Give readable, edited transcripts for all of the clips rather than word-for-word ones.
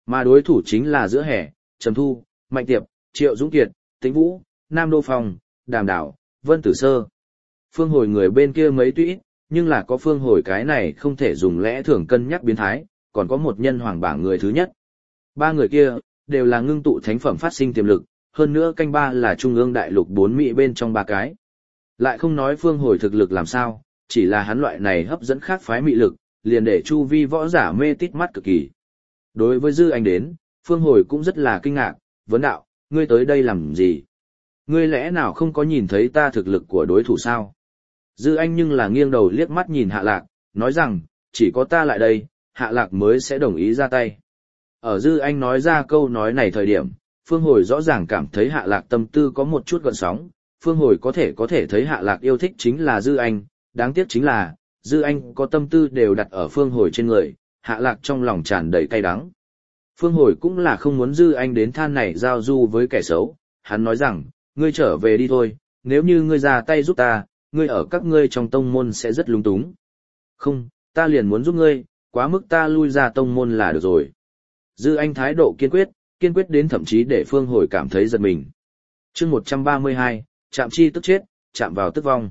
Mà đối thủ chính là Giữa Hè, Trầm Thu, Mạnh Tiệp, Triệu Dũng Kiệt, Tĩnh Vũ, Nam Đô Phong, Đàm Đảo, Vân Tử Sơ. Phương Hồi người bên kia mấy tuy ít, nhưng là có Phương Hồi cái này không thể dùng lẽ thường cân nhắc biến thái, còn có một nhân hoàng bảng người thứ nhất. Ba người kia, đều là ngưng tụ thánh phẩm phát sinh tiềm lực, hơn nữa canh ba là trung ương đại lục 4 mỹ bên trong ba cái. Lại không nói Phương Hồi thực lực làm sao, chỉ là hắn loại này hấp dẫn khác phái mị lực, liền để chu vi võ giả mê tít mắt cực kỳ. Đối với Dư Anh đến, Phương Hồi cũng rất là kinh ngạc, vấn đạo, ngươi tới đây làm gì? Ngươi lẽ nào không có nhìn thấy ta thực lực của đối thủ sao? Dư Anh nhưng là nghiêng đầu liếc mắt nhìn Hạ Lạc, nói rằng, chỉ có ta lại đây, Hạ Lạc mới sẽ đồng ý ra tay. Ở Dư Anh nói ra câu nói này thời điểm, Phương Hồi rõ ràng cảm thấy Hạ Lạc tâm tư có một chút gợn sóng, Phương Hồi có thể thấy Hạ Lạc yêu thích chính là Dư Anh, đáng tiếc chính là, Dư Anh có tâm tư đều đặt ở Phương Hồi trên người, Hạ Lạc trong lòng tràn đầy cay đắng. Phương Hồi cũng là không muốn Dư Anh đến than này giao du với kẻ xấu, hắn nói rằng, ngươi trở về đi thôi, nếu như ngươi ra tay giúp ta, ngươi ở các ngươi trong tông môn sẽ rất lung túng. Không, ta liền muốn giúp ngươi, quá mức ta lui ra tông môn là được rồi. Dư Anh thái độ kiên quyết đến thậm chí để Phương Hồi cảm thấy giật mình. Chương 132, chạm chi tức chết, chạm vào tức vong.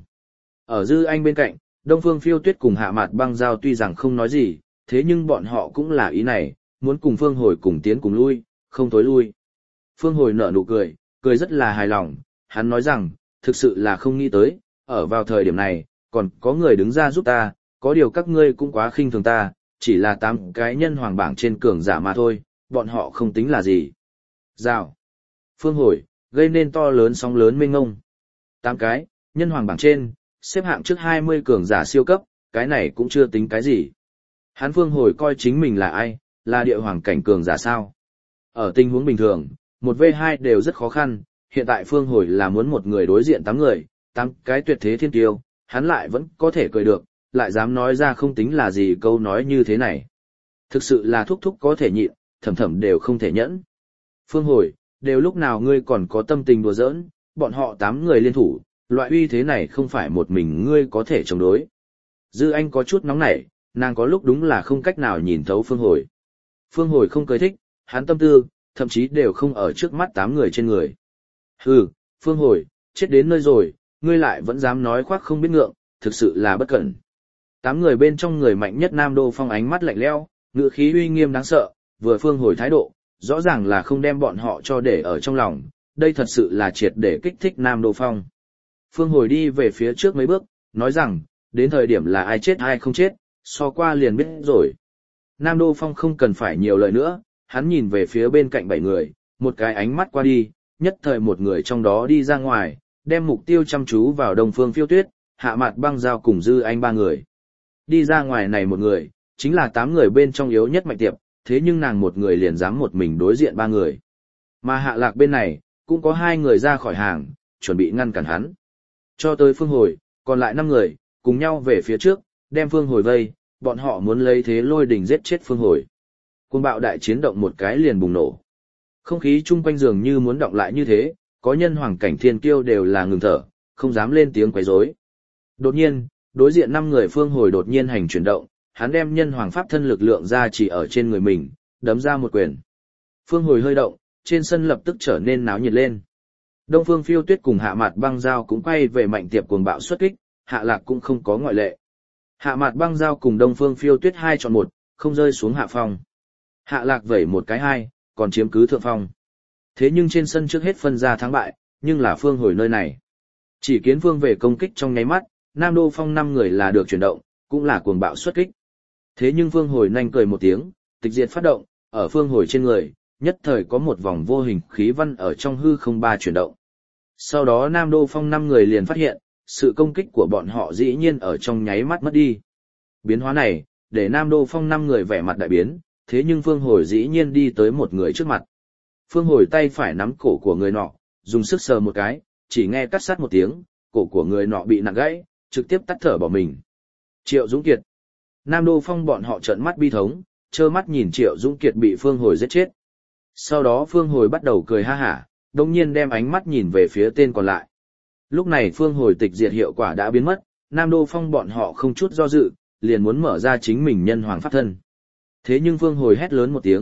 Ở Dư Anh bên cạnh, Đông Phương Phiêu Tuyết cùng Hạ Mạt Băng Giao tuy rằng không nói gì, thế nhưng bọn họ cũng là ý này, muốn cùng Phương Hồi cùng tiến cùng lui, không tối lui. Phương Hồi nở nụ cười, cười rất là hài lòng, hắn nói rằng, thực sự là không nghĩ tới, ở vào thời điểm này, còn có người đứng ra giúp ta, có điều các ngươi cũng quá khinh thường ta, chỉ là 8 cái nhân hoàng bảng trên cường giả mà thôi, bọn họ không tính là gì. Rào. Phương Hồi, gây nên to lớn sóng lớn mênh ngông. 8 cái, nhân hoàng bảng trên, xếp hạng trước 20 cường giả siêu cấp, cái này cũng chưa tính cái gì. Hắn Phương Hồi coi chính mình là ai, là địa hoàng cảnh cường giả sao. Ở tình huống bình thường, 1v2 đều rất khó khăn, hiện tại Phương Hồi là muốn một người đối diện 8 người, 8 cái tuyệt thế thiên tiêu, hắn lại vẫn có thể cười được, lại dám nói ra không tính là gì câu nói như thế này. Thực sự là thúc thúc có thể nhịn, thầm thầm đều không thể nhẫn. Phương Hồi, đều lúc nào ngươi còn có tâm tình đùa giỡn, bọn họ 8 người liên thủ, loại uy thế này không phải một mình ngươi có thể chống đối. Dư Anh có chút nóng nảy, nàng có lúc đúng là không cách nào nhìn thấu Phương Hồi. Phương Hồi không cười thích, hắn tâm tư, thậm chí đều không ở trước mắt 8 người trên người. Hừ, Phương Hồi, chết đến nơi rồi, ngươi lại vẫn dám nói khoác không biết ngượng, thực sự là bất cẩn. 8 người bên trong người mạnh nhất Nam Đô Phong ánh mắt lạnh lẽo, ngữ khí uy nghiêm đáng sợ, vừa Phương Hồi thái độ, rõ ràng là không đem bọn họ cho để ở trong lòng, đây thật sự là triệt để kích thích Nam Đô Phong. Phương Hồi đi về phía trước mấy bước, nói rằng, đến thời điểm là ai chết ai không chết, so qua liền biết rồi. Nam Đô Phong không cần phải nhiều lời nữa, hắn nhìn về phía bên cạnh 7 người, một cái ánh mắt qua đi, nhất thời một người trong đó đi ra ngoài, đem mục tiêu chăm chú vào Đông Phương Phiêu Tuyết, Hạ Mạt Băng Giao cùng Dư Anh 3 người. Đi ra ngoài này một người, chính là 8 người bên trong yếu nhất Mạnh Tiệp, thế nhưng nàng một người liền dám một mình đối diện 3 người. Mà Hạ Lạc bên này, cũng có 2 người ra khỏi hàng, chuẩn bị ngăn cản hắn. Cho tới Phương Hồi, còn lại 5 người, cùng nhau về phía trước, đem Phương Hồi vây, bọn họ muốn lấy thế lôi đình giết chết Phương Hồi. Cuồng bạo đại chiến động một cái liền bùng nổ. Không khí chung quanh dường như muốn động lại như thế, có nhân hoàng cảnh thiên kiêu đều là ngừng thở, không dám lên tiếng quấy rối. Đột nhiên, đối diện 5 người Phương Hồi đột nhiên hành chuyển động, hắn đem nhân hoàng pháp thân lực lượng ra chỉ ở trên người mình, đấm ra một quyền. Phương Hồi hơi động, trên sân lập tức trở nên náo nhiệt lên. Đông Phương Phiêu Tuyết cùng Hạ Mạt Băng Giao cũng quay về Mạnh Tiệp cuồng bạo xuất kích, Hạ Lạc cũng không có ngoại lệ. Hạ Mạt Băng Giao cùng Đông Phương Phiêu Tuyết 2 chọn 1, không rơi xuống hạ phong. Hạ Lạc vẩy một cái 2, còn chiếm cứ thượng phong. Thế nhưng trên sân trước hết phân ra thắng bại, nhưng là Phương Hồi nơi này. Chỉ kiến Phương về công kích trong nháy mắt, Nam Đô Phong 5 người là được chuyển động, cũng là cuồng bạo xuất kích. Thế nhưng Phương Hồi nhanh cười một tiếng, tịch diệt phát động, ở Phương Hồi trên người, nhất thời có một vòng vô hình khí văn ở trong hư không ba chuyển động. Sau đó Nam Đô Phong 5 người liền phát hiện, sự công kích của bọn họ dĩ nhiên ở trong nháy mắt mất đi. Biến hóa này, để Nam Đô Phong 5 người vẻ mặt đại biến, thế nhưng Phương Hồi dĩ nhiên đi tới một người trước mặt. Phương Hồi tay phải nắm cổ của người nọ, dùng sức sờ một cái, chỉ nghe cắt sát một tiếng, cổ của người nọ bị nặng gãy, trực tiếp tắt thở bỏ mình. Triệu Dũng Kiệt. Nam Đô Phong bọn họ trợn mắt bi thống, trơ mắt nhìn Triệu Dũng Kiệt bị Phương Hồi giết chết. Sau đó Phương Hồi bắt đầu cười ha hả, đồng nhiên đem ánh mắt nhìn về phía tên còn lại. Lúc này Phương Hồi tịch diệt hiệu quả đã biến mất, Nam Đô Phong bọn họ không chút do dự, liền muốn mở ra chính mình nhân hoàng pháp thân. Thế nhưng Phương Hồi hét lớn một tiếng,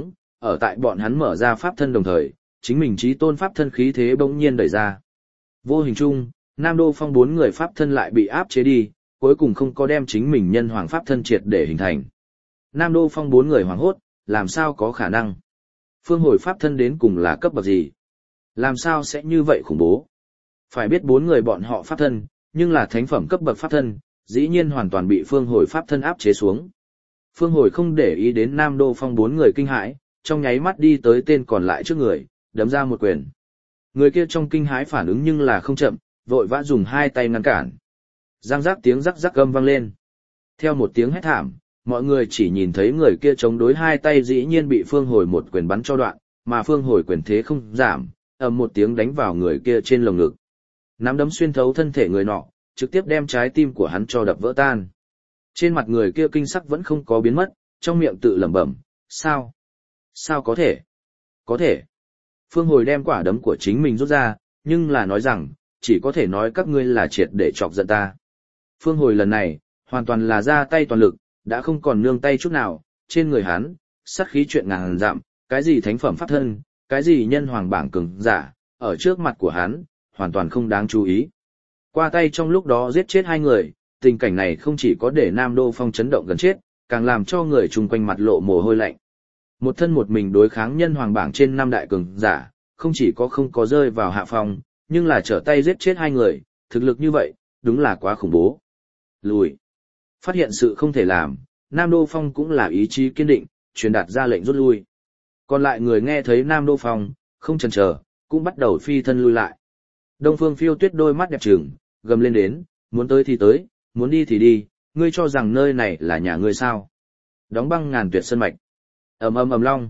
ở tại bọn hắn mở ra pháp thân đồng thời, chính mình chí tôn pháp thân khí thế bỗng nhiên đẩy ra. Vô hình chung, Nam Đô Phong 4 người pháp thân lại bị áp chế đi, cuối cùng không có đem chính mình nhân hoàng pháp thân triệt để hình thành. Nam Đô Phong 4 người hoảng hốt, làm sao có khả năng? Phương hồi pháp thân đến cùng là cấp bậc gì? Làm sao sẽ như vậy khủng bố? Phải biết 4 người bọn họ pháp thân, nhưng là thánh phẩm cấp bậc pháp thân, dĩ nhiên hoàn toàn bị phương hồi pháp thân áp chế xuống. Phương hồi không để ý đến Nam Đô Phong 4 người kinh hãi, trong nháy mắt đi tới tên còn lại trước người, đấm ra một quyền. Người kia trong kinh hãi phản ứng nhưng là không chậm, vội vã dùng hai tay ngăn cản. Răng rắc tiếng rắc rắc gầm vang lên. Theo một tiếng hét thảm, mọi người chỉ nhìn thấy người kia chống đối hai tay dĩ nhiên bị phương hồi một quyền bắn cho đoạn, mà phương hồi quyền thế không giảm, ầm một tiếng đánh vào người kia trên lồng ngực. Nắm đấm xuyên thấu thân thể người nọ, trực tiếp đem trái tim của hắn cho đập vỡ tan. Trên mặt người kia kinh sắc vẫn không có biến mất, trong miệng tự lẩm bẩm, sao? Sao có thể? Có thể. Phương hồi đem quả đấm của chính mình rút ra, nhưng là nói rằng, chỉ có thể nói các ngươi là triệt để chọc giận ta. Phương hồi lần này, hoàn toàn là ra tay toàn lực, đã không còn nương tay chút nào, trên người hắn, sát khí chuyện ngàn dặm, cái gì thánh phẩm pháp thân, cái gì nhân hoàng bảng cường giả, ở trước mặt của hắn, hoàn toàn không đáng chú ý. Qua tay trong lúc đó giết chết hai người, tình cảnh này không chỉ có để Nam Đô Phong chấn động gần chết, càng làm cho người chung quanh mặt lộ mồ hôi lạnh. Một thân một mình đối kháng nhân hoàng bảng trên 5 đại cường giả, không chỉ có không có rơi vào hạ phong, nhưng là trở tay giết chết hai người, thực lực như vậy, đúng là quá khủng bố. Lùi. Phát hiện sự không thể làm, Nam Đô Phong cũng là ý chí kiên định, truyền đạt ra lệnh rút lui. Còn lại người nghe thấy Nam Đô Phong, không chần chờ, cũng bắt đầu phi thân lui lại. Đông Phương Phiêu Tuyết đôi mắt đẹp trừng, gầm lên đến, muốn tới thì tới, muốn đi thì đi, ngươi cho rằng nơi này là nhà ngươi sao? Đóng băng ngàn tuyệt sơn mạch. Ầm ầm ầm long.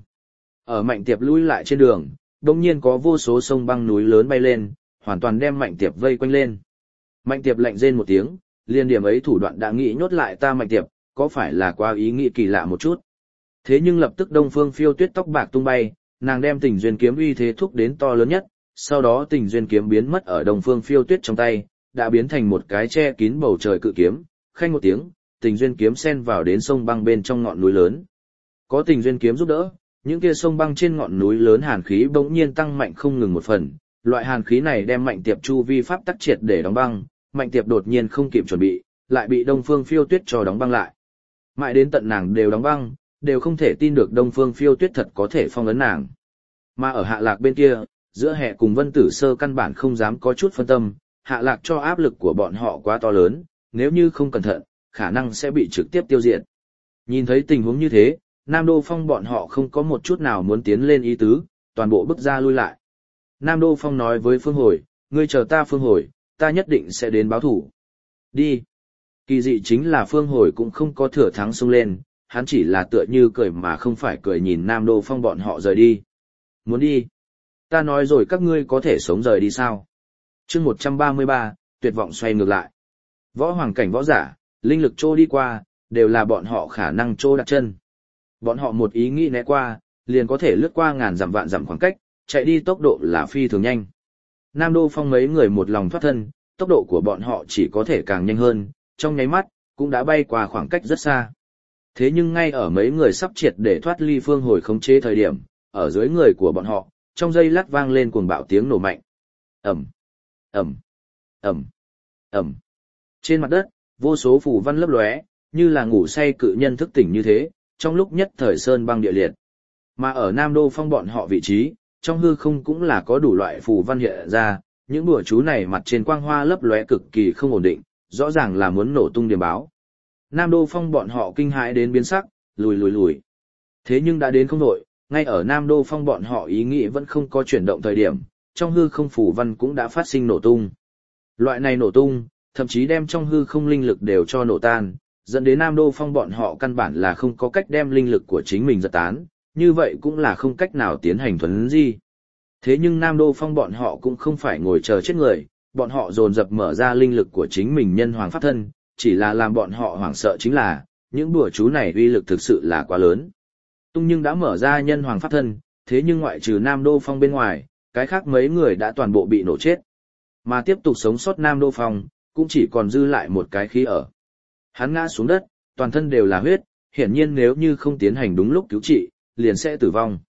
Ở Mạnh Tiệp lui lại trên đường, đột nhiên có vô số sông băng núi lớn bay lên, hoàn toàn đem Mạnh Tiệp vây quanh lên. Mạnh Tiệp lạnh rên một tiếng, liên điểm ấy thủ đoạn đã nghĩ nhốt lại ta Mạnh Tiệp, có phải là quá ý nghĩ kỳ lạ một chút. Thế nhưng lập tức Đông Phương Phiêu Tuyết tóc bạc tung bay, nàng đem Tình Duyên kiếm uy thế thúc đến to lớn nhất, sau đó Tình Duyên kiếm biến mất ở Đông Phương Phiêu Tuyết trong tay, đã biến thành một cái che kín bầu trời cự kiếm, khanh một tiếng, Tình Duyên kiếm xen vào đến sông băng bên trong ngọn núi lớn. Có Tình Duyên kiếm giúp đỡ, những kia sông băng trên ngọn núi lớn hàn khí bỗng nhiên tăng mạnh không ngừng một phần, loại hàn khí này đem Mạnh Tiệp chu vi pháp tắc triệt để đóng băng, Mạnh Tiệp đột nhiên không kịp chuẩn bị, lại bị Đông Phương Phiêu Tuyết cho đóng băng lại. Mãi đến tận nàng đều đóng băng, đều không thể tin được Đông Phương Phiêu Tuyết thật có thể phong ấn nàng. Mà ở Hạ Lạc bên kia, Giữa Hệ cùng Vân Tử Sơ căn bản không dám có chút phân tâm, Hạ Lạc cho áp lực của bọn họ quá to lớn, nếu như không cẩn thận, khả năng sẽ bị trực tiếp tiêu diệt. Nhìn thấy tình huống như thế, Nam Đô Phong bọn họ không có một chút nào muốn tiến lên ý tứ, toàn bộ bước ra lui lại. Nam Đô Phong nói với Phương Hồi, ngươi chờ ta Phương Hồi, ta nhất định sẽ đến báo thủ. Đi. Kỳ dị chính là Phương Hồi cũng không có thừa thắng xông lên, hắn chỉ là tựa như cười mà không phải cười nhìn Nam Đô Phong bọn họ rời đi. Muốn đi. Ta nói rồi các ngươi có thể sống rời đi sao? Chương 133, tuyệt vọng xoay ngược lại. Võ hoàng cảnh võ giả, linh lực trô đi qua, đều là bọn họ khả năng trô đặt chân. Bọn họ một ý nghĩ né qua, liền có thể lướt qua ngàn dặm vạn dặm khoảng cách, chạy đi tốc độ là phi thường nhanh. Nam Đô Phong mấy người một lòng thoát thân, tốc độ của bọn họ chỉ có thể càng nhanh hơn, trong nháy mắt, cũng đã bay qua khoảng cách rất xa. Thế nhưng ngay ở mấy người sắp triệt để thoát ly Phương Hồi khống chế thời điểm, ở dưới người của bọn họ, trong giây lát vang lên cuồng bạo tiếng nổ mạnh. Ầm, ầm, ầm, ầm. Trên mặt đất, vô số phù văn lấp lóe, như là ngủ say cự nhân thức tỉnh như thế, trong lúc nhất thời sơn băng địa liệt. Mà ở Nam Đô Phong bọn họ vị trí, trong hư không cũng là có đủ loại phù văn hiện ra, những bùa chú này mặt trên quang hoa lấp lóe cực kỳ không ổn định, rõ ràng là muốn nổ tung điểm báo. Nam Đô Phong bọn họ kinh hãi đến biến sắc, lùi. Thế nhưng đã đến không đội, ngay ở Nam Đô Phong bọn họ ý nghĩ vẫn không có chuyển động thời điểm, trong hư không phù văn cũng đã phát sinh nổ tung. Loại này nổ tung, thậm chí đem trong hư không linh lực đều cho nổ tan, dẫn đến Nam Đô Phong bọn họ căn bản là không có cách đem linh lực của chính mình giật tán, như vậy cũng là không cách nào tiến hành thuấn di. Thế nhưng Nam Đô Phong bọn họ cũng không phải ngồi chờ chết người, bọn họ dồn dập mở ra linh lực của chính mình nhân hoàng pháp thân, chỉ là làm bọn họ hoảng sợ chính là, những đùa chú này uy lực thực sự là quá lớn. Tung nhưng đã mở ra nhân hoàng pháp thân, thế nhưng ngoại trừ Nam Đô Phong bên ngoài, cái khác mấy người đã toàn bộ bị nổ chết. Mà tiếp tục sống sót Nam Đô Phong, cũng chỉ còn dư lại một cái khí ở. Hắn ngã xuống đất, toàn thân đều là huyết, hiển nhiên nếu như không tiến hành đúng lúc cứu trị, liền sẽ tử vong.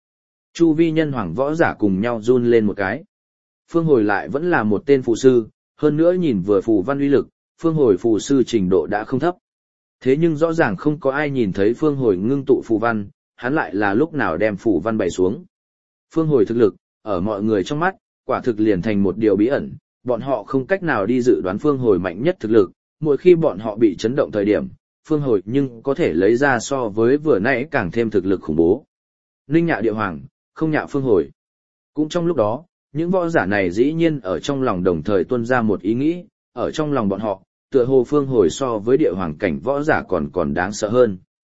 Chu vi nhân hoàng võ giả cùng nhau run lên một cái. Phương Hồi lại vẫn là một tên phù sư, hơn nữa nhìn vừa phù văn uy lực, Phương Hồi phù sư trình độ đã không thấp. Thế nhưng rõ ràng không có ai nhìn thấy Phương Hồi ngưng tụ phù văn, hắn lại là lúc nào đem phù văn bày xuống. Phương Hồi thực lực, ở mọi người trong mắt, quả thực liền thành một điều bí ẩn, bọn họ không cách nào đi dự đoán Phương Hồi mạnh nhất thực lực, mỗi khi bọn họ bị chấn động thời điểm, Phương Hồi nhưng có thể lấy ra so với vừa nãy càng thêm thực lực khủng bố. Ninh nhạ địa hoàng, không nhạ Phương Hồi. Cũng trong lúc đó, những võ giả này dĩ nhiên ở trong lòng đồng thời tuôn ra một ý nghĩ, ở trong lòng bọn họ, tựa hồ Phương Hồi so với địa hoàng cảnh võ giả còn đáng sợ hơn.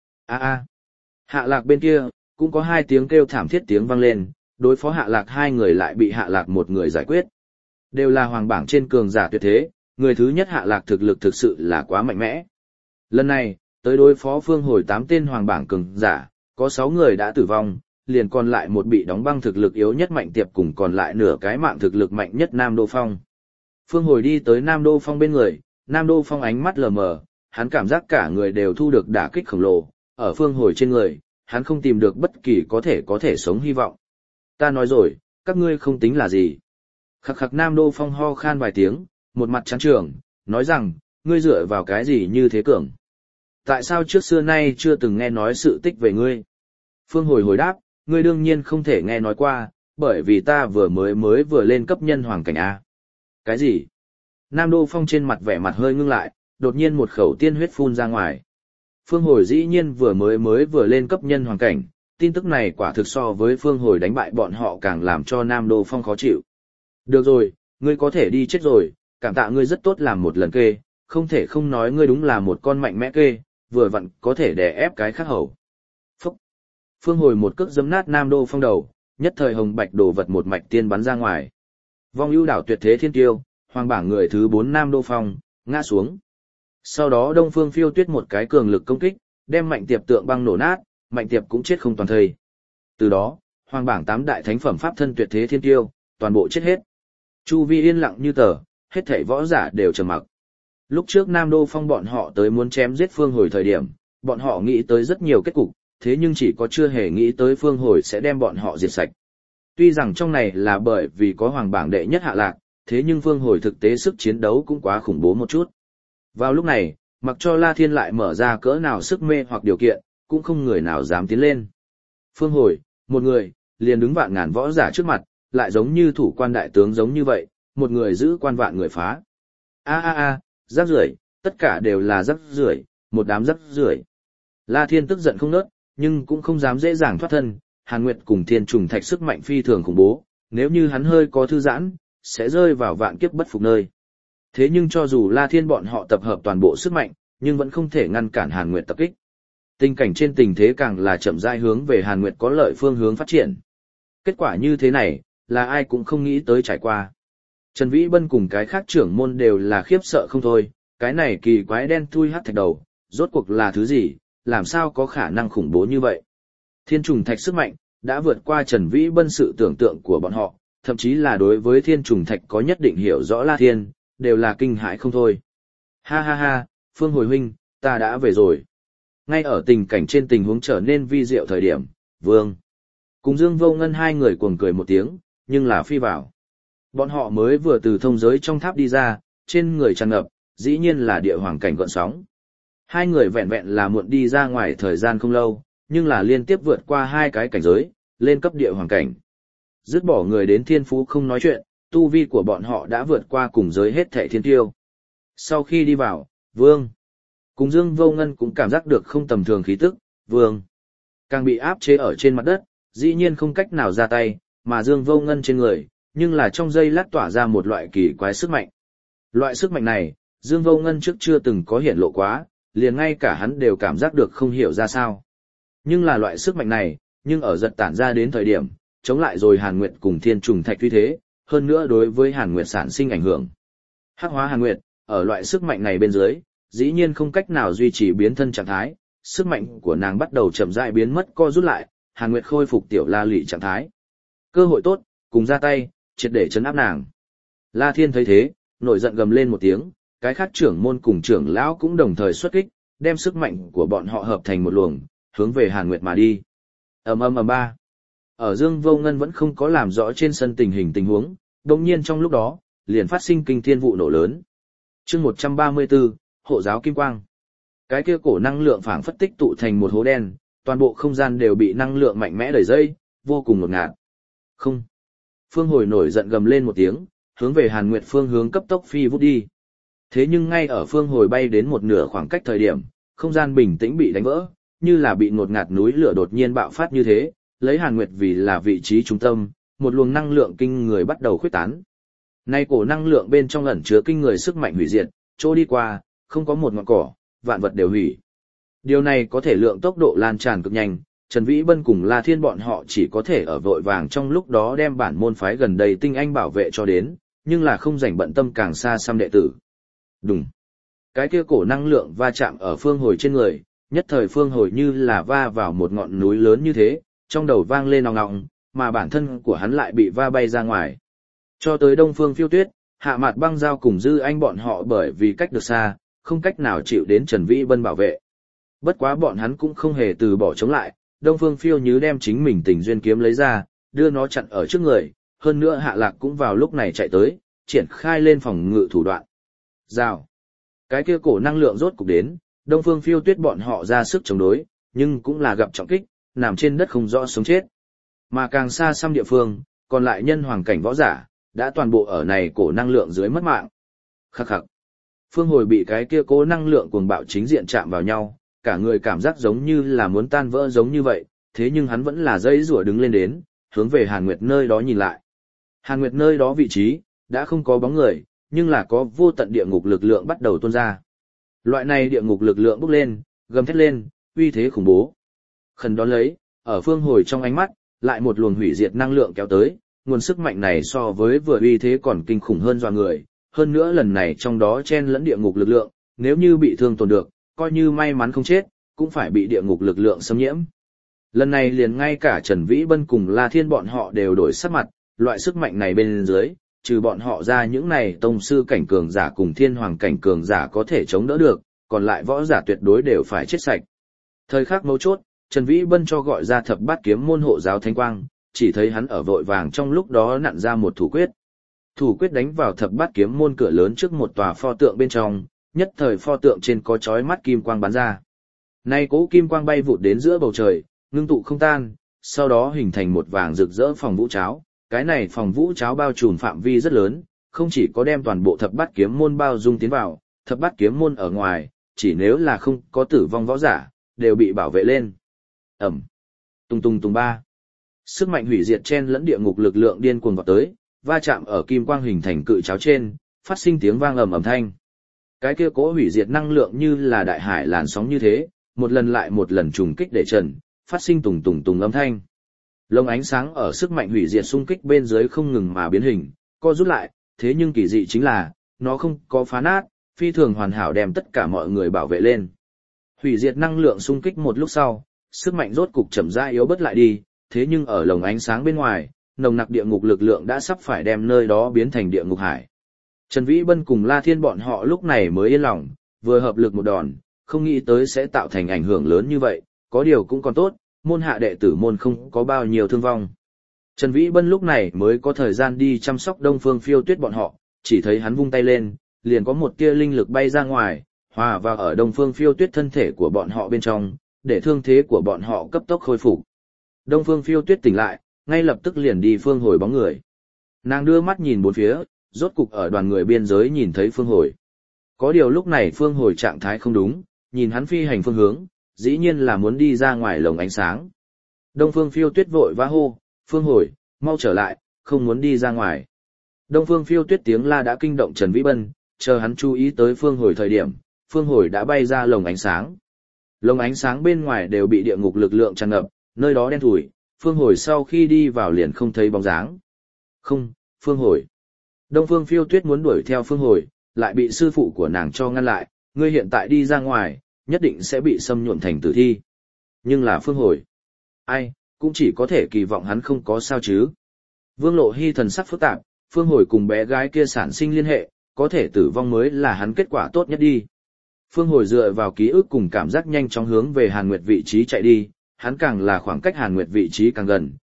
Hạ Lạc bên kia, cũng có hai tiếng kêu thảm thiết tiếng vang lên, đối phó Hạ Lạc hai người lại bị Hạ Lạc một người giải quyết. Đều là hoàng bảng trên cường giả tuyệt thế, người thứ nhất Hạ Lạc thực lực thực sự là quá mạnh mẽ. Lần này, tới đối phó Phương Hồi 8 tên hoàng bảng cường giả, có 6 người đã tử vong, liền còn lại một bị đóng băng thực lực yếu nhất Mạnh Tiệp cùng còn lại nửa cái mạng thực lực mạnh nhất Nam Đô Phong. Phương Hồi đi tới Nam Đô Phong bên người, Nam Đô Phong ánh mắt lờ mờ, hắn cảm giác cả người đều thu được đả kích khổng lồ, ở Phương Hồi trên người, hắn không tìm được bất kỳ có thể sống hy vọng. Ta nói rồi, các ngươi không tính là gì. Khắc khắc Nam Đô Phong ho khan vài tiếng, một mặt trắng trường, nói rằng, ngươi dựa vào cái gì như thế cường? Tại sao trước xưa nay chưa từng nghe nói sự tích về ngươi? Phương Hồi hồi đáp, ngươi đương nhiên không thể nghe nói qua, bởi vì ta vừa lên cấp nhân hoàng cảnh A. Cái gì? Nam Đô Phong trên mặt vẻ mặt hơi ngưng lại, đột nhiên một khẩu tiên huyết phun ra ngoài. Phương Hồi dĩ nhiên vừa lên cấp nhân hoàng cảnh, tin tức này quả thực so với Phương Hồi đánh bại bọn họ càng làm cho Nam Đô Phong khó chịu. Được rồi, ngươi có thể đi chết rồi, cảm tạ ngươi rất tốt làm một lần kê, không thể không nói ngươi đúng là một con mạnh mẽ kê, vừa vặn có thể đè ép cái khác hầu. Phúc! Phương Hồi một cước giấm nát Nam Đô Phong đầu, nhất thời hồng bạch đồ vật một mạch tiên bắn ra ngoài. Vong ưu đảo tuyệt thế thiên tiêu, hoàng bảng người thứ 4 Nam Đô Phong, ngã xuống. Sau đó Đông Phương Phiêu Tuyết một cái cường lực công kích, đem Mạnh Tiệp tượng băng nổ nát, Mạnh Tiệp cũng chết không toàn thây. Từ đó, hoàng bảng 8 đại thánh phẩm pháp thân tuyệt thế thiên tiêu, toàn bộ chết hết. Chu vi yên lặng như tờ, hết thảy võ giả đều trầm mặc. Lúc trước Nam Đô Phong bọn họ tới muốn chém giết Phương Hồi thời điểm, bọn họ nghĩ tới rất nhiều kết cục, thế nhưng chỉ có chưa hề nghĩ tới Phương Hồi sẽ đem bọn họ diệt sạch. Tuy rằng trong này là bởi vì có hoàng bảng đệ nhất Hạ Lạc, thế nhưng Phương Hồi thực tế sức chiến đấu cũng quá khủng bố một chút. Vào lúc này, mặc cho La Thiên lại mở ra cỡ nào sức mê hoặc điều kiện, cũng không người nào dám tiến lên. Phương Hồi, một người, liền đứng vạn ngàn võ giả trước mặt, lại giống như thủ quan đại tướng giống như vậy, một người giữ quan vạn người phá. Rác rưởi, tất cả đều là rác rưởi, một đám rác rưởi. La Thiên tức giận không nớt, nhưng cũng không dám dễ dàng thoát thân, Hàn Nguyệt cùng Thiên Trùng Thạch sức mạnh phi thường khủng bố, nếu như hắn hơi có thư giãn, sẽ rơi vào vạn kiếp bất phục nơi. Thế nhưng cho dù La Thiên bọn họ tập hợp toàn bộ sức mạnh, nhưng vẫn không thể ngăn cản Hàn Nguyệt tập kích. Tình cảnh trên tình thế càng là chậm rãi hướng về Hàn Nguyệt có lợi phương hướng phát triển. Kết quả như thế này, là ai cũng không nghĩ tới trải qua. Trần Vĩ Bân cùng cái khác trưởng môn đều là khiếp sợ không thôi, cái này kỳ quái đen thui hắc thạch đầu, rốt cuộc là thứ gì, làm sao có khả năng khủng bố như vậy. Thiên trùng thạch sức mạnh, đã vượt qua Trần Vĩ Bân sự tưởng tượng của bọn họ, thậm chí là đối với thiên trùng thạch có nhất định hiểu rõ La Thiên, đều là kinh hãi không thôi. Ha, Phương Hồi huynh, ta đã về rồi. Ngay ở tình cảnh trên tình huống trở nên vi diệu thời điểm, Vương cùng Dương Vô Ngân hai người cuồng cười một tiếng, nhưng là phi vào. Bọn họ mới vừa từ thông giới trong tháp đi ra, trên người tràn ngập, dĩ nhiên là địa hoàng cảnh gợn sóng. Hai người vẹn vẹn là muộn đi ra ngoài thời gian không lâu, nhưng là liên tiếp vượt qua hai cái cảnh giới, lên cấp địa hoàng cảnh. Dứt bỏ người đến thiên phú không nói chuyện, tu vi của bọn họ đã vượt qua cùng giới hết thảy thiên tiêu. Sau khi đi vào, Vương cùng Dương Vô Ngân cũng cảm giác được không tầm thường khí tức, Vương càng bị áp chế ở trên mặt đất, dĩ nhiên không cách nào ra tay, mà Dương Vô Ngân trên người, nhưng là trong giây lát tỏa ra một loại kỳ quái sức mạnh. Loại sức mạnh này, Dương Vô Ngân trước chưa từng có hiển lộ quá, liền ngay cả hắn đều cảm giác được không hiểu ra sao. Nhưng là loại sức mạnh này, nhưng ở giật tản ra đến thời điểm, chống lại rồi Hàn Nguyệt cùng Thiên Trùng Thạch tuy thế, hơn nữa đối với Hàn Nguyệt sản sinh ảnh hưởng. Hắc hóa Hàn Nguyệt, ở loại sức mạnh này bên dưới, dĩ nhiên không cách nào duy trì biến thân trạng thái, sức mạnh của nàng bắt đầu chậm rãi biến mất co rút lại, Hàn Nguyệt khôi phục tiểu La Lụy trạng thái. Cơ hội tốt, cùng ra tay, triệt để chấn áp nàng. La Thiên thấy thế, nổi giận gầm lên một tiếng, cái khác trưởng môn cùng trưởng lão cũng đồng thời xuất kích, đem sức mạnh của bọn họ hợp thành một luồng, hướng về Hàn Nguyệt mà đi. Ầm ba. Ở Dương Vô Ngân vẫn không có làm rõ trên sân tình huống, đồng nhiên trong lúc đó, liền phát sinh kinh thiên vụ nổ lớn. chương 134, Hộ giáo Kim Quang. Cái kia cổ năng lượng phảng phất tích tụ thành một hố đen, toàn bộ không gian đều bị năng lượng mạnh mẽ đẩy dây, vô cùng ngột ngạt. Không. Phương Hồi nổi giận gầm lên một tiếng, hướng về Hàn Nguyệt phương hướng cấp tốc phi vút đi. Thế nhưng ngay ở Phương Hồi bay đến một nửa khoảng cách thời điểm, không gian bình tĩnh bị đánh vỡ, như là bị ngột ngạt núi lửa đột nhiên bạo phát như thế, lấy Hàn Nguyệt vì là vị trí trung tâm, một luồng năng lượng kinh người bắt đầu khuếch tán. Nay cổ năng lượng bên trong ẩn chứa kinh người sức mạnh hủy diệt, chỗ đi qua, không có một ngọn cỏ, vạn vật đều hủy. Điều này có thể lượng tốc độ lan tràn cực nhanh, Trần Vĩ Bân cùng La Thiên bọn họ chỉ có thể ở vội vàng trong lúc đó đem bản môn phái gần đây tinh anh bảo vệ cho đến, nhưng là không rảnh bận tâm càng xa xăm đệ tử. Đùng. Cái kia cổ năng lượng va chạm ở Phương Hồi trên người, nhất thời Phương Hồi như là va vào một ngọn núi lớn như thế, trong đầu vang lên ong ong, mà bản thân của hắn lại bị va bay ra ngoài. Cho tới Đông Phương Phiêu Tuyết, Hạ Mạt Băng Giao cùng Dư Anh bọn họ bởi vì cách được xa, không cách nào chịu đến Trần Vĩ Bân bảo vệ. Bất quá bọn hắn cũng không hề từ bỏ chống lại, Đông Phương Phiêu Như đem chính mình tình duyên kiếm lấy ra, đưa nó chặn ở trước người, hơn nữa Hạ Lạc cũng vào lúc này chạy tới, triển khai lên phòng ngự thủ đoạn. Rào. Cái kia cổ năng lượng rốt cục đến, Đông Phương Phiêu Tuyết bọn họ ra sức chống đối, nhưng cũng là gặp trọng kích, nằm trên đất không rõ sống chết. Mà càng xa xăm địa phương, còn lại nhân hoàng cảnh võ giả, đã toàn bộ ở này cổ năng lượng dưới mất mạng. Khắc khắc. Phương Hồi bị cái kia cố năng lượng cuồng bạo chính diện chạm vào nhau, cả người cảm giác giống như là muốn tan vỡ giống như vậy, thế nhưng hắn vẫn là dây rủa đứng lên đến, hướng về Hàn Nguyệt nơi đó nhìn lại. Hàn Nguyệt nơi đó vị trí, đã không có bóng người, nhưng là có vô tận địa ngục lực lượng bắt đầu tuôn ra. Loại này địa ngục lực lượng bốc lên, gầm thét lên, uy thế khủng bố. Khẩn đón lấy, ở Phương Hồi trong ánh mắt, lại một luồng hủy diệt năng lượng kéo tới, nguồn sức mạnh này so với vừa uy thế còn kinh khủng hơn dọa người, hơn nữa lần này trong đó chen lẫn địa ngục lực lượng, nếu như bị thương tổn được, coi như may mắn không chết, cũng phải bị địa ngục lực lượng xâm nhiễm. Lần này liền ngay cả Trần Vĩ Bân cùng La Thiên bọn họ đều đổi sắc mặt, loại sức mạnh này bên dưới, trừ bọn họ ra những này tông sư cảnh cường giả cùng thiên hoàng cảnh cường giả có thể chống đỡ được, còn lại võ giả tuyệt đối đều phải chết sạch. Thời khắc mấu chốt, Trần Vĩ Bân cho gọi ra thập bát kiếm môn hộ giáo thánh quang, chỉ thấy hắn ở vội vàng trong lúc đó nặn ra một thủ quyết. Thủ quyết đánh vào thập bát kiếm môn cửa lớn trước một tòa pho tượng bên trong, nhất thời pho tượng trên có chói mắt kim quang bắn ra. Nay cố kim quang bay vụt đến giữa bầu trời, ngưng tụ không tan, sau đó hình thành một vàng rực rỡ phòng vũ cháo. Cái này phòng vũ cháo bao trùm phạm vi rất lớn, không chỉ có đem toàn bộ thập bát kiếm môn bao dung tiến vào, thập bát kiếm môn ở ngoài, chỉ nếu là không có tử vong võ giả, đều bị bảo vệ lên. Ẩm. Tung tung tung ba. Sức mạnh hủy diệt chen lẫn địa ngục lực lượng điên cuồng vọt tới, va chạm ở kim quang hình thành cự cháo trên, phát sinh tiếng vang ầm ầm thanh. Cái kia cố hủy diệt năng lượng như là đại hải làn sóng như thế, một lần lại một lần trùng kích để trần, phát sinh tùng tùng tùng âm thanh. Lông ánh sáng ở sức mạnh hủy diệt xung kích bên dưới không ngừng mà biến hình, co rút lại, thế nhưng kỳ dị chính là, nó không có phá nát, phi thường hoàn hảo đem tất cả mọi người bảo vệ lên. Hủy diệt năng lượng xung kích một lúc sau, sức mạnh rốt cục chậm rãi yếu bớt lại đi, thế nhưng ở lồng ánh sáng bên ngoài, nồng nặc địa ngục lực lượng đã sắp phải đem nơi đó biến thành địa ngục hải. Trần Vĩ Bân cùng La Thiên bọn họ lúc này mới yên lòng, vừa hợp lực một đòn, không nghĩ tới sẽ tạo thành ảnh hưởng lớn như vậy, có điều cũng còn tốt, môn hạ đệ tử môn không có bao nhiêu thương vong. Trần Vĩ Bân lúc này mới có thời gian đi chăm sóc Đông Phương Phiêu Tuyết bọn họ, chỉ thấy hắn vung tay lên, liền có một tia linh lực bay ra ngoài, hòa vào ở Đông Phương Phiêu Tuyết thân thể của bọn họ bên trong, để thương thế của bọn họ cấp tốc khôi phục. Đông Phương Phiêu Tuyết tỉnh lại, ngay lập tức liền đi Phương Hồi bóng người. Nàng đưa mắt nhìn bốn phía, rốt cục ở đoàn người biên giới nhìn thấy Phương Hồi. Có điều lúc này Phương Hồi trạng thái không đúng, nhìn hắn phi hành phương hướng, dĩ nhiên là muốn đi ra ngoài lồng ánh sáng. Đông Phương Phiêu Tuyết vội vã hô, Phương Hồi, mau trở lại, không muốn đi ra ngoài. Đông Phương Phiêu Tuyết tiếng la đã kinh động Trần Vĩ Bân, chờ hắn chú ý tới Phương Hồi thời điểm, Phương Hồi đã bay ra lồng ánh sáng. Lồng ánh sáng bên ngoài đều bị địa ngục lực lượng tràn ngập, nơi đó đen thủi, Phương Hồi sau khi đi vào liền không thấy bóng dáng. Không, Phương Hồi. Đông Phương Phiêu Tuyết muốn đuổi theo Phương Hồi, lại bị sư phụ của nàng cho ngăn lại, ngươi hiện tại đi ra ngoài, nhất định sẽ bị xâm nhuộm thành tử thi. Nhưng là Phương Hồi. Ai, cũng chỉ có thể kỳ vọng hắn không có sao chứ. Vương Lộ Hy thần sắc phức tạp, Phương Hồi cùng bé gái kia sản sinh liên hệ, có thể tử vong mới là hắn kết quả tốt nhất đi. Phương Hồi dựa vào ký ức cùng cảm giác nhanh chóng hướng về Hàn Nguyệt vị trí chạy đi, hắn càng là khoảng cách Hàn Nguyệt vị trí càng gần,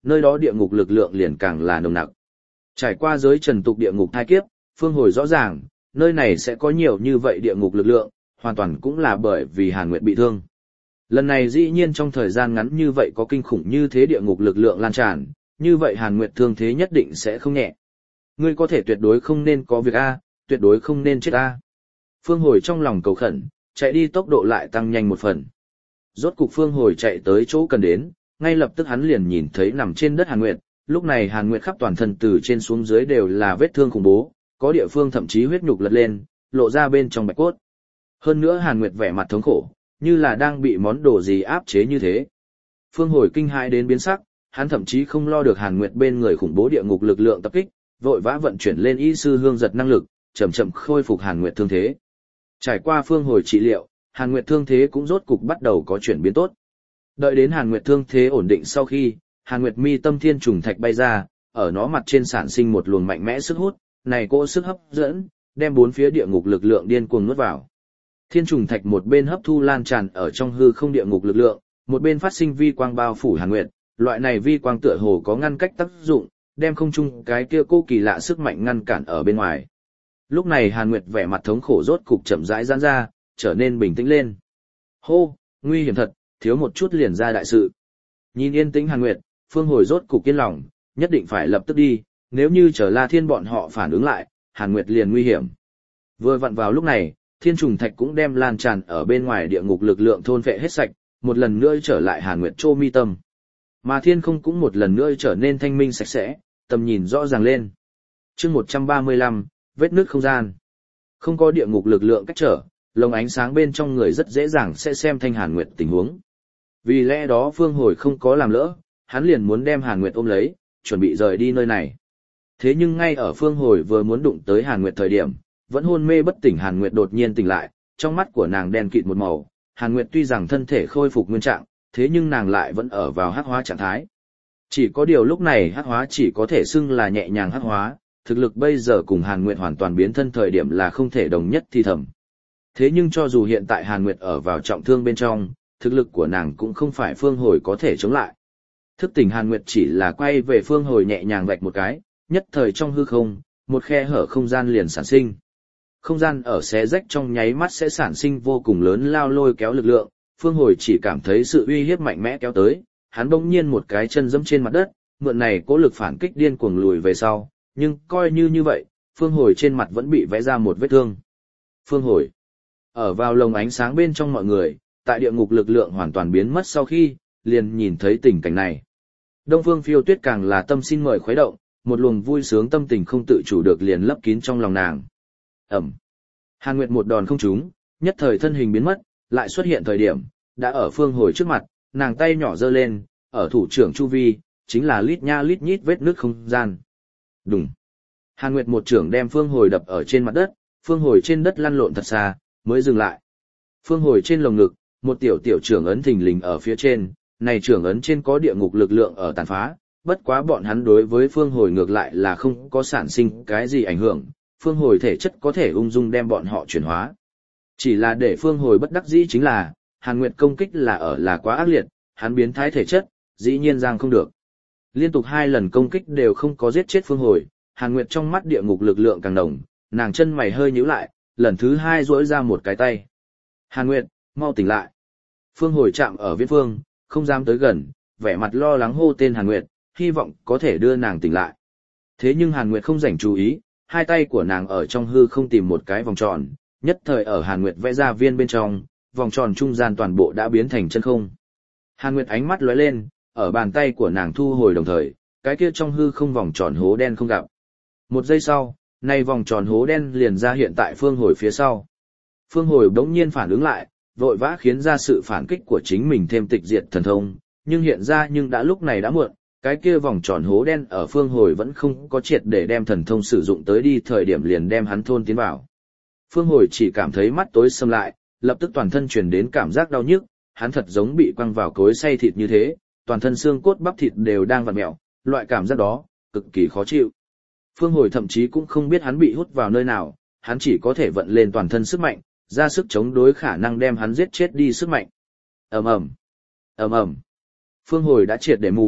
nơi đó địa ngục lực lượng liền càng là nồng nặc. Trải qua giới trần tục địa ngục thai kiếp, Phương Hồi rõ ràng, nơi này sẽ có nhiều như vậy địa ngục lực lượng, hoàn toàn cũng là bởi vì Hàn Nguyệt bị thương. Lần này dĩ nhiên trong thời gian ngắn như vậy có kinh khủng như thế địa ngục lực lượng lan tràn, như vậy Hàn Nguyệt thương thế nhất định sẽ không nhẹ. Ngươi có thể tuyệt đối không nên có việc A, tuyệt đối không nên chết A. Phương Hồi trong lòng cầu khẩn, chạy đi tốc độ lại tăng nhanh một phần. Rốt cục Phương Hồi chạy tới chỗ cần đến, ngay lập tức hắn liền nhìn thấy nằm trên đất Hàn Nguyệt, lúc này Hàn Nguyệt khắp toàn thân từ trên xuống dưới đều là vết thương khủng bố, có địa phương thậm chí huyết nhục lật lên, lộ ra bên trong bạch cốt. Hơn nữa Hàn Nguyệt vẻ mặt thống khổ, như là đang bị món đồ gì áp chế như thế. Phương Hồi kinh hãi đến biến sắc, hắn thậm chí không lo được Hàn Nguyệt bên người khủng bố địa ngục lực lượng tập kích, vội vã vận chuyển lên y sư hương giật năng lực, chậm chậm khôi phục Hàn Nguyệt thương thế. Trải qua Phương Hồi trị liệu, Hàn Nguyệt thương thế cũng rốt cục bắt đầu có chuyển biến tốt. Đợi đến Hàn Nguyệt thương thế ổn định sau khi, Hàn Nguyệt mi tâm thiên trùng thạch bay ra, ở nó mặt trên sản sinh một luồng mạnh mẽ sức hút, này cỗ sức hấp dẫn, đem bốn phía địa ngục lực lượng điên cuồng nuốt vào. Thiên trùng thạch một bên hấp thu lan tràn ở trong hư không địa ngục lực lượng, một bên phát sinh vi quang bao phủ Hàn Nguyệt, loại này vi quang tựa hồ có ngăn cách tác dụng, đem không trung cái kia cô kỳ lạ sức mạnh ngăn cản ở bên ngoài. Lúc này Hàn Nguyệt vẻ mặt thống khổ rốt cục chậm rãi giãn ra, trở nên bình tĩnh lên. Hô, nguy hiểm thật, thiếu một chút liền ra đại sự. Nhìn yên tĩnh Hàn Nguyệt, Phương Hồi rốt cục kiên lòng, nhất định phải lập tức đi, nếu như chờ La Thiên bọn họ phản ứng lại, Hàn Nguyệt liền nguy hiểm. Vừa vặn vào lúc này, thiên trùng thạch cũng đem lan tràn ở bên ngoài địa ngục lực lượng thôn phệ hết sạch, một lần nữa trở lại Hàn Nguyệt chỗ mi tâm. Mà thiên không cũng một lần nữa trở nên thanh minh sạch sẽ, tầm nhìn rõ ràng lên. Chương 135, vết nứt không gian. Không có địa ngục lực lượng cách trở, lồng ánh sáng bên trong người rất dễ dàng sẽ xem thanh Hàn Nguyệt tình huống. Vì lẽ đó Phương Hồi không có làm lỡ, hắn liền muốn đem Hàn Nguyệt ôm lấy, chuẩn bị rời đi nơi này. Thế nhưng ngay ở Phương Hồi vừa muốn đụng tới Hàn Nguyệt thời điểm, vẫn hôn mê bất tỉnh Hàn Nguyệt đột nhiên tỉnh lại, trong mắt của nàng đen kịt một màu. Hàn Nguyệt tuy rằng thân thể khôi phục nguyên trạng, thế nhưng nàng lại vẫn ở vào hắc hóa trạng thái. Chỉ có điều lúc này hắc hóa chỉ có thể xưng là nhẹ nhàng hắc hóa, thực lực bây giờ cùng Hàn Nguyệt hoàn toàn biến thân thời điểm là không thể đồng nhất thì thầm. Thế nhưng cho dù hiện tại Hàn Nguyệt ở vào trọng thương bên trong, thực lực của nàng cũng không phải Phương Hồi có thể chống lại. Thức tỉnh Hàn Nguyệt chỉ là quay về Phương Hồi nhẹ nhàng vạch một cái, nhất thời trong hư không, một khe hở không gian liền sản sinh. Không gian ở xé rách trong nháy mắt sẽ sản sinh vô cùng lớn lao lôi kéo lực lượng, Phương Hồi chỉ cảm thấy sự uy hiếp mạnh mẽ kéo tới, hắn bỗng nhiên một cái chân giẫm trên mặt đất, mượn này cố lực phản kích điên cuồng lùi về sau, nhưng coi như vậy, Phương Hồi trên mặt vẫn bị vẽ ra một vết thương. Phương Hồi ở vào lồng ánh sáng bên trong mọi người, tại địa ngục lực lượng hoàn toàn biến mất sau khi, liền nhìn thấy tình cảnh này. Đông Phương Phiêu Tuyết càng là tâm xin mời khuấy động, một luồng vui sướng tâm tình không tự chủ được liền lấp kín trong lòng nàng. Ẩm. Hàn Nguyệt một đòn không trúng, nhất thời thân hình biến mất, lại xuất hiện thời điểm, đã ở Phương Hồi trước mặt, nàng tay nhỏ giơ lên, ở thủ trưởng chu vi, chính là lít nha lít nhít vết nứt không gian. Đùng. Hàn Nguyệt một trưởng đem Phương Hồi đập ở trên mặt đất, Phương Hồi trên đất lăn lộn thật xa, mới dừng lại. Phương Hồi trên lồng ngực, một tiểu trưởng ấn thình lình ở phía trên, này trưởng ấn trên có địa ngục lực lượng ở tàn phá, bất quá bọn hắn đối với Phương Hồi ngược lại là không có sản sinh cái gì ảnh hưởng, Phương Hồi thể chất có thể ung dung đem bọn họ chuyển hóa. Chỉ là để Phương Hồi bất đắc dĩ chính là, Hàn Nguyệt công kích là quá ác liệt, hắn biến thái thể chất, dĩ nhiên giang không được. Liên tục 2 lần công kích đều không có giết chết Phương Hồi, Hàn Nguyệt trong mắt địa ngục lực lượng càng nồng, nàng chân mày hơi nhíu lại, lần thứ 2 duỗi ra một cái tay. Hàn Nguyệt, mau tỉnh lại. Phương Hồi chạm ở Viễn Phương, không dám tới gần, vẻ mặt lo lắng hô tên Hàn Nguyệt, hy vọng có thể đưa nàng tỉnh lại. Thế nhưng Hàn Nguyệt không rảnh chú ý, hai tay của nàng ở trong hư không tìm một cái vòng tròn, nhất thời ở Hàn Nguyệt vẽ ra viên bên trong, vòng tròn trung gian toàn bộ đã biến thành chân không. Hàn Nguyệt ánh mắt lóe lên, ở bàn tay của nàng thu hồi đồng thời, cái kia trong hư không vòng tròn hố đen không gặp. Một giây sau, nay vòng tròn hố đen liền ra hiện tại Phương Hồi phía sau. Phương Hồi bỗng nhiên phản ứng lại, vội vã khiến ra sự phản kích của chính mình thêm tịch diệt thần thông, nhưng hiện ra đã lúc này đã muộn, cái kia vòng tròn hố đen ở Phương Hồi vẫn không có triệt để đem thần thông sử dụng tới đi thời điểm liền đem hắn thôn tiến vào. Phương Hồi chỉ cảm thấy mắt tối sầm lại, lập tức toàn thân truyền đến cảm giác đau nhức, hắn thật giống bị quăng vào cối xay thịt như thế, toàn thân xương cốt bắp thịt đều đang vặn mẹo, loại cảm giác đó cực kỳ khó chịu. Phương Hồi thậm chí cũng không biết hắn bị hút vào nơi nào, hắn chỉ có thể vận lên toàn thân sức mạnh, ra sức chống đối khả năng đem hắn giết chết đi sức mạnh. Ầm ầm, ầm ầm. Phương Hồi đã triệt để mù,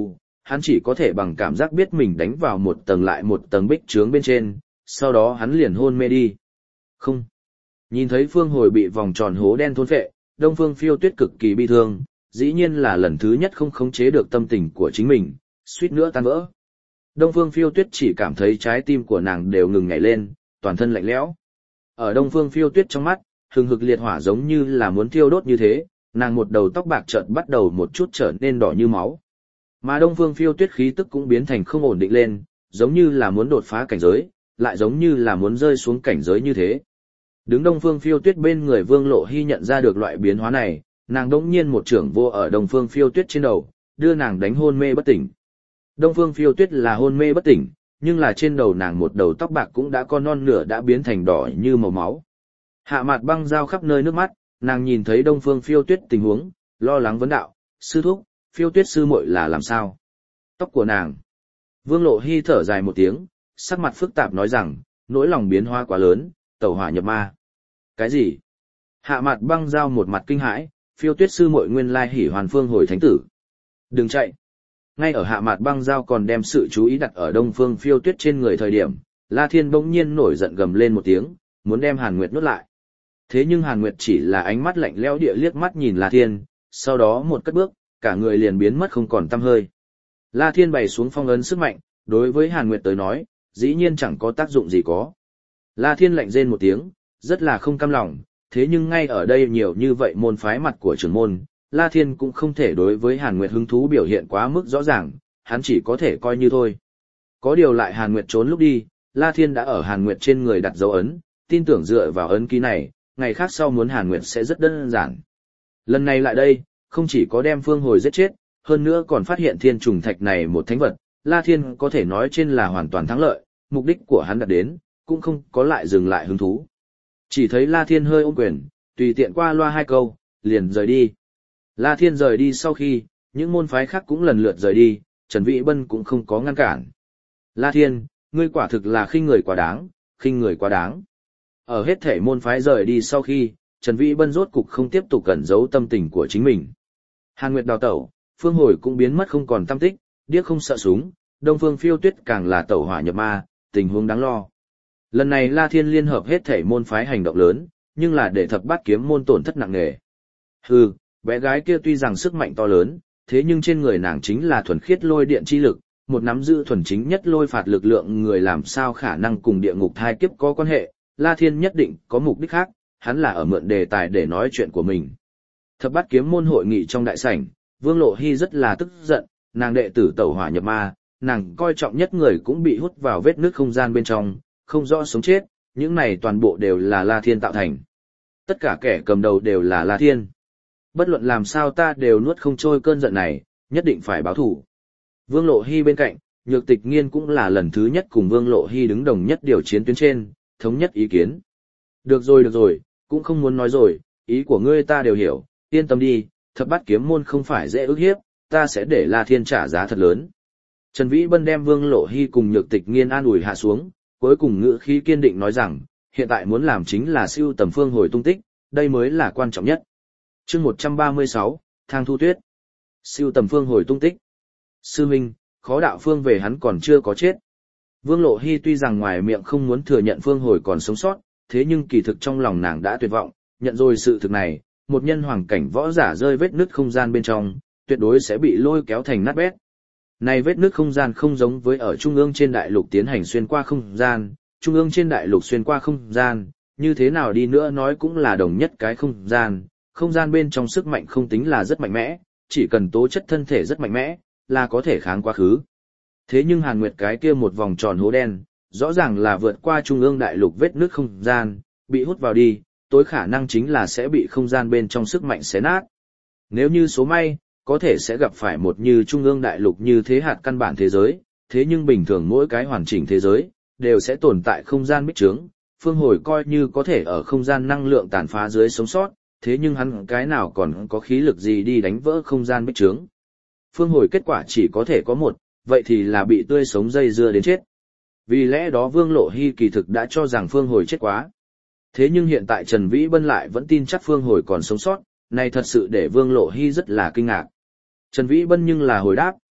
hắn chỉ có thể bằng cảm giác biết mình đánh vào một tầng lại một tầng bích trướng bên trên, sau đó hắn liền hôn mê đi. Không. Nhìn thấy Phương Hồi bị vòng tròn hố đen thôn phệ, Đông Phương Phiêu Tuyết cực kỳ bi thương, dĩ nhiên là lần thứ nhất không khống chế được tâm tình của chính mình, suýt nữa tan vỡ. Đông Phương Phiêu Tuyết chỉ cảm thấy trái tim của nàng đều ngừng nhảy lên, toàn thân lạnh lẽo. Ở Đông Phương Phiêu Tuyết trong mắt, hừng hực liệt hỏa giống như là muốn thiêu đốt như thế, nàng một đầu tóc bạc chợt bắt đầu một chút trở nên đỏ như máu. Mà Đông Phương Phiêu Tuyết khí tức cũng biến thành không ổn định lên, giống như là muốn đột phá cảnh giới, lại giống như là muốn rơi xuống cảnh giới như thế. Đứng Đông Phương Phiêu Tuyết bên người Vương Lộ Hy nhận ra được loại biến hóa này, nàng đống nhiên một trưởng vô ở Đông Phương Phiêu Tuyết trên đầu, đưa nàng đánh hôn mê bất tỉnh. Đông Phương Phiêu Tuyết là hôn mê bất tỉnh, nhưng là trên đầu nàng một đầu tóc bạc cũng đã con non nửa đã biến thành đỏ như màu máu. Hạ Mạt Băng Dao khắp nơi nước mắt, nàng nhìn thấy Đông Phương Phiêu Tuyết tình huống, lo lắng vấn đạo, sư thúc, Phiêu Tuyết sư muội là làm sao? Tóc của nàng. Vương Lộ Hy thở dài một tiếng, sắc mặt phức tạp nói rằng, nỗi lòng biến hóa quá lớn, tẩu hỏa nhập ma. Cái gì? Hạ Mạt Băng Dao một mặt kinh hãi, Phiêu Tuyết sư muội nguyên lai hỉ hoàn phương hồi thánh tử. Đừng chạy. Ngay ở Hạ Mạt Băng Dao còn đem sự chú ý đặt ở Đông Phương Phiêu Tuyết trên người thời điểm, La Thiên bỗng nhiên nổi giận gầm lên một tiếng, muốn đem Hàn Nguyệt nuốt lại. Thế nhưng Hàn Nguyệt chỉ là ánh mắt lạnh lẽo địa liếc mắt nhìn La Thiên, sau đó một cất bước, cả người liền biến mất không còn tăm hơi. La Thiên bày xuống phong ấn sức mạnh, đối với Hàn Nguyệt tới nói, dĩ nhiên chẳng có tác dụng gì có. La Thiên lạnh rên một tiếng, rất là không cam lòng, thế nhưng ngay ở đây nhiều như vậy môn phái mặt của trưởng môn, La Thiên cũng không thể đối với Hàn Nguyệt hứng thú biểu hiện quá mức rõ ràng, hắn chỉ có thể coi như thôi. Có điều lại Hàn Nguyệt trốn lúc đi, La Thiên đã ở Hàn Nguyệt trên người đặt dấu ấn, tin tưởng dựa vào ấn ký này, ngày khác sau muốn Hàn Nguyệt sẽ rất đơn giản. Lần này lại đây, không chỉ có đem Phương Hồi giết chết, hơn nữa còn phát hiện thiên trùng thạch này một thánh vật, La Thiên có thể nói trên là hoàn toàn thắng lợi, mục đích của hắn đạt đến, cũng không có lại dừng lại hứng thú. Chỉ thấy La Thiên hơi ôm quyền, tùy tiện qua loa hai câu, liền rời đi. La Thiên rời đi sau khi, những môn phái khác cũng lần lượt rời đi, Trần Vĩ Bân cũng không có ngăn cản. La Thiên, ngươi quả thực là khinh người quá đáng, khinh người quá đáng. Ở hết thể môn phái rời đi sau khi, Trần Vĩ Bân rốt cục không tiếp tục cẩn giấu tâm tình của chính mình. Hàn Nguyệt đào tẩu, Phương Hồi cũng biến mất không còn tâm tích, điếc không sợ súng, Đông Phương Phiêu Tuyết càng là tẩu hỏa nhập ma, tình huống đáng lo. Lần này La Thiên liên hợp hết thể môn phái hành động lớn, nhưng là để thập bát kiếm môn tổn thất nặng nề. Hừ, bé gái kia tuy rằng sức mạnh to lớn, thế nhưng trên người nàng chính là thuần khiết lôi điện chi lực, một nắm giữ thuần chính nhất lôi phạt lực lượng người làm sao khả năng cùng địa ngục thai kiếp có quan hệ, La Thiên nhất định có mục đích khác, hắn là ở mượn đề tài để nói chuyện của mình. Thập bát kiếm môn hội nghị trong đại sảnh, Vương Lộ Hy rất là tức giận, nàng đệ tử tẩu hỏa nhập ma, nàng coi trọng nhất người cũng bị hút vào vết nước không gian bên trong, không rõ sống chết, những này toàn bộ đều là La Thiên tạo thành. Tất cả kẻ cầm đầu đều là La Thiên. Bất luận làm sao ta đều nuốt không trôi cơn giận này, nhất định phải báo thủ. Vương Lộ Hy bên cạnh, Nhược Tịch Nghiên cũng là lần thứ nhất cùng Vương Lộ Hy đứng đồng nhất điều chiến tuyến trên, thống nhất ý kiến. Được rồi, cũng không muốn nói rồi, ý của ngươi ta đều hiểu, yên tâm đi, thập bát kiếm môn không phải dễ ức hiếp, ta sẽ để La Thiên trả giá thật lớn. Trần Vĩ Bân đem Vương Lộ Hy cùng Nhược Tịch Nghiên an ủi hạ xuống, cuối cùng ngữ khí kiên định nói rằng, hiện tại muốn làm chính là siêu tầm Phương Hồi tung tích, đây mới là quan trọng nhất. Chương 136, Thang Thu Tuyết. Siêu tầm Phương Hồi tung tích. Sư Minh, khó đạo Phương về hắn còn chưa có chết. Vương Lộ Hy tuy rằng ngoài miệng không muốn thừa nhận Phương Hồi còn sống sót, thế nhưng kỳ thực trong lòng nàng đã tuyệt vọng, nhận rồi sự thực này, một nhân hoàng cảnh võ giả rơi vết nứt không gian bên trong, tuyệt đối sẽ bị lôi kéo thành nát bét. Này vết nứt không gian không giống với ở trung ương trên đại lục tiến hành xuyên qua không gian, trung ương trên đại lục xuyên qua không gian, như thế nào đi nữa nói cũng là đồng nhất cái không gian bên trong sức mạnh không tính là rất mạnh mẽ, chỉ cần tố chất thân thể rất mạnh mẽ, là có thể kháng quá khứ. Thế nhưng Hàn Nguyệt cái kia một vòng tròn hố đen, rõ ràng là vượt qua trung ương đại lục vết nứt không gian, bị hút vào đi, tối khả năng chính là sẽ bị không gian bên trong sức mạnh xé nát. Nếu như số may, có thể sẽ gặp phải một như trung ương đại lục như thế hạt căn bản thế giới, thế nhưng bình thường mỗi cái hoàn chỉnh thế giới, đều sẽ tồn tại không gian bích trướng, Phương Hồi coi như có thể ở không gian năng lượng tàn phá dưới sống sót, thế nhưng hắn cái nào còn có khí lực gì đi đánh vỡ không gian bích trướng. Phương Hồi kết quả chỉ có thể có một, vậy thì là bị tươi sống dây dưa đến chết. Vì lẽ đó Vương Lộ Hy kỳ thực đã cho rằng Phương Hồi chết quá. Thế nhưng hiện tại Trần Vĩ Bân lại vẫn tin chắc Phương Hồi còn sống sót, này thật sự để Vương Lộ Hy rất là kinh ngạc. Trần Vĩ Bân nhưng là hồi đáp,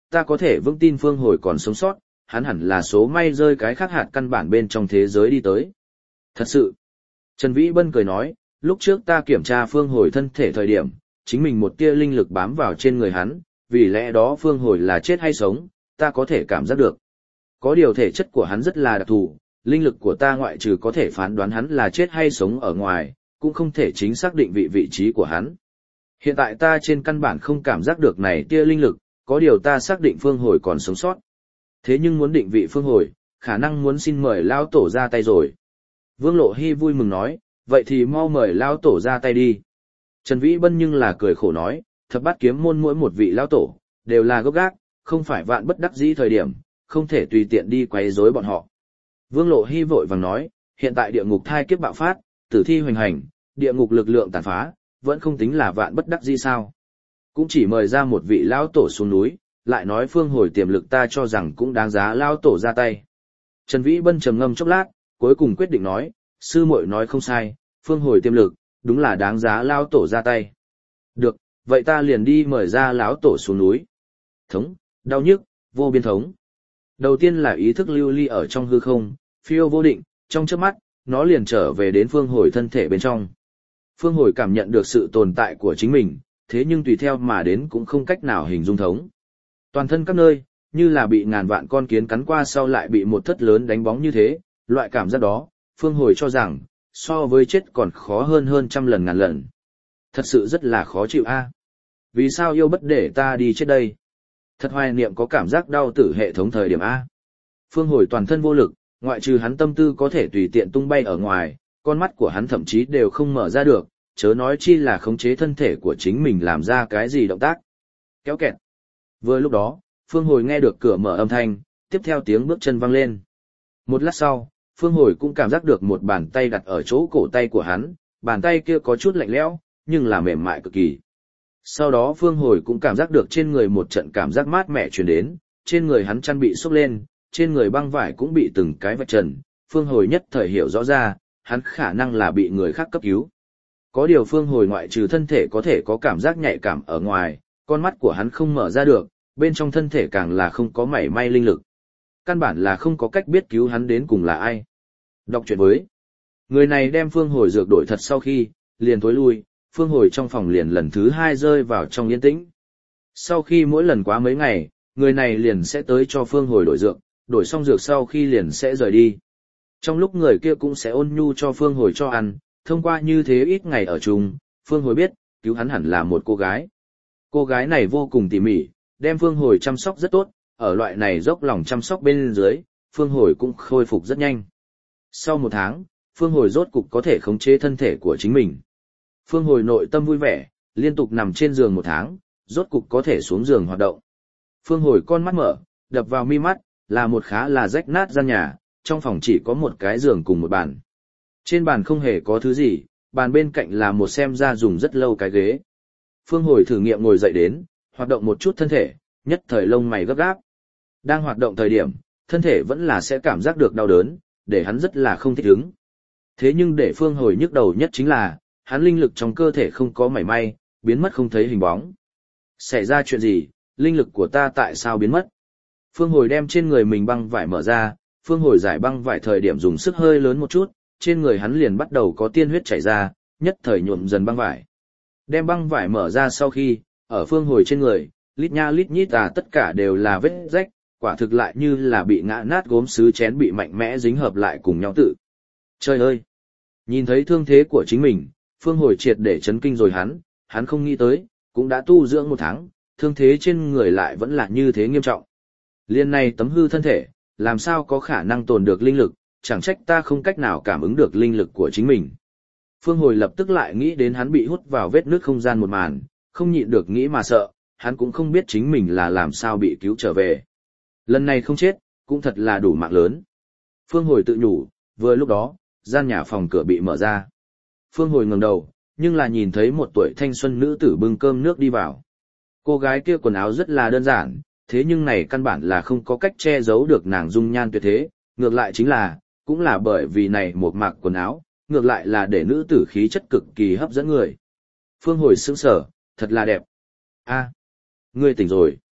ta có thể vững tin Phương Hồi còn sống sót, hắn hẳn là số may rơi cái khác hạt căn bản bên trong thế giới đi tới. Thật sự. Trần Vĩ Bân cười nói, lúc trước ta kiểm tra Phương Hồi thân thể thời điểm, chính mình một tia linh lực bám vào trên người hắn, vì lẽ đó Phương Hồi là chết hay sống, ta có thể cảm giác được. Có điều thể chất của hắn rất là đặc thù, linh lực của ta ngoại trừ có thể phán đoán hắn là chết hay sống ở ngoài, cũng không thể chính xác định vị trí của hắn. Hiện tại ta trên căn bản không cảm giác được này tia linh lực, có điều ta xác định Phương Hồi còn sống sót. Thế nhưng muốn định vị Phương Hồi, khả năng muốn xin mời Lao Tổ ra tay rồi. Vương Lộ Hy vui mừng nói, vậy thì mau mời Lao Tổ ra tay đi. Trần Vĩ Bân nhưng là cười khổ nói, Thập Bát Kiếm môn mỗi một vị Lao Tổ, đều là gốc gác, không phải vạn bất đắc dĩ thời điểm, không thể tùy tiện đi quấy rối bọn họ. Vương Lộ Hy vội vàng nói, hiện tại địa ngục thai kiếp bạo phát, tử thi hoành hành, địa ngục lực lượng tàn phá, vẫn không tính là vạn bất đắc dĩ sao. Cũng chỉ mời ra một vị Lao Tổ xuống núi, lại nói Phương Hồi tiềm lực ta cho rằng cũng đáng giá Lao Tổ ra tay. Trần Vĩ Bân trầm ngâm chốc lát, cuối cùng quyết định nói, sư muội nói không sai, Phương Hồi tiềm lực, đúng là đáng giá Lao Tổ ra tay. Được, vậy ta liền đi mời ra Lão Tổ xuống núi. Thống, đau nhức, vô biên thống. Đầu tiên là ý thức lưu ly ở trong hư không, phiêu vô định, trong chớp mắt, nó liền trở về đến Phương Hồi thân thể bên trong. Phương Hồi cảm nhận được sự tồn tại của chính mình, thế nhưng tùy theo mà đến cũng không cách nào hình dung thống. Toàn thân các nơi, như là bị ngàn vạn con kiến cắn qua sau lại bị một thất lớn đánh bóng như thế, loại cảm giác đó, Phương Hồi cho rằng, so với chết còn khó hơn trăm lần ngàn lần. Thật sự rất là khó chịu a. Vì sao yêu bất để ta đi chết đây? Thật hoài niệm có cảm giác đau tử hệ thống thời điểm A. Phương Hồi toàn thân vô lực, ngoại trừ hắn tâm tư có thể tùy tiện tung bay ở ngoài, con mắt của hắn thậm chí đều không mở ra được, chớ nói chi là khống chế thân thể của chính mình làm ra cái gì động tác. Kéo kẹt. Vừa lúc đó, Phương Hồi nghe được cửa mở âm thanh, tiếp theo tiếng bước chân vang lên. Một lát sau, Phương Hồi cũng cảm giác được một bàn tay đặt ở chỗ cổ tay của hắn, bàn tay kia có chút lạnh lẽo, nhưng là mềm mại cực kỳ. Sau đó Phương Hồi cũng cảm giác được trên người một trận cảm giác mát mẻ truyền đến, trên người hắn chăn bị xốc lên, trên người băng vải cũng bị từng cái vạch trần, Phương Hồi nhất thời hiểu rõ ra, hắn khả năng là bị người khác cấp cứu. Có điều Phương Hồi ngoại trừ thân thể có thể có cảm giác nhạy cảm ở ngoài, con mắt của hắn không mở ra được, bên trong thân thể càng là không có mảy may linh lực. Căn bản là không có cách biết cứu hắn đến cùng là ai. Đọc truyện với. Người này đem Phương Hồi dược đổi thật sau khi, liền tối lui, Phương Hồi trong phòng liền lần thứ 2 rơi vào trong yên tĩnh. Sau khi mỗi lần quá mấy ngày, người này liền sẽ tới cho Phương Hồi đổi dược, đổi xong dược sau khi liền sẽ rời đi. Trong lúc người kia cũng sẽ ôn nhu cho Phương Hồi cho ăn, thông qua như thế ít ngày ở chung, Phương Hồi biết, cứu hắn hẳn là một cô gái. Cô gái này vô cùng tỉ mỉ, đem Phương Hồi chăm sóc rất tốt, ở loại này dốc lòng chăm sóc bên dưới, Phương Hồi cũng khôi phục rất nhanh. Sau 1 tháng, Phương Hồi rốt cục có thể khống chế thân thể của chính mình. Phương Hồi nội tâm vui vẻ, liên tục nằm trên giường 1 tháng, rốt cục có thể xuống giường hoạt động. Phương Hồi con mắt mở, đập vào mi mắt, là một khá là rách nát gian nhà, trong phòng chỉ có một cái giường cùng một bàn. Trên bàn không hề có thứ gì, bàn bên cạnh là một xem ra dùng rất lâu cái ghế. Phương Hồi thử nghiệm ngồi dậy đến, hoạt động một chút thân thể, nhất thời lông mày gấp gáp. Đang hoạt động thời điểm, thân thể vẫn là sẽ cảm giác được đau đớn, để hắn rất là không thích ứng. Thế nhưng để Phương Hồi nhức đầu nhất chính là, hắn linh lực trong cơ thể không có mảy may, biến mất không thấy hình bóng. Xảy ra chuyện gì, linh lực của ta tại sao biến mất? Phương Hồi đem trên người mình băng vải mở ra, Phương Hồi giải băng vải thời điểm dùng sức hơi lớn một chút, trên người hắn liền bắt đầu có tiên huyết chảy ra, nhất thời nhuộm dần băng vải. Đem băng vải mở ra sau khi, ở Phương Hồi trên người, lít nha lít nhít tất cả đều là vết rách, quả thực lại như là bị ngã nát gốm sứ chén bị mạnh mẽ dính hợp lại cùng nhau tự. Trời ơi! Nhìn thấy thương thế của chính mình, Phương Hồi triệt để chấn kinh rồi hắn không nghĩ tới, cũng đã tu dưỡng 1 tháng, thương thế trên người lại vẫn là như thế nghiêm trọng. Liên này tấm hư thân thể, làm sao có khả năng tồn được linh lực, chẳng trách ta không cách nào cảm ứng được linh lực của chính mình. Phương Hồi lập tức lại nghĩ đến hắn bị hút vào vết nứt không gian một màn, không nhịn được nghĩ mà sợ, hắn cũng không biết chính mình là làm sao bị cứu trở về. Lần này không chết, cũng thật là đủ mạng lớn. Phương Hồi tự nhủ, vừa lúc đó, gian nhà phòng cửa bị mở ra. Phương Hồi ngẩng đầu, nhưng là nhìn thấy một tuổi thanh xuân nữ tử bưng cơm nước đi vào. Cô gái kia quần áo rất là đơn giản, thế nhưng này căn bản là không có cách che giấu được nàng dung nhan tuyệt thế, ngược lại chính là, cũng là bởi vì này một mạc quần áo, ngược lại là để nữ tử khí chất cực kỳ hấp dẫn người. Phương Hồi sững sờ, thật là đẹp. A, ngươi tỉnh rồi.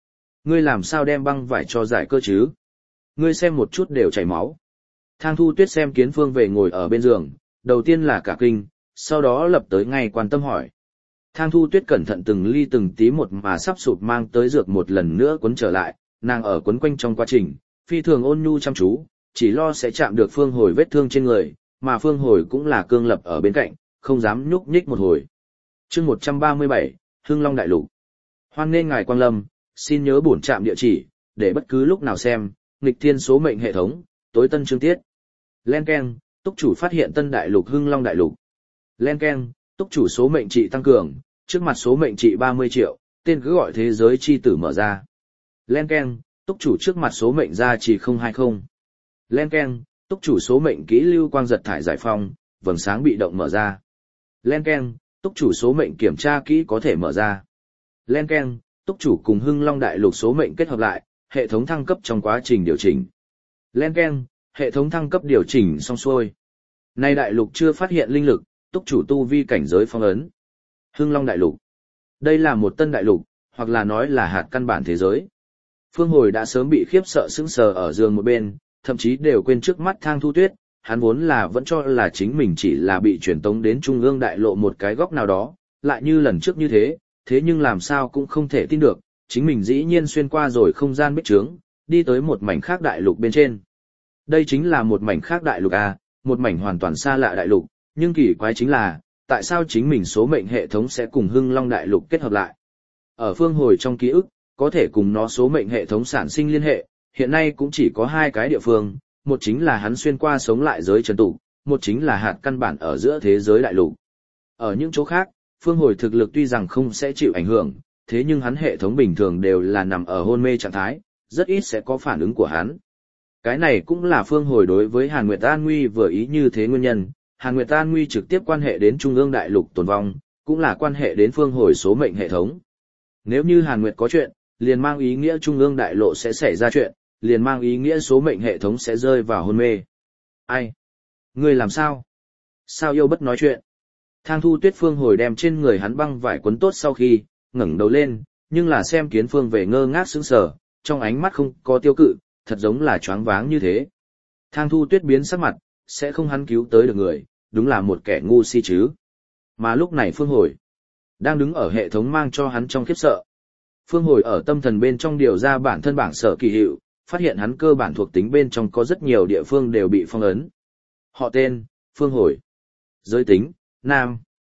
Ngươi làm sao đem băng vải cho giải cơ chứ? Ngươi xem một chút đều chảy máu. Thang Thu Tuyết xem Kiến Phương về ngồi ở bên giường, đầu tiên là cả kinh, sau đó lập tới ngay quan tâm hỏi. Thang Thu Tuyết cẩn thận từng ly từng tí một mà sắp sụp mang tới dược một lần nữa quấn trở lại, nàng ở quấn quanh trong quá trình, phi thường ôn nhu chăm chú, chỉ lo sẽ chạm được Phương Hồi vết thương trên người, mà Phương Hồi cũng là cương lập ở bên cạnh, không dám nhúc nhích một hồi. Chương 137, Hưng Long Đại Lục. Hoan nghênh ngài quang lâm, xin nhớ bổn trạm địa chỉ, để bất cứ lúc nào xem, nghịch thiên số mệnh hệ thống, tối tân chương tiết. Len keng, túc chủ phát hiện tân đại lục Hưng Long Đại Lục. Len keng, túc chủ số mệnh trị tăng cường, trước mặt số mệnh trị 30 triệu, tên cứ gọi thế giới chi tử mở ra. Len keng, túc chủ trước mặt số mệnh gia trì 020. Len keng, túc chủ số mệnh kỹ lưu quang giật thải giải phong, vầng sáng bị động mở ra. Len keng, túc chủ số mệnh kiểm tra kỹ có thể mở ra. Len keng, túc chủ cùng Hưng Long Đại Lục số mệnh kết hợp lại, hệ thống thăng cấp trong quá trình điều chỉnh. Len keng, hệ thống thăng cấp điều chỉnh xong xuôi. Nay đại lục chưa phát hiện linh lực, túc chủ tu vi cảnh giới phong ấn. Hưng Long Đại Lục. Đây là một tân đại lục, hoặc là nói là hạt căn bản thế giới. Phương Hồi đã sớm bị khiếp sợ sững sờ ở giường một bên, thậm chí đều quên trước mắt Thang Thu Tuyết, hắn vốn là vẫn cho là chính mình chỉ là bị truyền tống đến trung ương đại lộ một cái góc nào đó, lại như lần trước như thế nhưng làm sao cũng không thể tin được, chính mình dĩ nhiên xuyên qua rồi không gian bích trướng, đi tới một mảnh khác đại lục bên trên. Đây chính là một mảnh khác đại lục à, một mảnh hoàn toàn xa lạ đại lục, nhưng kỳ quái chính là, tại sao chính mình số mệnh hệ thống sẽ cùng Hưng Long Đại Lục kết hợp lại. Ở Phương Hồi trong ký ức, có thể cùng nó số mệnh hệ thống sản sinh liên hệ, hiện nay cũng chỉ có hai cái địa phương, một chính là hắn xuyên qua sống lại giới trần tục, một chính là hạt căn bản ở giữa thế giới đại lục. Ở những chỗ khác, Phương Hồi thực lực tuy rằng không sẽ chịu ảnh hưởng, thế nhưng hắn hệ thống bình thường đều là nằm ở hôn mê trạng thái, rất ít sẽ có phản ứng của hắn. Cái này cũng là Phương Hồi đối với Hàn Nguyệt An Nguy vừa ý như thế nguyên nhân, Hàn Nguyệt An Nguy trực tiếp quan hệ đến Trung ương Đại Lục tồn vong, cũng là quan hệ đến Phương Hồi số mệnh hệ thống. Nếu như Hàn Nguyệt có chuyện, liền mang ý nghĩa Trung ương Đại Lộ sẽ xảy ra chuyện, liền mang ý nghĩa số mệnh hệ thống sẽ rơi vào hôn mê. Ai? Ngươi làm sao? Sao yêu bất nói chuyện? Thang Thu Tuyết Phương Hồi đem trên người hắn băng vải quấn tốt sau khi, ngẩng đầu lên, nhưng là xem Kiến Phương về ngơ ngác sững sờ, trong ánh mắt không có tiêu cự, thật giống là choáng váng như thế. Thang Thu Tuyết biến sắc mặt, sẽ không hắn cứu tới được người, đúng là một kẻ ngu si chứ. Mà lúc này Phương Hồi đang đứng ở hệ thống mang cho hắn trong khiếp sợ. Phương Hồi ở tâm thần bên trong điều ra bản thân bảng sở kỳ hiệu, phát hiện hắn cơ bản thuộc tính bên trong có rất nhiều địa phương đều bị phong ấn. Họ tên, Phương Hồi. Giới tính, nam.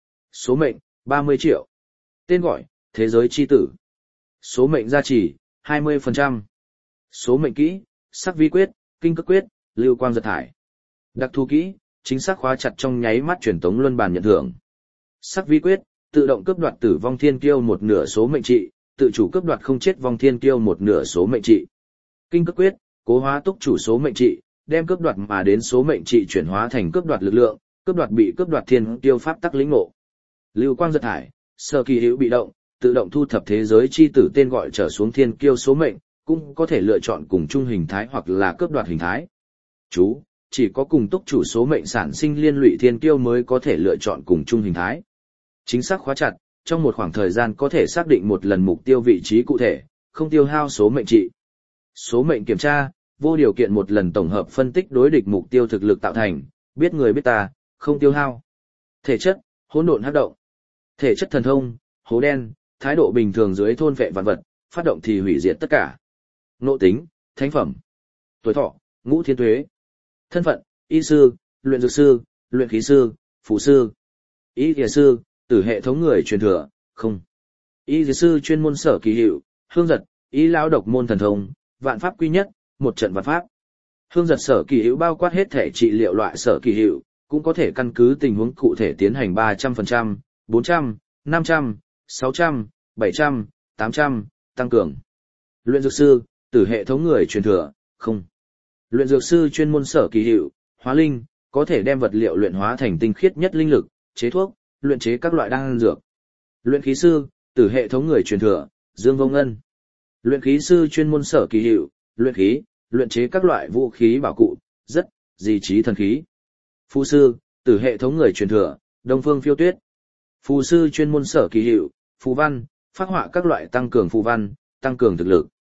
Số mệnh, 30 triệu. Tên gọi, thế giới chi tử. Số mệnh gia trì, 20%. Số mệnh kỹ, sắc vi quyết, kinh cước quyết, lưu quang giật thải. Đặc thù kỹ, chính xác khóa chặt trong nháy mắt truyền tống luân bàn nhận thưởng. Sắc vi quyết, tự động cướp đoạt tử vong thiên kiêu một nửa số mệnh trị, tự chủ cướp đoạt không chết vong thiên kiêu một nửa số mệnh trị. Kinh cước quyết, cố hóa túc chủ số mệnh trị, đem cướp đoạt mà đến số mệnh trị chuyển hóa thành cướp đoạt lực lượng, cướp đoạt bị cướp đoạt thiên kiêu pháp tắc lĩnh ngộ. Lưu quang giật thải, sở kỳ hữu bị động, tự động thu thập thế giới chi tử tên gọi trở xuống thiên kiêu số mệnh, cũng có thể lựa chọn cùng chung hình thái hoặc là cướp đoạt hình thái. Chú, chỉ có cùng túc chủ số mệnh sản sinh liên lụy thiên kiêu mới có thể lựa chọn cùng chung hình thái. Chính xác khóa chặt, trong một khoảng thời gian có thể xác định một lần mục tiêu vị trí cụ thể, không tiêu hao số mệnh trị. Số mệnh kiểm tra, vô điều kiện một lần tổng hợp phân tích đối địch mục tiêu thực lực tạo thành, biết người biết ta, không tiêu hao. Thể chất, hỗn độn hắc động. Thể chất thần thông, hố đen, thái độ bình thường dưới thôn vệ vạn vật, phát động thì hủy diệt tất cả. Ngộ tính, thánh phẩm. Tuổi thọ, ngũ thiên tuế. Thân phận, y sư, luyện dược sư, luyện khí sư, phù sư. Y y sư, từ hệ thống người truyền thừa, không. Y y sư chuyên môn sở kỳ hiệu, hương giật, y lão độc môn thần thông, vạn pháp quy nhất, một trận vạn pháp. Hương giật sở kỳ hiệu bao quát hết thể trị liệu loại sở kỳ hiệu, cũng có thể căn cứ tình huống cụ thể tiến hành 300%, 400, 500, 600, 700, 800, tăng cường. Luyện dược sư, từ hệ thống người truyền thừa, không. Luyện dược sư chuyên môn sở kỳ hiệu, hóa linh, có thể đem vật liệu luyện hóa thành tinh khiết nhất linh lực, chế thuốc, luyện chế các loại đan dược. Luyện khí sư, từ hệ thống người truyền thừa, Dương Vô Ngân. Luyện khí sư chuyên môn sở kỳ hiệu, luyện khí, luyện chế các loại vũ khí bảo cụ, rất, di trí thần khí. Phù sư, từ hệ thống người truyền thừa, Đông Phương Phiêu Tuyết. Phù sư chuyên môn sở kỳ hiệu, phù văn, phác họa các loại tăng cường phù văn, tăng cường thực lực.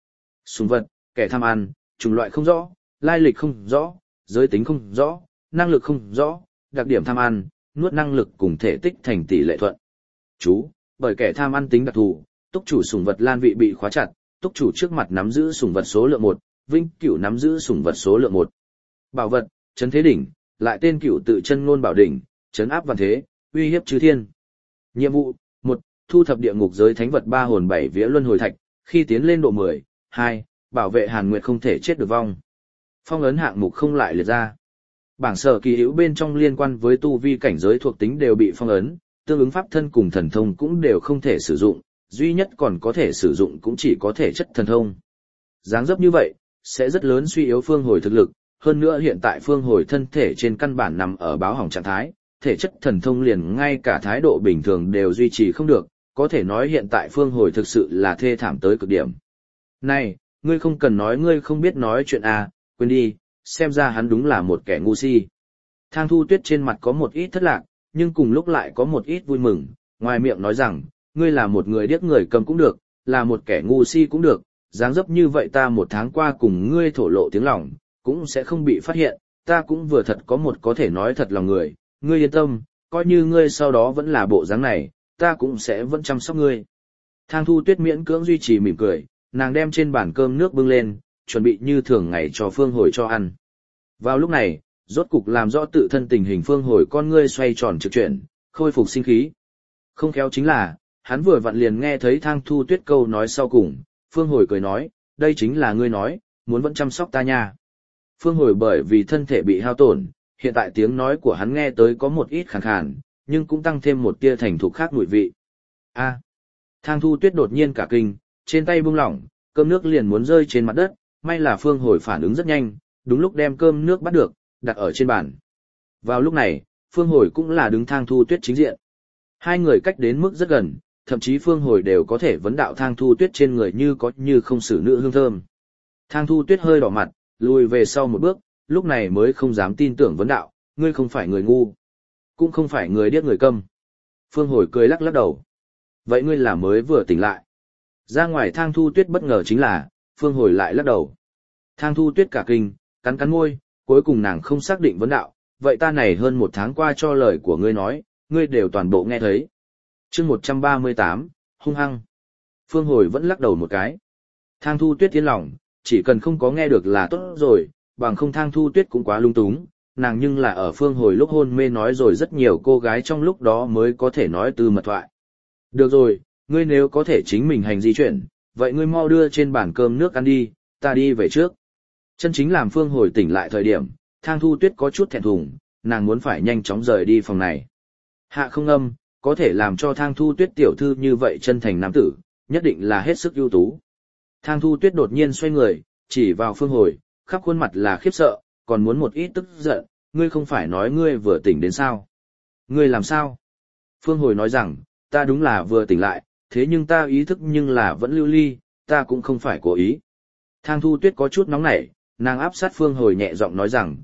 Sùng vật, kẻ tham ăn, chủng loại không rõ, lai lịch không rõ, giới tính không rõ, năng lực không rõ, đặc điểm tham ăn, nuốt năng lực cùng thể tích thành tỷ lệ thuận. Chú, bởi kẻ tham ăn tính đặc thù, túc chủ sùng vật lan vị bị khóa chặt, túc chủ trước mặt nắm giữ sùng vật số lượng 1, vĩnh cửu nắm giữ sùng vật số lượng 1. Bảo vật, trấn thế đỉnh, lại tên cửu tự chân ngôn bảo đỉnh, trấn áp vạn thế, uy hiếp chư thiên. Nhiệm vụ, 1. Thu thập địa ngục giới thánh vật 3 hồn 7 vía luân hồi thạch, khi tiến lên độ 10. 2. Bảo vệ Hàn Nguyệt không thể chết được vong. Phong ấn hạng mục không lại liệt ra. Bảng sở kỳ hữu bên trong liên quan với tu vi cảnh giới thuộc tính đều bị phong ấn, tương ứng pháp thân cùng thần thông cũng đều không thể sử dụng, duy nhất còn có thể sử dụng cũng chỉ có thể chất thần thông. Dáng dấp như vậy, sẽ rất lớn suy yếu phương hồi thực lực, hơn nữa hiện tại phương hồi thân thể trên căn bản nằm ở báo hỏng trạng thái, thể chất thần thông liền ngay cả thái độ bình thường đều duy trì không được, có thể nói hiện tại phương hồi thực sự là thê thảm tới cực điểm. Này, ngươi không cần nói ngươi không biết nói chuyện à, quên đi, xem ra hắn đúng là một kẻ ngu si. Thang Thu Tuyết trên mặt có một ít thất lạc, nhưng cùng lúc lại có một ít vui mừng, ngoài miệng nói rằng, ngươi là một người điếc người cầm cũng được, là một kẻ ngu si cũng được, dáng dấp như vậy ta 1 tháng qua cùng ngươi thổ lộ tiếng lòng, cũng sẽ không bị phát hiện, ta cũng vừa thật có một có thể nói thật lòng người, ngươi yên tâm, coi như ngươi sau đó vẫn là bộ dáng này, ta cũng sẽ vẫn chăm sóc ngươi. Thang Thu Tuyết miễn cưỡng duy trì mỉm cười, nàng đem trên bàn cơm nước bưng lên, chuẩn bị như thường ngày cho Phương Hồi cho ăn. Vào lúc này, rốt cục làm rõ tự thân tình hình Phương Hồi con ngươi xoay tròn trực chuyển, khôi phục sinh khí. Không khéo chính là, hắn vừa vặn liền nghe thấy Thang Thu Tuyết câu nói sau cùng, Phương Hồi cười nói, đây chính là ngươi nói, muốn vẫn chăm sóc ta nha. Phương Hồi bởi vì thân thể bị hao tổn, hiện tại tiếng nói của hắn nghe tới có một ít khàn khàn, nhưng cũng tăng thêm một tia thành thục khác mùi vị. A. Thang Thu Tuyết đột nhiên cả kinh, trên tay buông lỏng, cơm nước liền muốn rơi trên mặt đất, may là Phương Hồi phản ứng rất nhanh, đúng lúc đem cơm nước bắt được, đặt ở trên bàn. Vào lúc này, Phương Hồi cũng là đứng Thang Thu Tuyết chính diện. Hai người cách đến mức rất gần, thậm chí Phương Hồi đều có thể vấn đạo Thang Thu Tuyết trên người như có như không xử nữ hương thơm. Thang Thu Tuyết hơi đỏ mặt, lùi về sau một bước, lúc này mới không dám tin tưởng vấn đạo, ngươi không phải người ngu, cũng không phải người điếc người câm. Phương Hồi cười lắc lắc đầu. Vậy ngươi là mới vừa tỉnh lại. Ra ngoài Thang Thu Tuyết bất ngờ chính là, Phương Hồi lại lắc đầu. Thang Thu Tuyết cả kinh, cắn cắn môi, cuối cùng nàng không xác định vấn đạo, vậy ta này hơn 1 tháng qua cho lời của ngươi nói, ngươi đều toàn bộ nghe thấy. Chương 138, hung hăng. Phương Hồi vẫn lắc đầu một cái. Thang Thu Tuyết tiến lòng, chỉ cần không có nghe được là tốt rồi, bằng không Thang Thu Tuyết cũng quá lung túng, nàng nhưng là ở Phương Hồi lúc hôn mê nói rồi rất nhiều cô gái trong lúc đó mới có thể nói từ mật thoại. Được rồi, ngươi nếu có thể chính mình hành di chuyển, vậy ngươi mau đưa trên bàn cơm nước ăn đi, ta đi về trước. Chân chính làm Phương Hồi tỉnh lại thời điểm, Thang Thu Tuyết có chút thẹn thùng, nàng muốn phải nhanh chóng rời đi phòng này. Hạ Không Âm, có thể làm cho Thang Thu Tuyết tiểu thư như vậy chân thành nam tử, nhất định là hết sức ưu tú. Thang Thu Tuyết đột nhiên xoay người, chỉ vào Phương Hồi, khắp khuôn mặt là khiếp sợ, còn muốn một ít tức giận, ngươi không phải nói ngươi vừa tỉnh đến sao? Ngươi làm sao? Phương Hồi nói rằng, ta đúng là vừa tỉnh lại, thế nhưng ta ý thức nhưng là vẫn lưu ly, ta cũng không phải cố ý. Thang Thu Tuyết có chút nóng nảy, nàng áp sát Phương Hồi nhẹ giọng nói rằng,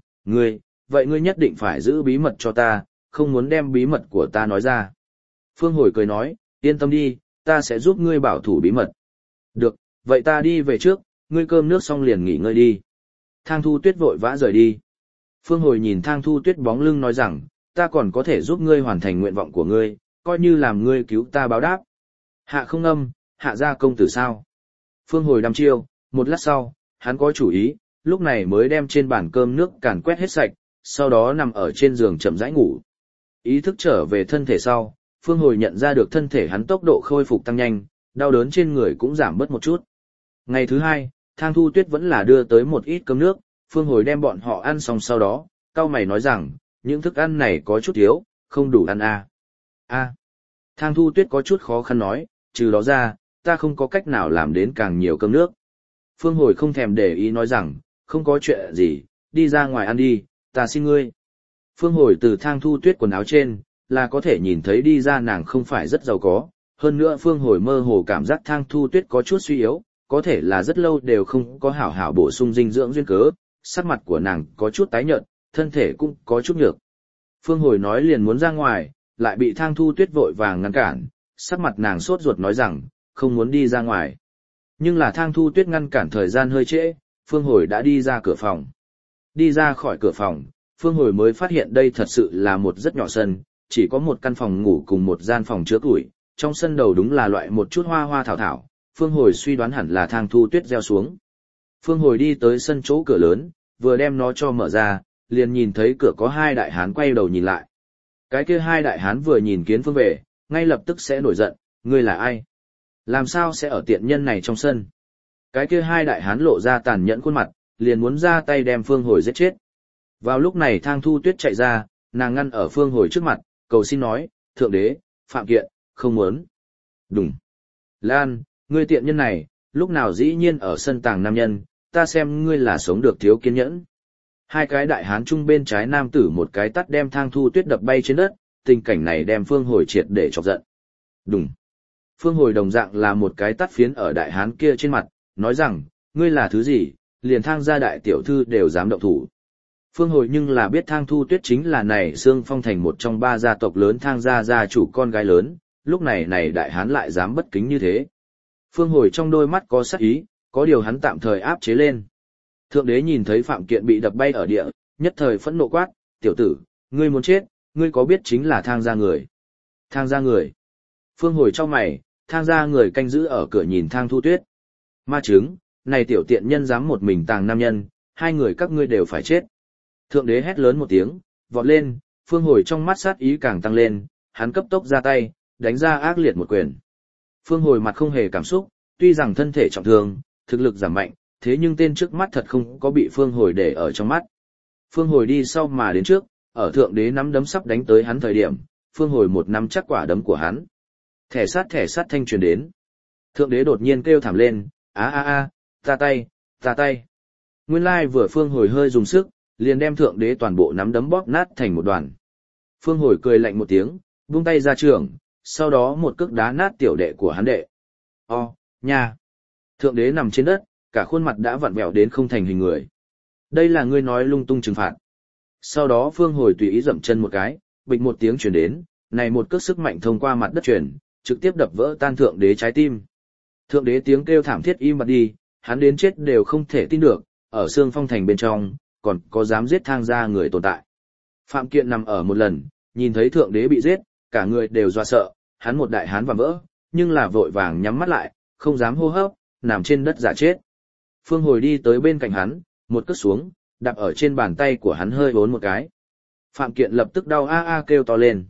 vậy ngươi nhất định phải giữ bí mật cho ta, không muốn đem bí mật của ta nói ra. Phương Hồi cười nói, yên tâm đi, ta sẽ giúp ngươi bảo thủ bí mật. Được, vậy ta đi về trước, ngươi cơm nước xong liền nghỉ ngơi đi. Thang Thu Tuyết vội vã rời đi. Phương Hồi nhìn Thang Thu Tuyết bóng lưng nói rằng, ta còn có thể giúp ngươi hoàn thành nguyện vọng của ngươi, coi như làm ngươi cứu ta báo đáp. Hạ Không Âm, hạ gia công tử sao? Phương Hồi đăm chiêu, một lát sau, hắn có chủ ý, lúc này mới đem trên bàn cơm nước càn quét hết sạch, sau đó nằm ở trên giường chậm rãi ngủ. Ý thức trở về thân thể sau, Phương Hồi nhận ra được thân thể hắn tốc độ khôi phục tăng nhanh, đau đớn trên người cũng giảm bớt một chút. Ngày thứ hai, Thang Thu Tuyết vẫn là đưa tới một ít cơm nước, Phương Hồi đem bọn họ ăn xong sau đó, cau mày nói rằng, những thức ăn này có chút thiếu, không đủ ăn à. Thang Thu Tuyết có chút khó khăn nói, trừ đó ra, ta không có cách nào làm đến càng nhiều cơm nước. Phương Hồi không thèm để ý nói rằng, không có chuyện gì, đi ra ngoài ăn đi, ta xin ngươi. Phương Hồi từ Thang Thu Tuyết quần áo trên, là có thể nhìn thấy đi ra nàng không phải rất giàu có, hơn nữa Phương Hồi mơ hồ cảm giác Thang Thu Tuyết có chút suy yếu, có thể là rất lâu đều không có hảo hảo bổ sung dinh dưỡng duyên cớ, sắc mặt của nàng có chút tái nhợt, thân thể cũng có chút nhược. Phương Hồi nói liền muốn ra ngoài, lại bị Thang Thu Tuyết vội vàng ngăn cản, sắc mặt nàng sốt ruột nói rằng, không muốn đi ra ngoài. Nhưng là Thang Thu Tuyết ngăn cản thời gian hơi trễ, Phương Hồi đã đi ra cửa phòng. Đi ra khỏi cửa phòng, Phương Hồi mới phát hiện đây thật sự là một rất nhỏ sân, chỉ có một căn phòng ngủ cùng một gian phòng chứa củi, trong sân đầu đúng là loại một chút hoa hoa thảo thảo, Phương Hồi suy đoán hẳn là Thang Thu Tuyết gieo xuống. Phương Hồi đi tới sân chỗ cửa lớn, vừa đem nó cho mở ra, liền nhìn thấy cửa có hai đại hán quay đầu nhìn lại. Cái kia hai đại hán vừa nhìn kiến Phương về, ngay lập tức sẽ nổi giận, ngươi là ai? Làm sao sẽ ở tiện nhân này trong sân? Cái kia hai đại hán lộ ra tàn nhẫn khuôn mặt, liền muốn ra tay đem Phương Hồi giết chết. Vào lúc này Thang Thu Tuyết chạy ra, nàng ngăn ở Phương Hồi trước mặt, cầu xin nói, thượng đế, phạm kiện, không muốn. Đúng. Lan, ngươi tiện nhân này, lúc nào dĩ nhiên ở sân tàng nam nhân, ta xem ngươi là sống được thiếu kiên nhẫn. Hai cái đại hán trung bên trái nam tử một cái tắt đem Thang Thu Tuyết đập bay trên đất, tình cảnh này đem Phương Hồi triệt để chọc giận. Đúng. Phương Hồi đồng dạng là một cái tắt phiến ở đại hán kia trên mặt, nói rằng, ngươi là thứ gì, liền Thang gia đại tiểu thư đều dám động thủ. Phương Hồi nhưng là biết Thang Thu Tuyết chính là này Sương Phong thành một trong ba gia tộc lớn Thang gia gia chủ con gái lớn, lúc này này đại hán lại dám bất kính như thế. Phương Hồi trong đôi mắt có sắc ý, có điều hắn tạm thời áp chế lên. Thượng đế nhìn thấy Phạm Kiện bị đập bay ở địa, nhất thời phẫn nộ quát, tiểu tử, ngươi muốn chết, ngươi có biết chính là Thang gia người. Thang gia người. Phương Hồi trong mày, Thang gia người canh giữ ở cửa nhìn Thang Thu Tuyết. Ma chứng, này tiểu tiện nhân dám một mình tàng nam nhân, hai người các ngươi đều phải chết. Thượng đế hét lớn một tiếng, vọt lên, Phương Hồi trong mắt sát ý càng tăng lên, hắn cấp tốc ra tay, đánh ra ác liệt một quyền. Phương Hồi mặt không hề cảm xúc, tuy rằng thân thể trọng thương, thực lực giảm mạnh, thế nhưng tên trước mắt thật không có bị Phương Hồi để ở trong mắt. Phương Hồi đi sau mà đến trước, ở thượng đế nắm đấm sắp đánh tới hắn thời điểm, Phương Hồi một nắm chắc quả đấm của hắn. Thẻ sát thanh truyền đến. Thượng đế đột nhiên kêu thảm lên, ta tay. Nguyên lai vừa Phương Hồi hơi dùng sức, liền đem thượng đế toàn bộ nắm đấm bóp nát thành một đoàn. Phương Hồi cười lạnh một tiếng, buông tay ra trường, sau đó một cước đá nát tiểu đệ của hắn đệ. Nha! Thượng đế nằm trên đất, cả khuôn mặt đã vặn vẹo đến không thành hình người. Đây là ngươi nói lung tung trừng phạt. Sau đó Phương Hồi tùy ý dậm chân một cái, bịch một tiếng truyền đến, này một cước sức mạnh thông qua mặt đất truyền, trực tiếp đập vỡ tan thượng đế trái tim. Thượng đế tiếng kêu thảm thiết im bặt đi, hắn đến chết đều không thể tin được, ở Sương Phong thành bên trong, còn có dám giết Thang gia người tồn tại. Phạm Kiện nằm ở một lần, nhìn thấy thượng đế bị giết, cả người đều dọa sợ, hắn một đại hán và vỡ, nhưng là vội vàng nhắm mắt lại, không dám hô hấp, nằm trên đất giả chết. Phương Hồi đi tới bên cạnh hắn, một cước xuống, đạp ở trên bàn tay của hắn hơi bốn một cái. Phạm Kiện lập tức đau kêu to lên.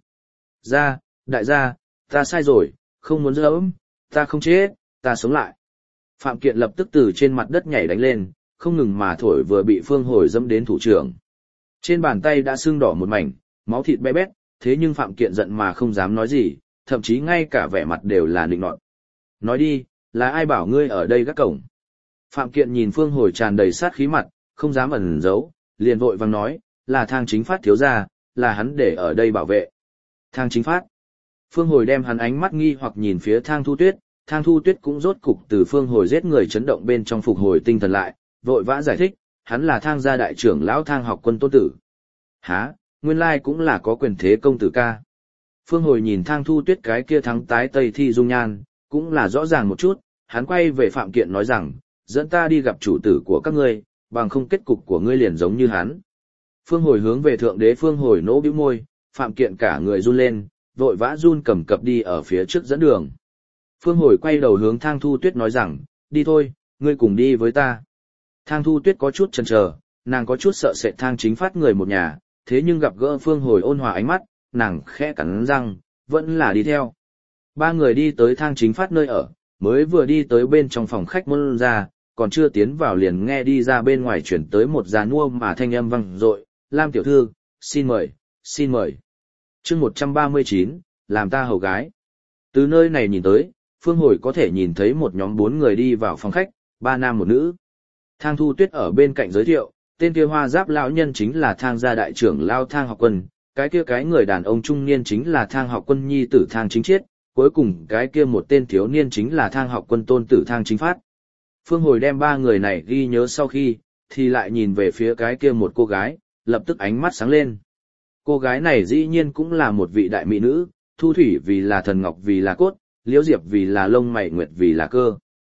Đại gia, ta sai rồi, không muốn giỡm, ta không chết, ta sống lại. Phạm Kiện lập tức từ trên mặt đất nhảy đánh lên, không ngừng mà thổi vừa bị Phương Hồi dẫm đến thủ trưởng. Trên bàn tay đã sưng đỏ một mảnh, máu thịt bé bét, thế nhưng Phạm Kiện giận mà không dám nói gì, thậm chí ngay cả vẻ mặt đều là nịnh nọt. Nói đi, là ai bảo ngươi ở đây gác cổng? Phạm Kiện nhìn Phương Hồi tràn đầy sát khí mặt, không dám ẩn giấu, liền vội vàng nói, là Thang Chính Phát thiếu gia, là hắn để ở đây bảo vệ. Thang Chính Phát. Phương Hồi đem hắn ánh mắt nghi hoặc nhìn phía Thang Thu Tuyết cũng rốt cục từ Phương Hồi giết người chấn động bên trong phục hồi tinh thần lại, vội vã giải thích, hắn là Thang gia đại trưởng lão Thang Học Quân tôn tử. Hả, nguyên lai cũng là có quyền thế công tử ca. Phương Hồi nhìn Thang Thu Tuyết cái kia thắng tái tây thi dung nhan, cũng là rõ ràng một chút, hắn quay về Phạm Kiện nói rằng, dẫn ta đi gặp chủ tử của các ngươi, bằng không kết cục của ngươi liền giống như hắn. Phương Hồi hướng về thượng đế Phương Hồi nỗ bĩu môi, Phạm Kiện cả người run lên, vội vã run cầm cập đi ở phía trước dẫn đường. Phương Hồi quay đầu hướng Thang Thu Tuyết nói rằng, đi thôi, ngươi cùng đi với ta. Thang Thu Tuyết có chút chần chờ, nàng có chút sợ sệt Thang Chính Phát người một nhà, thế nhưng gặp gỡ Phương Hồi ôn hòa ánh mắt, nàng khẽ cắn răng, vẫn là đi theo. Ba người đi tới Thang Chính Phát nơi ở, mới vừa đi tới bên trong phòng khách môn ra, còn chưa tiến vào liền nghe đi ra bên ngoài chuyển tới một già nua mà thanh âm vang dội, Lam tiểu thư, xin mời. Chương 139, làm ta hầu gái. Từ nơi này nhìn tới, Phương Hồi có thể nhìn thấy một nhóm 4 người đi vào phòng khách, 3 nam một nữ. Thang Thu Tuyết ở bên cạnh giới thiệu, tên kia hoa giáp lão nhân chính là Thang gia đại trưởng lão Thang Học Quân, cái người đàn ông trung niên chính là Thang Học Quân nhi tử Thang Chính Chiết, cuối cùng cái kia một tên thiếu niên chính là Thang Học Quân tôn tử Thang Chính Phát. Phương Hồi đem 3 người này ghi nhớ sau khi, thì lại nhìn về phía cái kia một cô gái, lập tức ánh mắt sáng lên. Cô gái này dĩ nhiên cũng là một vị đại mỹ nữ, Thu Thủy vì là thần ngọc vì là cốt, Liễu Diệp vì là lông mày nguyệt vì là cơ.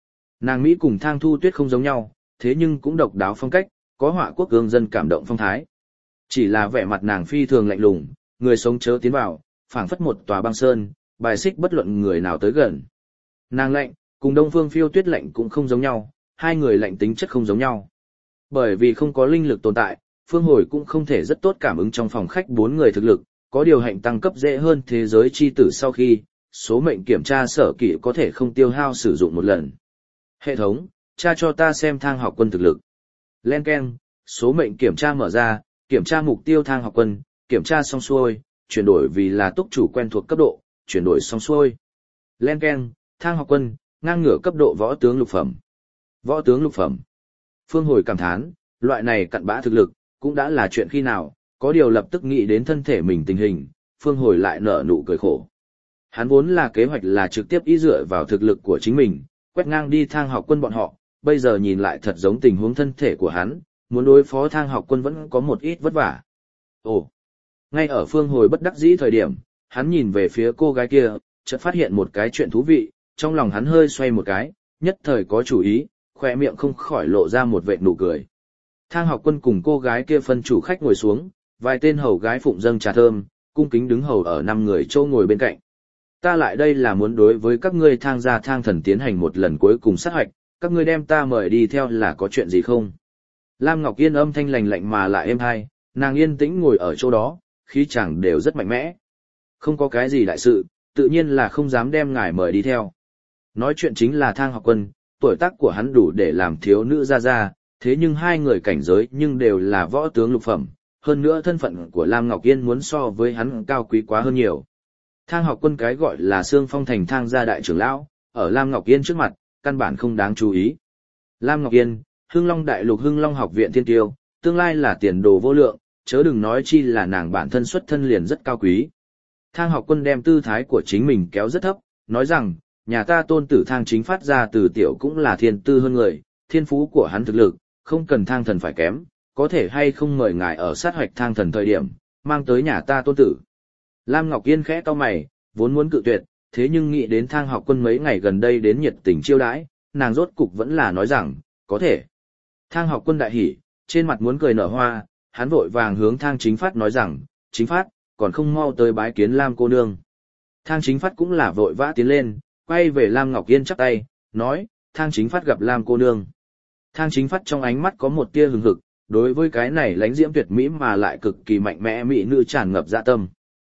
Nàng Mỹ cùng Thang Thu Tuyết không giống nhau, thế nhưng cũng độc đáo phong cách, có họa quốc gương dân cảm động phong thái. Chỉ là vẻ mặt nàng phi thường lạnh lùng, người sống chớ tiến vào, phảng phất một tòa băng sơn, bài xích bất luận người nào tới gần. Nàng lạnh, cùng Đông Phương Phiêu Tuyết lạnh cũng không giống nhau, hai người lạnh tính chất không giống nhau. Bởi vì không có linh lực tồn tại, Phương Hồi cũng không thể rất tốt cảm ứng trong phòng khách 4 người thực lực, có điều hạnh tăng cấp dễ hơn thế giới chi tử sau khi, số mệnh kiểm tra sở kỹ có thể không tiêu hao sử dụng một lần. Hệ thống, tra cho ta xem Thang Học Quân thực lực. Len keng, số mệnh kiểm tra mở ra, kiểm tra mục tiêu Thang Học Quân, kiểm tra xong xuôi, chuyển đổi vì là túc chủ quen thuộc cấp độ, chuyển đổi xong xuôi. Len keng, Thang Học Quân, ngang ngửa cấp độ võ tướng lục phẩm. Võ tướng lục phẩm. Phương Hồi cảm thán, loại này cặn bã thực lực, cũng đã là chuyện khi nào, có điều lập tức nghĩ đến thân thể mình tình hình, Phương Hồi lại nở nụ cười khổ. Hắn vốn là kế hoạch là trực tiếp ý dựa vào thực lực của chính mình, quét ngang đi Thang Học Quân bọn họ, bây giờ nhìn lại thật giống tình huống thân thể của hắn, muốn đối phó Thang Học Quân vẫn có một ít vất vả. Ồ! Ngay ở Phương Hồi bất đắc dĩ thời điểm, hắn nhìn về phía cô gái kia, chợt phát hiện một cái chuyện thú vị, trong lòng hắn hơi xoay một cái, nhất thời có chủ ý, khỏe miệng không khỏi lộ ra một vệt nụ cười. Thang Học Quân cùng cô gái kia phân chủ khách ngồi xuống, vài tên hầu gái phụng dâng trà thơm, cung kính đứng hầu ở 5 người châu ngồi bên cạnh. Ta lại đây là muốn đối với các ngươi Thang gia Thang thần tiến hành một lần cuối cùng sát hoạch, các ngươi đem ta mời đi theo là có chuyện gì không? Lam Ngọc Yên âm thanh lành lạnh mà lại êm hai, nàng yên tĩnh ngồi ở chỗ đó, khí chàng đều rất mạnh mẽ. Không có cái gì đại sự, tự nhiên là không dám đem ngài mời đi theo. Nói chuyện chính là Thang Học Quân, tuổi tác của hắn đủ để làm thiếu nữ ra, thế nhưng hai người cảnh giới nhưng đều là võ tướng lục phẩm, hơn nữa thân phận của Lam Ngọc Yên muốn so với hắn cao quý quá hơn nhiều. Thang Học Quân cái gọi là Sương Phong Thành Thang gia đại trưởng lão, ở Lam Ngọc Yên trước mặt, căn bản không đáng chú ý. Lam Ngọc Yên, Hưng Long Đại Lục Hưng Long Học viện thiên tiêu, tương lai là tiền đồ vô lượng, chớ đừng nói chi là nàng bản thân xuất thân liền rất cao quý. Thang Học Quân đem tư thái của chính mình kéo rất thấp, nói rằng, nhà ta tôn tử Thang Chính phát ra từ tiểu cũng là thiên tư hơn người, thiên phú của hắn thực lực, không cần Thang thần phải kém, có thể hay không mời ngài ở sát hoạch Thang thần thời điểm, mang tới nhà ta tôn tử. Lam Ngọc Yên khẽ cau mày, vốn muốn cự tuyệt, thế nhưng nghĩ đến Thang Học Quân mấy ngày gần đây đến nhiệt tình chiêu đãi, nàng rốt cục vẫn là nói rằng, có thể. Thang Học Quân đại hỉ, trên mặt muốn cười nở hoa, hắn vội vàng hướng Thang Chính Phát nói rằng, Chính Phát, còn không mau tới bái kiến Lam cô nương. Thang Chính Phát cũng là vội vã tiến lên, quay về Lam Ngọc Yên chắp tay, nói, Thang Chính Phát gặp Lam cô nương. Thang Chính Phát trong ánh mắt có một tia hừng hực, đối với cái này lánh diễm tuyệt mỹ mà lại cực kỳ mạnh mẽ mỹ nữ tràn ngập dạ tâm.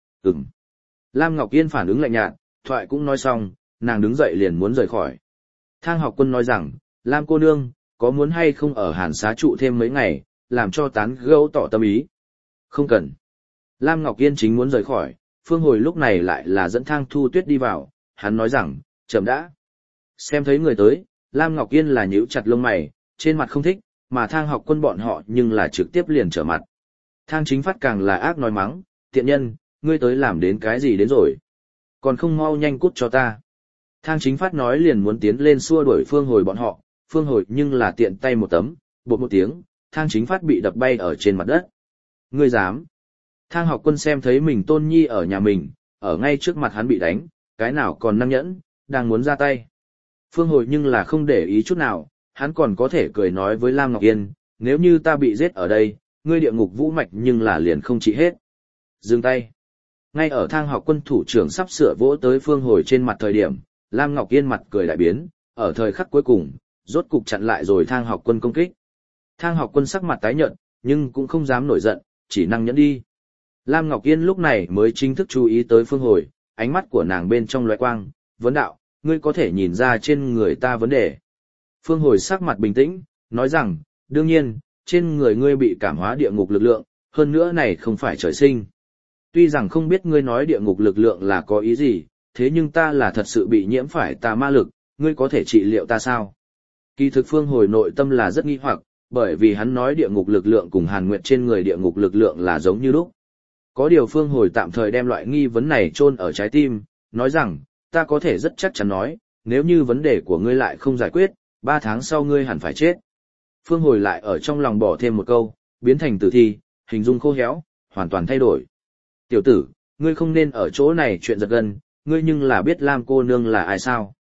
Lam Ngọc Yên phản ứng lạnh nhạt, thoại cũng nói xong, nàng đứng dậy liền muốn rời khỏi. Thang Học Quân nói rằng, Lam cô nương, có muốn hay không ở Hàn Xá trụ thêm mấy ngày, làm cho tán gẫu tỏ tâm ý. Không cần. Lam Ngọc Yên chính muốn rời khỏi, Phương Hồi lúc này lại là dẫn Thang Thu Tuyết đi vào, hắn nói rằng, chậm đã. Xem thấy người tới, Lam Ngọc Yên là nhíu chặt lông mày, trên mặt không thích, mà Thang Học Quân bọn họ nhưng là trực tiếp liền trở mặt. Thang Chính Phát càng là ác nói mắng, tiện nhân, ngươi tới làm đến cái gì đến rồi? Còn không mau nhanh cút cho ta. Thang Chính Phát nói liền muốn tiến lên xua đuổi Phương Hồi bọn họ, Phương Hồi nhưng là tiện tay một tấm, bột một tiếng, Thang Chính Phát bị đập bay ở trên mặt đất. Ngươi dám? Thang Học Quân xem thấy mình tôn nhi ở nhà mình, ở ngay trước mặt hắn bị đánh, cái nào còn năng nhẫn, đang muốn ra tay. Phương Hồi nhưng là không để ý chút nào, hắn còn có thể cười nói với Lam Ngọc Yên, nếu như ta bị giết ở đây, ngươi địa ngục vũ mạch nhưng là liền không trị hết. Dừng tay. Ngay ở Thang Học Quân thủ trưởng sắp sửa vỗ tới Phương Hồi trên mặt thời điểm, Lam Ngọc Yên mặt cười đại biến, ở thời khắc cuối cùng, rốt cục chặn lại rồi Thang Học Quân công kích. Thang Học Quân sắc mặt tái nhợt, nhưng cũng không dám nổi giận, chỉ năng nhẫn đi. Lam Ngọc Yên lúc này mới chính thức chú ý tới Phương Hồi, ánh mắt của nàng bên trong lóe quang, vấn đạo, ngươi có thể nhìn ra trên người ta vấn đề. Phương Hồi sắc mặt bình tĩnh, nói rằng, đương nhiên, trên người ngươi bị cảm hóa địa ngục lực lượng, hơn nữa này không phải trời sinh. Tuy rằng không biết ngươi nói địa ngục lực lượng là có ý gì, thế nhưng ta là thật sự bị nhiễm phải tà ma lực, ngươi có thể trị liệu ta sao? Kỳ thực Phương Hồi nội tâm là rất nghi hoặc, bởi vì hắn nói địa ngục lực lượng cùng Hàn Nguyệt trên người địa ngục lực lượng là giống như lúc. Có điều Phương Hồi tạm thời đem loại nghi vấn này chôn ở trái tim, nói rằng, ta có thể rất chắc chắn nói, nếu như vấn đề của ngươi lại không giải quyết, 3 tháng sau ngươi hẳn phải chết. Phương Hồi lại ở trong lòng bỏ thêm một câu, biến thành tử thi, hình dung khô héo, hoàn toàn thay đổi. Tiểu tử, ngươi không nên ở chỗ này chuyện giật gân, ngươi nhưng là biết Lam cô nương là ai sao?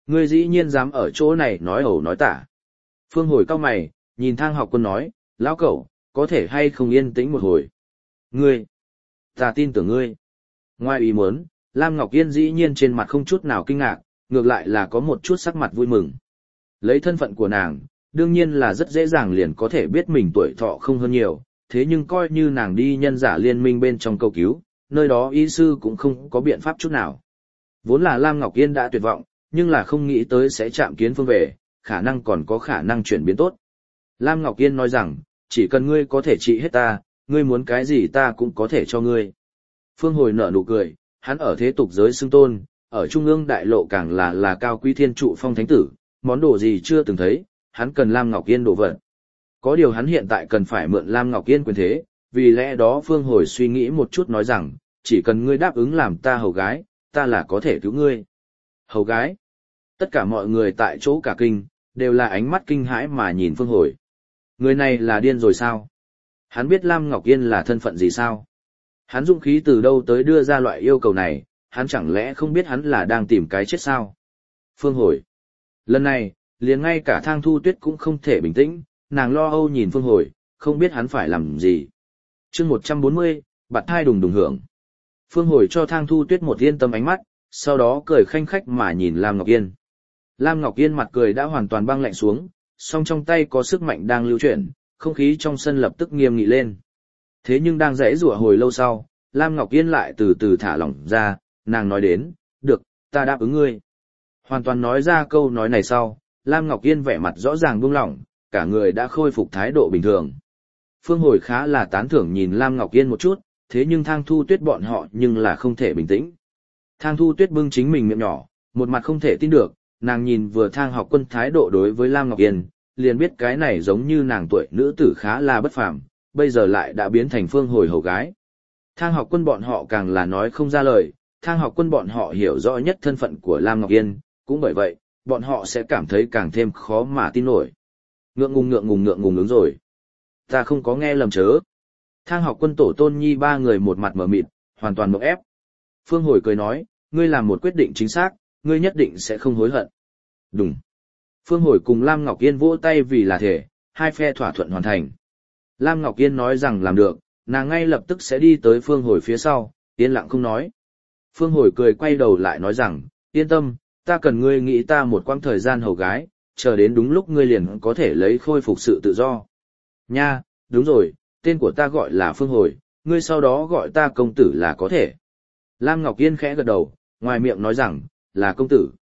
Ngươi dĩ nhiên dám ở chỗ này nói ẩu nói tả. Phương Hồi cau mày, nhìn Thang Học Quân nói, lão cẩu, có thể hay không yên tĩnh một hồi. Ngươi, ta tin tưởng ngươi. Ngoài ý muốn, Lam Ngọc Yên dĩ nhiên trên mặt không chút nào kinh ngạc, ngược lại là có một chút sắc mặt vui mừng. Lấy thân phận của nàng, đương nhiên là rất dễ dàng liền có thể biết mình tuổi thọ không hơn nhiều, thế nhưng coi như nàng đi nhân giả liên minh bên trong cầu cứu, nơi đó y sư cũng không có biện pháp chút nào. Vốn là Lam Ngọc Yên đã tuyệt vọng, nhưng là không nghĩ tới sẽ chạm kiến phương về, khả năng còn có khả năng chuyển biến tốt. Lam Ngọc Yên nói rằng, chỉ cần ngươi có thể trị hết ta, ngươi muốn cái gì ta cũng có thể cho ngươi. Phương Hồi nở nụ cười, hắn ở thế tục giới xưng tôn, ở trung ương đại lộ càng là cao quý thiên trụ phong thánh tử, món đồ gì chưa từng thấy, hắn cần Lam Ngọc Yên đồ vật. Có điều hắn hiện tại cần phải mượn Lam Ngọc Yên quyền thế, vì lẽ đó Phương Hồi suy nghĩ một chút nói rằng, chỉ cần ngươi đáp ứng làm ta hầu gái, ta là có thể cứu ngươi. Hầu gái? Tất cả mọi người tại chỗ cả kinh, đều là ánh mắt kinh hãi mà nhìn Phương Hồi. Người này là điên rồi sao? Hắn biết Lam Ngọc Yên là thân phận gì sao? Hắn dũng khí từ đâu tới đưa ra loại yêu cầu này, hắn chẳng lẽ không biết hắn là đang tìm cái chết sao? Phương Hồi. Lần này, liền ngay cả Thang Thu Tuyết cũng không thể bình tĩnh, nàng lo âu nhìn Phương Hồi, không biết hắn phải làm gì. chương 140, bạt thai đùng đùng hưởng. Phương Hồi cho Thang Thu Tuyết một yên tâm ánh mắt, sau đó cười khanh khách mà nhìn Lam Ngọc Yên. Lam Ngọc Yên mặt cười đã hoàn toàn băng lạnh xuống, song trong tay có sức mạnh đang lưu chuyển, không khí trong sân lập tức nghiêm nghị lên. Thế nhưng đang giãy giụa hồi lâu sau, Lam Ngọc Yên lại từ từ thả lỏng ra, nàng nói đến, được, ta đáp ứng ngươi. Hoàn toàn nói ra câu nói này sau, Lam Ngọc Yên vẻ mặt rõ ràng buông lỏng, cả người đã khôi phục thái độ bình thường. Phương Hồi khá là tán thưởng nhìn Lam Ngọc Yên một chút, thế nhưng Thang Thu Tuyết bọn họ nhưng là không thể bình tĩnh. Thang Thu Tuyết bưng chính mình miệng nhỏ, một mặt không thể tin được, nàng nhìn vừa Thang Học Quân thái độ đối với Lam Ngọc Yên, liền biết cái này giống như nàng tuổi nữ tử khá là bất phàm, bây giờ lại đã biến thành Phương Hồi hầu gái. Thang Học Quân bọn họ càng là nói không ra lời, Thang Học Quân bọn họ hiểu rõ nhất thân phận của Lam Ngọc Yên, cũng bởi vậy, bọn họ sẽ cảm thấy càng thêm khó mà tin nổi. Ngượng ngùng ứng rồi. Ta không có nghe lầm chớ. Thang Học Quân tổ tôn nhi ba người một mặt mở mịt, hoàn toàn mộng ép. Phương Hồi cười nói, ngươi làm một quyết định chính xác, ngươi nhất định sẽ không hối hận. Đúng. Phương Hồi cùng Lam Ngọc Yên vỗ tay vì là thể, hai phe thỏa thuận hoàn thành. Lam Ngọc Yên nói rằng làm được, nàng ngay lập tức sẽ đi tới Phương Hồi phía sau, yên lặng không nói. Phương Hồi cười quay đầu lại nói rằng, yên tâm, ta cần ngươi nghĩ ta một quãng thời gian hầu gái, chờ đến đúng lúc ngươi liền có thể lấy khôi phục sự tự do. Nha, đúng rồi, tên của ta gọi là Phương Hồi, ngươi sau đó gọi ta công tử là có thể. Lam Ngọc Yên khẽ gật đầu, ngoài miệng nói rằng, là công tử.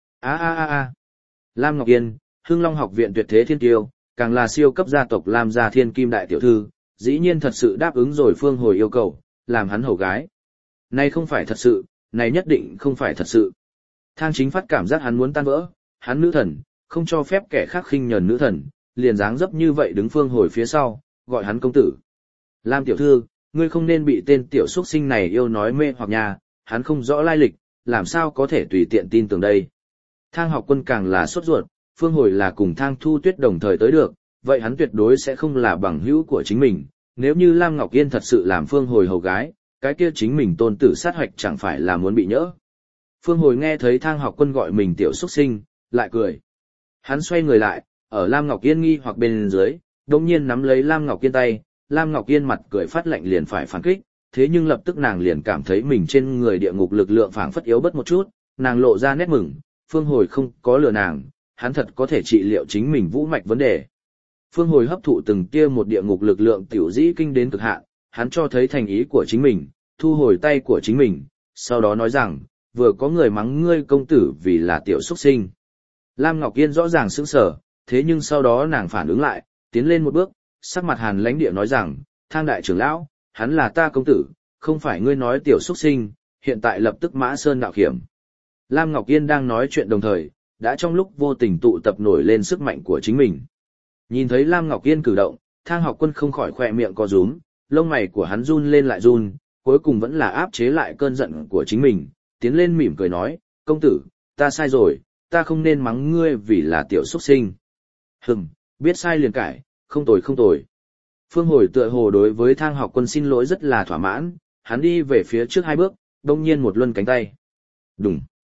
Lam Ngọc Yên, Hưng Long học viện tuyệt thế thiên tiêu, càng là siêu cấp gia tộc Lam gia thiên kim đại tiểu thư, dĩ nhiên thật sự đáp ứng rồi Phương Hồi yêu cầu, làm hắn hầu gái. Này không phải thật sự, này nhất định không phải thật sự. Thang Chính Phát cảm giác hắn muốn tan vỡ, hắn nữ thần, không cho phép kẻ khác khinh nhờn nữ thần, liền dáng dấp như vậy đứng Phương Hồi phía sau, gọi hắn công tử. Lam tiểu thư, ngươi không nên bị tên tiểu xuất sinh này yêu nói mê hoặc nhà, hắn không rõ lai lịch, làm sao có thể tùy tiện tin tưởng đây. Thang Học Quân càng là sốt ruột, Phương Hồi là cùng Thang Thu Tuyết đồng thời tới được, vậy hắn tuyệt đối sẽ không là bằng hữu của chính mình. Nếu như Lam Ngọc Yên thật sự làm Phương Hồi hầu gái, cái kia chính mình tôn tử sát hoạch chẳng phải là muốn bị nhỡ. Phương Hồi nghe thấy Thang Học Quân gọi mình tiểu xuất sinh, lại cười. Hắn xoay người lại, ở Lam Ngọc Yên nghi hoặc bên dưới, đồng nhiên nắm lấy Lam Ngọc Yên tay, Lam Ngọc Yên mặt cười phát lạnh liền phải phản kích, thế nhưng lập tức nàng liền cảm thấy mình trên người địa ngục lực lượng phảng phất yếu bớt một chút, nàng lộ ra nét mừng, Phương Hồi không có lừa nàng, hắn thật có thể trị liệu chính mình vũ mạch vấn đề. Phương Hồi hấp thụ từng tia một địa ngục lực lượng tiểu dĩ kinh đến cực hạn, hắn cho thấy thành ý của chính mình, thu hồi tay của chính mình, sau đó nói rằng, vừa có người mắng ngươi công tử vì là tiểu xuất sinh. Lam Ngọc Yên rõ ràng sững sờ, thế nhưng sau đó nàng phản ứng lại, tiến lên một bước, sắc mặt hàn lãnh địa nói rằng, Thang đại trưởng lão, hắn là ta công tử, không phải ngươi nói tiểu xuất sinh, hiện tại lập tức mã sơn đạo hiểm. Lam Ngọc Yên đang nói chuyện đồng thời, đã trong lúc vô tình tụ tập nổi lên sức mạnh của chính mình. Nhìn thấy Lam Ngọc Yên cử động, Thang Học Quân không khỏi khỏe miệng co rúm, lông mày của hắn run lên lại run, cuối cùng vẫn là áp chế lại cơn giận của chính mình, tiến lên mỉm cười nói, công tử, ta sai rồi, ta không nên mắng ngươi vì là tiểu xuất sinh. Biết sai liền cải, không tồi. Phương Hồi tựa hồ đối với Thang Học Quân xin lỗi rất là thỏa mãn, hắn đi về phía trước hai bước, đông nhiên một luân cánh tay. Đùng.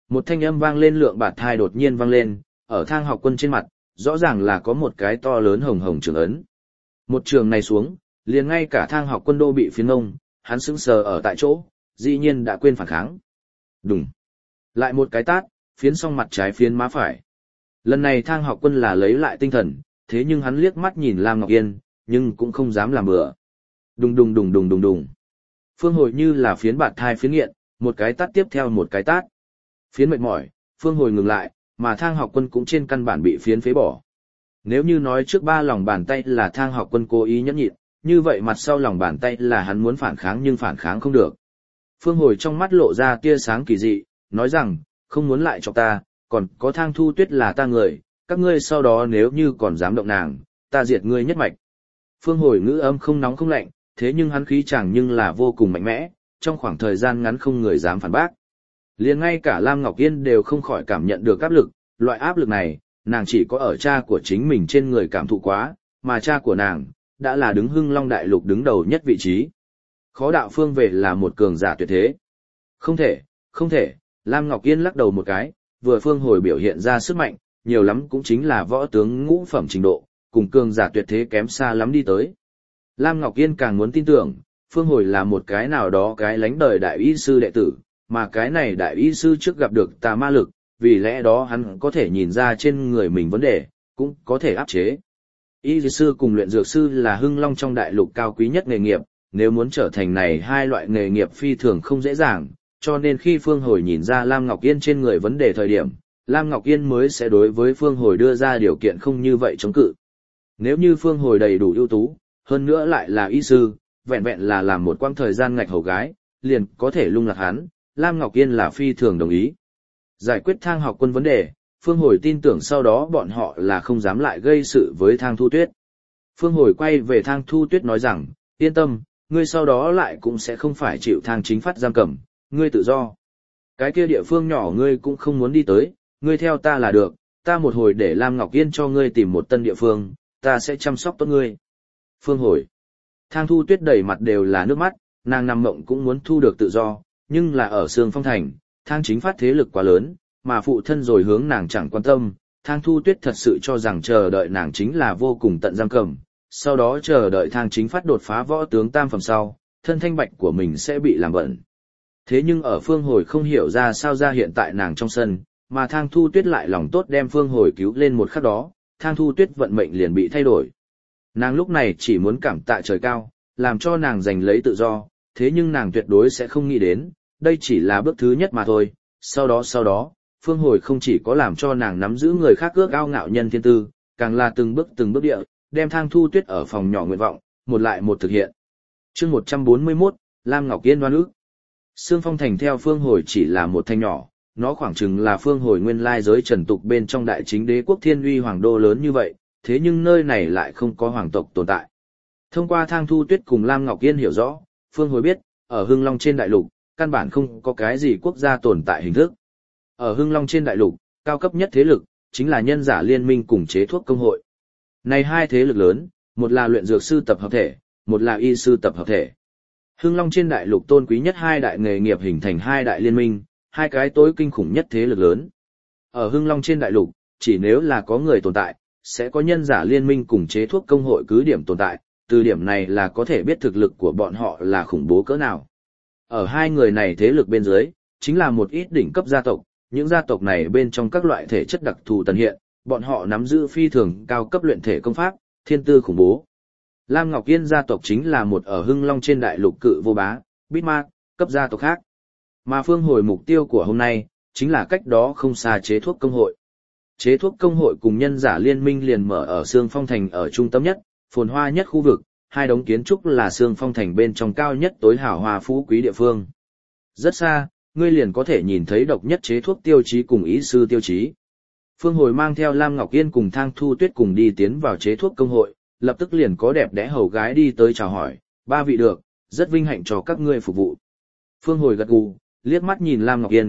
Một thanh âm vang lên lượng bạt thai đột nhiên vang lên, ở Thang Học Quân trên mặt, rõ ràng là có một cái to lớn hồng hồng trường ấn. Một trường này xuống, liền ngay cả Thang Học Quân đô bị phiến ngông, hắn sững sờ ở tại chỗ, dĩ nhiên đã quên phản kháng. Đùng. Lại một cái tát, phiến xong mặt trái phiến má phải. Lần này Thang Học Quân là lấy lại tinh thần, thế nhưng hắn liếc mắt nhìn Lam Ngọc Yên, nhưng cũng không dám làm bừa. Đùng đùng đùng đùng đùng đùng. Phương Hồi như là phiến bạt thai phiến nghiện, một cái tát tiếp theo một cái tát. Phiến mệt mỏi, Phương Hồi ngừng lại, mà Thang Học Quân cũng trên căn bản bị phiến phế bỏ. Nếu như nói trước ba lòng bàn tay là Thang Học Quân cố ý nhẫn nhịn, như vậy mặt sau lòng bàn tay là hắn muốn phản kháng nhưng phản kháng không được. Phương Hồi trong mắt lộ ra tia sáng kỳ dị, nói rằng, không muốn lại cho ta, còn có Thang Thu Tuyết là ta người, các ngươi sau đó nếu như còn dám động nàng, ta diệt ngươi nhất mạch. Phương Hồi ngữ âm không nóng không lạnh, thế nhưng hắn khí chàng nhưng là vô cùng mạnh mẽ, trong khoảng thời gian ngắn không người dám phản bác. Liền ngay cả Lam Ngọc Yên đều không khỏi cảm nhận được áp lực, loại áp lực này, nàng chỉ có ở cha của chính mình trên người cảm thụ quá, mà cha của nàng, đã là đứng Hưng Long Đại Lục đứng đầu nhất vị trí. Khó đạo Phương về là một cường giả tuyệt thế. Không thể, không thể, Lam Ngọc Yên lắc đầu một cái, vừa Phương Hồi biểu hiện ra sức mạnh, nhiều lắm cũng chính là võ tướng ngũ phẩm trình độ, cùng cường giả tuyệt thế kém xa lắm đi tới. Lam Ngọc Yên càng muốn tin tưởng, Phương Hồi là một cái nào đó cái lánh đời đại y sư đệ tử, mà cái này đại y sư trước gặp được tà ma lực, vì lẽ đó hắn có thể nhìn ra trên người mình vấn đề, cũng có thể áp chế. Y sư cùng luyện dược sư là Hưng Long trong đại lục cao quý nhất nghề nghiệp, nếu muốn trở thành này hai loại nghề nghiệp phi thường không dễ dàng, cho nên khi Phương Hồi nhìn ra Lam Ngọc Yên trên người vấn đề thời điểm, Lam Ngọc Yên mới sẽ đối với Phương Hồi đưa ra điều kiện không như vậy chống cự. Nếu như Phương Hồi đầy đủ ưu tú, hơn nữa lại là y sư, vẹn vẹn là làm một quãng thời gian ngạch hầu gái, liền có thể lung lạc hắn, Lam Ngọc Yên là phi thường đồng ý. Giải quyết Thang Học Quân vấn đề, Phương Hồi tin tưởng sau đó bọn họ là không dám lại gây sự với Thang Thu Tuyết. Phương Hồi quay về Thang Thu Tuyết nói rằng, yên tâm, ngươi sau đó lại cũng sẽ không phải chịu Thang Chính Phát giam cầm, ngươi tự do. Cái kia địa phương nhỏ ngươi cũng không muốn đi tới, ngươi theo ta là được, ta một hồi để Lam Ngọc Yên cho ngươi tìm một tân địa phương, ta sẽ chăm sóc tốt ngươi. Phương Hồi. Thang Thu Tuyết đầy mặt đều là nước mắt, nàng nằm mộng cũng muốn thu được tự do, nhưng là ở Sương Phong Thành, Thang Chính Phát thế lực quá lớn, mà phụ thân rồi hướng nàng chẳng quan tâm, Thang Thu Tuyết thật sự cho rằng chờ đợi nàng chính là vô cùng tận giam cầm, sau đó chờ đợi Thang Chính Phát đột phá võ tướng tam phẩm sau, thân thanh bạch của mình sẽ bị làm bẩn. Thế nhưng ở Phương Hồi không hiểu ra sao ra hiện tại nàng trong sân, mà Thang Thu Tuyết lại lòng tốt đem Phương Hồi cứu lên một khắc đó, Thang Thu Tuyết vận mệnh liền bị thay đổi. Nàng lúc này chỉ muốn cảm tạ trời cao, làm cho nàng giành lấy tự do, thế nhưng nàng tuyệt đối sẽ không nghĩ đến, đây chỉ là bước thứ nhất mà thôi, sau đó, Phương Hồi không chỉ có làm cho nàng nắm giữ người khác ước ao ngạo nhân thiên tư, càng là từng bước địa, đem Thang Thu Tuyết ở phòng nhỏ nguyện vọng, một lại một thực hiện. Chương 141, Lam Ngọc Yên đoan ước. Sương Phong Thành theo Phương Hồi chỉ là một thành nhỏ, nó khoảng chừng là Phương Hồi nguyên lai giới trần tục bên trong đại chính đế quốc Thiên Uy hoàng đô lớn như vậy, thế nhưng nơi này lại không có hoàng tộc tồn tại. Thông qua Thang Thu Tuyết cùng Lam Ngọc Yên hiểu rõ, Phương Hồi biết, ở Hưng Long trên đại lục, căn bản không có cái gì quốc gia tồn tại hình thức. Ở Hưng Long trên đại lục, cao cấp nhất thế lực, chính là nhân giả liên minh cùng chế thuốc công hội. Này hai thế lực lớn, một là luyện dược sư tập hợp thể, một là y sư tập hợp thể. Hưng Long trên đại lục tôn quý nhất hai đại nghề nghiệp hình thành hai đại liên minh, hai cái tối kinh khủng nhất thế lực lớn. Ở Hưng Long trên đại lục, chỉ nếu là có người tồn tại, sẽ có nhân giả liên minh cùng chế thuốc công hội cứ điểm tồn tại, từ điểm này là có thể biết thực lực của bọn họ là khủng bố cỡ nào. Ở hai người này thế lực bên dưới, chính là một ít đỉnh cấp gia tộc, những gia tộc này bên trong các loại thể chất đặc thù tần hiện, bọn họ nắm giữ phi thường cao cấp luyện thể công pháp, thiên tư khủng bố. Lam Ngọc Yên gia tộc chính là một ở Hưng Long trên đại lục cự vô bá, Bismarck, cấp gia tộc khác. Mà Phương Hồi mục tiêu của hôm nay, chính là cách đó không xa chế thuốc công hội. Chế thuốc công hội cùng nhân giả liên minh liền mở ở Sương Phong Thành ở trung tâm nhất, phồn hoa nhất khu vực, hai đống kiến trúc là Sương Phong Thành bên trong cao nhất tối hào hoa phú quý địa phương. Rất xa, ngươi liền có thể nhìn thấy độc nhất chế thuốc tiêu chí cùng ý sư tiêu chí. Phương Hồi mang theo Lam Ngọc Yên cùng Thang Thu Tuyết cùng đi tiến vào chế thuốc công hội, lập tức liền có đẹp đẽ hầu gái đi tới chào hỏi, ba vị được, rất vinh hạnh cho các ngươi phục vụ. Phương Hồi gật gù, liếc mắt nhìn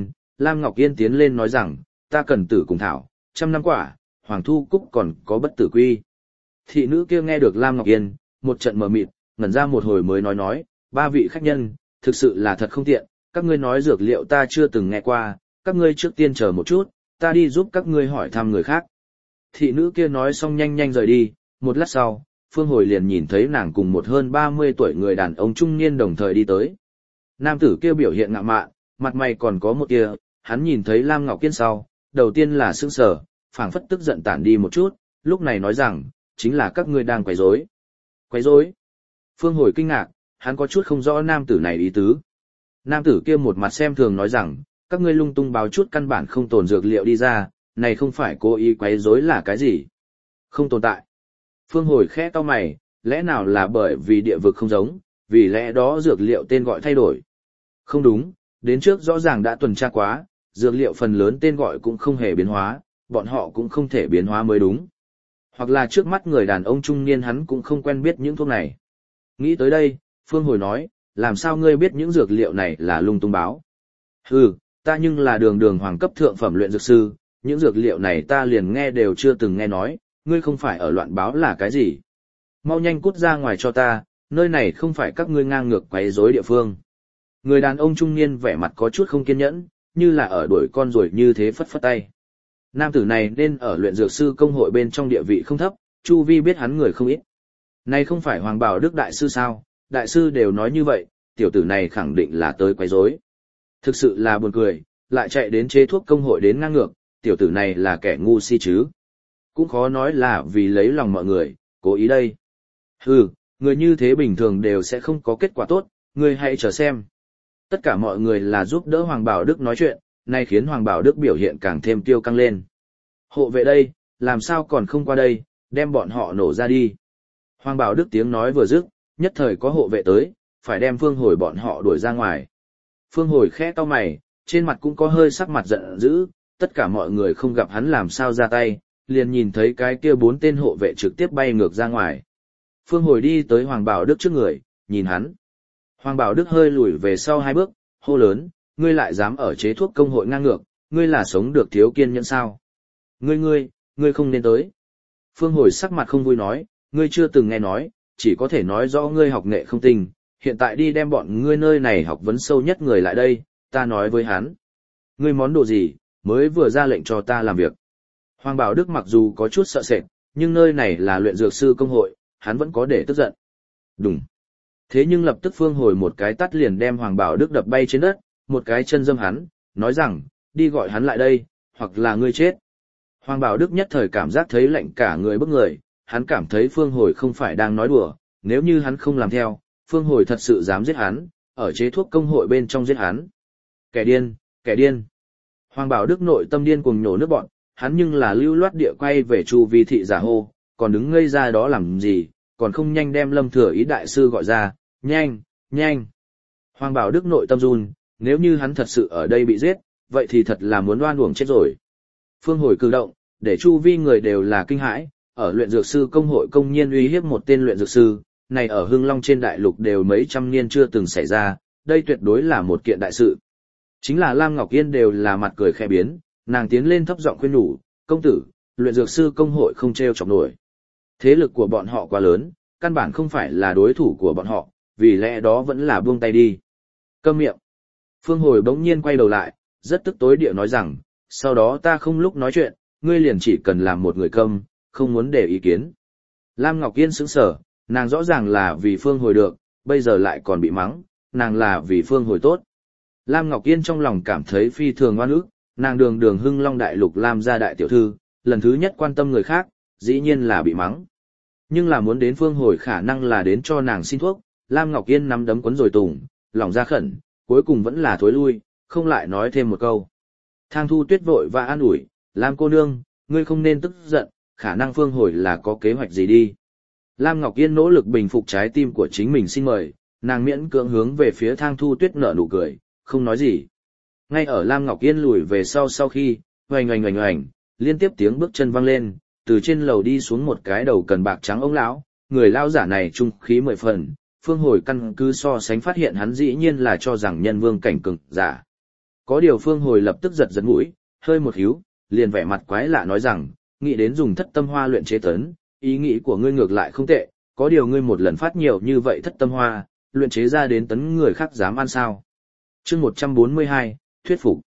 Lam Ngọc Yên tiến lên nói rằng, ta cần tử cùng thảo, 100 năm quả, Hoàng Thu Cúc còn có bất tử quy. Thị nữ kia nghe được Lam Ngọc Yên, một trận mờ mịt, ngẩn ra một hồi mới nói, ba vị khách nhân, thực sự là thật không tiện, các ngươi nói dược liệu ta chưa từng nghe qua, các ngươi trước tiên chờ một chút, ta đi giúp các ngươi hỏi thăm người khác. Thị nữ kia nói xong nhanh nhanh rời đi, một lát sau, Phương Hồi liền nhìn thấy nàng cùng một hơn 30 tuổi người đàn ông trung niên đồng thời đi tới. Nam tử kia biểu hiện ngạo mạn, mặt mày còn có một tia, hắn nhìn thấy Lam Ngọc Yên sau, đầu tiên là sững sờ, phảng phất tức giận tản đi một chút, lúc này nói rằng, chính là các ngươi đang quấy rối. Quấy rối? Phương Hồi kinh ngạc, hắn có chút không rõ nam tử này ý tứ. Nam tử kia một mặt xem thường nói rằng, các ngươi lung tung báo chút căn bản không tồn dược liệu đi ra, này không phải cố ý quấy rối là cái gì? Không tồn tại. Phương Hồi khẽ cau mày, lẽ nào là bởi vì địa vực không giống, vì lẽ đó dược liệu tên gọi thay đổi? Không đúng, đến trước rõ ràng đã tuần tra quá, dược liệu phần lớn tên gọi cũng không hề biến hóa, bọn họ cũng không thể biến hóa mới đúng. Hoặc là trước mắt người đàn ông trung niên hắn cũng không quen biết những thuốc này. Nghĩ tới đây, Phương Hồi nói, làm sao ngươi biết những dược liệu này là lung tung báo? Hừ, ta nhưng là đường hoàng cấp thượng phẩm luyện dược sư, những dược liệu này ta liền nghe đều chưa từng nghe nói, ngươi không phải ở loạn báo là cái gì? Mau nhanh cút ra ngoài cho ta, nơi này không phải các ngươi ngang ngược quấy rối địa phương. Người đàn ông trung niên vẻ mặt có chút không kiên nhẫn, như là ở đuổi con ruồi như thế phất phất tay. Nam tử này nên ở luyện dược sư công hội bên trong địa vị không thấp, Chu Vi biết hắn người không ít. Này không phải Hoàng Bảo Đức đại sư sao, đại sư đều nói như vậy, tiểu tử này khẳng định là tới quấy rối. Thực sự là buồn cười, lại chạy đến chế thuốc công hội đến ngang ngược, tiểu tử này là kẻ ngu si chứ. Cũng khó nói là vì lấy lòng mọi người, cố ý đây. Hừ, người như thế bình thường đều sẽ không có kết quả tốt, ngươi hãy chờ xem. Tất cả mọi người là giúp đỡ Hoàng Bảo Đức nói chuyện, nay khiến Hoàng Bảo Đức biểu hiện càng thêm tiêu căng lên. Hộ vệ đây, làm sao còn không qua đây, đem bọn họ nổ ra đi. Hoàng Bảo Đức tiếng nói vừa dứt, nhất thời có hộ vệ tới, phải đem Phương Hồi bọn họ đuổi ra ngoài. Phương Hồi khẽ cau mày, trên mặt cũng có hơi sắc mặt giận dữ, tất cả mọi người không gặp hắn làm sao ra tay, liền nhìn thấy cái kia 4 tên hộ vệ trực tiếp bay ngược ra ngoài. Phương Hồi đi tới Hoàng Bảo Đức trước người, nhìn hắn. Hoàng Bảo Đức hơi lùi về sau 2 bước, hô lớn, ngươi lại dám ở chế thuốc công hội ngang ngược, ngươi là sống được thiếu kiên nhẫn sao? Ngươi không nên tới. Phương Hồi sắc mặt không vui nói, ngươi chưa từng nghe nói, chỉ có thể nói rõ ngươi học nghệ không tinh, hiện tại đi đem bọn ngươi nơi này học vấn sâu nhất người lại đây, ta nói với hắn. Ngươi món đồ gì, mới vừa ra lệnh cho ta làm việc. Hoàng Bảo Đức mặc dù có chút sợ sệt, nhưng nơi này là luyện dược sư công hội, hắn vẫn có để tức giận. Đúng. Thế nhưng lập tức Phương Hồi một cái tát liền đem Hoàng Bảo Đức đập bay trên đất, một cái chân dâm hắn, nói rằng, đi gọi hắn lại đây, hoặc là ngươi chết. Hoàng Bảo Đức nhất thời cảm giác thấy lạnh cả người bức người, hắn cảm thấy Phương Hồi không phải đang nói đùa, nếu như hắn không làm theo, Phương Hồi thật sự dám giết hắn, ở chế thuốc công hội bên trong giết hắn. Kẻ điên, kẻ điên. Hoàng Bảo Đức nội tâm điên cuồng nhổ nước bọn, hắn nhưng là lưu loát địa quay về Chu Vi thị giả hô, còn đứng ngây ra đó làm gì, còn không nhanh đem Lâm Thừa Ý đại sư gọi ra, nhanh, nhanh. Hoàng Bảo Đức nội tâm run, nếu như hắn thật sự ở đây bị giết, vậy thì thật là muốn oan uổng chết rồi. Phương Hồi cử động, để Chu Vi người đều là kinh hãi, ở luyện dược sư công hội công nhiên uy hiếp một tên luyện dược sư, này ở Hưng Long trên đại lục đều mấy trăm niên chưa từng xảy ra, đây tuyệt đối là một kiện đại sự. Chính là Lam Ngọc Yên đều là mặt cười khẽ biến, nàng tiến lên thấp giọng khuyên nhủ, công tử, luyện dược sư công hội không treo chọc nổi. Thế lực của bọn họ quá lớn, căn bản không phải là đối thủ của bọn họ, vì lẽ đó vẫn là buông tay đi. Câm miệng. Phương Hồi bỗng nhiên quay đầu lại, rất tức tối địa nói rằng, sau đó ta không lúc nói chuyện, ngươi liền chỉ cần làm một người câm, không muốn để ý kiến. Lam Ngọc Yên sững sờ, nàng rõ ràng là vì Phương Hồi được, bây giờ lại còn bị mắng, nàng là vì Phương Hồi tốt. Lam Ngọc Yên trong lòng cảm thấy phi thường oan ức, nàng đường Hưng Long đại lục Lam gia đại tiểu thư, lần thứ nhất quan tâm người khác, dĩ nhiên là bị mắng. Nhưng là muốn đến Phương Hồi khả năng là đến cho nàng xin thuốc, Lam Ngọc Yên nắm đấm quấn rồi tùng, lòng ra khẩn, cuối cùng vẫn là thối lui, không lại nói thêm một câu. Thang Thu Tuyết vội và an ủi, Lam cô nương, ngươi không nên tức giận, khả năng Phương Hồi là có kế hoạch gì đi. Lam Ngọc Yên nỗ lực bình phục trái tim của chính mình xin mời, nàng miễn cưỡng hướng về phía Thang Thu Tuyết nở nụ cười, không nói gì. Ngay ở Lam Ngọc Yên lùi về sau khi, oành, liên tiếp tiếng bước chân vang lên, từ trên lầu đi xuống một cái đầu cần bạc trắng ông lão, người lão giả này trung khí 10 phần, Phương Hồi căn cứ so sánh phát hiện hắn dĩ nhiên là cho rằng nhân vương cảnh cường giả. Có điều Phương Hồi lập tức giật mũi, hơi một híu, liền vẻ mặt quái lạ nói rằng, nghĩ đến dùng thất tâm hoa luyện chế tấn, ý nghĩ của ngươi ngược lại không tệ, có điều ngươi một lần phát nhiều như vậy thất tâm hoa, luyện chế ra đến tấn người khác dám ăn sao. Chương 142, thuyết phục.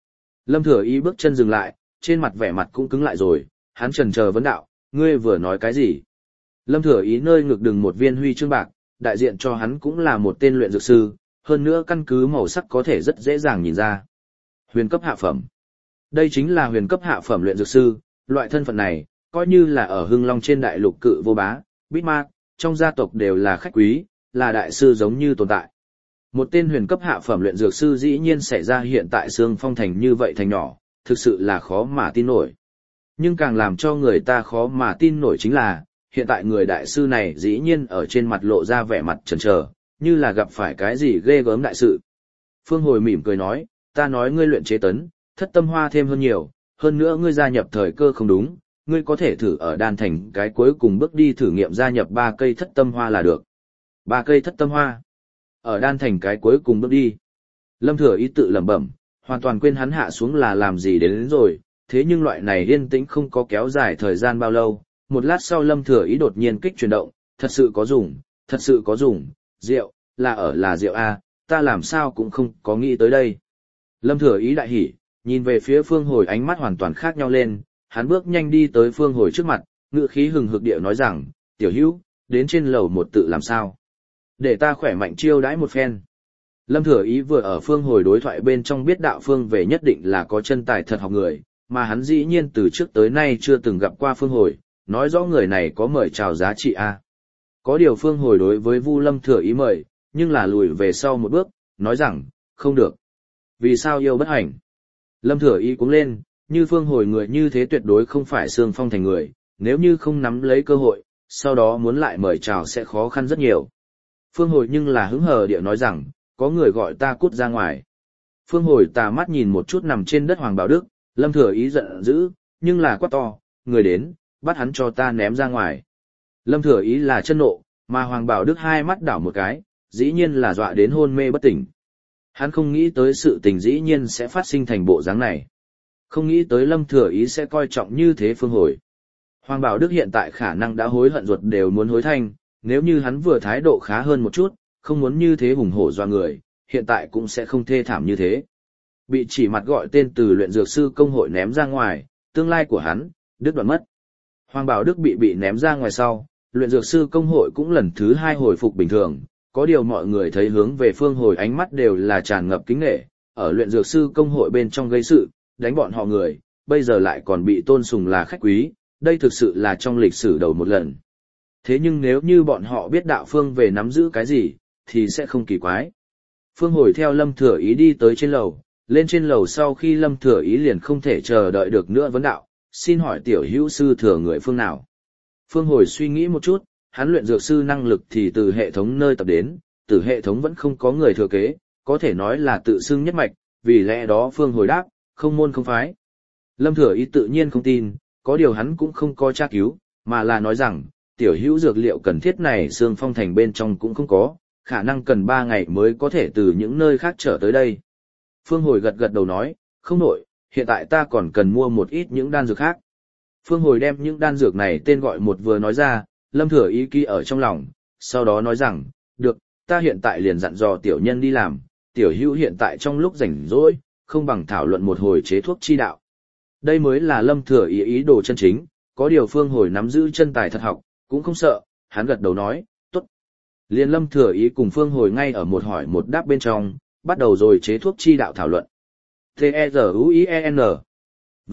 Lâm Thừa Ý bước chân dừng lại, trên mặt vẻ mặt cũng cứng lại rồi, hắn chần chờ vấn đạo, ngươi vừa nói cái gì? Lâm Thừa Ý nơi ngực đừng một viên huy chương bạc, đại diện cho hắn cũng là một tên luyện dược sư, hơn nữa căn cứ màu sắc có thể rất dễ dàng nhìn ra. Huyền cấp hạ phẩm. Đây chính là huyền cấp hạ phẩm luyện dược sư, loại thân phận này, coi như là ở Hưng Long trên đại lục cự vô bá, Bismarck, trong gia tộc đều là khách quý, là đại sư giống như tồn tại. Một tên huyền cấp hạ phẩm luyện dược sư dĩ nhiên xảy ra hiện tại Sương Phong Thành như vậy thành nhỏ, thực sự là khó mà tin nổi. Nhưng càng làm cho người ta khó mà tin nổi chính là, hiện tại người đại sư này dĩ nhiên ở trên mặt lộ ra vẻ mặt chần chờ, như là gặp phải cái gì ghê gớm đại sự. Phương Hồi mỉm cười nói, ta nói ngươi luyện chế tấn, thất tâm hoa thêm hơn nhiều, hơn nữa ngươi gia nhập thời cơ không đúng, ngươi có thể thử ở đan thành cái cuối cùng bước đi thử nghiệm gia nhập 3 cây thất tâm hoa là được. 3 cây thất tâm hoa. Ở đan thành cái cuối cùng bước đi. Lâm Thừa Ý tự lẩm bẩm, hoàn toàn quên hắn hạ xuống là làm gì đến rồi, thế nhưng loại này yên tĩnh không có kéo dài thời gian bao lâu. Một lát sau Lâm Thừa Ý đột nhiên kích chuyển động, thật sự có dùng, rượu, là rượu A, ta làm sao cũng không có nghĩ tới đây. Lâm Thừa Ý đại hỉ, nhìn về phía Phương Hồi ánh mắt hoàn toàn khác nhau lên, hắn bước nhanh đi tới Phương Hồi trước mặt, ngữ khí hừng hực điệu nói rằng, tiểu hữu, đến trên lầu một tự làm sao? Để ta khỏe mạnh chiêu đãi một phen. Lâm Thừa Ý vừa ở Phương Hồi đối thoại bên trong biết đạo Phương về nhất định là có chân tài thật học người, mà hắn dĩ nhiên từ trước tới nay chưa từng gặp qua Phương Hồi, nói rõ người này có mời chào giá trị A. Có điều Phương Hồi đối với Vu Lâm Thừa Ý mời, nhưng là lùi về sau một bước, nói rằng, không được. Vì sao yêu bất hành? Lâm Thừa Ý cũng lên, như Phương Hồi người như thế tuyệt đối không phải Sương Phong Thành người, nếu như không nắm lấy cơ hội, sau đó muốn lại mời chào sẽ khó khăn rất nhiều. Phương Hồi nhưng là hứng hờ địa nói rằng, có người gọi ta cút ra ngoài. Phương Hồi tà mắt nhìn một chút nằm trên đất Hoàng Bảo Đức, Lâm Thừa Ý giận dữ, nhưng là quát to, người đến, bắt hắn cho ta ném ra ngoài. Lâm Thừa Ý là chân nộ, mà Hoàng Bảo Đức hai mắt đảo một cái, dĩ nhiên là dọa đến hôn mê bất tỉnh. Hắn không nghĩ tới sự tình dĩ nhiên sẽ phát sinh thành bộ dáng này. Không nghĩ tới Lâm Thừa Ý sẽ coi trọng như thế Phương Hồi. Hoàng Bảo Đức hiện tại khả năng đã hối hận ruột đều muốn hối thanh, nếu như hắn vừa thái độ khá hơn một chút, không muốn như thế hùng hổ doa người, hiện tại cũng sẽ không thê thảm như thế. Bị chỉ mặt gọi tên từ luyện dược sư công hội ném ra ngoài, tương lai của hắn, đứt đoạn mất. Hoàng Bảo Đức bị ném ra ngoài sau, luyện dược sư công hội cũng lần thứ 2 hồi phục bình thường, có điều mọi người thấy hướng về Phương Hồi ánh mắt đều là tràn ngập kính nể, ở luyện dược sư công hội bên trong gây sự, đánh bọn họ người, bây giờ lại còn bị tôn sùng là khách quý, đây thực sự là trong lịch sử đầu một lần. Thế nhưng nếu như bọn họ biết đạo Phương về nắm giữ cái gì, thì sẽ không kỳ quái. Phương Hồi theo Lâm Thừa Ý đi tới trên lầu, lên trên lầu sau khi Lâm Thừa Ý liền không thể chờ đợi được nữa vấn đạo, xin hỏi tiểu hữu sư thừa người phương nào? Phương Hồi suy nghĩ một chút, hắn luyện dược sư năng lực thì từ hệ thống nơi tập đến, từ hệ thống vẫn không có người thừa kế, có thể nói là tự xưng nhất mạch, vì lẽ đó Phương Hồi đáp, không môn không phái. Lâm Thừa Ý tự nhiên không tin, có điều hắn cũng không có tra cứu, mà là nói rằng, tiểu hữu dược liệu cần thiết này Sương Phong Thành bên trong cũng không có, khả năng cần 3 ngày mới có thể từ những nơi khác trở tới đây. Phương Hồi gật gật đầu nói, không nổi, hiện tại ta còn cần mua một ít những đan dược khác. Phương Hồi đem những đan dược này tên gọi một vừa nói ra, Lâm Thừa Ý ký ở trong lòng, sau đó nói rằng, được, ta hiện tại liền dặn dò tiểu nhân đi làm, tiểu hữu hiện tại trong lúc rảnh rỗi, không bằng thảo luận một hồi chế thuốc chi đạo. Đây mới là Lâm Thừa Ý ý đồ chân chính, có điều Phương Hồi nắm giữ chân tài thật học, cũng không sợ, hắn gật đầu nói, tốt. Liền Lâm Thừa Ý cùng Phương Hồi ngay ở một hỏi một đáp bên trong, bắt đầu rồi chế thuốc chi đạo thảo luận. T-E-Z-U-I-E-N V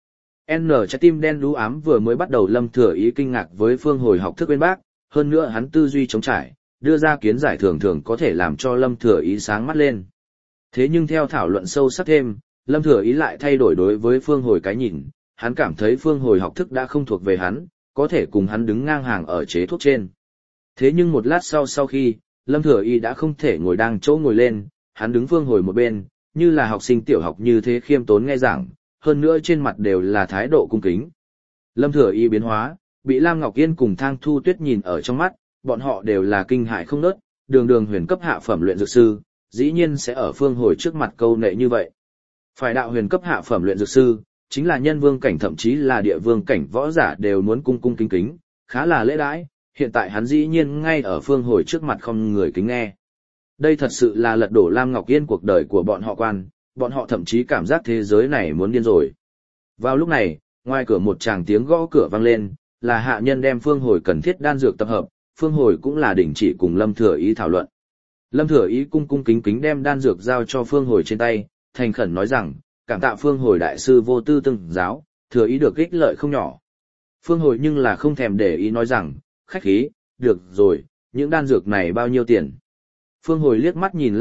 N trái tim đen đú ám vừa mới bắt đầu Lâm Thừa Ý kinh ngạc với Phương Hồi học thức bên bác, hơn nữa hắn tư duy chống trải, đưa ra kiến giải thường thường có thể làm cho Lâm Thừa Ý sáng mắt lên. Thế nhưng theo thảo luận sâu sắc thêm, Lâm Thừa Ý lại thay đổi đối với Phương Hồi cái nhìn, hắn cảm thấy Phương Hồi học thức đã không thuộc về hắn, có thể cùng hắn đứng ngang hàng ở chế thuốc trên. Thế nhưng một lát sau khi, Lâm Thừa Ý đã không thể ngồi đang chỗ ngồi lên, hắn đứng Phương Hồi một bên, như là học sinh tiểu học như thế khiêm tốn nghe giảng, hơn nữa trên mặt đều là thái độ cung kính. Lâm Thừa Ý biến hóa, bị Lam Ngọc Yên cùng Thang Thu Tuyết nhìn ở trong mắt, bọn họ đều là kinh hại không nớt, đường huyền cấp hạ phẩm luyện dược sư, dĩ nhiên sẽ ở Phương Hồi trước mặt câu nệ như vậy. Phải đạo huyền cấp hạ phẩm luyện dược sư, chính là nhân vương cảnh thậm chí là địa vương cảnh võ giả đều muốn cung kính kính, khá là lễ đãi, hiện tại hắn dĩ nhiên ngay ở Phương Hồi trước mặt không người kính nghe. Đây thật sự là lật đổ Lam Ngọc Yên cuộc đời của bọn họ quan, bọn họ thậm chí cảm giác thế giới này muốn điên rồi. Vào lúc này, ngoài cửa một tràng tiếng gõ cửa vang lên, là hạ nhân đem Phương Hồi cần thiết đan dược tập hợp, Phương Hồi cũng là đình chỉ cùng Lâm Thừa Ý thảo luận. Lâm Thừa Ý cung cung kính kính đem đan dược giao cho Phương Hồi trên tay, thành khẩn nói rằng, cảm tạ Phương Hồi đại sư vô tư từng giáo, Thừa Ý được ích lợi không nhỏ. Phương Hồi nhưng là không thèm để ý nói rằng, khách khí, được rồi, những đan dược này bao nhiêu tiền. Phương Hồi liếc mắt nhìn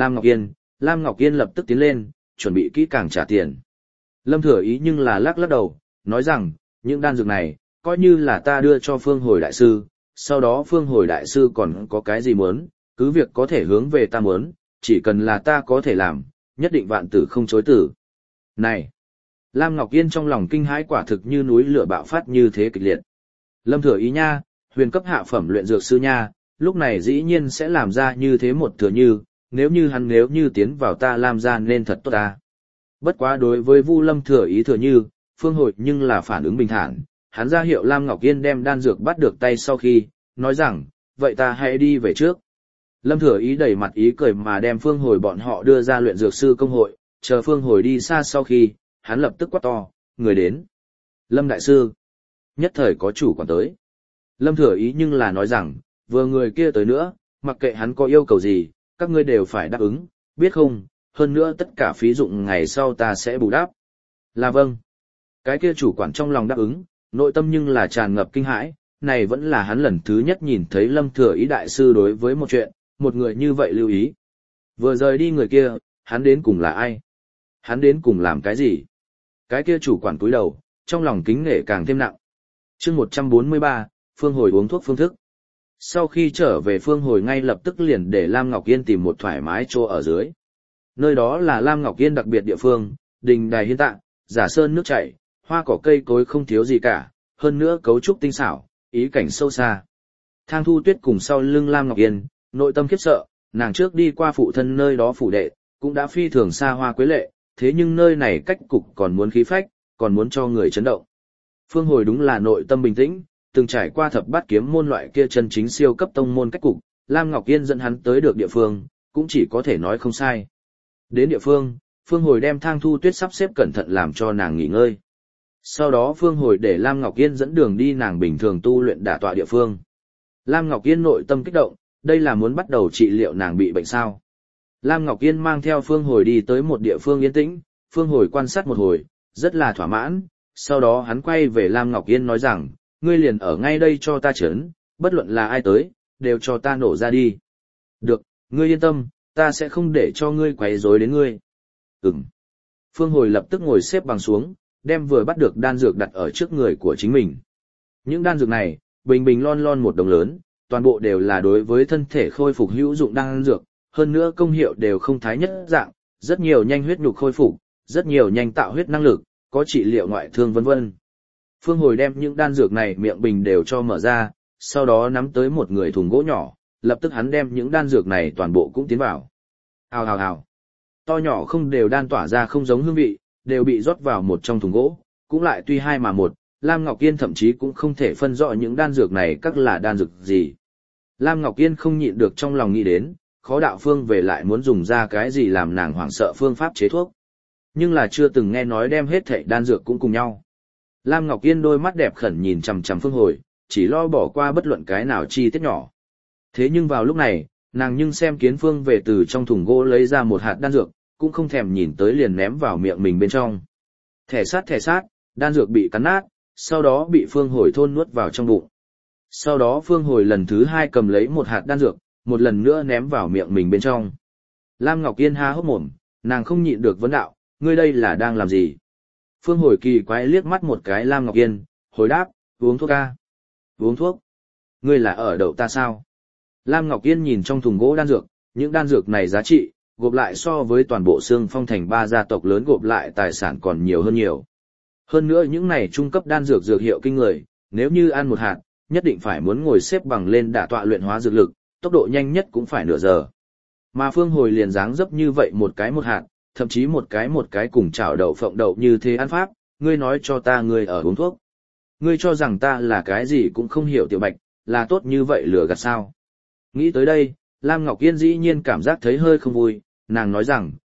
Lam Ngọc Yên lập tức tiến lên, chuẩn bị kỹ càng trả tiền. Lâm Thừa Ý nhưng là lắc lắc đầu, nói rằng, những đan dược này, coi như là ta đưa cho Phương Hồi đại sư, sau đó Phương Hồi đại sư còn có cái gì muốn, cứ việc có thể hướng về ta muốn, chỉ cần là ta có thể làm, nhất định vạn tử không chối tử. Này! Lam Ngọc Yên trong lòng kinh hãi quả thực như núi lửa bạo phát như thế kịch liệt. Lâm Thừa Ý nha, huyền cấp hạ phẩm luyện dược sư nha, lúc này dĩ nhiên sẽ làm ra như thế một thừa như, nếu như tiến vào ta làm ra nên thật tốt ta. Bất quá đối với Vu Lâm Thừa Ý thừa như, Phương Hồi nhưng là phản ứng bình thản, hắn ra hiệu Lam Ngọc Yên đem đan dược bắt được tay sau khi, nói rằng, vậy ta hãy đi về trước. Lâm Thừa Ý đầy mặt ý cười mà đem Phương Hồi bọn họ đưa ra luyện dược sư công hội, chờ Phương Hồi đi xa sau khi, hắn lập tức quát to, người đến. Lâm đại sư, nhất thời có chủ quản tới. Lâm Thừa Ý nhưng là nói rằng, vừa người kia tới nữa, mặc kệ hắn có yêu cầu gì, các ngươi đều phải đáp ứng, biết không, hơn nữa tất cả phí dụng ngày sau ta sẽ bù đắp. Là vâng. Cái kia chủ quản trong lòng đáp ứng, nội tâm nhưng là tràn ngập kinh hãi, này vẫn là hắn lần thứ nhất nhìn thấy Lâm Thừa Ý đại sư đối với một chuyện, một người như vậy lưu ý. Vừa rời đi người kia, hắn đến cùng là ai? Hắn đến cùng làm cái gì? Cái kia chủ quản cúi đầu, trong lòng kính nể càng thêm nặng. Chương 143, Phương Hồi uống thuốc phương thức. Sau khi trở về Phương Hồi ngay lập tức liền để Lam Ngọc Yên tìm một thoải mái chỗ ở dưới. Nơi đó là Lam Ngọc Yên đặc biệt địa phương, đình đài hiên tạng, giả sơn nước chảy, hoa cỏ cây cối không thiếu gì cả, hơn nữa cấu trúc tinh xảo, ý cảnh sâu xa. Thang Thu Tuyết cùng sau lưng Lam Ngọc Yên, nội tâm khiếp sợ, nàng trước đi qua phụ thân nơi đó phủ đệ, cũng đã phi thường xa hoa quế lệ, thế nhưng nơi này cách cục còn muốn khí phách, còn muốn cho người chấn động. Phương Hồi đúng là nội tâm bình tĩnh, từng trải qua thập bát kiếm môn loại kia chân chính siêu cấp tông môn cách cục, Lam Ngọc Yên dẫn hắn tới được địa phương, cũng chỉ có thể nói không sai. Đến địa phương, Phương Hồi đem Thang Thu Tuyết sắp xếp cẩn thận làm cho nàng nghỉ ngơi. Sau đó Phương Hồi để Lam Ngọc Yên dẫn đường đi nàng bình thường tu luyện đả tọa địa phương. Lam Ngọc Yên nội tâm kích động, đây là muốn bắt đầu trị liệu nàng bị bệnh sao. Lam Ngọc Yên mang theo Phương Hồi đi tới một địa phương yên tĩnh, Phương Hồi quan sát một hồi, rất là thỏa mãn, sau đó hắn quay về Lam Ngọc Yên nói rằng, ngươi liền ở ngay đây cho ta chấn, bất luận là ai tới, đều cho ta nổ ra đi. Được, ngươi yên tâm, ta sẽ không để cho ngươi quấy rối đến ngươi. Phương Hồi lập tức ngồi xếp bằng xuống, đem vừa bắt được đan dược đặt ở trước người của chính mình. Những đan dược này, bình bình lon lon một đồng lớn, toàn bộ đều là đối với thân thể khôi phục hữu dụng đan dược, hơn nữa công hiệu đều không thái nhất dạng, rất nhiều nhanh huyết nhục khôi phục, rất nhiều nhanh tạo huyết năng lực, có trị liệu ngoại thương vân vân. Phương Hồi đem những đan dược này miệng bình đều cho mở ra, sau đó nắm tới một người thùng gỗ nhỏ, lập tức hắn đem những đan dược này toàn bộ cũng tiến vào. Hào hào hào. To nhỏ không đều đan tỏa ra không giống hương vị, đều bị rót vào một trong thùng gỗ, cũng lại tuy hai mà một, Lam Ngọc Yên thậm chí cũng không thể phân rõ những đan dược này các là đan dược gì. Lam Ngọc Yên không nhịn được trong lòng nghĩ đến, khó đạo Phương về lại muốn dùng ra cái gì làm nàng hoảng sợ phương pháp chế thuốc. Nhưng là chưa từng nghe nói đem hết thảy đan dược cũng cùng nhau. Lam Ngọc Yên đôi mắt đẹp khẩn nhìn chằm chằm Phương Hồi, chỉ lo bỏ qua bất luận cái nào chi tiết nhỏ. Thế nhưng vào lúc này, nàng nhưng xem kiến Phương về từ trong thùng gỗ lấy ra một hạt đan dược, cũng không thèm nhìn tới liền ném vào miệng mình bên trong. Thẻ sát, đan dược bị cắn nát, sau đó bị Phương Hồi thôn nuốt vào trong bụng. Sau đó Phương Hồi lần thứ hai cầm lấy một hạt đan dược, một lần nữa ném vào miệng mình bên trong. Lam Ngọc Yên há hốc mồm, nàng không nhịn được vấn đạo, ngươi đây là đang làm gì? Phương Hồi kỳ quái liếc mắt một cái Lam Ngọc Yên, hồi đáp, uống thuốc a. Uống thuốc? Ngươi là ở đậu ta sao? Lam Ngọc Yên nhìn trong thùng gỗ đan dược, những đan dược này giá trị, gộp lại so với toàn bộ Sương Phong thành 3 gia tộc lớn gộp lại tài sản còn nhiều hơn nhiều. Hơn nữa những này trung cấp đan dược dược hiệu kinh người, nếu như ăn một hạt, nhất định phải muốn ngồi xếp bằng lên đả tọa luyện hóa dược lực, tốc độ nhanh nhất cũng phải nửa giờ. Mà Phương Hồi liền dáng dấp như vậy một hạt, thậm chí một cái cùng chảo đậu phộng đậu như thế ăn pháp, ngươi nói cho ta ngươi ở uống thuốc. Ngươi cho rằng ta là cái gì cũng không hiểu tiểu bạch, là tốt như vậy lừa gạt sao. Nghĩ tới đây, Lam Ngọc Yên dĩ nhiên cảm giác thấy hơi không vui, nàng nói rằng,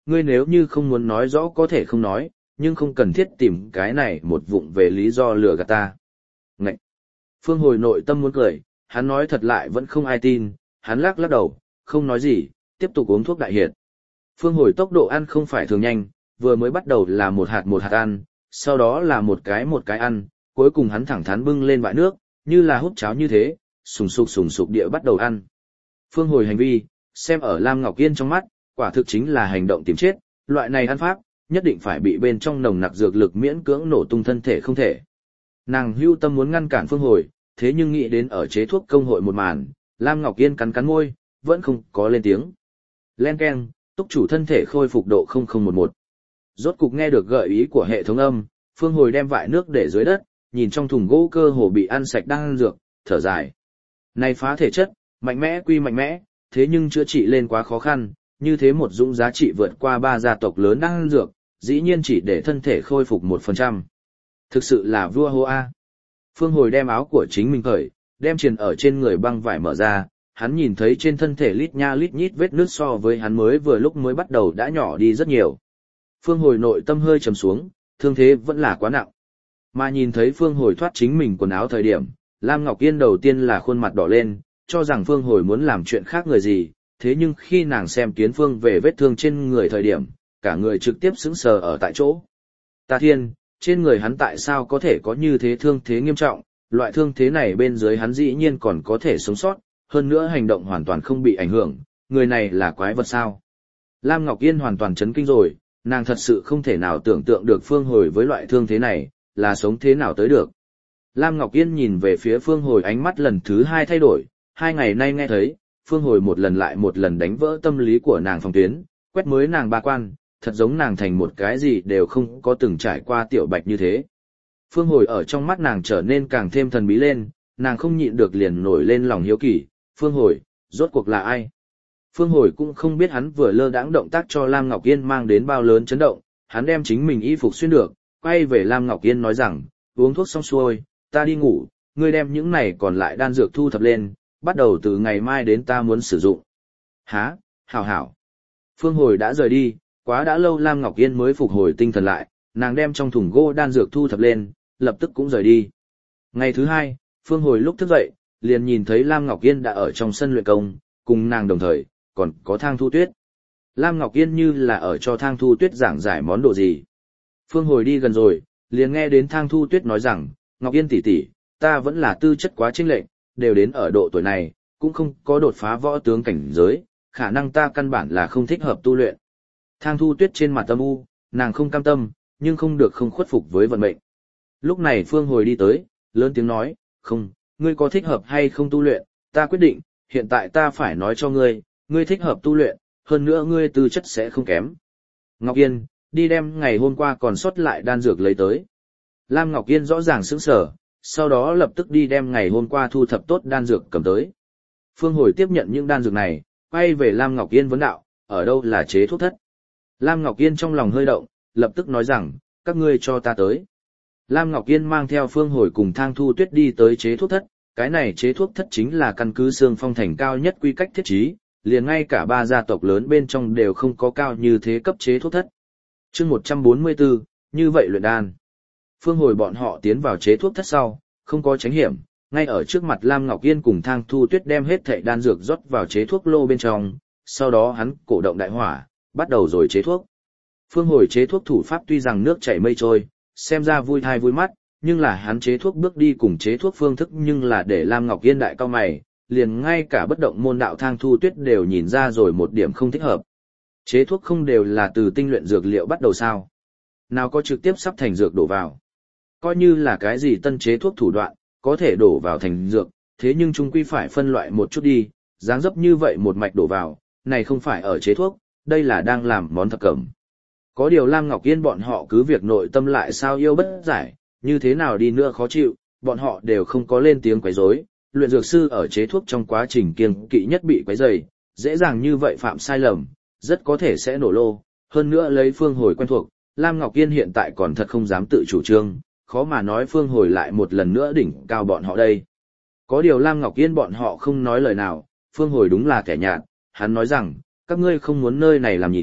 ngươi nếu như không muốn nói rõ có thể không nói, nhưng không cần thiết tìm cái này một vụng về lý do lừa gạt ta. Ngậy! Phương Hồi nội tâm muốn cười, hắn nói thật lại vẫn không ai tin, hắn lắc lắc đầu, không nói gì, tiếp tục uống thuốc đại hiệt. Phương Hồi tốc độ ăn không phải thường nhanh, vừa mới bắt đầu là một hạt ăn, sau đó là một cái ăn, cuối cùng hắn thẳng thắn bưng lên bãi nước, như là hút cháo như thế, sùng sục địa bắt đầu ăn. Phương Hồi hành vi, xem ở Lam Ngọc Yên trong mắt, quả thực chính là hành động tìm chết, loại này ăn pháp, nhất định phải bị bên trong nồng nặc dược lực miễn cưỡng nổ tung thân thể không thể. Nàng hưu tâm muốn ngăn cản Phương Hồi, thế nhưng nghĩ đến ở chế thuốc công hội một màn, Lam Ngọc Yên cắn môi, vẫn không có lên tiếng. Len keng, túc chủ thân thể khôi phục độ 0011. Rốt cục nghe được gợi ý của hệ thống âm, Phương Hồi đem vại nước để dưới đất, nhìn trong thùng gỗ cơ hồ bị ăn sạch đang ăn dược, thở dài. Này phá thể chất, mạnh mẽ quy mạnh mẽ, thế nhưng chữa trị lên quá khó khăn, như thế một dũng giá trị vượt qua 3 gia tộc lớn đang ăn dược, dĩ nhiên chỉ để thân thể khôi phục 1%. Thực sự là vua hô a. Phương Hồi đem áo của chính mình cởi, đem triền ở trên người băng vải mở ra, hắn nhìn thấy trên thân thể lít nha lít nhít vết nước so với hắn vừa lúc mới bắt đầu đã nhỏ đi rất nhiều. Phương Hồi nội tâm hơi trầm xuống, thương thế vẫn là quá nặng. Mà nhìn thấy Phương Hồi thoát chính mình quần áo thời điểm, Lam Ngọc Yên đầu tiên là khuôn mặt đỏ lên, cho rằng Phương Hồi muốn làm chuyện khác người gì, thế nhưng khi nàng xem Kiến Phương về vết thương trên người thời điểm, cả người trực tiếp sững sờ ở tại chỗ. Ta thiên, trên người hắn tại sao có thể có như thế thương thế nghiêm trọng, loại thương thế này bên dưới hắn dĩ nhiên còn có thể sống sót, hơn nữa hành động hoàn toàn không bị ảnh hưởng, người này là quái vật sao? Lam Ngọc Yên hoàn toàn chấn kinh rồi, nàng thật sự không thể nào tưởng tượng được Phương Hồi với loại thương thế này, là sống thế nào tới được. Lam Ngọc Yên nhìn về phía Phương Hồi ánh mắt lần thứ 2 thay đổi, 2 ngày nay nghe thấy, Phương Hồi một lần lại một lần đánh vỡ tâm lý của nàng phòng tuyến, quét mới nàng ba quan, thật giống nàng thành một cái gì đều không có từng trải qua tiểu bạch như thế. Phương Hồi ở trong mắt nàng trở nên càng thêm thần bí lên, nàng không nhịn được liền nổi lên lòng hiếu kỳ, Phương Hồi, rốt cuộc là ai? Phương Hồi cũng không biết hắn vừa lơ đãng động tác cho Lam Ngọc Yên mang đến bao lớn chấn động, hắn đem chính mình y phục xuyên được, quay về Lam Ngọc Yên nói rằng, uống thuốc xong xuôi, ta đi ngủ, ngươi đem những này còn lại đan dược thu thập lên, bắt đầu từ ngày mai đến ta muốn sử dụng. Hả, hảo. Phương Hồi đã rời đi, quá đã lâu Lam Ngọc Yên mới phục hồi tinh thần lại, nàng đem trong thùng gỗ đan dược thu thập lên, lập tức cũng rời đi. Ngày thứ 2, Phương Hồi lúc thức dậy, liền nhìn thấy Lam Ngọc Yên đã ở trong sân luyện công, cùng nàng đồng thời, còn có Thang Thu Tuyết. Lam Ngọc Yên như là ở cho Thang Thu Tuyết giảng giải món đồ gì. Phương Hồi đi gần rồi, liền nghe đến Thang Thu Tuyết nói rằng, Ngọc Yên tỷ tỷ, ta vẫn là tư chất quá chênh lệch, đều đến ở độ tuổi này, cũng không có đột phá võ tướng cảnh giới, khả năng ta căn bản là không thích hợp tu luyện. Thang Thu Tuyết trên mặt âm u, nàng không cam tâm, nhưng không được không khuất phục với vận mệnh. Lúc này Phương Hồi đi tới, lớn tiếng nói, không, ngươi có thích hợp hay không tu luyện, ta quyết định, hiện tại ta phải nói cho ngươi, ngươi thích hợp tu luyện, hơn nữa ngươi tư chất sẽ không kém. Ngọc Yên, đi đem ngày hôm qua còn sót lại đan dược lấy tới. Lam Ngọc Yên rõ ràng sững sờ, sau đó lập tức đi đem ngày hôm qua thu thập tốt đan dược cầm tới. Phương Hồi tiếp nhận những đan dược này, quay về Lam Ngọc Yên vấn đạo, ở đâu là chế thuốc thất. Lam Ngọc Yên trong lòng hơi động, lập tức nói rằng, các ngươi cho ta tới. Lam Ngọc Yên mang theo Phương Hồi cùng Thang Thu Tuyết đi tới chế thuốc thất, cái này chế thuốc thất chính là căn cứ Sương Phong thành cao nhất quy cách thiết trí, liền ngay cả 3 gia tộc lớn bên trong đều không có cao như thế cấp chế thuốc thất. Chương 144, như vậy luyện đan. Phương Hồi bọn họ tiến vào chế thuốc thất sau, không có tránh hiểm, ngay ở trước mặt Lam Ngọc Yên cùng Thang Thu Tuyết đem hết thảy đan dược rót vào chế thuốc lô bên trong, sau đó hắn cổ động đại hỏa, bắt đầu rồi chế thuốc. Phương Hồi chế thuốc thủ pháp tuy rằng nước chảy mây trôi, xem ra vui thai vui mắt, nhưng là hắn chế thuốc bước đi cùng chế thuốc phương thức nhưng là để Lam Ngọc Yên đại cao mày, liền ngay cả bất động môn đạo Thang Thu Tuyết đều nhìn ra rồi một điểm không thích hợp. Chế thuốc không đều là từ tinh luyện dược liệu bắt đầu sao? Nào có trực tiếp sắp thành dược đổ vào. Coi như là cái gì tân chế thuốc thủ đoạn, có thể đổ vào thành dược, thế nhưng chung quy phải phân loại một chút đi, dáng dấp như vậy một mạch đổ vào, này không phải ở chế thuốc, đây là đang làm món thập cẩm. Có điều Lam Ngọc Yên bọn họ cứ việc nội tâm lại sao yêu bất giải, như thế nào đi nữa khó chịu, bọn họ đều không có lên tiếng quấy rối. Luyện dược sư ở chế thuốc trong quá trình kiêng kỵ nhất bị quấy rầy, dễ dàng như vậy phạm sai lầm, rất có thể sẽ nổ lô. Hơn nữa lấy Phương Hồi quen thuộc, Lam Ngọc Yên hiện tại còn thật không dám tự chủ trương, khó mà nói Phương Hồi lại một lần nữa đỉnh cao bọn họ đây. Có điều Lam Ngọc Yên bọn họ không nói lời nào, Phương Hồi đúng là kẻ nhạt, hắn nói rằng, các ngươi không muốn nơi này làm nhìn,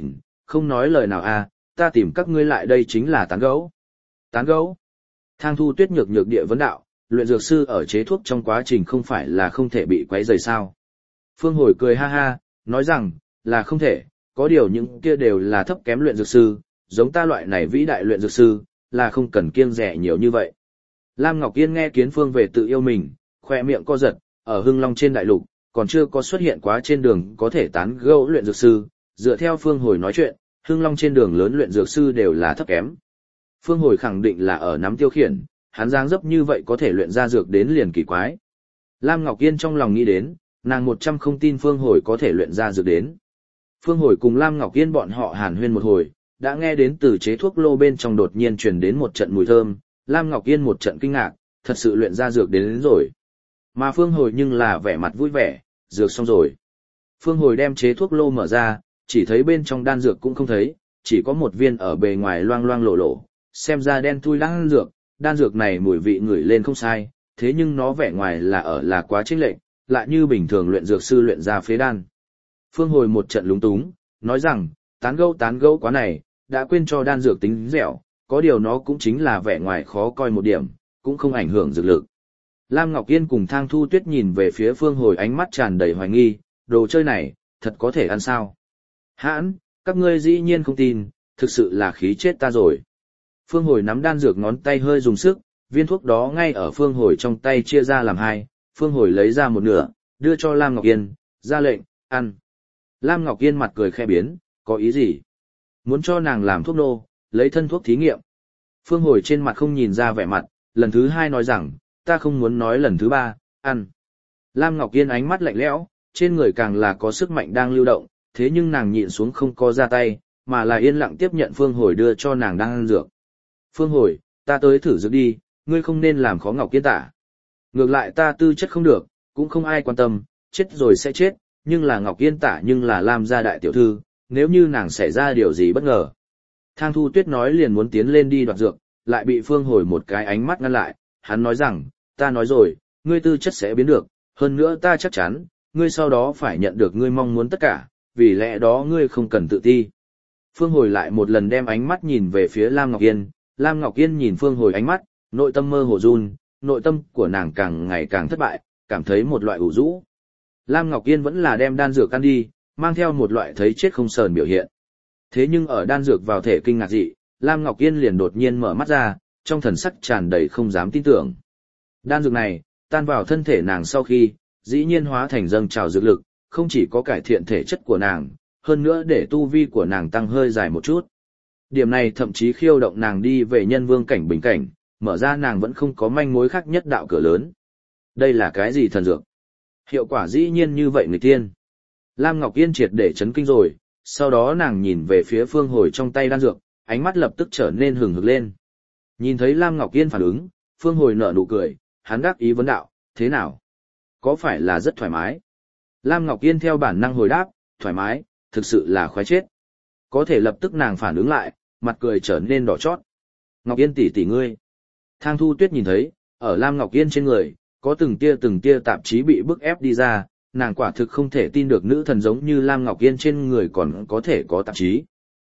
không nói lời nào à, ta tìm các ngươi lại đây chính là tán gẫu. Tán gẫu? Thang Thu Tuyết nhược nhược địa vấn đạo, luyện dược sư ở chế thuốc trong quá trình không phải là không thể bị quấy rầy sao? Phương Hồi cười ha ha, nói rằng, là không thể, có điều những kia đều là thấp kém luyện dược sư, giống ta loại này vĩ đại luyện dược sư, là không cần kiêng rẻ nhiều như vậy. Lam Ngọc Yên nghe Kiến Phương về tự yêu mình, khoe miệng co giật, ở Hưng Long trên đại lục, còn chưa có xuất hiện quá trên đường có thể tán gẫu luyện dược sư, dựa theo Phương Hồi nói chuyện, Hưng Long trên đường lớn luyện dược sư đều là thấp kém. Phương Hồi khẳng định là ở nắm tiêu khiển, hắn dáng dấp như vậy có thể luyện ra dược đến liền kỳ quái. Lam Ngọc Yên trong lòng nghĩ đến, nàng 100 không tin Phương Hồi có thể luyện ra dược đến. Phương Hồi cùng Lam Ngọc Yên bọn họ hàn huyên một hồi, đã nghe đến từ chế thuốc lô bên trong đột nhiên truyền đến một trận mùi thơm, Lam Ngọc Yên một trận kinh ngạc, thật sự luyện ra dược đến rồi. Mà Phương Hồi nhưng là vẻ mặt vui vẻ, dược xong rồi. Phương Hồi đem chế thuốc lô mở ra, chỉ thấy bên trong đan dược cũng không thấy, chỉ có một viên ở bề ngoài loang loang lổ lổ, xem ra đen thui đan dược này mùi vị ngửi lên không sai, thế nhưng nó vẻ ngoài là quá chênh lệch, lại như bình thường luyện dược sư luyện ra phế đan. Phương Hồi một trận lúng túng, nói rằng, tán gẫu quá này, đã quên cho đan dược tính dẻo, có điều nó cũng chính là vẻ ngoài khó coi một điểm, cũng không ảnh hưởng dược lực. Lam Ngọc Yên cùng Thang Thu Tuyết nhìn về phía Phương Hồi ánh mắt tràn đầy hoài nghi, đồ chơi này, thật có thể ăn sao? Hãn, các ngươi dĩ nhiên không tin, thực sự là khí chết ta rồi. Phương Hồi nắm đan dược ngón tay hơi dùng sức, viên thuốc đó ngay ở Phương Hồi trong tay chia ra làm hai, Phương Hồi lấy ra một nửa, đưa cho Lam Ngọc Yên, ra lệnh, ăn. Lam Ngọc Yên mặt cười khẽ biến, có ý gì? Muốn cho nàng làm thuốc nô, lấy thân thuốc thí nghiệm. Phương Hồi trên mặt không nhìn ra vẻ mặt, lần thứ hai nói rằng, ta không muốn nói lần thứ ba, ăn. Lam Ngọc Yên ánh mắt lạnh lẽo, trên người càng là có sức mạnh đang lưu động, thế nhưng nàng nhịn xuống không có ra tay, mà là yên lặng tiếp nhận Phương Hồi đưa cho nàng đang ăn dược. Phương Hồi, ta tới thử dược đi, ngươi không nên làm khó Ngọc Yên tả. Ngược lại ta tư chất không được, cũng không ai quan tâm, chết rồi sẽ chết, nhưng là Ngọc Yên tả nhưng là Lam gia đại tiểu thư, nếu như nàng xảy ra điều gì bất ngờ. Thang Thu Tuyết nói liền muốn tiến lên đi đoạt dược, lại bị Phương Hồi một cái ánh mắt ngăn lại, hắn nói rằng, ta nói rồi, ngươi tư chất sẽ biến được, hơn nữa ta chắc chắn, ngươi sau đó phải nhận được ngươi mong muốn tất cả, vì lẽ đó ngươi không cần tự ti. Phương Hồi lại một lần đem ánh mắt nhìn về phía Lam Ngọc Yên, Lam Ngọc Yên nhìn Phương Hồi ánh mắt, nội tâm mơ hồ run, nội tâm của nàng càng ngày càng thất bại, cảm thấy một loại ủ rũ. Lam Ngọc Yên vẫn là đem đan dược ăn đi, mang theo một loại thấy chết không sờn biểu hiện. Thế nhưng ở đan dược vào thể kinh ngạc dị, Lam Ngọc Yên liền đột nhiên mở mắt ra, trong thần sắc tràn đầy không dám tin tưởng. Đan dược này, tan vào thân thể nàng sau khi, dĩ nhiên hóa thành dâng trào dược lực, không chỉ có cải thiện thể chất của nàng, hơn nữa để tu vi của nàng tăng hơi dài một chút. Điểm này thậm chí khiêu động nàng đi về nhân vương cảnh bình cảnh, mở ra nàng vẫn không có manh mối khác nhất đạo cửa lớn. Đây là cái gì thần dược? Hiệu quả dĩ nhiên như vậy người tiên. Lam Ngọc Yên triệt để chấn kinh rồi, sau đó nàng nhìn về phía Phương Hồi trong tay đan dược, ánh mắt lập tức trở nên hừng hực lên. Nhìn thấy Lam Ngọc Yên phản ứng, Phương Hồi nở nụ cười, hắn đáp ý vấn đạo, thế nào? Có phải là rất thoải mái? Lam Ngọc Yên theo bản năng hồi đáp, thoải mái, thực sự là khoái chết. Có thể lập tức nàng phản ứng lại, mặt cười trở nên đỏ chót. Ngọc Yên tỷ tỷ ngươi. Thang Thu Tuyết nhìn thấy, ở Lam Ngọc Yên trên người, có từng tia tạp chí bị bức ép đi ra, nàng quả thực không thể tin được nữ thần giống như Lam Ngọc Yên trên người còn có thể có tạp chí.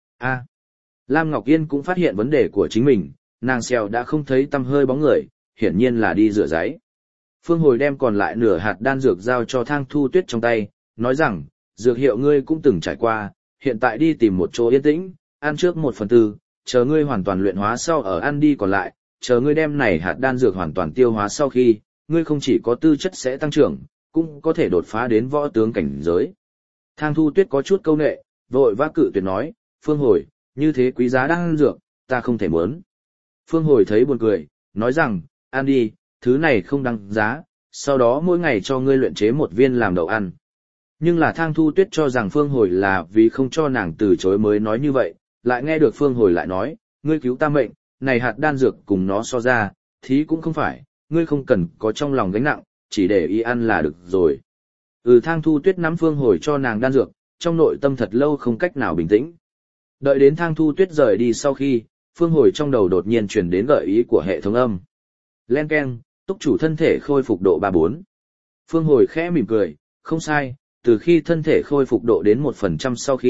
Lam Ngọc Yên cũng phát hiện vấn đề của chính mình, nàng xèo đã không thấy tăm hơi bóng người, hiển nhiên là đi rửa giấy. Phương Hồi đem còn lại nửa hạt đan dược giao cho Thang Thu Tuyết trong tay, nói rằng, dược hiệu ngươi cũng từng trải qua, hiện tại đi tìm một chỗ yên tĩnh, ăn trước 1/4, chờ ngươi hoàn toàn luyện hóa sau ở ăn đi còn lại, chờ ngươi đem này hạt đan dược hoàn toàn tiêu hóa sau khi, ngươi không chỉ có tư chất sẽ tăng trưởng, cũng có thể đột phá đến võ tướng cảnh giới. Thang Thu Tuyết có chút câu nệ, vội vã cự tuyệt nói, Phương Hồi, như thế quý giá đan dược, ta không thể muốn. Phương Hồi thấy buồn cười, nói rằng, ăn đi, thứ này không đáng giá, sau đó mỗi ngày cho ngươi luyện chế một viên làm đậu ăn. Nhưng là Thang Thu Tuyết cho rằng Phương Hồi là vì không cho nàng từ chối mới nói như vậy, lại nghe được Phương Hồi lại nói, ngươi cứu ta mệnh, này hạt đan dược cùng nó so ra, thí cũng không phải, ngươi không cần có trong lòng gánh nặng, chỉ để ý ăn là được rồi. Thang Thu Tuyết nắm Phương Hồi cho nàng đan dược, trong nội tâm thật lâu không cách nào bình tĩnh. Đợi đến Thang Thu Tuyết rời đi sau khi, Phương Hồi trong đầu đột nhiên truyền đến gợi ý của hệ thống âm. Len keng, túc chủ thân thể khôi phục độ 34. Phương Hồi khẽ mỉm cười, không sai, từ khi thân thể khôi phục độ đến 1% sau khi,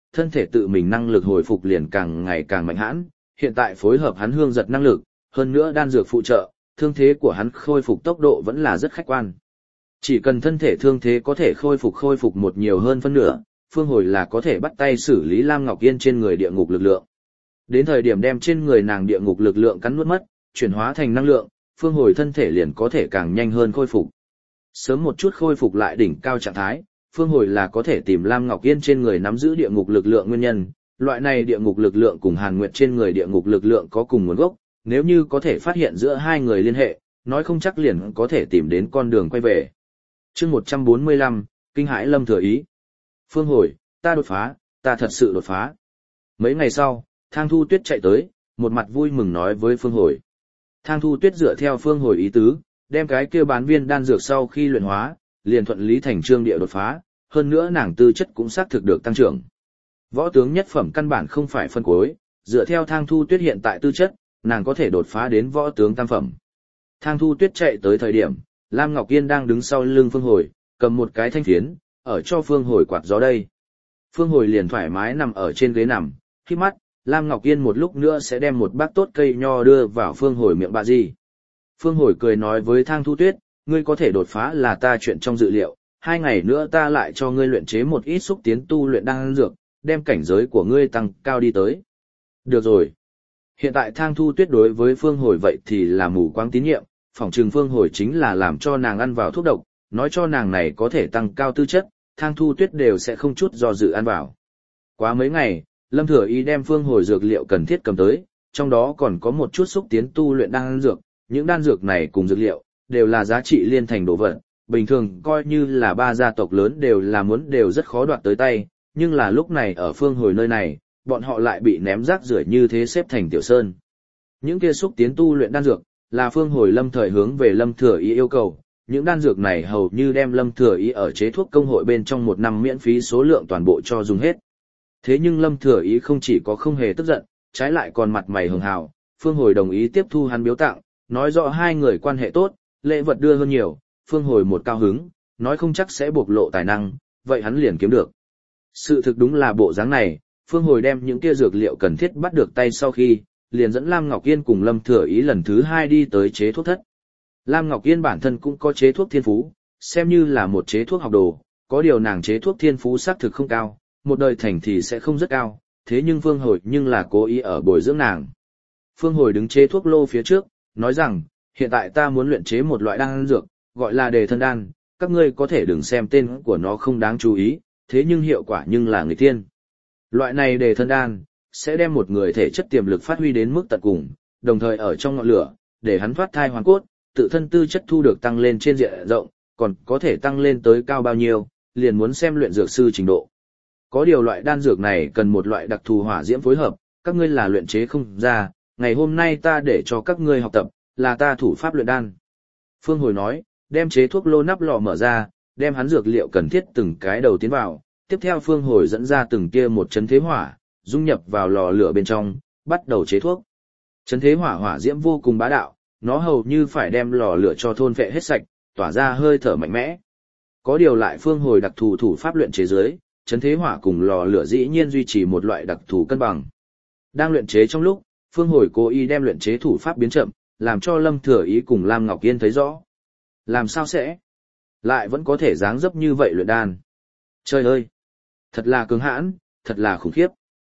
thân thể tự mình năng lực hồi phục liền càng ngày càng mạnh hãn, hiện tại phối hợp hắn hương giật năng lực, hơn nữa đan dược phụ trợ, thương thế của hắn khôi phục tốc độ vẫn là rất khách quan. Chỉ cần thân thể thương thế có thể khôi phục một nhiều hơn phân nửa, Phương Hồi là có thể bắt tay xử lý Lam Ngọc Yên trên người địa ngục lực lượng. Đến thời điểm đem trên người nàng địa ngục lực lượng cắn nuốt mất, chuyển hóa thành năng lượng, Phương Hồi thân thể liền có thể càng nhanh hơn khôi phục. Sớm một chút khôi phục lại đỉnh cao trạng thái, Phương Hồi là có thể tìm Lam Ngọc Yên trên người nắm giữ địa ngục lực lượng nguyên nhân, loại này địa ngục lực lượng cùng Hàn Nguyệt trên người địa ngục lực lượng có cùng nguồn gốc, nếu như có thể phát hiện giữa hai người liên hệ, nói không chắc liền có thể tìm đến con đường quay về. Chương 145, kinh hãi Lâm Thừa Ý. Phương Hồi, ta đột phá, ta thật sự đột phá. Mấy ngày sau, Thang Thu Tuyết chạy tới, một mặt vui mừng nói với Phương Hồi. Thang Thu Tuyết dựa theo Phương Hồi ý tứ, đem cái kia bán viên đan dược sau khi luyện hóa, liền thuận lý thành trương địa đột phá, hơn nữa nàng tư chất cũng xác thực được tăng trưởng. Võ tướng nhất phẩm căn bản không phải phân cuối, dựa theo Thang Thu Tuyết hiện tại tư chất, nàng có thể đột phá đến võ tướng tam phẩm. Thang Thu Tuyết chạy tới thời điểm, Lam Ngọc Yên đang đứng sau lưng Phương Hồi, cầm một cái thanh phiến, ở cho Phương Hồi quạt gió đây. Phương Hồi liền thoải mái nằm ở trên ghế nằm, khi mắt, Lam Ngọc Yên một lúc nữa sẽ đem một bát tốt cây nho đưa vào Phương Hồi miệng bà gì. Phương Hồi cười nói với Thang Thu Tuyết, ngươi có thể đột phá là ta chuyện trong dự liệu, 2 ngày nữa ta lại cho ngươi luyện chế một ít xúc tiến tu luyện đan dược, đem cảnh giới của ngươi tăng cao đi tới. Được rồi. Hiện tại Thang Thu Tuyết đối với Phương Hồi vậy thì là mù quáng tín nhiệm, phỏng chừng Phương Hồi chính là làm cho nàng ăn vào thuốc độc, nói cho nàng này có thể tăng cao tư chất, Thang Thu Tuyết đều sẽ không chút do dự ăn vào. Quá mấy ngày, Lâm Thừa Ý đem Phương Hồi dược liệu cần thiết cầm tới, trong đó còn có một chút xúc tiến tu luyện đan dược, những đan dược này cùng dược liệu đều là giá trị liên thành đồ vật, bình thường coi như là 3 gia tộc lớn đều rất khó đoạt tới tay, nhưng là lúc này ở Phương Hồi nơi này, bọn họ lại bị ném rác rưởi như thế xếp thành tiểu sơn. Những kia xúc tiến tu luyện đan dược là Phương Hồi lâm thời hướng về Lâm Thừa Ý yêu cầu, những đan dược này hầu như đem Lâm Thừa Ý ở chế thuốc công hội bên trong 1 năm miễn phí số lượng toàn bộ cho dùng hết. Thế nhưng Lâm Thừa Ý không chỉ có không hề tức giận, trái lại còn mặt mày hường hào, Phương Hồi đồng ý tiếp thu hắn biếu tặng, nói rõ hai người quan hệ tốt, lễ vật đưa hơn nhiều, Phương Hồi một cao hứng, nói không chắc sẽ bộc lộ tài năng, vậy hắn liền kiếm được. Sự thực đúng là bộ dáng này, Phương Hồi đem những kia dược liệu cần thiết bắt được tay sau khi, liền dẫn Lam Ngọc Yên cùng Lâm Thừa Ý lần thứ 2 đi tới chế thuốc thất. Lam Ngọc Yên bản thân cũng có chế thuốc thiên phú, xem như là một chế thuốc học đồ, có điều nàng chế thuốc thiên phú xác thực không cao, một đời thành thì sẽ không rất cao, thế nhưng Phương Hồi nhưng là cố ý ở bồi dưỡng nàng. Phương Hồi đứng chế thuốc lô phía trước, nói rằng, hiện tại ta muốn luyện chế một loại đan dược, gọi là đề thân đan, các ngươi có thể đừng xem tên của nó không đáng chú ý, thế nhưng hiệu quả nhưng là người tiên. Loại này đề thân đan, sẽ đem một người thể chất tiềm lực phát huy đến mức tận cùng, đồng thời ở trong ngọn lửa, để hắn thoát thai hoàn cốt, tự thân tư chất thu được tăng lên trên diện rộng, còn có thể tăng lên tới cao bao nhiêu, liền muốn xem luyện dược sư trình độ. Có điều loại đan dược này cần một loại đặc thù hỏa diễm phối hợp, các ngươi là luyện chế không ra, ngày hôm nay ta để cho các ngươi học tập, là ta thủ pháp luyện đan. Phương Hồi nói, đem chế thuốc lô nắp lọ mở ra, đem hắn dược liệu cần thiết từng cái đầu tiến vào, tiếp theo Phương Hồi dẫn ra từng kia một chấn thế hỏa, dung nhập vào lò lửa bên trong, bắt đầu chế thuốc. Chấn thế hỏa hỏa diễm vô cùng bá đạo, nó hầu như phải đem lò lửa cho thôn phệ hết sạch, tỏa ra hơi thở mạnh mẽ. Có điều lại Phương Hồi đặc thù thủ pháp luyện chế dưới, chấn thế hỏa cùng lò lửa dĩ nhiên duy trì một loại đặc thù cân bằng. Đang luyện chế trong lúc, Phương Hồi cố ý đem luyện chế thủ pháp biến chậm, làm cho Lâm Thừa Ý cùng Lam Ngọc Yên thấy rõ. Làm sao sẽ? Lại vẫn có thể dáng dấp như vậy luyện đan. Trời ơi! Thật là cứng hãn, thật là khủng khiếp.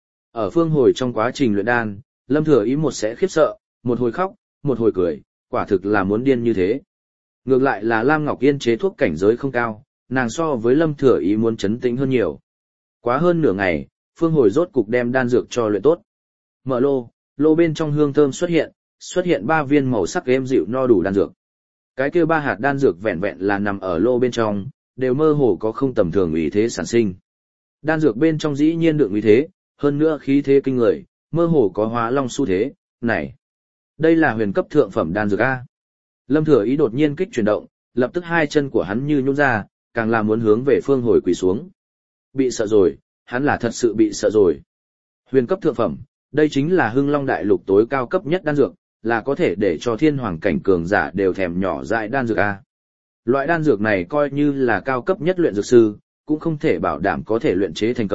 Ở Phương Hồi trong quá trình luyện đan, Lâm Thừa Ý một sẽ khiếp sợ, một hồi khóc, một hồi cười, quả thực là muốn điên như thế. Ngược lại là Lam Ngọc Yên chế thuốc cảnh giới không cao, nàng so với Lâm Thừa Ý muốn trấn tĩnh hơn nhiều. Quá hơn nửa ngày, Phương Hồi rốt cục đem đan dược cho luyện tốt. Mở lô bên trong hương thơm xuất hiện 3 viên màu sắc êm dịu no đủ đan dược. Cái kia 3 hạt đan dược vẹn vẹn là nằm ở lô bên trong, đều mơ hồ có không tầm thường uy thế sản sinh. Đan dược bên trong dĩ nhiên đựng uy thế, hơn nữa khí thế kinh người, mơ hồ có hóa long xu thế, này. Đây là huyền cấp thượng phẩm đan dược A. Lâm Thừa Ý đột nhiên kích chuyển động, lập tức 2 chân của hắn như nhũn ra, càng là muốn hướng về Phương Hồi quỳ xuống. Bị sợ rồi, hắn là thật sự bị sợ rồi. Huyền cấp thượng phẩm, đây chính là Hưng Long Đại Lục tối cao cấp nhất đan dược, là có thể để cho thiên hoàng cảnh cường giả đều thèm nhỏ dại đan dược A. Loại đan dược này coi như là cao cấp nhất luyện dược sư, cũng không thể bảo đảm có thể luyện chế thành công,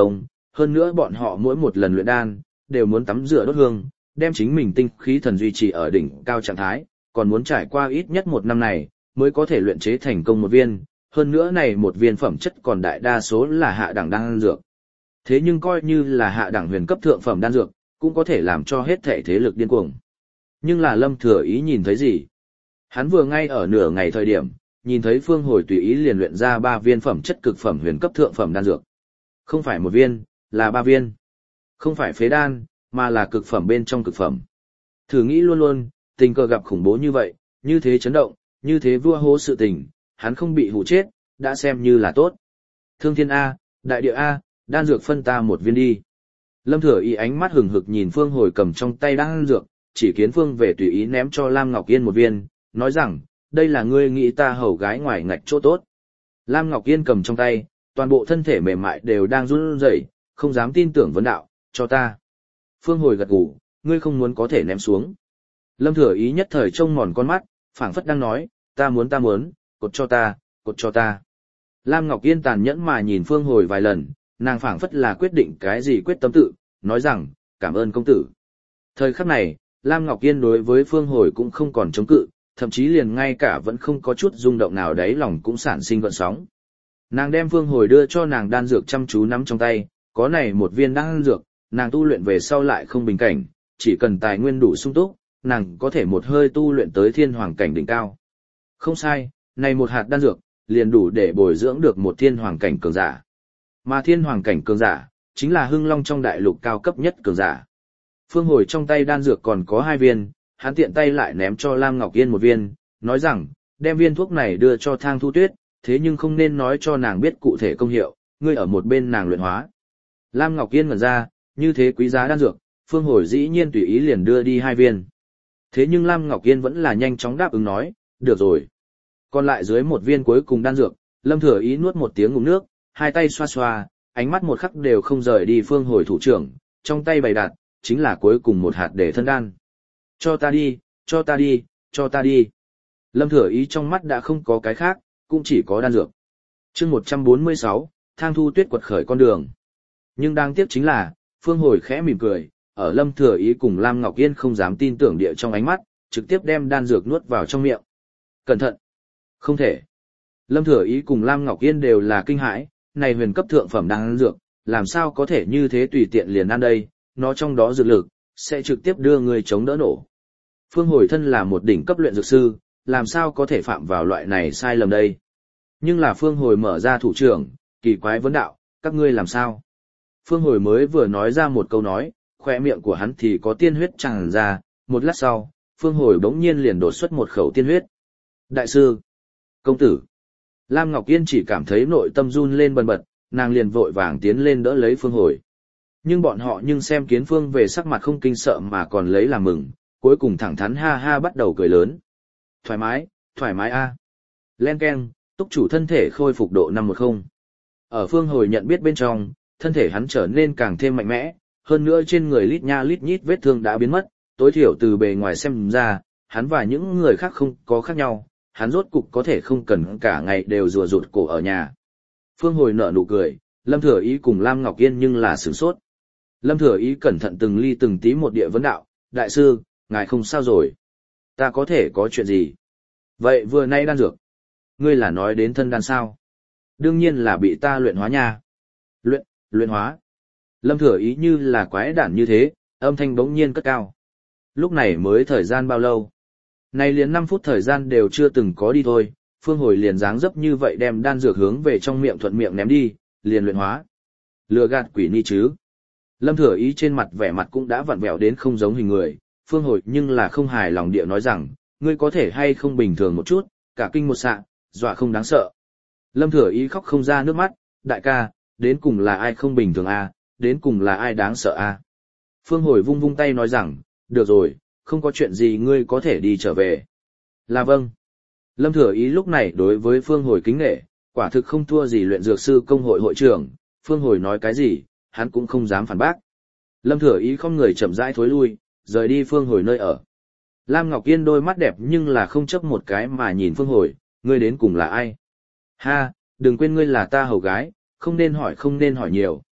hơn nữa bọn họ mỗi một lần luyện đan, đều muốn tắm rửa đốt hương, đem chính mình tinh khí thần duy trì ở đỉnh cao trạng thái, còn muốn trải qua ít nhất một năm này, mới có thể luyện chế thành công một viên, hơn nữa này một viên phẩm chất còn đại đa số là hạ đẳng đan dược. Thế nhưng coi như là hạ đẳng huyền cấp thượng phẩm đan dược, cũng có thể làm cho hết thể thế lực điên cuồng. Nhưng là Lâm Thừa Ý nhìn thấy gì? Hắn vừa ngay ở nửa ngày thời điểm, nhìn thấy Phương Hồi tùy ý liền luyện ra 3 viên phẩm chất cực phẩm huyền cấp thượng phẩm đan dược. Không phải một viên, là 3 viên. Không phải phế đan, mà là cực phẩm bên trong cực phẩm. Thử nghĩ luôn luôn, tình cờ gặp khủng bố như vậy, như thế chấn động, như thế vua hố sự tình, hắn không bị hù chết, đã xem như là tốt. Thương thiên A, đại địa A, đan dược phân ta một viên đi. Lâm Thừa Ý ánh mắt hừng hực nhìn Phương Hồi cầm trong tay đan dược, chỉ kiến Phương về tùy ý ném cho Lam Ngọc Yên một viên, nói rằng, đây là ngươi nghĩ ta hầu gái ngoài ngạch chỗ tốt. Lam Ngọc Yên cầm trong tay, toàn bộ thân thể mềm mại đều đang run rẩy, không dám tin tưởng vấn đạo, cho ta. Phương Hồi gật gù, ngươi không muốn có thể ném xuống. Lâm Thừa Ý nhất thời trông mòn con mắt, phảng phất đang nói, ta muốn, cột cho ta, cột cho ta. Lam Ngọc Yên tàn nhẫn mà nhìn Phương Hồi vài lần, nàng phảng phất là quyết định cái gì quyết tâm tự, nói rằng, cảm ơn công tử. Thời khắc này, Lam Ngọc Yên đối với Phương Hồi cũng không còn chống cự, thậm chí liền ngay cả vẫn không có chút rung động nào đấy lòng cũng sản sinh gợn sóng. Nàng đem Phương Hồi đưa cho nàng đan dược chăm chú nắm trong tay, có này một viên đan dược, nàng tu luyện về sau lại không bình cảnh, chỉ cần tài nguyên đủ sung túc, nàng có thể một hơi tu luyện tới thiên hoàng cảnh đỉnh cao. Không sai, này một hạt đan dược, liền đủ để bồi dưỡng được một thiên hoàng cảnh cường giả. Mà thiên hoàng cảnh cường giả, chính là hưng long trong đại lục cao cấp nhất cường giả. Phương Hồi trong tay đan dược còn có 2 viên, hắn tiện tay lại ném cho Lam Ngọc Yên một viên, nói rằng, đem viên thuốc này đưa cho Thang Thu Tuyết, thế nhưng không nên nói cho nàng biết cụ thể công hiệu, ngươi ở một bên nàng luyện hóa. Lam Ngọc Yên ngẩn ra, như thế quý giá đan dược, Phương Hồi dĩ nhiên tùy ý liền đưa đi 2 viên. Thế nhưng Lam Ngọc Yên vẫn là nhanh chóng đáp ứng nói, được rồi. Còn lại dưới một viên cuối cùng đan dược, Lâm Thừa Ý nuốt một tiếng ngụm nước, hai tay xoa xoa, ánh mắt một khắc đều không rời đi Phương Hồi thủ trưởng, trong tay bày đặt, chính là cuối cùng một hạt để thân đan. Cho ta đi, cho ta đi, cho ta đi. Lâm Thừa Ý trong mắt đã không có cái khác, cũng chỉ có đan dược. Chương 146, Thang Thu Tuyết quật khởi con đường. Nhưng đáng tiếc chính là, Phương Hồi khẽ mỉm cười, ở Lâm Thừa Ý cùng Lam Ngọc Yên không dám tin tưởng địa trong ánh mắt, trực tiếp đem đan dược nuốt vào trong miệng. Cẩn thận! Không thể! Lâm Thừa Ý cùng Lam Ngọc Yên đều là kinh hãi, này huyền cấp thượng phẩm đan dược, làm sao có thể như thế tùy tiện liền ăn đây, nó trong đó dược lực, sẽ trực tiếp đưa người chống đỡ nổ. Phương Hồi thân là một đỉnh cấp luyện dược sư, làm sao có thể phạm vào loại này sai lầm đây. Nhưng là Phương Hồi mở ra thủ trưởng, kỳ quái vấn đạo, các ngươi làm sao? Phương Hồi mới vừa nói ra một câu nói, khoe miệng của hắn thì có tiên huyết tràn ra, một lát sau, Phương Hồi bỗng nhiên liền đột xuất một khẩu tiên huyết. Đại sư! Công tử! Lam Ngọc Yên chỉ cảm thấy nội tâm run lên bần bật, nàng liền vội vàng tiến lên đỡ lấy Phương Hồi. Nhưng bọn họ xem kiến Phương về sắc mặt không kinh sợ mà còn lấy làm mừng, cuối cùng thẳng thắn ha ha bắt đầu cười lớn. Thoải mái a. Len keng, túc chủ thân thể khôi phục độ 510. Ở Phương Hồi nhận biết bên trong, thân thể hắn trở nên càng thêm mạnh mẽ, hơn nữa trên người lít nha lít nhít vết thương đã biến mất, tối thiểu từ bề ngoài xem ra, hắn và những người khác không có khác nhau, hắn rốt cục có thể không cần cả ngày đều rùa rụt cổ ở nhà. Phương Hồi nở nụ cười, Lâm Thừa Ý cùng Lam Ngọc Yên nhưng là sửng sốt. Lâm Thừa Ý cẩn thận từng ly từng tí một địa vấn đạo, đại sư, ngài không sao rồi. Ta có thể có chuyện gì? Vậy vừa nay đan dược. Ngươi là nói đến thân đan sao? Đương nhiên là bị ta luyện hóa nha. Luyện hóa. Lâm Thừa Ý như là quái đản như thế, âm thanh bỗng nhiên cất cao. Lúc này mới thời gian bao lâu? Này liền 5 phút thời gian đều chưa từng có đi thôi, Phương Hồi liền dáng dấp như vậy đem đan dược hướng về trong miệng thuận miệng ném đi, liền luyện hóa. Lừa gạt quỷ ni chứ. Lâm Thừa Ý trên mặt vẻ mặt cũng đã vặn vẹo đến không giống hình người, Phương Hồi nhưng là không hài lòng địa nói rằng, ngươi có thể hay không bình thường một chút, cả kinh một xạ, dọa không đáng sợ. Lâm Thừa Ý khóc không ra nước mắt, đại ca, đến cùng là ai không bình thường a, đến cùng là ai đáng sợ a. Phương Hồi vung vung tay nói rằng, được rồi, không có chuyện gì ngươi có thể đi trở về. Là vâng. Lâm Thừa Ý lúc này đối với Phương Hồi kính nể, quả thực không thua gì luyện dược sư công hội hội trưởng, Phương Hồi nói cái gì, hắn cũng không dám phản bác. Lâm Thừa Ý không người chậm rãi thối lui, rời đi Phương Hồi nơi ở. Lam Ngọc Yên đôi mắt đẹp nhưng là không chấp một cái mà nhìn Phương Hồi, ngươi đến cùng là ai? Ha, đừng quên ngươi là ta hầu gái, không nên hỏi nhiều.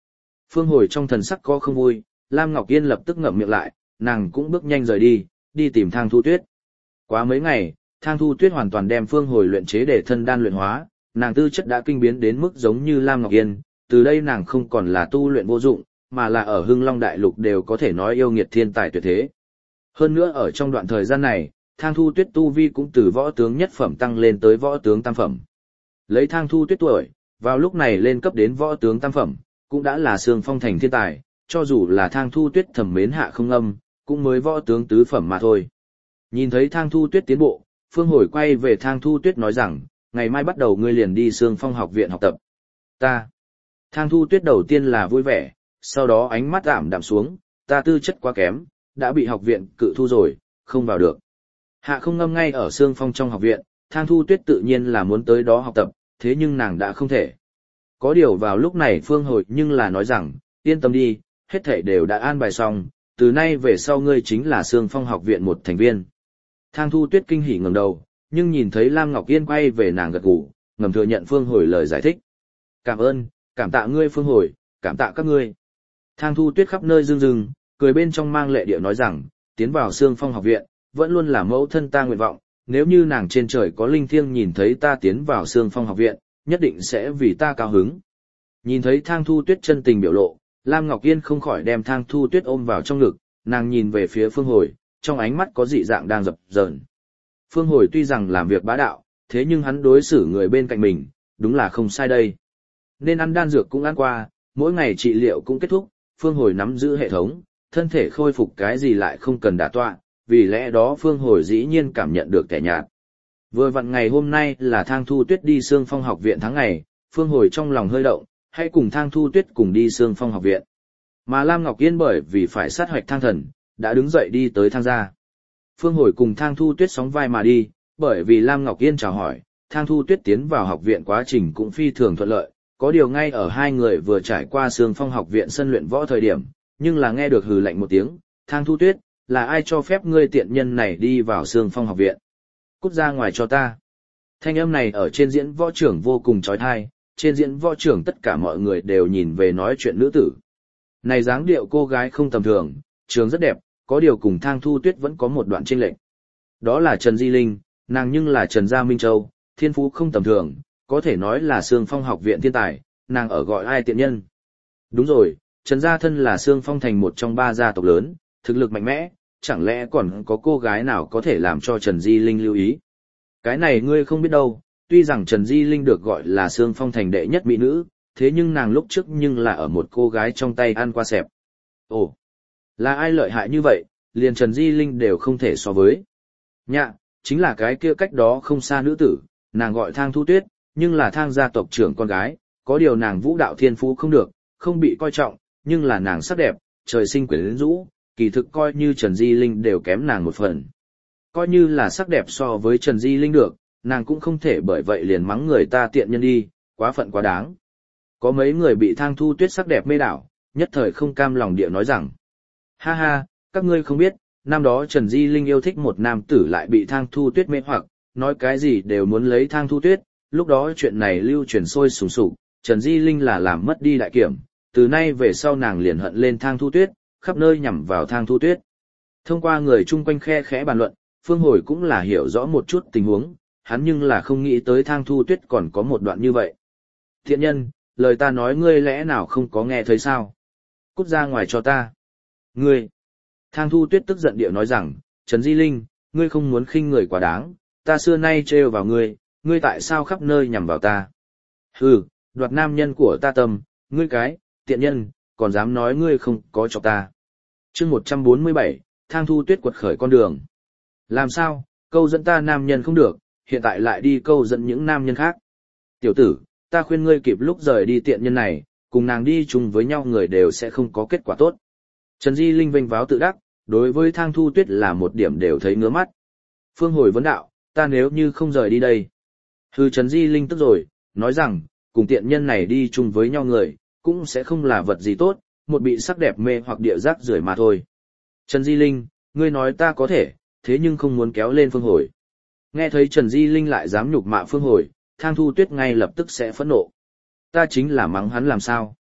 Phương Hồi trong thần sắc có không vui, Lam Ngọc Yên lập tức ngậm miệng lại, nàng cũng bước nhanh rời đi, đi tìm Thang Thu Tuyết. Quá mấy ngày, Thang Thu Tuyết hoàn toàn đem Phương Hồi luyện chế để thân đan luyện hóa, nàng tư chất đã kinh biến đến mức giống như Lam Ngọc Yên, từ đây nàng không còn là tu luyện vô dụng, mà là ở Hưng Long Đại Lục đều có thể nói yêu nghiệt thiên tài tuyệt thế. Hơn nữa ở trong đoạn thời gian này, Thang Thu Tuyết tu vi cũng từ võ tướng nhất phẩm tăng lên tới võ tướng tam phẩm. Lấy Thang Thu Tuyết tuổi, vào lúc này lên cấp đến võ tướng tam phẩm, cũng đã là Sương Phong thành thiên tài, cho dù là Thang Thu Tuyết thầm mến Hạ Không Âm, cũng mới võ tướng tứ phẩm mà thôi. Nhìn thấy Thang Thu Tuyết tiến bộ, Phương Hồi quay về Thang Thu Tuyết nói rằng, ngày mai bắt đầu ngươi liền đi Sương Phong học viện học tập. Ta. Thang Thu Tuyết đầu tiên là vui vẻ, sau đó ánh mắt ảm đạm xuống, ta tư chất quá kém, đã bị học viện cự thu rồi, không vào được. Hạ Không Ngâm ngay ở Sương Phong trong học viện, Thang Thu Tuyết tự nhiên là muốn tới đó học tập, thế nhưng nàng đã không thể. Có điều vào lúc này Phương Hồi nhưng là nói rằng, yên tâm đi, hết thảy đều đã an bài xong, từ nay về sau ngươi chính là Sương Phong học viện một thành viên. Thang Thu Tuyết kinh hỉ ngẩng đầu, nhưng nhìn thấy Lam Ngọc Yên quay về nàng gật gù, ngầm thừa nhận Phương Hồi lời giải thích. Cảm ơn, cảm tạ ngươi Phương Hồi, cảm tạ các ngươi. Thang Thu Tuyết khắp nơi rưng rưng, cười bên trong mang lệ điệu nói rằng, tiến vào Sương Phong học viện, vẫn luôn là mẫu thân ta nguyện vọng, nếu như nàng trên trời có linh thiêng nhìn thấy ta tiến vào Sương Phong học viện, nhất định sẽ vì ta cao hứng. Nhìn thấy Thang Thu Tuyết chân tình biểu lộ, Lam Ngọc Yên không khỏi đem Thang Thu Tuyết ôm vào trong ngực, nàng nhìn về phía Phương Hồi, trong ánh mắt có dị dạng đang dập dờn. Phương Hồi tuy rằng làm việc bá đạo, thế nhưng hắn đối xử người bên cạnh mình, đúng là không sai đây. Nên ăn đan dược cũng ăn qua, mỗi ngày trị liệu cũng kết thúc, Phương Hồi nắm giữ hệ thống, thân thể khôi phục cái gì lại không cần đả tọa, vì lẽ đó Phương Hồi dĩ nhiên cảm nhận được tẻ nhạt. Vừa vặn ngày hôm nay là Thang Thu Tuyết đi Sương Phong học viện tháng ngày, Phương Hồi trong lòng hơi động, hãy cùng Thang Thu Tuyết cùng đi Sương Phong học viện. Mà Lam Ngọc Yên bởi vì phải sát hoạch Thang Thần, đã đứng dậy đi tới Thang gia. Phương Hồi cùng Thang Thu Tuyết sóng vai mà đi, bởi vì Lam Ngọc Yên chào hỏi, Thang Thu Tuyết tiến vào học viện quá trình cũng phi thường thuận lợi, có điều ngay ở hai người vừa trải qua Sương Phong học viện sân luyện võ thời điểm, nhưng là nghe được hừ lạnh một tiếng, Thang Thu Tuyết, là ai cho phép ngươi tiện nhân này đi vào Sương Phong học viện? Cút ra ngoài cho ta. Thanh âm này ở trên diễn võ trưởng vô cùng trói thai, trên diễn võ trưởng tất cả mọi người đều nhìn về nói chuyện nữ tử. Này dáng điệu cô gái không tầm thường, trường rất đẹp, có điều cùng Thang Thu Tuyết vẫn có một đoạn chênh lệch. Đó là Trần Di Linh, nàng nhưng là Trần Gia Minh Châu, thiên phú không tầm thường, có thể nói là Sương Phong học viện thiên tài, nàng ở gọi ai tiện nhân. Đúng rồi, Trần Gia thân là Sương Phong thành một trong ba gia tộc lớn, thực lực mạnh mẽ, chẳng lẽ còn có cô gái nào có thể làm cho Trần Di Linh lưu ý. Cái này ngươi không biết đâu, tuy rằng Trần Di Linh được gọi là Sương Phong thành đệ nhất mỹ nữ, thế nhưng nàng lúc trước nhưng là ở một cô gái trong tay ăn qua xẹp. Ồ, là ai lợi hại như vậy, liền Trần Di Linh đều không thể so với. Nhạ, chính là cái kia cách đó không xa nữ tử, nàng gọi Thang Thu Tuyết, nhưng là Thang gia tộc trưởng con gái, có điều nàng vũ đạo thiên phú không được, không bị coi trọng, nhưng là nàng sắc đẹp, trời sinh quyến rũ, kỳ thực coi như Trần Di Linh đều kém nàng một phần. Coi như là sắc đẹp so với Trần Di Linh được, nàng cũng không thể bởi vậy liền mắng người ta tiện nhân đi, quá phận quá đáng. Có mấy người bị Thang Thu Tuyết sắc đẹp mê đảo, nhất thời không cam lòng địa nói rằng, ha ha, các ngươi không biết, năm đó Trần Di Linh yêu thích một nam tử lại bị Thang Thu Tuyết mê hoặc, nói cái gì đều muốn lấy Thang Thu Tuyết, lúc đó chuyện này lưu truyền sôi sùng sục, Trần Di Linh là làm mất đi đại kiểm, từ nay về sau nàng liền hận lên Thang Thu Tuyết, khắp nơi nhằm vào Thang Thu Tuyết. Thông qua người chung quanh khe khẽ bàn luận, Phương Hồi cũng là hiểu rõ một chút tình huống, hắn nhưng là không nghĩ tới Thang Thu Tuyết còn có một đoạn như vậy. Thiện nhân, lời ta nói ngươi lẽ nào không có nghe thấy sao? Cút ra ngoài cho ta. Ngươi! Thang Thu Tuyết tức giận điệu nói rằng, Trần Di Linh, ngươi không muốn khinh người quá đáng, ta xưa nay trêu vào ngươi, ngươi tại sao khắp nơi nhằm vào ta? Hừ, đoạt nam nhân của ta tâm, ngươi cái, tiện nhân, còn dám nói ngươi không có cho ta. Chương 147, Thang Thu Tuyết quật khởi con đường. Làm sao, câu dẫn ta nam nhân không được, hiện tại lại đi câu dẫn những nam nhân khác. Tiểu tử, ta khuyên ngươi kịp lúc rời đi tiện nhân này, cùng nàng đi chung với nhau người đều sẽ không có kết quả tốt. Trần Di Linh vênh váo tự đắc, đối với Thang Thu Tuyết là một điểm đều thấy ngứa mắt. Phương Hồi vấn đạo, ta nếu như không rời đi đây. Hừ, Trần Di Linh tức rồi, nói rằng, cùng tiện nhân này đi chung với nhau người, cũng sẽ không là vật gì tốt, một bị sắc đẹp mê hoặc địa giác rưởi mà thôi. Trần Di Linh, ngươi nói ta có thể, thế nhưng không muốn kéo lên Phương Hồi. Nghe thấy Trần Di Linh lại dám nhục mạ Phương Hồi, Thang Thu Tuyết ngay lập tức sẽ phẫn nộ. Ta chính là mắng hắn làm sao?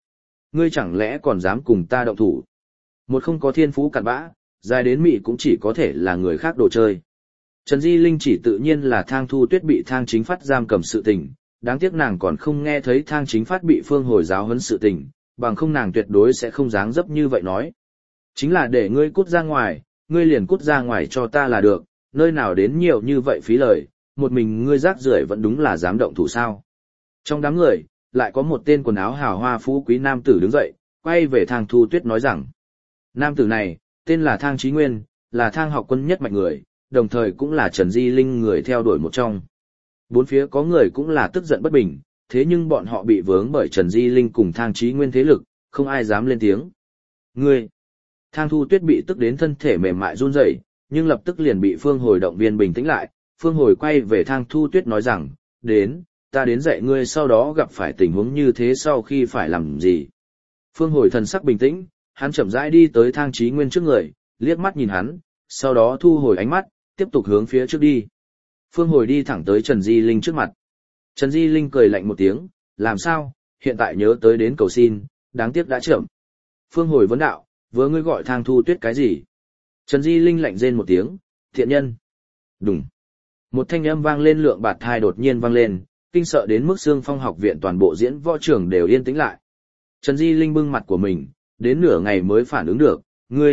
ngươi chẳng lẽ còn dám cùng ta động thủ? Một không có thiên phú cặn bã, dài đến mị cũng chỉ có thể là người khác đồ chơi. Trần Di Linh chỉ tự nhiên là Thang Thu Tuyết bị Thang Chính Phát giam cầm sự tình, đáng tiếc nàng còn không nghe thấy Thang Chính Phát bị Phương Hồi giáo huấn sự tình, bằng không nàng tuyệt đối sẽ không dáng dấp như vậy nói. Chính là để ngươi cút ra ngoài, ngươi liền cút ra ngoài cho ta là được, nơi nào đến nhiều như vậy phí lời, một mình ngươi rác rưởi vẫn đúng là dám động thủ sao. Trong đám người, lại có một tên quần áo hào hoa phú quý nam tử đứng dậy, quay về Thang Thu Tuyết nói rằng, nam tử này, tên là Thang Chí Nguyên, là Thang học quân nhất mạnh người, đồng thời cũng là Trần Di Linh người theo đuổi một trong. Bốn phía có người cũng là tức giận bất bình, thế nhưng bọn họ bị vướng bởi Trần Di Linh cùng Thang Chí Nguyên thế lực, không ai dám lên tiếng. Ngươi! Thang Thu Tuyết bị tức đến thân thể mềm mại run rẩy, nhưng lập tức liền bị Phương Hồi động viên bình tĩnh lại. Phương Hồi quay về Thang Thu Tuyết nói rằng, đến, ta đến dạy ngươi sau đó gặp phải tình huống như thế sau khi phải làm gì. Phương Hồi thần sắc bình tĩnh, hắn chậm rãi đi tới Thang Chí Nguyên trước người, liếc mắt nhìn hắn, sau đó thu hồi ánh mắt, tiếp tục hướng phía trước đi. Phương Hồi đi thẳng tới Trần Di Linh trước mặt. Trần Di Linh cười lạnh một tiếng, làm sao, hiện tại nhớ tới đến cầu xin, đáng tiếc đã chậm. Phương Hồi vấn đạo, vừa ngươi gọi Thang Thu Tuyết cái gì? Trần Di Linh lạnh rên một tiếng, thiện nhân. Đùng. Một thanh âm vang lên lượng bạt thai đột nhiên vang lên, kinh sợ đến mức Xương Phong học viện toàn bộ diễn võ trường đều yên tĩnh lại. Trần Di Linh bưng mặt của mình, đến nửa ngày mới phản ứng được,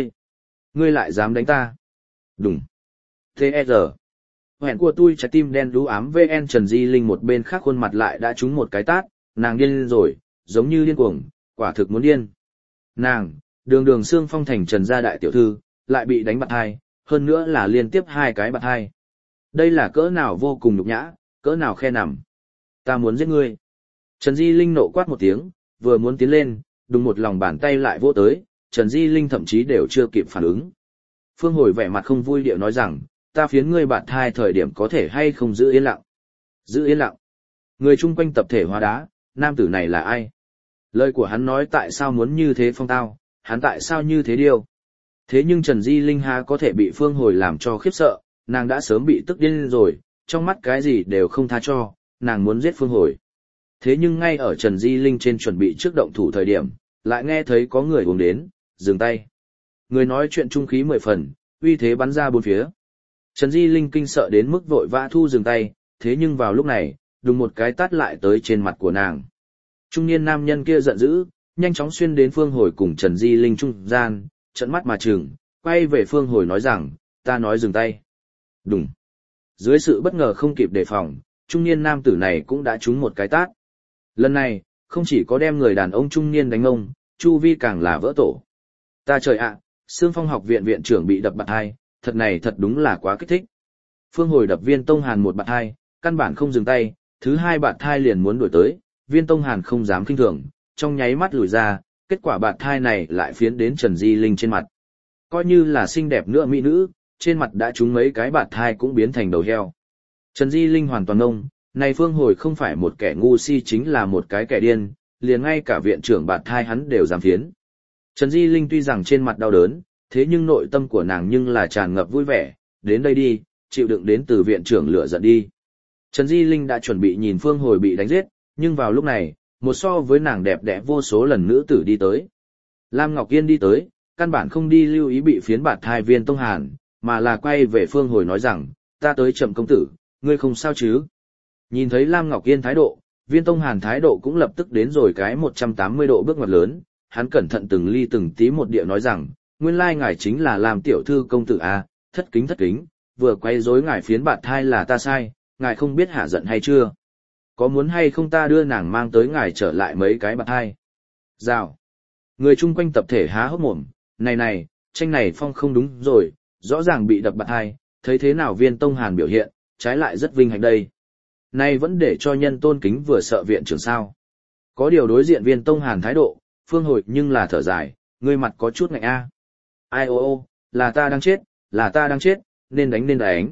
ngươi lại dám đánh ta. Đùng. T.E.R. Hẹn của tôi trái tim đen đú ám VN Trần Di Linh một bên khác khuôn mặt lại đã trúng một cái tát, nàng điên rồi, giống như điên cuồng, quả thực muốn điên. Nàng, đường Xương Phong thành Trần gia đại tiểu thư, lại bị đánh bạt hai, hơn nữa là liên tiếp hai cái bạt hai. Đây là cỡ nào vô cùng nhục nhã, cỡ nào khe nằm. Ta muốn giết ngươi. Trần Di Linh nộ quát một tiếng, vừa muốn tiến lên, đùng một lòng bàn tay lại vỗ tới, Trần Di Linh thậm chí đều chưa kịp phản ứng. Phương Hồi vẻ mặt không vui điệu nói rằng, ta phiến ngươi bạt thai thời điểm có thể hay không giữ yên lặng. Giữ yên lặng. Người chung quanh tập thể hóa đá, nam tử này là ai? Lời của hắn nói tại sao muốn như thế phong tao, hắn tại sao như thế điêu? Thế nhưng Trần Di Linh há có thể bị Phương Hồi làm cho khiếp sợ, nàng đã sớm bị tức điên rồi, trong mắt cái gì đều không tha cho, nàng muốn giết Phương Hồi. Thế nhưng ngay ở Trần Di Linh trên chuẩn bị trước động thủ thời điểm, lại nghe thấy có người uống đến, dừng tay. Người nói chuyện trung khí 10 phần, uy thế bắn ra bốn phía. Trần Di Linh kinh sợ đến mức vội vã thu dừng tay, thế nhưng vào lúc này, đùng một cái tát lại tới trên mặt của nàng. Trung niên nam nhân kia giận dữ, nhanh chóng xuyên đến Phương Hồi cùng Trần Di Linh trung gian, trợn mắt mà trừng, quay về Phương Hồi nói rằng, ta nói dừng tay. Đùng. Dưới sự bất ngờ không kịp đề phòng, trung niên nam tử này cũng đã trúng một cái tát. Lần này, không chỉ có đem người đàn ông trung niên đánh ông, chu vi càng là vỡ tổ. Ta trời ạ, Xương Phong học viện viện trưởng bị đập bạt hai, thật này thật đúng là quá kích thích. Phương Hồi đập Viên Tông Hàn một bạt hai, căn bản không dừng tay, thứ hai bạt hai liền muốn đuổi tới, Viên Tông Hàn không dám khinh thường, trong nháy mắt lùi ra, kết quả bạt hai này lại phiến đến Trần Di Linh trên mặt. Coi như là xinh đẹp nữa mỹ nữ, trên mặt đã trúng mấy cái bạt hai cũng biến thành đầu heo. Trần Di Linh hoàn toàn ngông, này Phương Hồi không phải một kẻ ngu si chính là một cái kẻ điên, liền ngay cả viện trưởng bạt hai hắn đều dám phiến. Trần Di Linh tuy rằng trên mặt đau đớn, thế nhưng nội tâm của nàng nhưng là tràn ngập vui vẻ, đến đây đi, chịu đựng đến từ viện trưởng lửa giận đi. Trần Di Linh đã chuẩn bị nhìn Phương Hồi bị đánh giết, nhưng vào lúc này, một so với nàng đẹp đẽ vô số lần nữ tử đi tới. Lam Ngọc Yên đi tới, căn bản không đi lưu ý bị phiến bạt hai Viên Tông Hàn, mà là quay về Phương Hồi nói rằng, ta tới chậm công tử, ngươi không sao chứ? Nhìn thấy Lam Ngọc Yên thái độ, Viên Tông Hàn thái độ cũng lập tức đến rồi cái 180 độ bước ngoặt lớn, hắn cẩn thận từng ly từng tí một địa nói rằng, nguyên lai ngài chính là Lam tiểu thư công tử à, thất kính, vừa quay rối ngài phiến bạt thai là ta sai, ngài không biết hạ giận hay chưa? Có muốn hay không ta đưa nàng mang tới ngài trở lại mấy cái bạt thai? Rào. Người chung quanh tập thể há hốc mồm, này, tranh này phong không đúng rồi, rõ ràng bị đập bạt thai, thấy thế nào Viên Tông Hàn biểu hiện, trái lại rất vinh hạnh đây. Nay vẫn để cho nhân tôn kính vừa sợ viện trưởng sao. Có điều đối diện Viên Tông Hàn thái độ, Phương Hồi nhưng là thở dài, ngươi mặt có chút ngạnh a. Ai ô, là ta đang chết, nên đánh.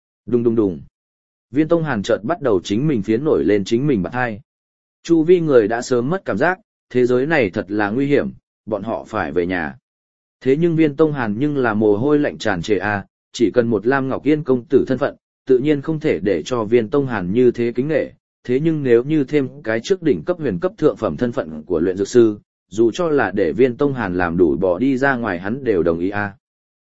Đùng. Viên Tông Hàn chợt bắt đầu chính mình phiến nổi lên chính mình bạt hai. Chu vi người đã sớm mất cảm giác, thế giới này thật là nguy hiểm, bọn họ phải về nhà. Thế nhưng Viên Tông Hàn nhưng là mồ hôi lạnh tràn trề a, chỉ cần một Lam Ngọc Yên công tử thân phận, tự nhiên không thể để cho Viên Tông Hàn như thế kính nể. Thế nhưng nếu như thêm cái trước đỉnh cấp huyền cấp thượng phẩm thân phận của luyện dược sư, dù cho là để Viên Tông Hàn làm đủ bỏ đi ra ngoài hắn đều đồng ý à.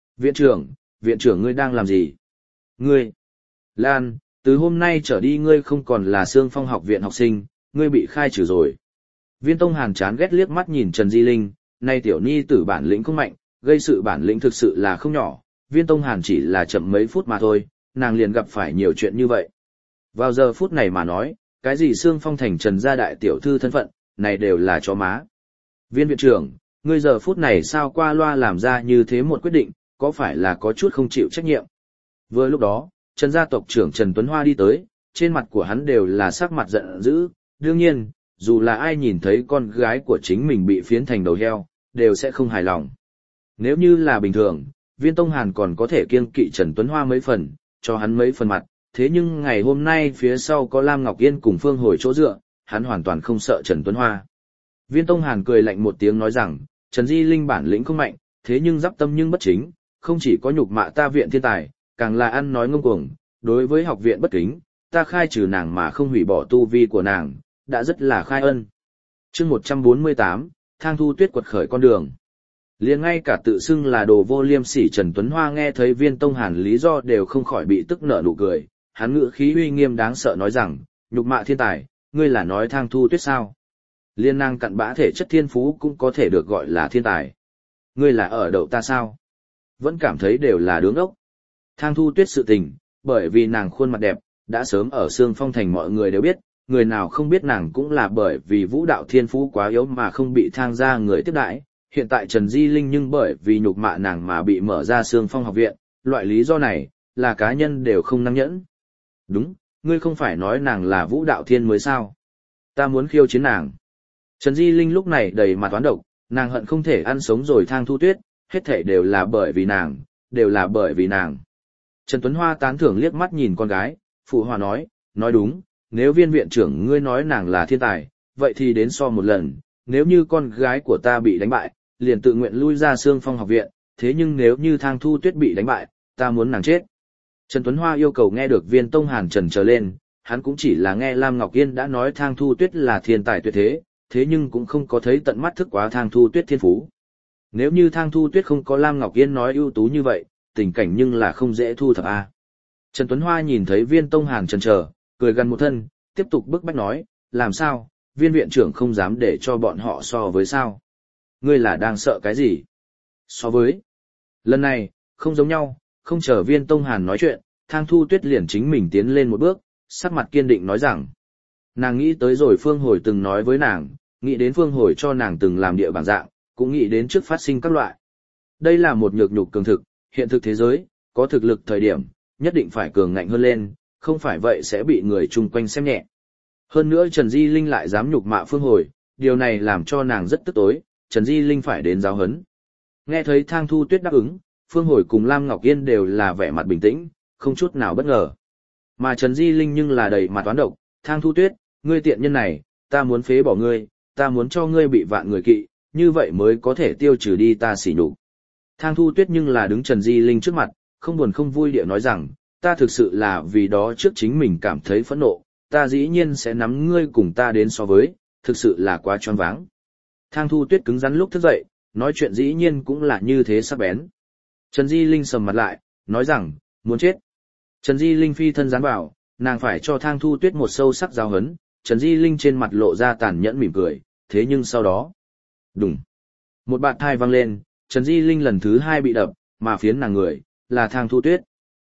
Viện trưởng ngươi đang làm gì? Ngươi, Lan, từ hôm nay trở đi ngươi không còn là Sương Phong học viện học sinh, ngươi bị khai trừ rồi. Viên Tông Hàn chán ghét liếc mắt nhìn Trần Di Linh, nay tiểu ni tử bản lĩnh không mạnh, gây sự bản lĩnh thực sự là không nhỏ, Viên Tông Hàn chỉ là chậm mấy phút mà thôi, nàng liền gặp phải nhiều chuyện như vậy. Vào giờ phút này mà nói, cái gì Sương Phong thành Trần gia đại tiểu thư thân phận, này đều là chó má. Viên viện trưởng, ngươi giờ phút này sao qua loa làm ra như thế một quyết định, có phải là có chút không chịu trách nhiệm? Vừa lúc đó, Trần gia tộc trưởng Trần Tuấn Hoa đi tới, trên mặt của hắn đều là sắc mặt giận dữ, đương nhiên, dù là ai nhìn thấy con gái của chính mình bị phiến thành đầu heo, đều sẽ không hài lòng. Nếu như là bình thường, Viên Tông Hàn còn có thể kiêng kỵ Trần Tuấn Hoa mấy phần, cho hắn mấy phần mặt, thế nhưng ngày hôm nay phía sau có Lam Ngọc Yên cùng Phương Hồi chỗ dựa, hắn hoàn toàn không sợ Trần Tuấn Hoa. Viên Tông Hàn cười lạnh một tiếng nói rằng, Trần Di Linh bản lĩnh không mạnh, thế nhưng giáp tâm nhưng bất chính, không chỉ có nhục mạ ta viện thiên tài, càng là ăn nói ngông cuồng, đối với học viện bất kính, ta khai trừ nàng mà không hủy bỏ tu vi của nàng, đã rất là khai ân. Chương 148, Thang Thu Tuyết quật khởi con đường. Liền ngay cả tự xưng là đồ vô liêm sỉ Trần Tuấn Hoa nghe thấy Viên Tông Hàn lý do đều không khỏi bị tức nở nụ cười, hắn ngữ khí uy nghiêm đáng sợ nói rằng, nhục mạ thiên tài, ngươi là nói Thang Thu Tuyết sao? Liên năng cặn bã thể chất thiên phú cũng có thể được gọi là thiên tài. Ngươi là ở đậu ta sao? Vẫn cảm thấy đều là đứng ốc. Thang Thu Tuyết sự tình, bởi vì nàng khuôn mặt đẹp, đã sớm ở Sương Phong thành mọi người đều biết, người nào không biết nàng cũng là bởi vì vũ đạo thiên phú quá yếu mà không bị thang ra người tiếp đãi. Hiện tại Trần Di Linh nhưng bởi vì nhục mạ nàng mà bị mở ra Sương Phong học viện, loại lý do này, là cá nhân đều không năng nhẫn. Đúng, ngươi không phải nói nàng là vũ đạo thiên mới sao? Ta muốn khiêu chiến nàng. Trần Di Linh lúc này đầy mặt toán độc, nàng hận không thể ăn sống rồi Thang Thu Tuyết, hết thảy đều là bởi vì nàng, đều là bởi vì nàng. Trần Tuấn Hoa tán thưởng liếc mắt nhìn con gái, phụ hòa nói đúng, nếu Viên viện trưởng ngươi nói nàng là thiên tài, vậy thì đến so một lần, nếu như con gái của ta bị đánh bại, liền tự nguyện lui ra Sương Phong học viện, thế nhưng nếu như Thang Thu Tuyết bị đánh bại, ta muốn nàng chết. Trần Tuấn Hoa yêu cầu nghe được Viên Tông Hàn trần trở lên, hắn cũng chỉ là nghe Lam Ngọc Yên đã nói Thang Thu Tuyết là thiên tài tuyệt thế, thế nhưng cũng không có thấy tận mắt thức quá Thang Thu Tuyết thiên phú. Nếu như Thang Thu Tuyết không có Lam Ngọc Yên nói ưu tú như vậy, tình cảnh nhưng là không dễ thu thập a. Trần Tuấn Hoa nhìn thấy Viên Tông Hàn chần chờ, cười gần một thân, tiếp tục bức bách nói, làm sao, Viên viện trưởng không dám để cho bọn họ so với sao? Ngươi là đang sợ cái gì? So với? Lần này, không giống nhau, không chờ Viên Tông Hàn nói chuyện, Thang Thu Tuyết liền chính mình tiến lên một bước, sắc mặt kiên định nói rằng, nàng nghĩ tới rồi Phương Hồi từng nói với nàng, nghĩ đến Phương Hồi cho nàng từng làm địa bảng dạng, cũng nghĩ đến trước phát sinh các loại. Đây là một nhược nhục cường thực, hiện thực thế giới, có thực lực thời điểm, nhất định phải cường ngạnh hơn lên, không phải vậy sẽ bị người chung quanh xem nhẹ. Hơn nữa Trần Di Linh lại dám nhục mạ Phương Hồi, điều này làm cho nàng rất tức tối, Trần Di Linh phải đến giáo huấn. Nghe thấy Thang Thu Tuyết đáp ứng, Phương Hồi cùng Lam Ngọc Yên đều là vẻ mặt bình tĩnh, không chút nào bất ngờ. Mà Trần Di Linh nhưng là đầy mặt toán độc, Thang Thu Tuyết, ngươi tiện nhân này, ta muốn phế bỏ ngươi, ta muốn cho ngươi bị vạn người kỵ, như vậy mới có thể tiêu trừ đi ta sỉ nhục. Thang Thu Tuyết nhưng là đứng Trần Di Linh trước mặt, không buồn không vui địa nói rằng, ta thực sự là vì đó trước chính mình cảm thấy phẫn nộ, ta dĩ nhiên sẽ nắm ngươi cùng ta đến so với, thực sự là quá choáng váng. Thang Thu Tuyết cứng rắn lúc thức dậy, nói chuyện dĩ nhiên cũng là như thế sắc bén. Trần Di Linh sầm mặt lại, nói rằng, muốn chết. Trần Di Linh phi thân dán vào, nàng phải cho Thang Thu Tuyết một sâu sắc giáo hấn, Trần Di Linh trên mặt lộ ra tàn nhẫn mỉm cười, thế nhưng sau đó, đùng, một bạt thai vang lên, Trần Di Linh lần thứ hai bị đập, mà phiến nàng người, là Thang Thu Tuyết.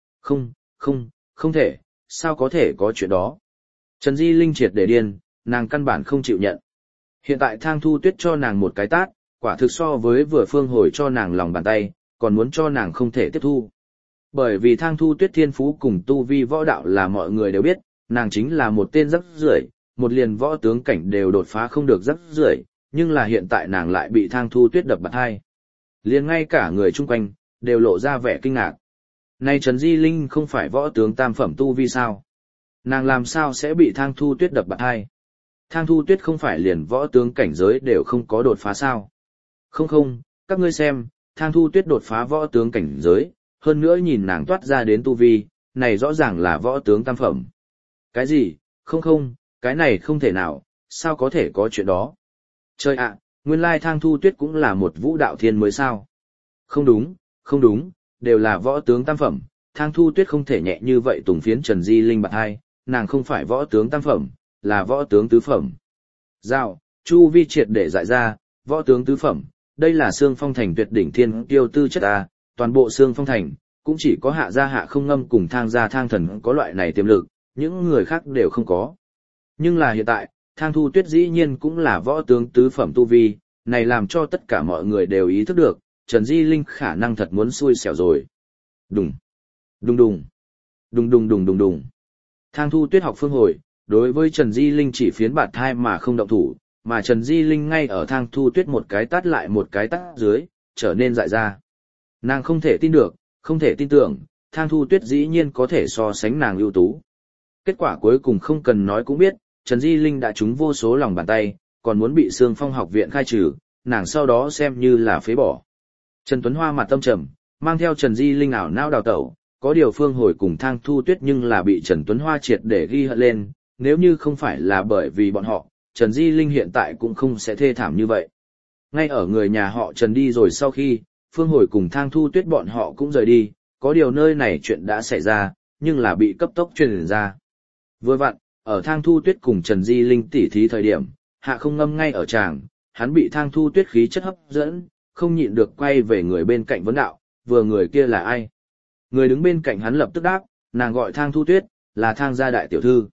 Không thể, sao có thể có chuyện đó. Trần Di Linh triệt để điên, nàng căn bản không chịu nhận. Hiện tại Thang Thu Tuyết cho nàng một cái tát, quả thực so với vừa Phương Hồi cho nàng lòng bàn tay, còn muốn cho nàng không thể tiếp thu. Bởi vì Thang Thu Tuyết thiên phú cùng tu vi võ đạo là mọi người đều biết, nàng chính là một tên rắc rưởi, một liền võ tướng cảnh đều đột phá không được rắc rưởi, nhưng là hiện tại nàng lại bị Thang Thu Tuyết đập bạt hai. Liền ngay cả người chung quanh, đều lộ ra vẻ kinh ngạc. Này Trần Di Linh không phải võ tướng tam phẩm tu vi sao? Nàng làm sao sẽ bị Thang Thu Tuyết đập bạt hai? Thang Thu Tuyết không phải liền võ tướng cảnh giới đều không có đột phá sao? Không, các ngươi xem, Thang Thu Tuyết đột phá võ tướng cảnh giới, hơn nữa nhìn nàng toát ra đến tu vi, này rõ ràng là võ tướng tam phẩm. Cái gì? Không, cái này không thể nào, sao có thể có chuyện đó? Trời ạ, Nguyên lai Thang Thu Tuyết cũng là một vũ đạo thiên mới sao? Không đúng, không đúng, đều là võ tướng tam phẩm, Thang Thu Tuyết không thể nhẹ như vậy tùng phiến Trần Di Linh bạc hai, nàng không phải võ tướng tam phẩm, là võ tướng tứ phẩm. Giao, Chu Vi triệt để dại ra, võ tướng tứ phẩm, đây là Sương Phong Thành tuyệt đỉnh thiên tiêu tư chất A, toàn bộ Sương Phong Thành, cũng chỉ có Hạ gia Hạ Không Ngâm cùng Thang gia Thang Thần có loại này tiềm lực, những người khác đều không có. Nhưng là hiện tại, Thang Thu Tuyết dĩ nhiên cũng là võ tướng tứ phẩm tu vi, này làm cho tất cả mọi người đều ý thức được, Trần Di Linh khả năng thật muốn xui xẻo rồi. Đùng, đùng đùng, đùng đùng đùng đùng đùng. Thang Thu Tuyết học phương hồi, đối với Trần Di Linh chỉ phiến bạt thai mà không động thủ, mà Trần Di Linh ngay ở Thang Thu Tuyết một cái tát lại một cái tát dưới, trở nên dại ra. Nàng không thể tin được, không thể tin tưởng, Thang Thu Tuyết dĩ nhiên có thể so sánh nàng ưu tú. Kết quả cuối cùng không cần nói cũng biết, Trần Di Linh đã trúng vô số lòng bàn tay, còn muốn bị Sương Phong học viện khai trừ, nàng sau đó xem như là phế bỏ. Trần Tuấn Hoa mặt tâm trầm, mang theo Trần Di Linh ảo não đào tẩu, có điều phương hồi cùng Thang Thu Tuyết nhưng là bị Trần Tuấn Hoa triệt để ghi hận lên, nếu như không phải là bởi vì bọn họ, Trần Di Linh hiện tại cũng không sẽ thê thảm như vậy. Ngay ở người nhà họ Trần đi rồi sau khi, phương hồi cùng Thang Thu Tuyết bọn họ cũng rời đi, có điều nơi này chuyện đã xảy ra, nhưng là bị cấp tốc truyền ra. Vừa vặn, ở Thang Thu Tuyết cùng Trần Di Linh tỉ thí thời điểm, Hạ Không Ngâm ngay ở tràng, hắn bị Thang Thu Tuyết khí chất hấp dẫn, không nhịn được quay về người bên cạnh vấn đạo, vừa người kia là ai? Người đứng bên cạnh hắn lập tức đáp, nàng gọi Thang Thu Tuyết, là Thang gia đại tiểu thư.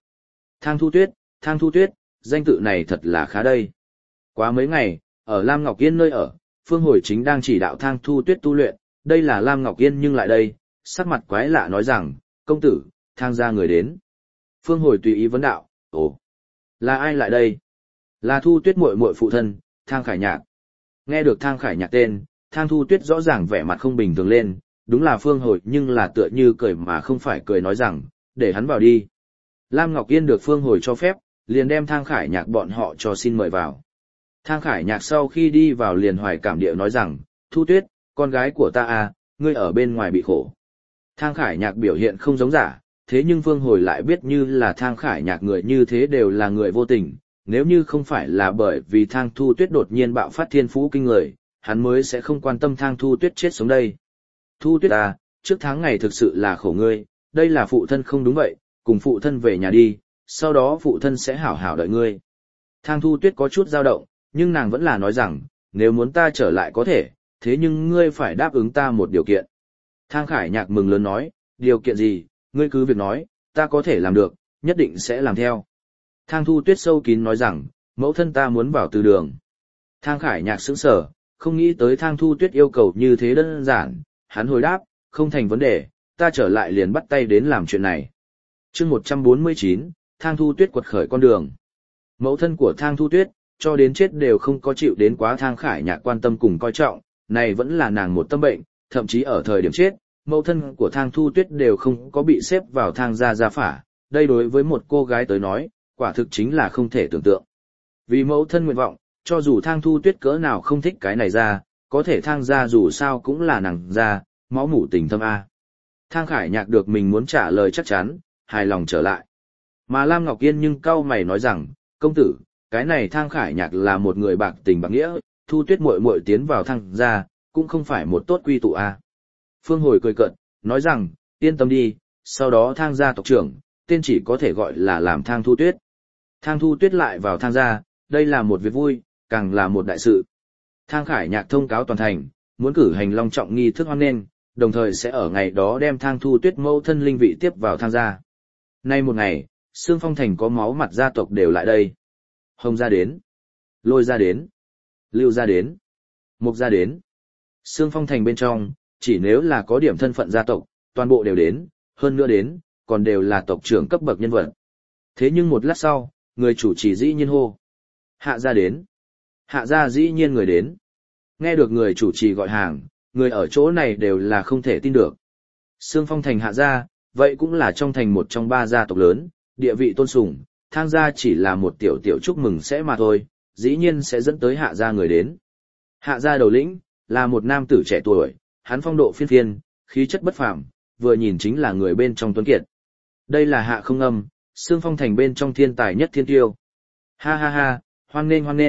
Thang Thu Tuyết, danh tự này thật là khá đây. Quá mấy ngày, ở Lam Ngọc Yên nơi ở, Phương Hồi chính đang chỉ đạo Thang Thu Tuyết tu luyện, đây là Lam Ngọc Yên nhưng lại đây, sắc mặt quái lạ nói rằng, công tử, Thang gia người đến. Phương Hồi tùy ý vấn đạo, ồ, là ai lại đây? Là Thu Tuyết muội muội phụ thân, Thang Khải Nhạc. Nghe được Thang Khải Nhạc tên, Thang Thu Tuyết rõ ràng vẻ mặt không bình thường lên, đúng là Phương Hồi nhưng là tựa như cười mà không phải cười nói rằng, để hắn vào đi. Lam Ngọc Yên được Phương Hồi cho phép, liền đem Thang Khải Nhạc bọn họ cho xin mời vào. Thang Khải Nhạc sau khi đi vào liền hoài cảm địa nói rằng, Thu Tuyết, con gái của ta à, ngươi ở bên ngoài bị khổ. Thang Khải Nhạc biểu hiện không giống giả, thế nhưng Phương Hồi lại biết như là Thang Khải Nhạc người như thế đều là người vô tình, nếu như không phải là bởi vì Thang Thu Tuyết đột nhiên bạo phát thiên phú kinh người, hắn mới sẽ không quan tâm Thang Thu Tuyết chết sống đây. Thu Tuyết à, trước tháng ngày thực sự là khổ ngươi, đây là phụ thân không đúng vậy, cùng phụ thân về nhà đi, sau đó phụ thân sẽ hảo hảo đợi ngươi. Thang Thu Tuyết có chút dao động, nhưng nàng vẫn là nói rằng, nếu muốn ta trở lại có thể, thế nhưng ngươi phải đáp ứng ta một điều kiện. Thang Khải Nhạc mừng lớn nói, điều kiện gì, ngươi cứ việc nói, ta có thể làm được, nhất định sẽ làm theo. Thang Thu Tuyết sâu kín nói rằng, mẫu thân ta muốn vào từ đường. Thang Khải Nhạc sững sờ, không nghĩ tới Thang Thu Tuyết yêu cầu như thế đơn giản, hắn hồi đáp, không thành vấn đề, ta trở lại liền bắt tay đến làm chuyện này. Chương 149, Thang Thu Tuyết quật khởi con đường. Mẫu thân của Thang Thu Tuyết, cho đến chết đều không có chịu đến quá Thang Khải Nhạc quan tâm cùng coi trọng, này vẫn là nàng một tâm bệnh, thậm chí ở thời điểm chết, mẫu thân của Thang Thu Tuyết đều không có bị xếp vào Thang gia phả, đây đối với một cô gái tới nói, quả thực chính là không thể tưởng tượng. Vì mẫu thân nguyện vọng, cho dù Thang Thu Tuyết cỡ nào không thích cái này ra, có thể Thang gia dù sao cũng là nàng gia, máu mủ tình thâm A. Thang Khải Nhạc được mình muốn trả lời chắc chắn, hài lòng trở lại. Mà Lam Ngọc Yên nhưng cau mày nói rằng, công tử, cái này Thang Khải Nhạc là một người bạc tình bạc nghĩa, Thu Tuyết muội muội tiến vào Thang gia, cũng không phải một tốt quy tụ A. Phương Hồi cười cợt, nói rằng, yên tâm đi, sau đó Thang gia tộc trưởng, tên chỉ có thể gọi là làm Thang Thu Tuyết. Thang Thu Tuyết lại vào Thang gia, đây là một việc vui, càng là một đại sự. Thang Khải Nhạc thông cáo toàn thành, muốn cử hành long trọng nghi thức hoan nghênh, đồng thời sẽ ở ngày đó đem Thang Thu Tuyết mẫu thân linh vị tiếp vào Thang gia. Nay một ngày, Sương Phong Thành có máu mặt gia tộc đều lại đây. Hồng gia đến, Lôi gia đến, Lưu gia đến, Mục gia đến. Sương Phong Thành bên trong, chỉ nếu là có điểm thân phận gia tộc, toàn bộ đều đến, hơn nữa đến, còn đều là tộc trưởng cấp bậc nhân vật. Thế nhưng một lát sau, người chủ trì dĩ nhiên hô. Hạ gia đến. Hạ gia dĩ nhiên người đến. Nghe được người chủ trì gọi hàng, người ở chỗ này đều là không thể tin được. Sương Phong Thành Hạ gia, vậy cũng là trong thành một trong ba gia tộc lớn, địa vị tôn sùng, Thang gia chỉ là một tiểu tiểu chúc mừng sẽ mà thôi, dĩ nhiên sẽ dẫn tới Hạ gia người đến. Hạ gia đầu lĩnh, là một nam tử trẻ tuổi, hắn phong độ phiên phiên, khí chất bất phàm, vừa nhìn chính là người bên trong tuấn kiệt. Đây là Hạ Không Ngâm, Sương Phong Thành bên trong thiên tài nhất thiên tiêu. Ha ha ha, hoan nghênh,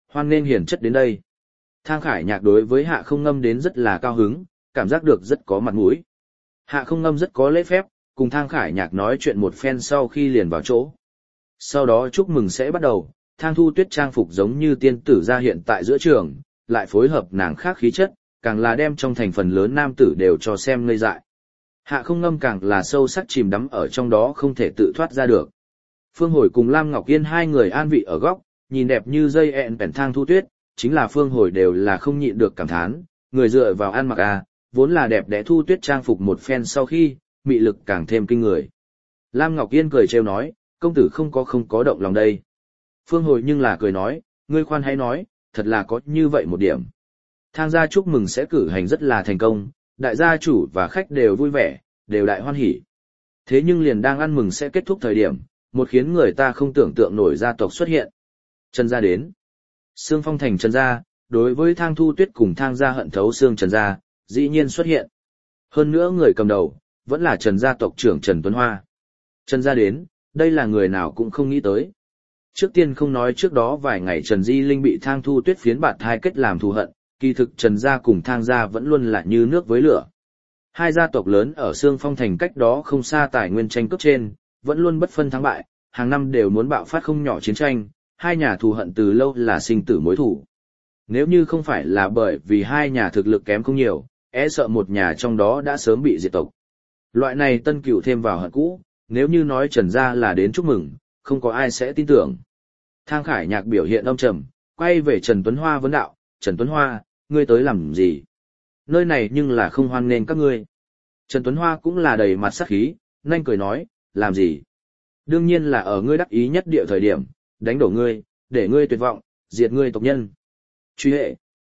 hoan nghênh hiển chất đến đây. Thang Khải Nhạc đối với Hạ Không Ngâm đến rất là cao hứng, cảm giác được rất có mặt mũi. Hạ Không Ngâm rất có lễ phép, cùng Thang Khải Nhạc nói chuyện một phen sau khi liền vào chỗ. Sau đó chúc mừng sẽ bắt đầu, Thang Thu Tuyết trang phục giống như tiên tử ra hiện tại giữa trường, lại phối hợp nàng khác khí chất, càng là đem trong thành phần lớn nam tử đều cho xem ngây dại. Hạ Không Ngâm càng là sâu sắc chìm đắm ở trong đó không thể tự thoát ra được. Phương Hồi cùng Lam Ngọc Yên hai người an vị ở góc, nhìn đẹp như dây ẹn bèn Thang Thu Tuyết, chính là Phương Hồi đều là không nhịn được cảm thán, người dựa vào ăn mặc vốn là đẹp đẽ Thu Tuyết trang phục một phen sau khi, mị lực càng thêm kinh người. Lam Ngọc Yên cười trêu nói, công tử không có động lòng đây. Phương Hồi nhưng là cười nói, ngươi khoan hãy nói, thật là có như vậy một điểm. Thang gia chúc mừng sẽ cử hành rất là thành công, đại gia chủ và khách đều vui vẻ, đều đại hoan hỉ. Thế nhưng liền đang ăn mừng sẽ kết thúc thời điểm, một khiến người ta không tưởng tượng nổi gia tộc xuất hiện. Trần gia đến. Sương Phong thành Trần gia, đối với Thang Thu Tuyết cùng Thang gia hận thấu xương Trần gia, dĩ nhiên xuất hiện. Hơn nữa người cầm đầu, vẫn là Trần gia tộc trưởng Trần Tuấn Hoa. Trần gia đến, đây là người nào cũng không nghĩ tới. Trước tiên không nói trước đó vài ngày Trần Di Linh bị Thang Thu Tuyết phiến bạt hai kết làm thù hận, kỳ thực Trần gia cùng Thang gia vẫn luôn là như nước với lửa. Hai gia tộc lớn ở Sương Phong thành cách đó không xa tài nguyên tranh cướp trên, vẫn luôn bất phân thắng bại, hàng năm đều muốn bạo phát không nhỏ chiến tranh, hai nhà thù hận từ lâu là sinh tử mối thù. Nếu như không phải là bởi vì hai nhà thực lực kém không nhiều, sợ một nhà trong đó đã sớm bị diệt tộc. Loại này tân cửu thêm vào hận cũ, nếu như nói Trần gia là đến chúc mừng, không có ai sẽ tin tưởng. Thang Khải Nhạc biểu hiện âm trầm, quay về Trần Tuấn Hoa vấn đạo, Trần Tuấn Hoa, ngươi tới làm gì? Nơi này nhưng là không hoan nghênh các ngươi. Trần Tuấn Hoa cũng là đầy mặt sắc khí, nhanh cười nói, làm gì? Đương nhiên là ở ngươi đắc ý nhất địa thời điểm, đánh đổ ngươi, để ngươi tuyệt vọng, diệt ngươi tộc nhân. Truy hệ.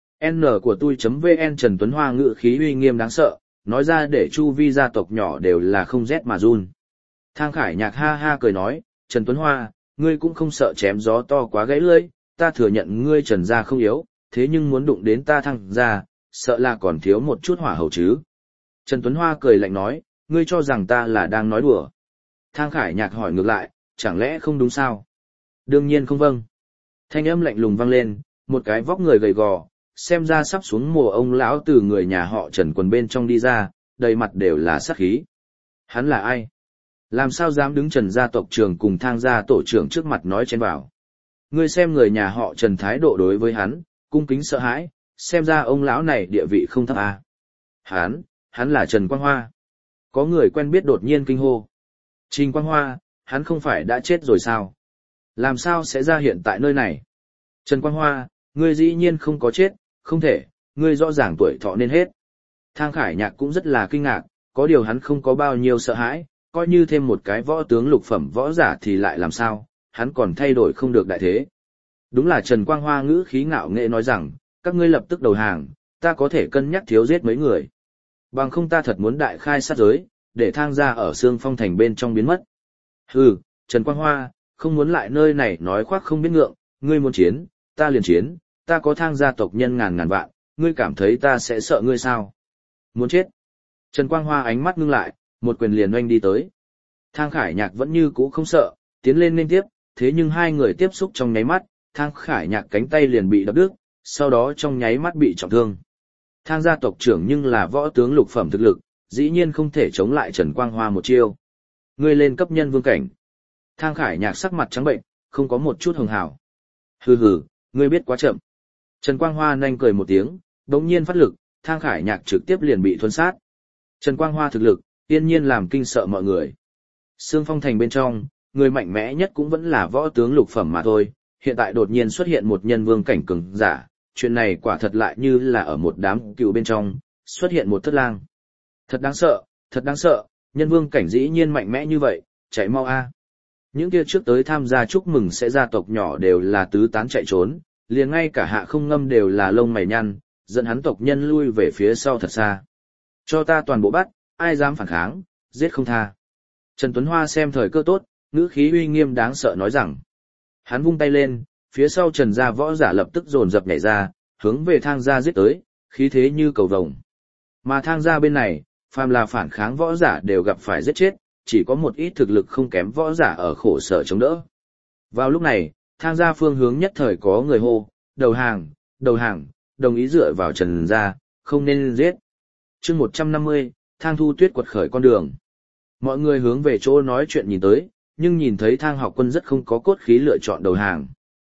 N của tôi.vn Trần Tuấn Hoa ngự khí uy nghiêm đáng sợ, nói ra để chu vi gia tộc nhỏ đều là không rét mà run. Thang Khải Nhạc ha ha cười nói, Trần Tuấn Hoa, ngươi cũng không sợ chém gió to quá gãy lưỡi, ta thừa nhận ngươi Trần gia không yếu, thế nhưng muốn đụng đến ta Thang gia, sợ là còn thiếu một chút hỏa hầu chứ. Trần Tuấn Hoa cười lạnh nói, ngươi cho rằng ta là đang nói đùa. Thang Khải Nhạc hỏi ngược lại, chẳng lẽ không đúng sao? Đương nhiên không vâng. Thanh âm lạnh lùng vang lên, một cái vóc người gầy gò, xem ra sắp xuống mùa ông lão từ người nhà họ Trần quần bên trong đi ra, đầy mặt đều là sát khí. Hắn là ai? Làm sao dám đứng Trần gia tộc trưởng cùng Thang gia tổ trưởng trước mặt nói chen vào? Ngươi xem người nhà họ Trần thái độ đối với hắn, cung kính sợ hãi, xem ra ông lão này địa vị không thấp à. Hắn là Trần Quang Hoa. Có người quen biết đột nhiên kinh hô. Trình Quang Hoa, hắn không phải đã chết rồi sao? Làm sao sẽ ra hiện tại nơi này? Trần Quang Hoa, ngươi dĩ nhiên không có chết, không thể, ngươi rõ ràng tuổi thọ nên hết. Thang Khải Nhạc cũng rất là kinh ngạc, có điều hắn không có bao nhiêu sợ hãi, coi như thêm một cái võ tướng lục phẩm võ giả thì lại làm sao, hắn còn thay đổi không được đại thế. Đúng là Trần Quang Hoa ngữ khí ngạo nghễ nói rằng, các ngươi lập tức đầu hàng, ta có thể cân nhắc thiếu giết mấy người. Bằng không ta thật muốn đại khai sát giới, để Thang gia ở Sương Phong thành bên trong biến mất. Hừ, Trần Quang Hoa, không muốn lại nơi này nói khoác không biết ngượng, ngươi muốn chiến, ta liền chiến, ta có Thang gia tộc nhân ngàn ngàn vạn, ngươi cảm thấy ta sẽ sợ ngươi sao? Muốn chết. Trần Quang Hoa ánh mắt ngưng lại, một quyền liền oanh đi tới. Thang Khải Nhạc vẫn như cũ không sợ, tiến lên liên tiếp, thế nhưng hai người tiếp xúc trong nháy mắt, Thang Khải Nhạc cánh tay liền bị đập đứt, sau đó trong nháy mắt bị trọng thương. Thang gia tộc trưởng nhưng là võ tướng lục phẩm thực lực, dĩ nhiên không thể chống lại Trần Quang Hoa một chiêu. Ngươi lên cấp nhân vương cảnh. Thang Khải Nhạc sắc mặt trắng bệnh, không có một chút hường hào. Hừ hừ, ngươi biết quá chậm. Trần Quang Hoa nhanh cười một tiếng, đống nhiên phát lực, Thang Khải Nhạc trực tiếp liền bị thuần sát. Trần Quang Hoa thực lực, yên nhiên làm kinh sợ mọi người. Sương Phong thành bên trong, người mạnh mẽ nhất cũng vẫn là võ tướng lục phẩm mà thôi, hiện tại đột nhiên xuất hiện một nhân vương cảnh cường giả, chuyện này quả thật lại như là ở một đám cựu bên trong, xuất hiện một thất lang. Thật đáng sợ, nhân vương cảnh dĩ nhiên mạnh mẽ như vậy, chạy mau a. Những kia trước tới tham gia chúc mừng sẽ gia tộc nhỏ đều là tứ tán chạy trốn, liền ngay cả Hạ Không Ngâm đều là lông mày nhăn, dẫn hắn tộc nhân lui về phía sau thật xa. Cho ta toàn bộ bắt, ai dám phản kháng, giết không tha. Trần Tuấn Hoa xem thời cơ tốt, ngữ khí uy nghiêm đáng sợ nói rằng. Hắn vung tay lên, phía sau Trần gia võ giả lập tức dồn dập nhảy ra, hướng về Thang gia giết tới, khí thế như cầu vồng. Mà Thang gia bên này, phàm là phản kháng võ giả đều gặp phải giết chết, chỉ có một ít thực lực không kém võ giả ở khổ sở chống đỡ. Vào lúc này, Thang gia phương hướng nhất thời có người hô, đầu hàng, đồng ý dựa vào Trần gia, không nên giết. Chương 150, Thang Thu Tuyết quật khởi con đường. Mọi người hướng về chỗ nói chuyện nhìn tới, nhưng nhìn thấy Thang Học Quân rất không có cốt khí lựa chọn đầu hàng.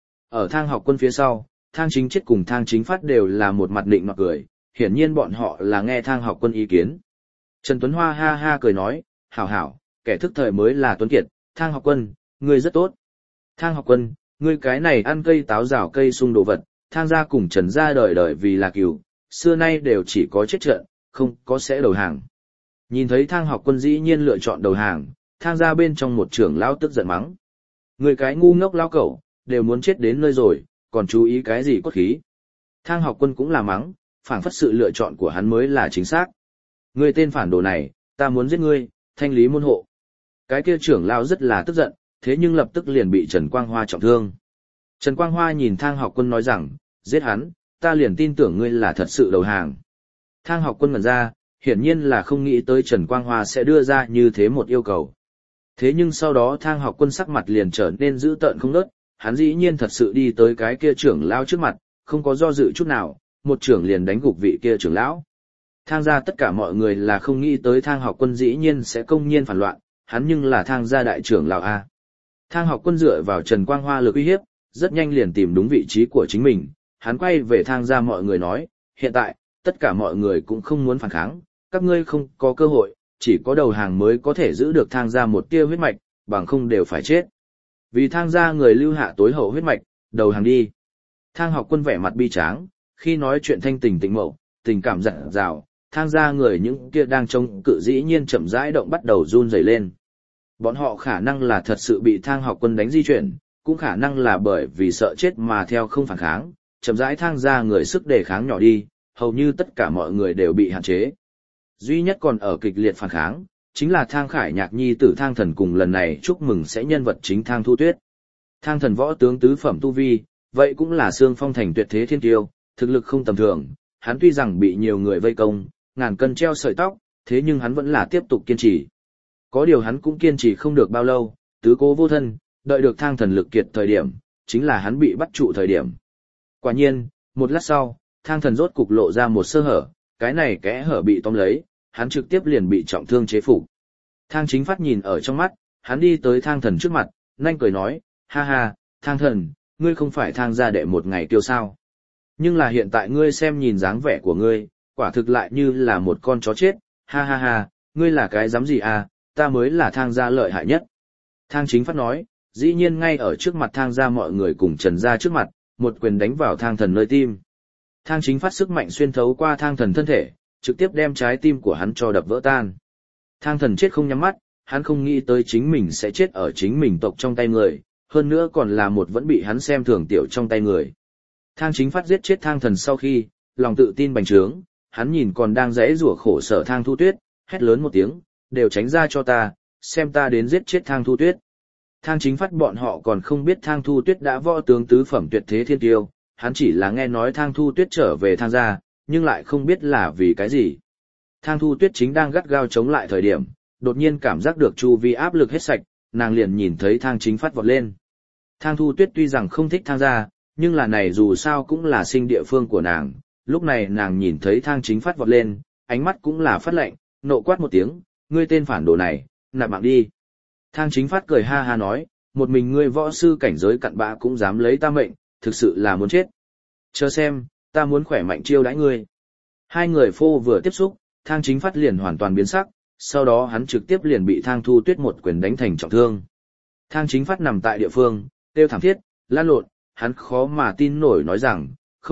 Ở Thang Học Quân phía sau, Thang Chính Chiết cùng Thang Chính Phát đều là một mặt định mặt cười, hiển nhiên bọn họ là nghe Thang Học Quân ý kiến. Trần Tuấn Hoa ha ha cười nói, hảo hảo, kẻ thức thời mới là Tuấn Kiệt, Thang Học Quân, ngươi rất tốt. Thang Học Quân, ngươi cái này ăn cây táo rào cây sung đồ vật, Thang gia cùng Trần gia đời đời vì là cừu, xưa nay đều chỉ có chết trận, không có sẽ đầu hàng. Nhìn thấy Thang Học Quân dĩ nhiên lựa chọn đầu hàng, Thang gia bên trong một trưởng lão tức giận mắng. Người cái ngu ngốc lao cẩu, đều muốn chết đến nơi rồi, còn chú ý cái gì cốt khí. Thang Học Quân cũng là mắng, phảng phất sự lựa chọn của hắn mới là chính xác. Người tên phản đồ này, ta muốn giết ngươi, thanh lý môn hộ. Cái kia trưởng lão rất là tức giận, thế nhưng lập tức liền bị Trần Quang Hoa trọng thương. Trần Quang Hoa nhìn Thang Học Quân nói rằng, giết hắn, ta liền tin tưởng ngươi là thật sự đầu hàng. Thang Học Quân ngẩn ra, hiển nhiên là không nghĩ tới Trần Quang Hoa sẽ đưa ra như thế một yêu cầu. Thế nhưng sau đó Thang Học Quân sắc mặt liền trở nên dữ tợn không nớt, hắn dĩ nhiên thật sự đi tới cái kia trưởng lão trước mặt, không có do dự chút nào, một trưởng liền đánh gục vị kia trưởng lão. Thang gia tất cả mọi người là không nghĩ tới Thang Học Quân dĩ nhiên sẽ công nhiên phản loạn, hắn nhưng là Thang gia đại trưởng lão A. Thang Học Quân dựa vào Trần Quang Hoa lực uy hiếp, rất nhanh liền tìm đúng vị trí của chính mình, hắn quay về Thang gia mọi người nói, hiện tại, tất cả mọi người cũng không muốn phản kháng, các ngươi không có cơ hội, chỉ có đầu hàng mới có thể giữ được Thang gia một tia huyết mạch, bằng không đều phải chết. Vì Thang gia người lưu hạ tối hậu huyết mạch, đầu hàng đi. Thang Học Quân vẻ mặt bi tráng, khi nói chuyện thanh tình tĩnh mậu, tình cảm dặn dào, Thang gia người những kia đang trông cự dĩ nhiên chậm rãi động bắt đầu run rẩy lên. Bọn họ khả năng là thật sự bị Thang Học Quân đánh di chuyển, cũng khả năng là bởi vì sợ chết mà theo không phản kháng, chậm rãi Thang gia người sức đề kháng nhỏ đi, hầu như tất cả mọi người đều bị hạn chế. Duy nhất còn ở kịch liệt phản kháng, chính là Thang Khải Nhạc nhi tử Thang Thần cùng lần này chúc mừng sẽ nhân vật chính Thang Thu Tuyết. Thang Thần võ tướng tứ phẩm tu vi, vậy cũng là xương phong thành tuyệt thế thiên tiêu, thực lực không tầm thường, hắn tuy rằng bị nhiều người vây công, ngàn cân treo sợi tóc, thế nhưng hắn vẫn là tiếp tục kiên trì. Có điều hắn cũng kiên trì không được bao lâu, tứ cố vô thân, đợi được Thang Thần lực kiệt thời điểm, chính là hắn bị bắt trụ thời điểm. Quả nhiên, một lát sau, Thang Thần rốt cục lộ ra một sơ hở, cái này kẽ hở bị tóm lấy, hắn trực tiếp liền bị trọng thương chế phục. Thang Chính Phát nhìn ở trong mắt, hắn đi tới Thang Thần trước mặt, nhanh cười nói, ha ha, Thang Thần, ngươi không phải Thang gia đệ một ngày tiêu sao. Nhưng là hiện tại ngươi xem nhìn dáng vẻ của ngươi, quả thực lại như là một con chó chết, ha ha ha, ngươi là cái dám gì à, ta mới là Thang gia lợi hại nhất. Thang Chính Phát nói, dĩ nhiên ngay ở trước mặt Thang gia mọi người cùng Trần gia trước mặt, một quyền đánh vào Thang Thần nơi tim. Thang Chính Phát sức mạnh xuyên thấu qua Thang Thần thân thể, trực tiếp đem trái tim của hắn cho đập vỡ tan. Thang Thần chết không nhắm mắt, hắn không nghĩ tới chính mình sẽ chết ở chính mình tộc trong tay người, hơn nữa còn là một vẫn bị hắn xem thường tiểu trong tay người. Thang Chính Phát giết chết Thang Thần sau khi, lòng tự tin bành trướng, hắn nhìn còn đang giãy giụa khổ sở Thang Thu Tuyết, hét lớn một tiếng, đều tránh ra cho ta, xem ta đến giết chết Thang Thu Tuyết. Thang Chính Phát bọn họ còn không biết Thang Thu Tuyết đã võ tướng tứ phẩm tuyệt thế thiên tiêu, hắn chỉ là nghe nói Thang Thu Tuyết trở về Thang gia, nhưng lại không biết là vì cái gì. Thang Thu Tuyết chính đang gắt gao chống lại thời điểm, đột nhiên cảm giác được chu vi áp lực hết sạch, nàng liền nhìn thấy Thang Chính Phát vọt lên. Thang Thu Tuyết tuy rằng không thích Thang gia, nhưng là này dù sao cũng là sinh địa phương của nàng, lúc này nàng nhìn thấy Thang Chính Phát vọt lên, ánh mắt cũng là phát lạnh, nộ quát một tiếng, ngươi tên phản đồ này, nạp mạng đi. Thang Chính Phát cười ha ha nói, một mình ngươi võ sư cảnh giới cặn bã cũng dám lấy ta mệnh, thực sự là muốn chết. Chờ xem, ta muốn khỏe mạnh chiêu đãi ngươi. Hai người phô vừa tiếp xúc, Thang Chính Phát liền hoàn toàn biến sắc, sau đó hắn trực tiếp liền bị Thang Thu Tuyết một quyền đánh thành trọng thương. Thang Chính Phát nằm tại địa phương, kêu thảm thiết, lan lộn, hắn khó mà tin nổi nói rằng,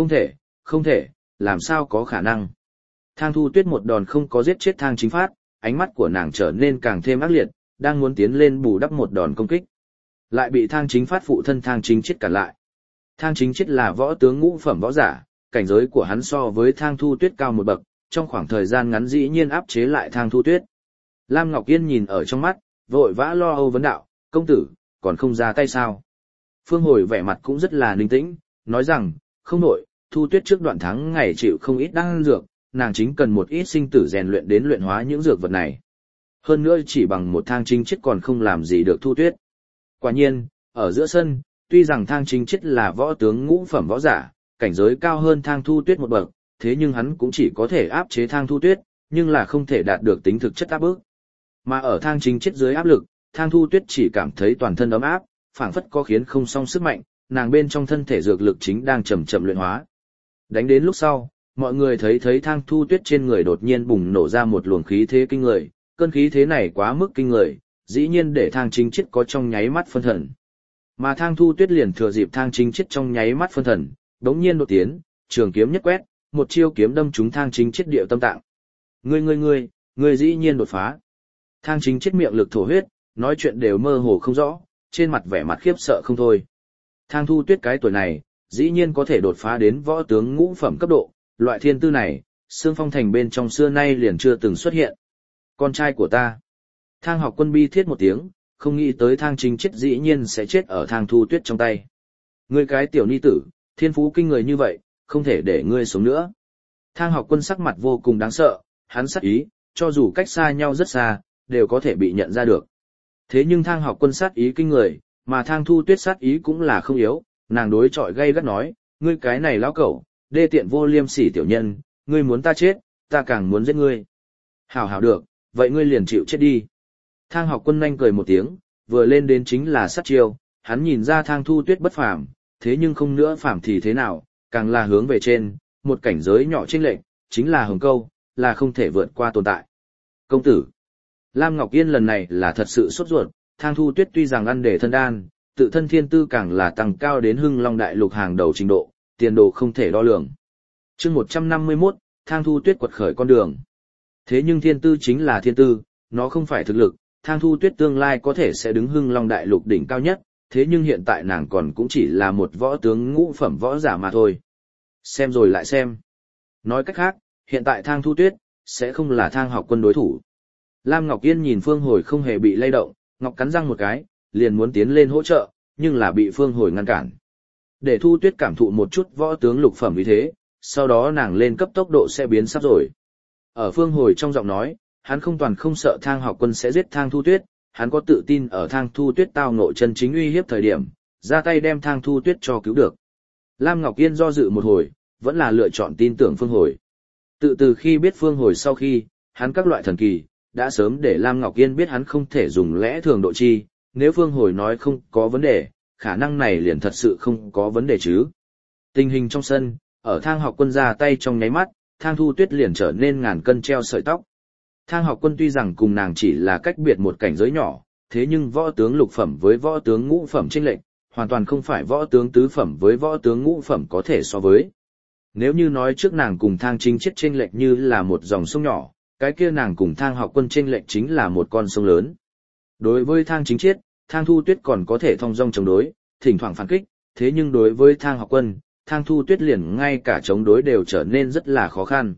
không thể, làm sao có khả năng. Thang Thu Tuyết một đòn không có giết chết Thang Chính Phát, ánh mắt của nàng trở nên càng thêm ác liệt, đang muốn tiến lên bù đắp một đòn công kích. Lại bị Thang Chính Phát phụ thân Thang Chính Chiết cản lại. Thang Chính Chiết là võ tướng ngũ phẩm võ giả, cảnh giới của hắn so với Thang Thu Tuyết cao một bậc, trong khoảng thời gian ngắn dĩ nhiên áp chế lại Thang Thu Tuyết. Lam Ngọc Yên nhìn ở trong mắt, vội vã lo âu vấn đạo, công tử, còn không ra tay sao? Phương Hồi vẻ mặt cũng rất là ninh tĩnh, nói rằng, không nội, Thu Tuyết trước đoạn tháng ngày chịu không ít đan dược, nàng chính cần một ít sinh tử rèn luyện đến luyện hóa những dược vật này. Hơn nữa chỉ bằng một Thang Chính Chiết còn không làm gì được Thu Tuyết. Quả nhiên, ở giữa sân, tuy rằng Thang Chính Chiết là võ tướng ngũ phẩm võ giả, cảnh giới cao hơn Thang Thu Tuyết một bậc, thế nhưng hắn cũng chỉ có thể áp chế Thang Thu Tuyết, nhưng là không thể đạt được tính thực chất áp bức. Mà ở Thang Chính Chiết dưới áp lực, Thang Thu Tuyết chỉ cảm thấy toàn thân ấm áp, phảng phất có khiến không song sức mạnh, nàng bên trong thân thể dược lực chính đang chậm chậm luyện hóa. Đánh đến lúc sau, mọi người thấy Thang Thu Tuyết trên người đột nhiên bùng nổ ra một luồng khí thế kinh người, cơn khí thế này quá mức kinh người, dĩ nhiên để Thang Chính Chiết có trong nháy mắt phân thần. Mà Thang Thu Tuyết liền thừa dịp Thang Chính Chiết trong nháy mắt phân thần, đống nhiên đột tiến, trường kiếm nhất quét, một chiêu kiếm đâm trúng Thang Chính Chiết địa tâm tạng. Ngươi dĩ nhiên đột phá. Thang Chính Chiết miệng lực thổ huyết, nói chuyện đều mơ hồ không rõ, trên mặt vẻ mặt khiếp sợ không thôi. Thang Thu Tuyết cái tuổi này, dĩ nhiên có thể đột phá đến võ tướng ngũ phẩm cấp độ, loại thiên tư này, Sương Phong Thành bên trong xưa nay liền chưa từng xuất hiện. Con trai của ta. Thang Học Quân bi thiết một tiếng, không nghĩ tới Thang Chính Chiết dĩ nhiên sẽ chết ở Thang Thu Tuyết trong tay. Ngươi cái tiểu ni tử, thiên phú kinh người như vậy, không thể để ngươi sống nữa. Thang Học Quân sắc mặt vô cùng đáng sợ, hắn sát ý, cho dù cách xa nhau rất xa, đều có thể bị nhận ra được. Thế nhưng Thang Học Quân sát ý kinh người, mà Thang Thu Tuyết sát ý cũng là không yếu, nàng đối chọi gay gắt nói, ngươi cái này lão cẩu, đê tiện vô liêm sỉ tiểu nhân, ngươi muốn ta chết, ta càng muốn giết ngươi. Hảo được, vậy ngươi liền chịu chết đi. Thang Học Quân nhanh cười một tiếng, vừa lên đến chính là sát chiêu, hắn nhìn ra Thang Thu Tuyết bất phàm, thế nhưng không nữa phàm thì thế nào, càng là hướng về trên, một cảnh giới nhỏ chênh lệch, chính là hồng câu, là không thể vượt qua tồn tại. Công tử, Lam Ngọc Yên lần này là thật sự sốt ruột, Thang Thu Tuyết tuy rằng ăn để thân đan, tự thân thiên tư càng là tăng cao đến Hưng Long đại lục hàng đầu trình độ, tiền đồ không thể đo lường. Chương 151, Thang Thu Tuyết quật khởi con đường. Thế nhưng thiên tư chính là thiên tư, nó không phải thực lực, Thang Thu Tuyết tương lai có thể sẽ đứng Hưng Long đại lục đỉnh cao nhất, thế nhưng hiện tại nàng còn cũng chỉ là một võ tướng ngũ phẩm võ giả mà thôi. Xem rồi lại xem. Nói cách khác, hiện tại Thang Thu Tuyết sẽ không là Thang Học Quân đối thủ. Lam Ngọc Yên nhìn Phương Hồi không hề bị lay động, ngọc cắn răng một cái, liền muốn tiến lên hỗ trợ, nhưng là bị Phương Hồi ngăn cản. Để Thu Tuyết cảm thụ một chút võ tướng lục phẩm như thế, sau đó nàng lên cấp tốc độ sẽ biến sắp rồi. Ở Phương Hồi trong giọng nói, hắn không sợ Thang Học Quân sẽ giết Thang Thu Tuyết, hắn có tự tin ở Thang Thu Tuyết tao ngộ chân chính uy hiếp thời điểm, ra tay đem Thang Thu Tuyết cho cứu được. Lam Ngọc Yên do dự một hồi, vẫn là lựa chọn tin tưởng Phương Hồi. Từ khi biết Phương Hồi sau khi, hắn các loại thần kỳ, đã sớm để Lam Ngọc Yên biết hắn không thể dùng lẽ thường độ chi, nếu Phương Hồi nói không có vấn đề, khả năng này liền thật sự không có vấn đề chứ. Tình hình trong sân, ở Thang Học Quân ra tay trong nháy mắt, Thang Thu Tuyết liền trở nên ngàn cân treo sợi tóc. Thang Học Quân tuy rằng cùng nàng chỉ là cách biệt một cảnh giới nhỏ, thế nhưng võ tướng lục phẩm với võ tướng ngũ phẩm chênh lệch, hoàn toàn không phải võ tướng tứ phẩm với võ tướng ngũ phẩm có thể so với. Nếu như nói trước nàng cùng Thang Chính Chiết chênh lệch như là một dòng sông nhỏ, cái kia nàng cùng Thang Học Quân chênh lệch chính là một con sông lớn. Đối với Thang Chính Chiết, Thang Thu Tuyết còn có thể thong dong chống đối, thỉnh thoảng phản kích, thế nhưng đối với Thang Học Quân, Thang Thu Tuyết liền ngay cả chống đối đều trở nên rất là khó khăn.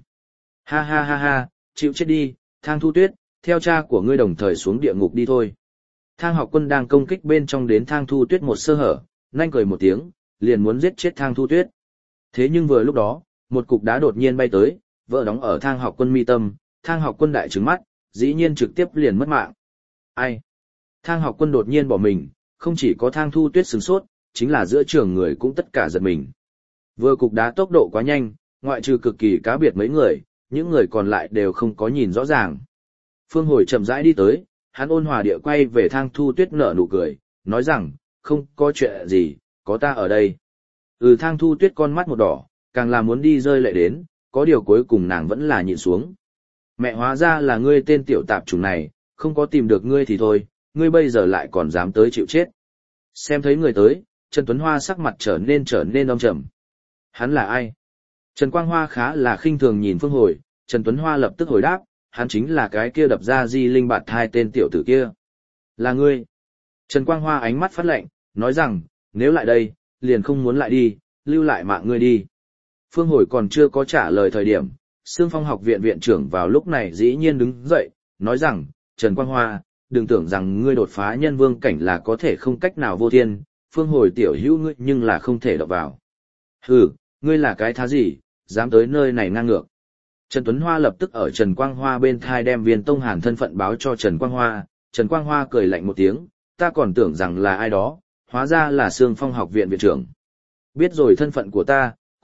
Ha, chịu chết đi, Thang Thu Tuyết, theo cha của ngươi đồng thời xuống địa ngục đi thôi. Thang Học Quân đang công kích bên trong đến Thang Thu Tuyết một sơ hở, nhanh cười một tiếng, liền muốn giết chết Thang Thu Tuyết. Thế nhưng vừa lúc đó, một cục đá đột nhiên bay tới, vỡ đóng ở Thang Học Quân mi tâm, Thang Học Quân đại trừng mắt, dĩ nhiên trực tiếp liền mất mạng. Ai? Thang Học Quân đột nhiên bỏ mình, không chỉ có Thang Thu Tuyết sửng sốt, chính là giữa trường người cũng tất cả giật mình. Vừa cục đá tốc độ quá nhanh, ngoại trừ cực kỳ cá biệt mấy người, những người còn lại đều không có nhìn rõ ràng. Phương Hồi chậm rãi đi tới, hắn ôn hòa địa quay về Thang Thu Tuyết nở nụ cười, nói rằng, không có chuyện gì, có ta ở đây. Thang Thu Tuyết con mắt một đỏ, càng là muốn đi rơi lệ đến, có điều cuối cùng nàng vẫn là nhịn xuống. Mẹ, hóa ra là ngươi tên tiểu tạp chủng này, không có tìm được ngươi thì thôi, ngươi bây giờ lại còn dám tới chịu chết. Xem thấy người tới, Trần Tuấn Hoa sắc mặt trở nên âm trầm. Hắn là ai? Trần Quang Hoa khá là khinh thường nhìn Phương Hồi, Trần Tuấn Hoa lập tức hồi đáp, hắn chính là cái kia đập ra di linh bạt hai tên tiểu tử kia. Là ngươi. Trần Quang Hoa ánh mắt phát lạnh, nói rằng, nếu lại đây, liền không muốn lại đi, lưu lại mạng ngươi đi. Phương Hồi còn chưa có trả lời thời điểm, Sương Phong học viện viện trưởng vào lúc này dĩ nhiên đứng dậy, nói rằng, Trần Quang Hoa, đừng tưởng rằng ngươi đột phá nhân vương cảnh là có thể không cách nào vô thiên, Phương Hồi tiểu hữu ngươi nhưng là không thể đọc vào. Hừ, ngươi là cái thá gì, dám tới nơi này ngang ngược. Trần Tuấn Hoa lập tức ở Trần Quang Hoa bên thai đem Viên Tông Hàn thân phận báo cho Trần Quang Hoa, Trần Quang Hoa cười lạnh một tiếng, ta còn tưởng rằng là ai đó, hóa ra là Sương Phong học viện viện trưởng. Biết rồi thân phận của ta,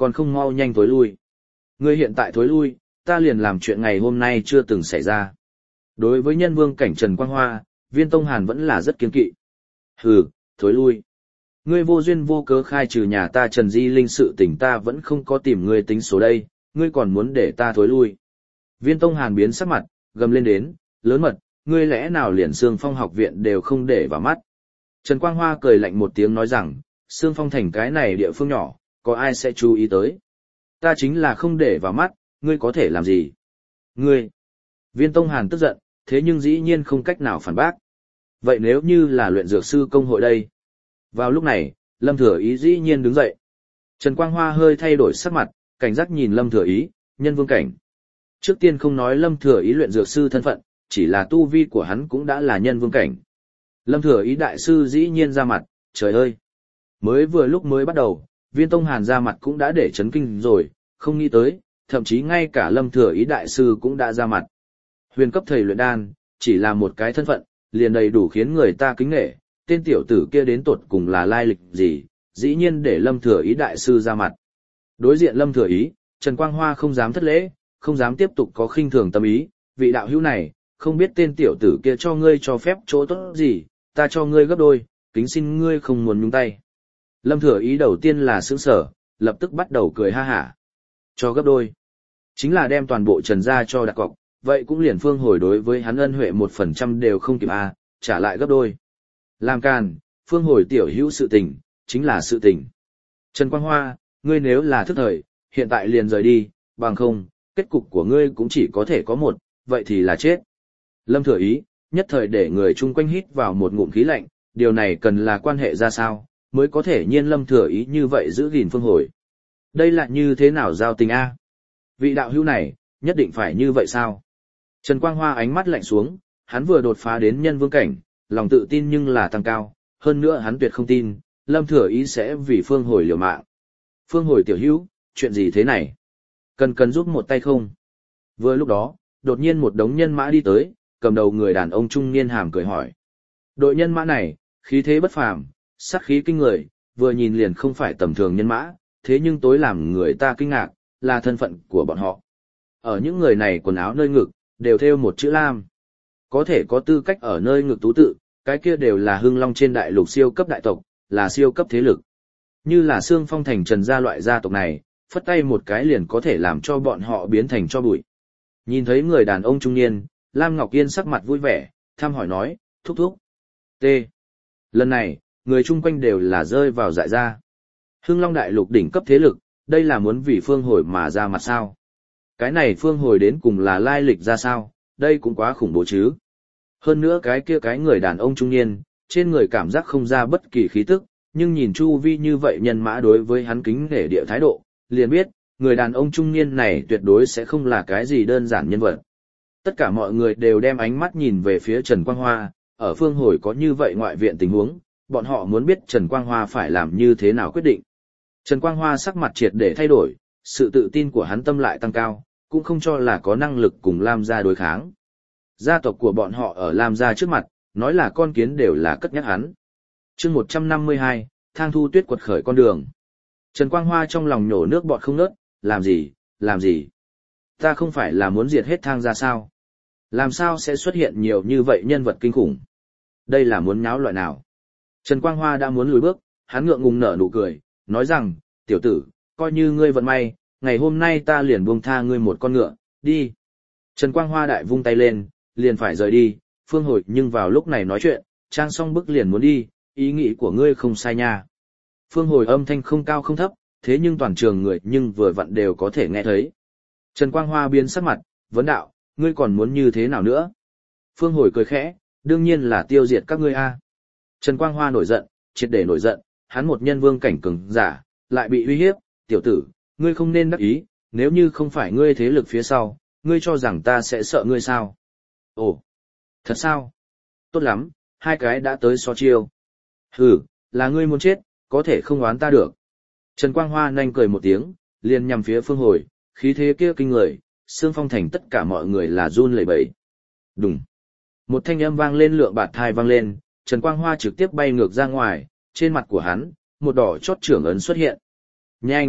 còn không mau nhanh thối lui. Ngươi hiện tại thối lui, ta liền làm chuyện ngày hôm nay chưa từng xảy ra. Đối với nhân vương cảnh Trần Quang Hoa, Viên Tông Hàn vẫn là rất kiên kỵ. Hừ, thối lui. Ngươi vô duyên vô cớ khai trừ nhà ta Trần Di Linh sự tình ta vẫn không có tìm ngươi tính số đây, ngươi còn muốn để ta thối lui. Viên Tông Hàn biến sắc mặt, gầm lên đến, lớn mật, ngươi lẽ nào liền Sương Phong học viện đều không để vào mắt. Trần Quang Hoa cười lạnh một tiếng nói rằng, Sương Phong thành cái này địa phương nhỏ, có ai sẽ chú ý tới. Ta chính là không để vào mắt, ngươi có thể làm gì? Ngươi! Viên Tông Hàn tức giận, thế nhưng dĩ nhiên không cách nào phản bác. Vậy nếu như là luyện dược sư công hội đây? Vào lúc này, Lâm Thừa Ý dĩ nhiên đứng dậy. Trần Quang Hoa hơi thay đổi sắc mặt, cảnh giác nhìn Lâm Thừa Ý, nhân vương cảnh. Trước tiên không nói Lâm Thừa Ý luyện dược sư thân phận, chỉ là tu vi của hắn cũng đã là nhân vương cảnh. Lâm Thừa Ý đại sư dĩ nhiên ra mặt, trời ơi! Mới vừa lúc mới bắt đầu, Viên Tông Hàn ra mặt cũng đã để chấn kinh rồi, không nghĩ tới, thậm chí ngay cả Lâm Thừa Ý đại sư cũng đã ra mặt. Huyền cấp thầy luyện đan, chỉ là một cái thân phận, liền đầy đủ khiến người ta kính nể, tên tiểu tử kia đến tột cùng là lai lịch gì, dĩ nhiên để Lâm Thừa Ý đại sư ra mặt. Đối diện Lâm Thừa Ý, Trần Quang Hoa không dám thất lễ, không dám tiếp tục có khinh thường tâm ý, vị đạo hữu này, không biết tên tiểu tử kia cho ngươi cho phép chỗ tốt gì, ta cho ngươi gấp đôi, kính xin ngươi không muốn nhúng tay. Lâm Thừa Ý đầu tiên là sững sở, lập tức bắt đầu cười ha hả. Cho gấp đôi. Chính là đem toàn bộ Trần gia cho đặt cọc, vậy cũng liền Phương Hồi đối với hắn ân huệ 1% đều không kịp trả lại gấp đôi. Làm càn, Phương Hồi tiểu hữu sự tình, chính là sự tình. Trần Quang Hoa, ngươi nếu là thức thời, hiện tại liền rời đi, bằng không, kết cục của ngươi cũng chỉ có thể có một, vậy thì là chết. Lâm Thừa Ý, nhất thời để người chung quanh hít vào một ngụm khí lạnh, điều này cần là quan hệ ra sao, mới có thể nhiên Lâm Thừa Ý như vậy giữ gìn Phương Hồi. Đây là như thế nào giao tình a? Vị đạo hữu này, nhất định phải như vậy sao? Trần Quang Hoa ánh mắt lạnh xuống, hắn vừa đột phá đến nhân vương cảnh, lòng tự tin nhưng là tăng cao, hơn nữa hắn tuyệt không tin, Lâm Thừa Ý sẽ vì Phương Hồi liều mạng. Phương Hồi tiểu hữu, chuyện gì thế này? Cần giúp một tay không? Vừa lúc đó, đột nhiên một đống nhân mã đi tới, cầm đầu người đàn ông trung niên hàm cười hỏi. Đội nhân mã này, khí thế bất phàm, sát khí kinh người, vừa nhìn liền không phải tầm thường nhân mã, thế nhưng tối làm người ta kinh ngạc, là thân phận của bọn họ. Ở những người này quần áo nơi ngực, đều thêu một chữ Lam. Có thể có tư cách ở nơi ngực tú tự, cái kia đều là hưng long trên đại lục siêu cấp đại tộc, là siêu cấp thế lực. Như là Sương Phong thành Trần gia loại gia tộc này, phất tay một cái liền có thể làm cho bọn họ biến thành cho bụi. Nhìn thấy người đàn ông trung niên, Lam Ngọc Yên sắc mặt vui vẻ, thăm hỏi nói, thúc thúc. T. Lần này, người chung quanh đều là rơi vào dại ra. Hưng Long đại lục đỉnh cấp thế lực, đây là muốn vì Phương Hồi mà ra mặt sao. Cái này Phương Hồi đến cùng là lai lịch ra sao, đây cũng quá khủng bố chứ. Hơn nữa cái kia cái người đàn ông trung niên, trên người cảm giác không ra bất kỳ khí tức, nhưng nhìn chu vi như vậy nhân mã đối với hắn kính nể địa thái độ, liền biết, người đàn ông trung niên này tuyệt đối sẽ không là cái gì đơn giản nhân vật. Tất cả mọi người đều đem ánh mắt nhìn về phía Trần Quang Hoa, ở Phương Hồi có như vậy ngoại viện tình huống, bọn họ muốn biết Trần Quang Hoa phải làm như thế nào quyết định. Trần Quang Hoa sắc mặt triệt để thay đổi, sự tự tin của hắn tâm lại tăng cao, cũng không cho là có năng lực cùng Lam gia đối kháng. Gia tộc của bọn họ ở Lam gia trước mặt, nói là con kiến đều là cất nhắc hắn. Chương 152, Thang Thu Tuyết quật khởi con đường. Trần Quang Hoa trong lòng nhổ nước bọt không ngớt, làm gì? Ta không phải là muốn diệt hết Thang gia sao? Làm sao sẽ xuất hiện nhiều như vậy nhân vật kinh khủng? Đây là muốn nháo loại nào? Trần Quang Hoa đã muốn lùi bước, hắn ngượng ngùng nở nụ cười, nói rằng, tiểu tử, coi như ngươi vận may, ngày hôm nay ta liền buông tha ngươi một con ngựa, đi. Trần Quang Hoa đại vung tay lên, liền phải rời đi, Phương Hồi nhưng vào lúc này nói chuyện, trang xong bức liền muốn đi, ý nghĩ của ngươi không sai nha. Phương Hồi âm thanh không cao không thấp, thế nhưng toàn trường người nhưng vừa vặn đều có thể nghe thấy. Trần Quang Hoa biến sắc mặt, vấn đạo, ngươi còn muốn như thế nào nữa? Phương Hồi cười khẽ, đương nhiên là tiêu diệt các ngươi a. Trần Quang Hoa nổi giận, triệt để nổi giận, hắn một nhân vương cảnh cường giả, lại bị uy hiếp, tiểu tử, ngươi không nên đắc ý, nếu như không phải ngươi thế lực phía sau, ngươi cho rằng ta sẽ sợ ngươi sao? Ồ, thật sao? Tốt lắm, hai cái đã tới so chiêu. Hừ, là ngươi muốn chết, có thể không oán ta được. Trần Quang Hoa nhanh cười một tiếng, liền nhằm phía Phương Hồi, khí thế kia kinh người, Sương Phong thành tất cả mọi người là run lẩy bẩy. Đùng. Một thanh âm vang lên lượng bạt thai vang lên, Trần Quang Hoa trực tiếp bay ngược ra ngoài, trên mặt của hắn, một đỏ chót trưởng ấn xuất hiện. Nhanh,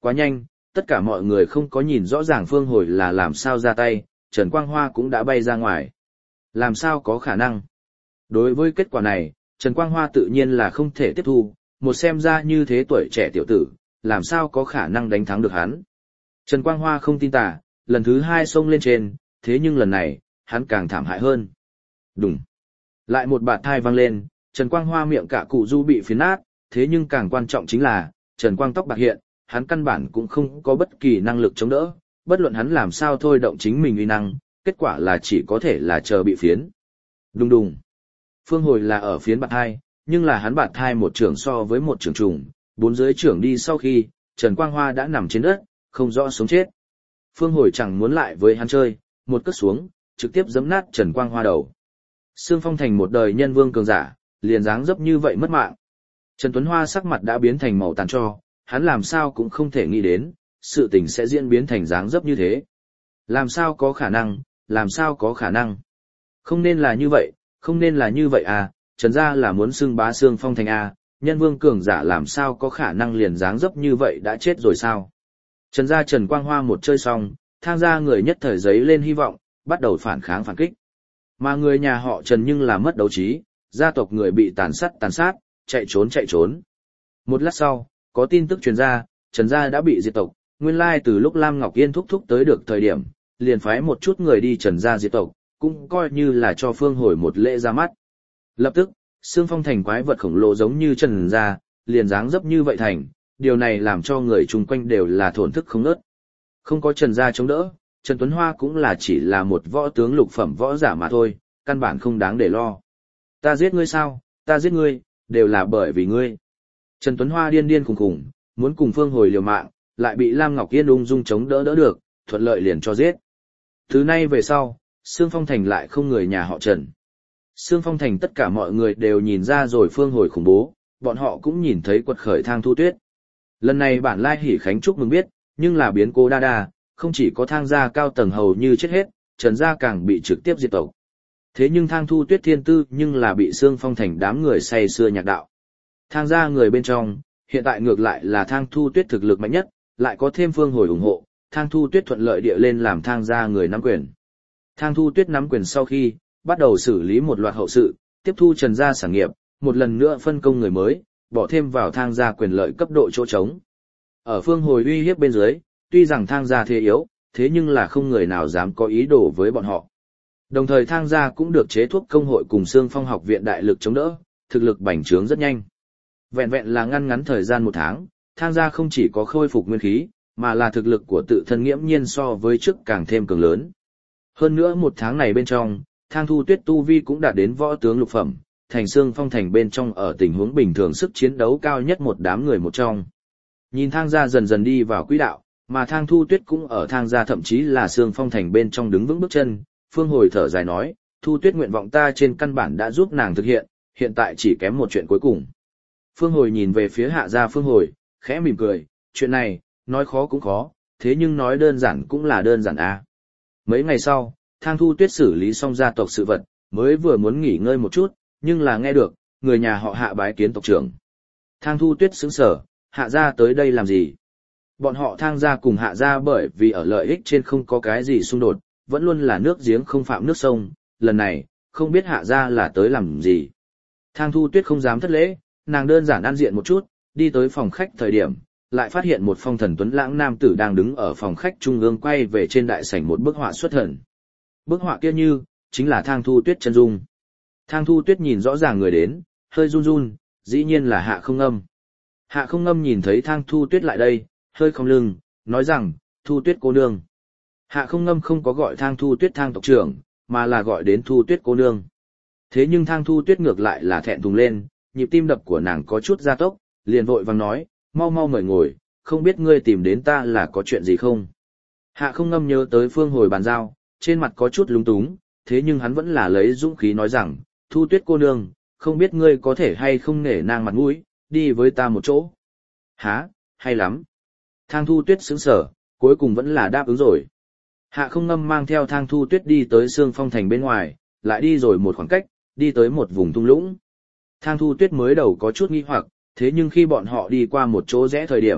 Quá nhanh, tất cả mọi người không có nhìn rõ ràng Phương Hồi là làm sao ra tay, Trần Quang Hoa cũng đã bay ra ngoài. Làm sao có khả năng? Đối với kết quả này, Trần Quang Hoa tự nhiên là không thể tiếp thu, một xem ra như thế tuổi trẻ tiểu tử, làm sao có khả năng đánh thắng được hắn. Trần Quang Hoa không tin tà, lần thứ hai xông lên trên, thế nhưng lần này, hắn càng thảm hại hơn. Đùng. Lại một bạt thai vang lên, Trần Quang Hoa miệng cả cụ du bị phiến nát, thế nhưng càng quan trọng chính là, Trần Quang tóc bạc hiện, hắn căn bản cũng không có bất kỳ năng lực chống đỡ, bất luận hắn làm sao thôi động chính mình uy năng, kết quả là chỉ có thể là chờ bị phiến. Đùng đùng. Phương Hồi là ở phiến bạt thai, nhưng là hắn bạt thai một trưởng so với một trưởng trùng, bốn dưới trưởng đi sau khi, Trần Quang Hoa đã nằm trên đất, không rõ sống chết. Phương Hồi chẳng muốn lại với hắn chơi, một cất xuống, trực tiếp giẫm nát Trần Quang Hoa đầu. Sương Phong thành một đời nhân vương cường giả, liền dáng dấp như vậy mất mạng. Trần Tuấn Hoa sắc mặt đã biến thành màu tàn tro, hắn làm sao cũng không thể nghĩ đến, sự tình sẽ diễn biến thành dáng dấp như thế. Làm sao có khả năng, làm sao có khả năng. Không nên là như vậy, không nên là như vậy à, Trần gia là muốn xưng bá Sương Phong thành à, nhân vương cường giả làm sao có khả năng liền dáng dấp như vậy đã chết rồi sao. Trần gia Trần Quang Hoa một chơi xong, tham gia người nhất thời giấy lên hy vọng, bắt đầu phản kháng phản kích. Mà người nhà họ Trần nhưng là mất đấu trí, gia tộc người bị tàn sát, chạy trốn. Một lát sau, có tin tức truyền ra, Trần gia đã bị diệt tộc, nguyên lai từ lúc Lam Ngọc Yên thúc tới được thời điểm, liền phái một chút người đi Trần gia diệt tộc, cũng coi như là cho Phương Hồi một lễ ra mắt. Lập tức, Sương Phong thành quái vật khổng lồ giống như Trần gia, liền dáng dấp như vậy thành, điều này làm cho người chung quanh đều là thổn thức không ngớt. Không có Trần gia chống đỡ, Trần Tuấn Hoa cũng là chỉ là một võ tướng lục phẩm võ giả mà thôi, căn bản không đáng để lo. Ta giết ngươi sao, ta giết ngươi, đều là bởi vì ngươi. Trần Tuấn Hoa điên điên khùng khùng, muốn cùng Phương Hồi liều mạng, lại bị Lam Ngọc Yên ung dung chống đỡ được, thuận lợi liền cho giết. Từ nay về sau, Sương Phong thành lại không người nhà họ Trần. Sương Phong thành tất cả mọi người đều nhìn ra rồi Phương Hồi khủng bố, bọn họ cũng nhìn thấy quật khởi Thang Thu Tuyết. Lần này bản lai hỉ khánh chúc mừng biết, nhưng là biến cố đa đa, không chỉ có Thang gia cao tầng hầu như chết hết, Trần gia càng bị trực tiếp diệt tộc. Thế nhưng Thang Thu Tuyết thiên tư nhưng là bị Sương Phong thành đám người say xưa nhạc đạo. Thang gia người bên trong, hiện tại ngược lại là Thang Thu Tuyết thực lực mạnh nhất, lại có thêm Phương Hồi ủng hộ, Thang Thu Tuyết thuận lợi địa lên làm Thang gia người nắm quyền. Thang Thu Tuyết nắm quyền sau khi, bắt đầu xử lý một loạt hậu sự, tiếp thu Trần gia sản nghiệp, một lần nữa phân công người mới, bỏ thêm vào Thang gia quyền lợi cấp độ chỗ trống. Ở Phương Hồi uy hiếp bên dưới, tuy rằng Thang gia thế yếu, thế nhưng là không người nào dám có ý đồ với bọn họ. Đồng thời Thang gia cũng được chế thuốc công hội cùng Sương Phong học viện đại lực chống đỡ, thực lực bành trướng rất nhanh. Vẹn vẹn là ngắn thời gian một tháng, Thang gia không chỉ có khôi phục nguyên khí, mà là thực lực của tự thân nghiễm nhiên so với trước càng thêm cường lớn. Hơn nữa một tháng này bên trong, Thang Thu Tuyết tu vi cũng đạt đến võ tướng lục phẩm, thành Sương Phong thành bên trong ở tình huống bình thường sức chiến đấu cao nhất một đám người một trong. Nhìn Thang gia dần dần đi vào quỹ đạo, mà Thang Thu Tuyết cũng ở Thang gia thậm chí là Sương Phong thành bên trong đứng vững bước chân, Phương Hồi thở dài nói, Thu Tuyết nguyện vọng ta trên căn bản đã giúp nàng thực hiện, hiện tại chỉ kém một chuyện cuối cùng. Phương Hồi nhìn về phía hạ gia Phương Hồi, khẽ mỉm cười, chuyện này, nói khó cũng khó, thế nhưng nói đơn giản cũng là đơn giản à. Mấy ngày sau, Thang Thu Tuyết xử lý xong gia tộc sự vật, mới vừa muốn nghỉ ngơi một chút, nhưng là nghe được, người nhà họ Hạ bái kiến tộc trưởng. Thang Thu Tuyết sững sờ, Hạ gia tới đây làm gì? Bọn họ Thang gia cùng Hạ gia bởi vì ở lợi ích trên không có cái gì xung đột, vẫn luôn là nước giếng không phạm nước sông, lần này, không biết Hạ gia là tới làm gì. Thang Thu Tuyết không dám thất lễ, nàng đơn giản ăn diện một chút, đi tới phòng khách thời điểm, lại phát hiện một phong thần tuấn lãng nam tử đang đứng ở phòng khách trung ương quay về trên đại sảnh một bức họa xuất thần. Bức họa kia như, chính là Thang Thu Tuyết chân dung. Thang Thu Tuyết nhìn rõ ràng người đến, hơi run run, dĩ nhiên là Hạ Không Ngâm. Hạ Không Ngâm nhìn thấy Thang Thu Tuyết lại đây, hơi cong lưng, nói rằng, Thu Tuyết cô nương. Hạ Không Ngâm không có gọi Thang Thu Tuyết Thang tộc trưởng, mà là gọi đến Thu Tuyết cô nương. Thế nhưng Thang Thu Tuyết ngược lại là thẹn thùng lên, nhịp tim đập của nàng có chút gia tốc, liền vội vàng nói, mau mau mời ngồi, không biết ngươi tìm đến ta là có chuyện gì không. Hạ Không Ngâm nhớ tới Phương Hồi bàn giao, trên mặt có chút lúng túng, thế nhưng hắn vẫn là lấy dũng khí nói rằng, Thu Tuyết cô nương, không biết ngươi có thể hay không nể nang mặt mũi, đi với ta một chỗ. Hả, hay lắm. Thang Thu Tuyết sững sờ, cuối cùng vẫn là đáp ứng rồi. Hạ Không Ngâm mang theo Thang Thu Tuyết đi tới Sương Phong thành bên ngoài, lại đi rồi một khoảng cách, đi tới một vùng thung lũng. Thang Thu Tuyết mới đầu có chút nghi hoặc, thế nhưng khi bọn họ đi qua một chỗ rẽ thời điểm,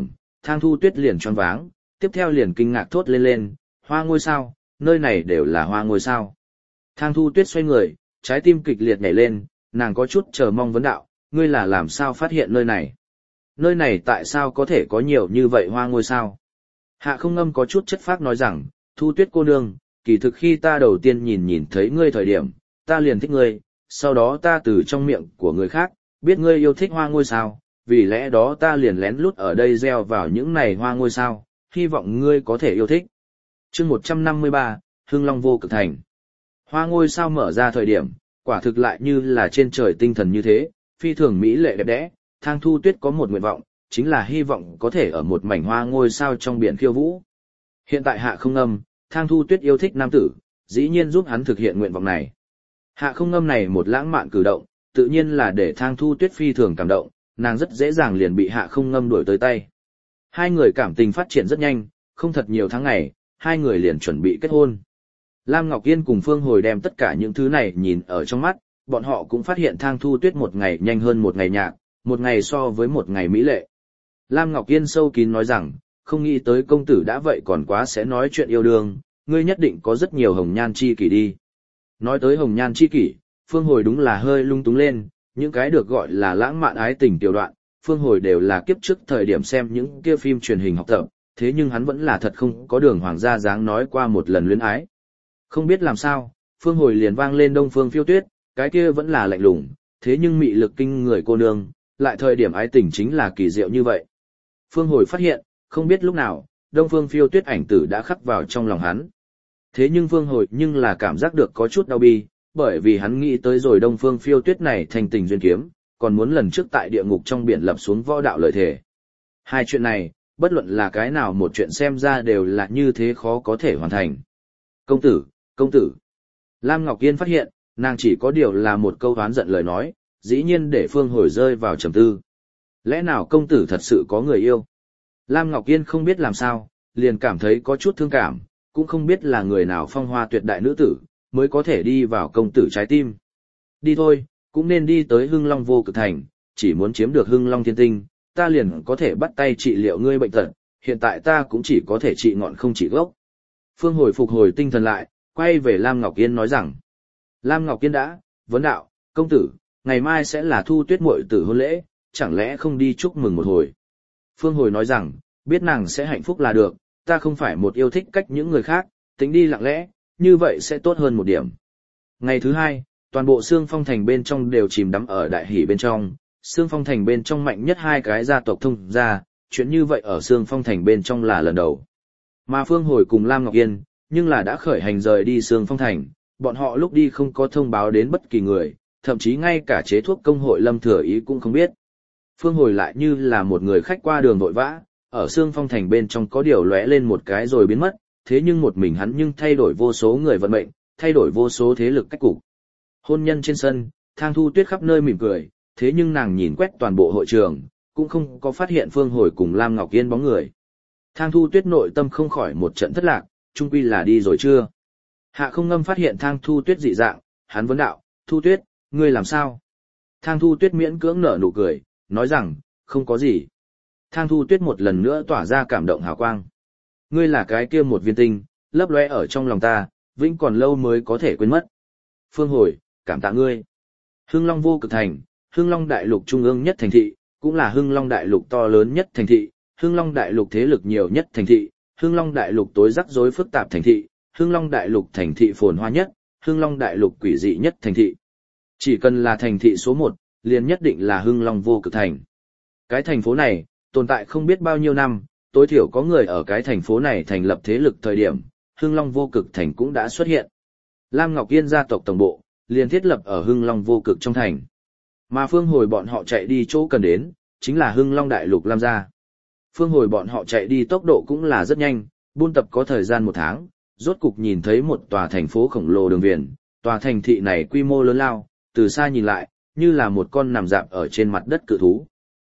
Thang Thu Tuyết liền choáng váng, tiếp theo liền kinh ngạc thốt lên, hoa ngôi sao, nơi này đều là hoa ngôi sao. Thang Thu Tuyết xoay người, trái tim kịch liệt nhảy lên, nàng có chút chờ mong vấn đạo, ngươi là làm sao phát hiện nơi này? Nơi này tại sao có thể có nhiều như vậy hoa ngôi sao? Hạ Không Ngâm có chút chất phác nói rằng, Thu Tuyết cô nương, kỳ thực khi ta đầu tiên nhìn thấy ngươi thời điểm, ta liền thích ngươi, sau đó ta từ trong miệng của người khác, biết ngươi yêu thích hoa ngôi sao, vì lẽ đó ta liền lén lút ở đây gieo vào những này hoa ngôi sao, hy vọng ngươi có thể yêu thích. Chương 153, Hưng Long Vô Cực Thành. Hoa ngôi sao mở ra thời điểm, quả thực lại như là trên trời tinh thần như thế, phi thường mỹ lệ đẹp đẽ. Thang Thu Tuyết có một nguyện vọng, chính là hy vọng có thể ở một mảnh hoa ngôi sao trong biển khiêu vũ. Hiện tại Hạ Không Ngâm, Thang Thu Tuyết yêu thích nam tử, dĩ nhiên giúp hắn thực hiện nguyện vọng này. Hạ Không Ngâm này một lãng mạn cử động, tự nhiên là để Thang Thu Tuyết phi thường cảm động, nàng rất dễ dàng liền bị Hạ Không Ngâm đuổi tới tay. Hai người cảm tình phát triển rất nhanh, không thật nhiều tháng ngày, hai người liền chuẩn bị kết hôn. Lam Ngọc Yên cùng Phương Hồi đem tất cả những thứ này nhìn ở trong mắt, bọn họ cũng phát hiện Thang Thu Tuyết một ngày nhanh hơn một ngày nhạc, một ngày so với một ngày mỹ lệ. Lam Ngọc Yên sâu kín nói rằng, không nghĩ tới công tử đã vậy còn quá sẽ nói chuyện yêu đương, ngươi nhất định có rất nhiều hồng nhan chi kỷ đi. Nói tới hồng nhan chi kỷ, Phương Hồi đúng là hơi lung túng lên, những cái được gọi là lãng mạn ái tình tiểu đoạn, Phương Hồi đều là kiếp trước thời điểm xem những kia phim truyền hình học tập, thế nhưng hắn vẫn là thật không có đường hoàng gia dáng nói qua một lần luyến ái. Không biết làm sao, Phương Hồi liền vang lên Đông Phương Phiêu Tuyết, cái kia vẫn là lạnh lùng, thế nhưng mị lực kinh người cô nương, lại thời điểm ái tình chính là kỳ diệu như vậy. Phương Hồi phát hiện, không biết lúc nào, Đông Phương Phiêu Tuyết ảnh tử đã khắc vào trong lòng hắn. Thế nhưng Phương Hồi nhưng là cảm giác được có chút đau bi, bởi vì hắn nghĩ tới rồi Đông Phương Phiêu Tuyết này thành tình duyên kiếm, còn muốn lần trước tại địa ngục trong biển lập xuống võ đạo lợi thể. Hai chuyện này, bất luận là cái nào một chuyện xem ra đều là như thế khó có thể hoàn thành. Công tử, công tử. Lam Ngọc Yên phát hiện, nàng chỉ có điều là một câu oán giận lời nói, dĩ nhiên để Phương Hồi rơi vào trầm tư. Lẽ nào công tử thật sự có người yêu? Lam Ngọc Yên không biết làm sao, liền cảm thấy có chút thương cảm, cũng không biết là người nào phong hoa tuyệt đại nữ tử, mới có thể đi vào công tử trái tim. Đi thôi, cũng nên đi tới Hưng Long Vô Cực Thành, chỉ muốn chiếm được Hưng Long Thiên Tinh, ta liền có thể bắt tay trị liệu ngươi bệnh tật, hiện tại ta cũng chỉ có thể trị ngọn không trị gốc. Phương Hồi phục hồi tinh thần lại, quay về Lam Ngọc Yên nói rằng. Lam Ngọc Yên đã, vấn đạo, công tử, ngày mai sẽ là Thu Tuyết muội tử hôn lễ, chẳng lẽ không đi chúc mừng một hồi. Phương Hồi nói rằng, biết nàng sẽ hạnh phúc là được, ta không phải một yêu thích cách những người khác, tính đi lặng lẽ, như vậy sẽ tốt hơn một điểm. Ngày thứ hai, toàn bộ Sương Phong Thành bên trong đều chìm đắm ở đại hỷ bên trong, Sương Phong Thành bên trong mạnh nhất hai cái gia tộc thông gia, chuyện như vậy ở Sương Phong Thành bên trong là lần đầu. Mà Phương Hồi cùng Lam Ngọc Yên, nhưng là đã khởi hành rời đi Sương Phong Thành, bọn họ lúc đi không có thông báo đến bất kỳ người, thậm chí ngay cả chế thuốc công hội Lâm Thừa Ý cũng không biết. Phương Hồi lại như là một người khách qua đường vội vã, ở Sương Phong Thành bên trong có điều lóe lên một cái rồi biến mất, thế nhưng một mình hắn nhưng thay đổi vô số người vận mệnh, thay đổi vô số thế lực cách cục. Hôn nhân trên sân, Thang Thu Tuyết khắp nơi mỉm cười, thế nhưng nàng nhìn quét toàn bộ hội trường, cũng không có phát hiện Phương Hồi cùng Lam Ngọc Yên bóng người. Thang Thu Tuyết nội tâm không khỏi một trận thất lạc, chung quy là đi rồi chưa? Hạ Không Ngâm phát hiện Thang Thu Tuyết dị dạng, hắn vấn đạo, Thu Tuyết, ngươi làm sao? Thang Thu Tuyết miễn cưỡng nở nụ cười, nói rằng, không có gì. Thang Thu Tuyết một lần nữa tỏa ra cảm động hào quang. Ngươi là cái kia một viên tinh, lấp lóe ở trong lòng ta, vĩnh còn lâu mới có thể quên mất. Phương Hồi, cảm tạ ngươi. Hưng Long Vô Cực Thành, Hưng Long Đại Lục trung ương nhất thành thị, cũng là Hưng Long Đại Lục to lớn nhất thành thị, Hưng Long Đại Lục thế lực nhiều nhất thành thị, Hưng Long Đại Lục tối rắc rối phức tạp thành thị, Hưng Long Đại Lục thành thị phồn hoa nhất, Hưng Long Đại Lục quỷ dị nhất thành thị. Chỉ cần là thành thị số 1, liền nhất định là Hưng Long Vô Cực Thành. Cái thành phố này, tồn tại không biết bao nhiêu năm, tối thiểu có người ở cái thành phố này thành lập thế lực thời điểm, Hưng Long Vô Cực Thành cũng đã xuất hiện. Lam Ngọc Yên gia tộc tổng bộ, liền thiết lập ở Hưng Long Vô Cực trong thành. Mà Phương Hồi bọn họ chạy đi chỗ cần đến, chính là Hưng Long Đại Lục Lam gia. Phương Hồi bọn họ chạy đi tốc độ cũng là rất nhanh, buôn tập có thời gian 1 tháng, rốt cục nhìn thấy một tòa thành phố khổng lồ đường viền, tòa thành thị này quy mô lớn lao, từ xa nhìn lại, như là một con nằm dạp ở trên mặt đất cự thú.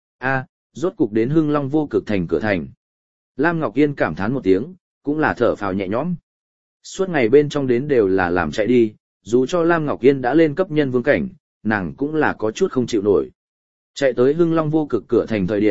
Rốt cục đến Hưng Long Vô Cực Thành cửa thành. Lam Ngọc Yên cảm thán một tiếng, cũng là thở phào nhẹ nhõm. Suốt ngày bên trong đến đều là làm chạy đi, dù cho Lam Ngọc Yên đã lên cấp nhân vương cảnh, nàng cũng là có chút không chịu nổi. Chạy tới Hưng Long Vô Cực cửa thành thời điểm,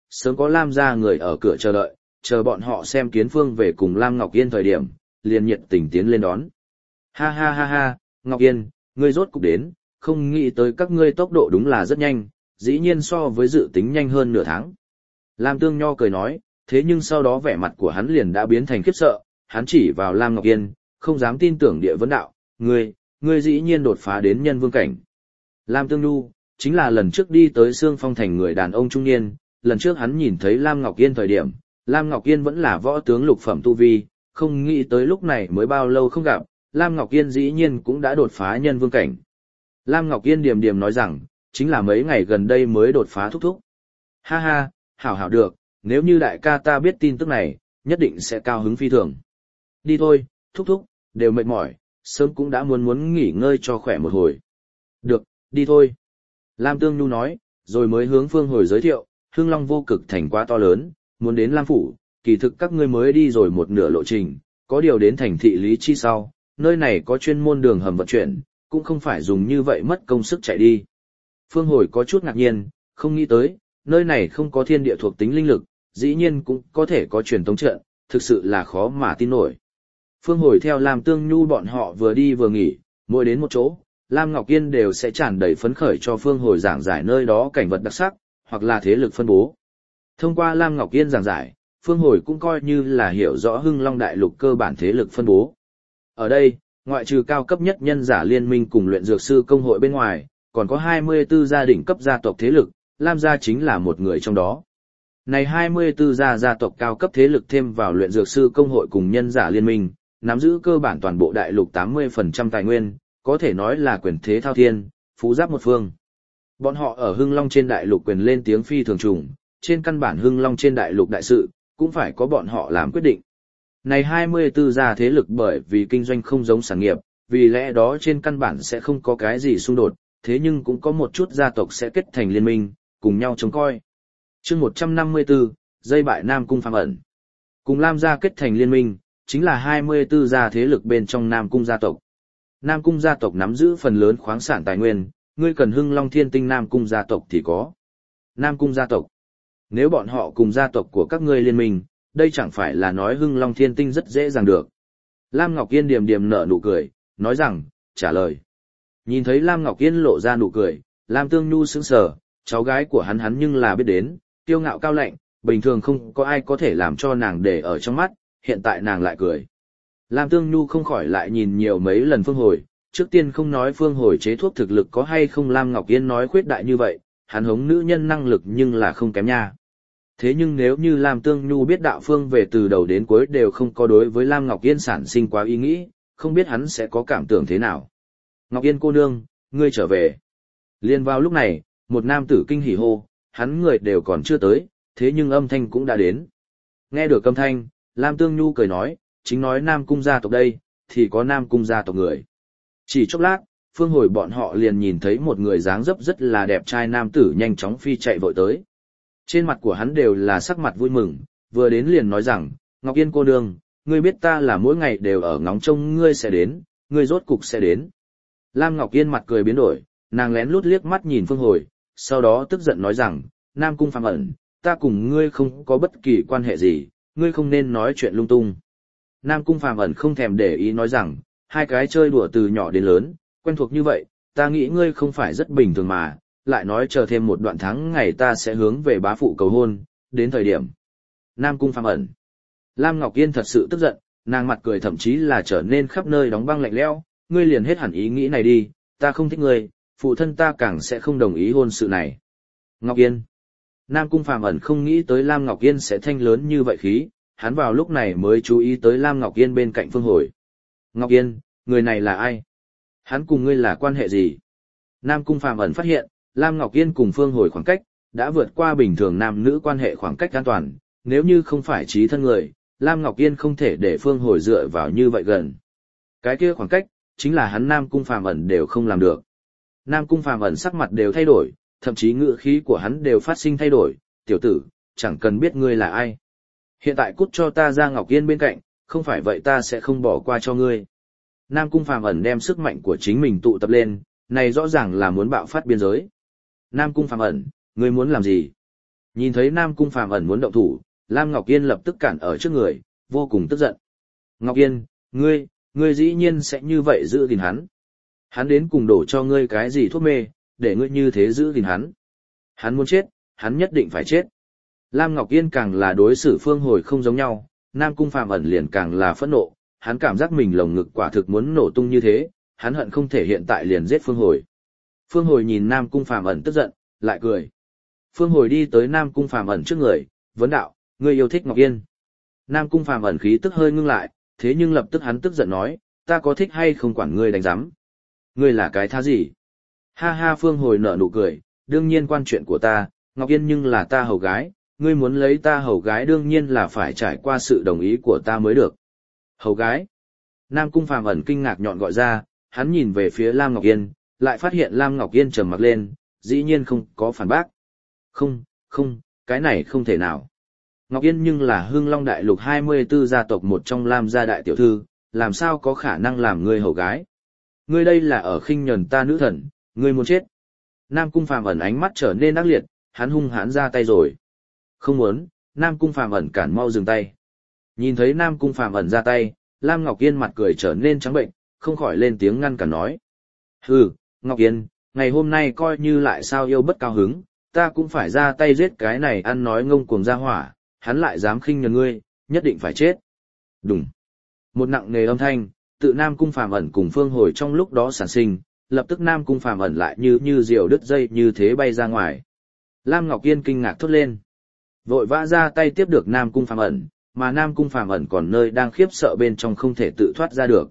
sớm có Lam gia người ở cửa chờ đợi, chờ bọn họ xem Kiến Phương về cùng Lam Ngọc Yên thời điểm, liền nhiệt tình tiến lên đón. Ha ha ha ha, Ngọc Yên, ngươi rốt cục đến, không nghĩ tới các ngươi tốc độ đúng là rất nhanh, dĩ nhiên so với dự tính nhanh hơn nửa tháng. Lam Tương Nho cười nói, thế nhưng sau đó vẻ mặt của hắn liền đã biến thành khiếp sợ, hắn chỉ vào Lam Ngọc Yên, không dám tin tưởng địa vấn đạo, ngươi dĩ nhiên đột phá đến nhân vương cảnh. Lam Tương Nhu, chính là lần trước đi tới Sương Phong Thành người đàn ông trung niên, lần trước hắn nhìn thấy Lam Ngọc Yên thời điểm, Lam Ngọc Yên vẫn là võ tướng lục phẩm tu vi, không nghĩ tới lúc này mới bao lâu không gặp, Lam Ngọc Yên dĩ nhiên cũng đã đột phá nhân vương cảnh. Lam Ngọc Yên điềm điềm nói rằng, chính là mấy ngày gần đây mới đột phá thúc thúc. Ha ha, hảo được, nếu như đại ca ta biết tin tức này, nhất định sẽ cao hứng phi thường. Đi thôi, thúc thúc, đều mệt mỏi, sớm cũng đã muốn nghỉ ngơi cho khỏe một hồi. Được, đi thôi. Lam Tương Nhu nói, rồi mới hướng Phương Hồi giới thiệu, Hưng Long vô cực thành quá to lớn, muốn đến Lam Phủ, kỳ thực các ngươi mới đi rồi một nửa lộ trình, có điều đến thành thị Lý Chi sau, nơi này có chuyên môn đường hầm vận chuyển, cũng không phải dùng như vậy mất công sức chạy đi. Phương Hồi có chút ngạc nhiên, không nghĩ tới, nơi này không có thiên địa thuộc tính linh lực, dĩ nhiên cũng có thể có truyền tống trận, thực sự là khó mà tin nổi. Phương Hồi theo Lam Tương Nhu bọn họ vừa đi vừa nghỉ, mỗi đến một chỗ, Lam Ngọc Yên đều sẽ tràn đầy phấn khởi cho Phương Hồi giảng giải nơi đó cảnh vật đặc sắc, hoặc là thế lực phân bố. Thông qua Lam Ngọc Yên giảng giải, Phương Hồi cũng coi như là hiểu rõ Hưng Long Đại Lục cơ bản thế lực phân bố. Ở đây, ngoại trừ cao cấp nhất nhân giả liên minh cùng luyện dược sư công hội bên ngoài, còn có 24 gia đình cấp gia tộc thế lực, Lam gia chính là một người trong đó. Này 24 gia tộc cao cấp thế lực thêm vào luyện dược sư công hội cùng nhân giả liên minh, nắm giữ cơ bản toàn bộ đại lục 80% tài nguyên, có thể nói là quyền thế thao thiên, phú giáp một phương. Bọn họ ở Hưng Long trên đại lục quyền lên tiếng phi thường trùng, trên căn bản Hưng Long trên đại lục đại sự, cũng phải có bọn họ làm quyết định. Này 24 gia thế lực bởi vì kinh doanh không giống sản nghiệp, vì lẽ đó trên căn bản sẽ không có cái gì xung đột, thế nhưng cũng có một chút gia tộc sẽ kết thành liên minh, cùng nhau chống coi. Chương 154, dây bại Nam Cung Phàm ẩn. Cùng Lam gia kết thành liên minh, chính là 24 gia thế lực bên trong Nam Cung gia tộc. Nam Cung gia tộc nắm giữ phần lớn khoáng sản tài nguyên, ngươi cần Hưng Long Thiên Tinh Nam Cung gia tộc thì có. Nam Cung gia tộc. Nếu bọn họ cùng gia tộc của các ngươi liên minh, đây chẳng phải là nói Hưng Long Thiên Tinh rất dễ dàng được. Lam Ngọc Yên điềm điềm nở nụ cười, nói rằng, trả lời. Nhìn thấy Lam Ngọc Yên lộ ra nụ cười, Lam Tương Nhu sững sờ, cháu gái của hắn nhưng là biết đến, kiêu ngạo cao lạnh, bình thường không có ai có thể làm cho nàng để ở trong mắt, hiện tại nàng lại cười. Lam Tương Nhu không khỏi lại nhìn nhiều mấy lần Phương Hồi, trước tiên không nói Phương Hồi chế thuốc thực lực có hay không, Lam Ngọc Yên nói khuyết đại như vậy, hắn hống nữ nhân năng lực nhưng là không kém nha. Thế nhưng nếu như Lam Tương Nhu biết đạo Phương về từ đầu đến cuối đều không có đối với Lam Ngọc Yên sản sinh quá ý nghĩ, không biết hắn sẽ có cảm tưởng thế nào. Ngọc Yên cô nương, ngươi trở về. Liên vào lúc này, một nam tử kinh hỉ hô, hắn người đều còn chưa tới, thế nhưng âm thanh cũng đã đến. Nghe được âm thanh, Lam Tương Nhu cười nói, chính nói Nam Cung gia tộc đây, thì có Nam Cung gia tộc người. Chỉ chốc lát, Phương Hồi bọn họ liền nhìn thấy một người dáng dấp rất là đẹp trai nam tử nhanh chóng phi chạy vội tới. Trên mặt của hắn đều là sắc mặt vui mừng, vừa đến liền nói rằng, Ngọc Yên cô nương, ngươi biết ta là mỗi ngày đều ở ngóng trông ngươi sẽ đến, ngươi rốt cục sẽ đến. Lam Ngọc Yên mặt cười biến đổi, nàng lén lút liếc mắt nhìn Phương Hồi, sau đó tức giận nói rằng, Nam Cung Phàm ẩn, ta cùng ngươi không có bất kỳ quan hệ gì, ngươi không nên nói chuyện lung tung. Nam Cung Phàm ẩn không thèm để ý nói rằng, hai cái chơi đùa từ nhỏ đến lớn, quen thuộc như vậy, ta nghĩ ngươi không phải rất bình thường mà, lại nói chờ thêm một đoạn tháng ngày ta sẽ hướng về bá phụ cầu hôn, đến thời điểm. Nam Cung Phàm ẩn. Lam Ngọc Yên thật sự tức giận, nàng mặt cười thậm chí là trở nên khắp nơi đóng băng lạnh lẽo, ngươi liền hết hẳn ý nghĩ này đi, ta không thích ngươi, phụ thân ta càng sẽ không đồng ý hôn sự này. Ngọc Yên. Nam Cung Phàm ẩn không nghĩ tới Lam Ngọc Yên sẽ thanh lớn như vậy khí, hắn vào lúc này mới chú ý tới Lam Ngọc Yên bên cạnh Phương Hồi. Ngọc Yên, người này là ai? Hắn cùng ngươi là quan hệ gì? Nam Cung Phàm ẩn phát hiện, Lam Ngọc Yên cùng Phương Hồi khoảng cách, đã vượt qua bình thường nam nữ quan hệ khoảng cách an toàn, nếu như không phải trí thân người, Lam Ngọc Yên không thể để Phương Hồi dựa vào như vậy gần. Cái kia khoảng cách, chính là hắn Nam Cung Phàm ẩn đều không làm được. Nam Cung Phàm ẩn sắc mặt đều thay đổi, thậm chí ngữ khí của hắn đều phát sinh thay đổi, tiểu tử, chẳng cần biết ngươi là ai. Hiện tại cút cho ta ra Ngọc Yên bên cạnh, không phải vậy ta sẽ không bỏ qua cho ngươi. Nam Cung Phàm ẩn đem sức mạnh của chính mình tụ tập lên, này rõ ràng là muốn bạo phát biên giới. Nam Cung Phàm ẩn, ngươi muốn làm gì? Nhìn thấy Nam Cung Phàm ẩn muốn động thủ, Lam Ngọc Yên lập tức cản ở trước người, vô cùng tức giận. Ngọc Yên, ngươi dĩ nhiên sẽ như vậy giữ gìn hắn. Hắn đến cùng đổ cho ngươi cái gì thuốc mê, để ngươi như thế giữ gìn hắn. Hắn muốn chết, hắn nhất định phải chết. Lam Ngọc Yên càng là đối xử Phương Hồi không giống nhau, Nam Cung Phàm ẩn liền càng là phẫn nộ, hắn cảm giác mình lồng ngực quả thực muốn nổ tung như thế, hắn hận không thể hiện tại liền giết Phương Hồi. Phương Hồi nhìn Nam Cung Phàm ẩn tức giận, lại cười. Phương Hồi đi tới Nam Cung Phàm ẩn trước người, vấn đạo, ngươi yêu thích Ngọc Yên. Nam Cung Phàm ẩn khí tức hơi ngưng lại, thế nhưng lập tức hắn tức giận nói, ta có thích hay không quản ngươi đánh giám. Ngươi là cái thá gì? Ha ha, Phương Hồi nở nụ cười, đương nhiên quan chuyện của ta, Ngọc Yên nhưng là ta hầu gái, ngươi muốn lấy ta hầu gái đương nhiên là phải trải qua sự đồng ý của ta mới được. Hầu gái? Nam Cung Phàm ẩn kinh ngạc nhọn gọi ra, hắn nhìn về phía Lam Ngọc Yên, lại phát hiện Lam Ngọc Yên trầm mặc lên, dĩ nhiên không có phản bác. Không, cái này không thể nào. Ngọc Yên nhưng là Hưng Long Đại Lục 24 gia tộc một trong Lam gia đại tiểu thư, làm sao có khả năng làm ngươi hầu gái? Ngươi đây là ở khinh nhẫn ta nữ thần, ngươi muốn chết. Nam Cung Phàm ẩn ánh mắt trở nên ác liệt, hắn hung hãn ra tay rồi. Không muốn, Nam Cung Phàm ẩn cản mau dừng tay. Nhìn thấy Nam Cung Phàm ẩn ra tay, Lam Ngọc Yên mặt cười trở nên trắng bệnh, không khỏi lên tiếng ngăn cản nói. Hừ, Ngọc Yên, ngày hôm nay coi như lại sao yêu bất cao hứng, ta cũng phải ra tay giết cái này ăn nói ngông cuồng ra hỏa, hắn lại dám khinh nhẫn ngươi, nhất định phải chết. Đùng. Một nặng nề âm thanh, tự Nam Cung Phàm ẩn cùng Phương Hồi trong lúc đó sản sinh, lập tức Nam Cung Phàm ẩn lại như diều đứt dây như thế bay ra ngoài. Lam Ngọc Yên kinh ngạc thốt lên. Vội vã ra tay tiếp được Nam Cung Phàm ẩn, mà Nam Cung Phàm ẩn còn nơi đang khiếp sợ bên trong không thể tự thoát ra được.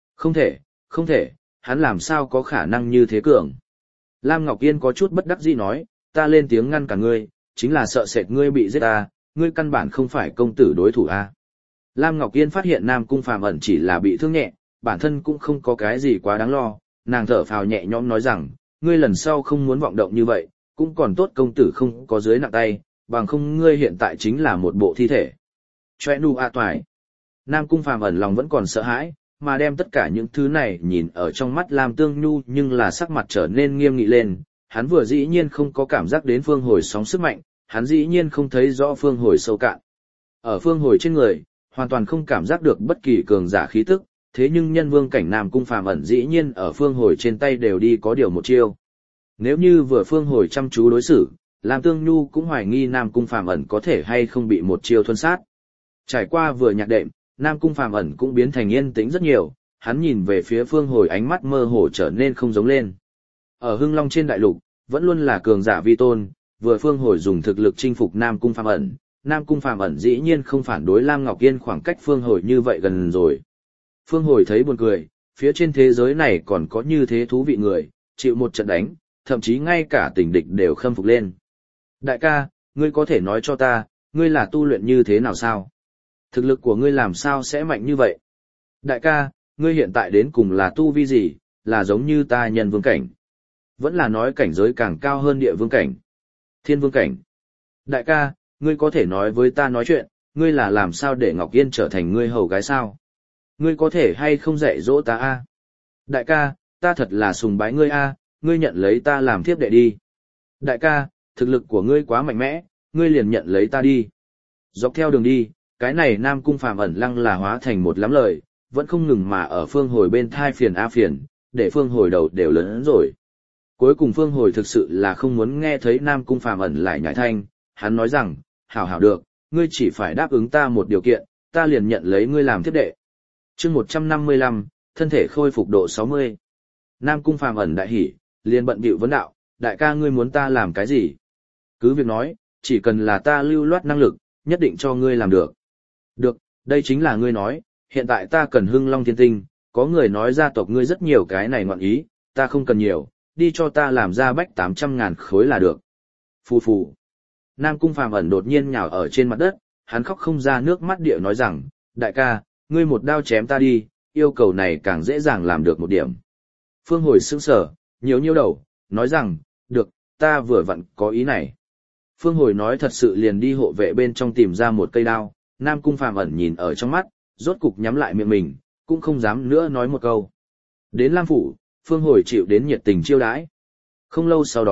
Không thể, hắn làm sao có khả năng như thế cường. Lam Ngọc Yên có chút bất đắc dĩ nói, ta lên tiếng ngăn cả ngươi, chính là sợ sệt ngươi bị giết ta, ngươi căn bản không phải công tử đối thủ a. Lam Ngọc Yên phát hiện Nam Cung Phàm ẩn chỉ là bị thương nhẹ, bản thân cũng không có cái gì quá đáng lo, nàng thở phào nhẹ nhõm nói rằng, ngươi lần sau không muốn vọng động như vậy, cũng còn tốt công tử không có dưới nặng tay, bằng không ngươi hiện tại chính là một bộ thi thể. Choe nu a toài. Nam Cung Phàm ẩn lòng vẫn còn sợ hãi, mà đem tất cả những thứ này nhìn ở trong mắt Lam Tương Nhu nhưng là sắc mặt trở nên nghiêm nghị lên, hắn vừa dĩ nhiên không có cảm giác đến Phương Hồi sóng sức mạnh, hắn dĩ nhiên không thấy rõ Phương Hồi sâu cạn. Ở Phương Hồi trên người, hoàn toàn không cảm giác được bất kỳ cường giả khí tức, thế nhưng nhân vương cảnh Nam Cung Phàm ẩn dĩ nhiên ở Phương Hồi trên tay đều đi có điều một chiêu. Nếu như vừa Phương Hồi chăm chú đối xử, Lam Tương Nhu cũng hoài nghi Nam Cung Phàm ẩn có thể hay không bị một chiêu thuần sát. Trải qua vừa nhạc đệm, Nam Cung Phàm ẩn cũng biến thành yên tĩnh rất nhiều, hắn nhìn về phía Phương Hồi ánh mắt mơ hồ trở nên không giống lên. Ở Hưng Long trên đại lục, vẫn luôn là cường giả vi tôn, vừa Phương Hồi dùng thực lực chinh phục Nam Cung Phàm ẩn, Nam Cung Phàm ẩn dĩ nhiên không phản đối Lam Ngọc Yên khoảng cách Phương Hồi như vậy gần rồi. Phương Hồi thấy buồn cười, phía trên thế giới này còn có như thế thú vị người, chịu một trận đánh, thậm chí ngay cả tình địch đều khâm phục lên. Đại ca, ngươi có thể nói cho ta, ngươi là tu luyện như thế nào sao? Thực lực của ngươi làm sao sẽ mạnh như vậy? Đại ca, ngươi hiện tại đến cùng là tu vi gì, là giống như ta nhân vương cảnh? Vẫn là nói cảnh giới càng cao hơn địa vương cảnh? Thiên vương cảnh? Đại ca, ngươi có thể nói với ta nói chuyện, ngươi là làm sao để Ngọc Yên trở thành ngươi hầu gái sao? Ngươi có thể hay không dạy dỗ ta a? Đại ca, ta thật là sùng bái ngươi a, ngươi nhận lấy ta làm thiếp đệ đi. Đại ca, thực lực của ngươi quá mạnh mẽ, ngươi liền nhận lấy ta đi. Dọc theo đường đi, cái này Nam Cung Phàm ẩn lăng là hóa thành một lắm lời, vẫn không ngừng mà ở Phương Hồi bên thai phiền a phiền, để Phương Hồi đầu đều lớn rồi. Cuối cùng Phương Hồi thực sự là không muốn nghe thấy Nam Cung Phàm ẩn lại nhảy thanh, hắn nói rằng, hảo được, ngươi chỉ phải đáp ứng ta một điều kiện, ta liền nhận lấy ngươi làm thiếp đệ. Chương 155, thân thể khôi phục độ 60. Nam Cung Phàm ẩn đại hỉ, liền bận bịu vấn đạo, đại ca ngươi muốn ta làm cái gì? Cứ việc nói, chỉ cần là ta lưu loát năng lực, nhất định cho ngươi làm được. Được, đây chính là ngươi nói, hiện tại ta cần Hưng Long Thiên Tinh, có người nói gia tộc ngươi rất nhiều cái này ngọn ý, ta không cần nhiều, đi cho ta làm ra bách 800.000 khối là được. Phù phù. Nam Cung Phàm ẩn đột nhiên nhào ở trên mặt đất, hắn khóc không ra nước mắt địa nói rằng, đại ca, ngươi một đao chém ta đi, yêu cầu này càng dễ dàng làm được một điểm. Phương Hồi sững sờ, nhiều đầu, nói rằng, được, ta vừa vặn có ý này. Phương Hồi nói thật sự liền đi hộ vệ bên trong tìm ra một cây đao, Nam Cung Phàm ẩn nhìn ở trong mắt, rốt cục nhắm lại miệng mình, cũng không dám nữa nói một câu. Đến Lam Phủ, Phương Hồi chịu đến nhiệt tình chiêu đãi. Không lâu sau đó,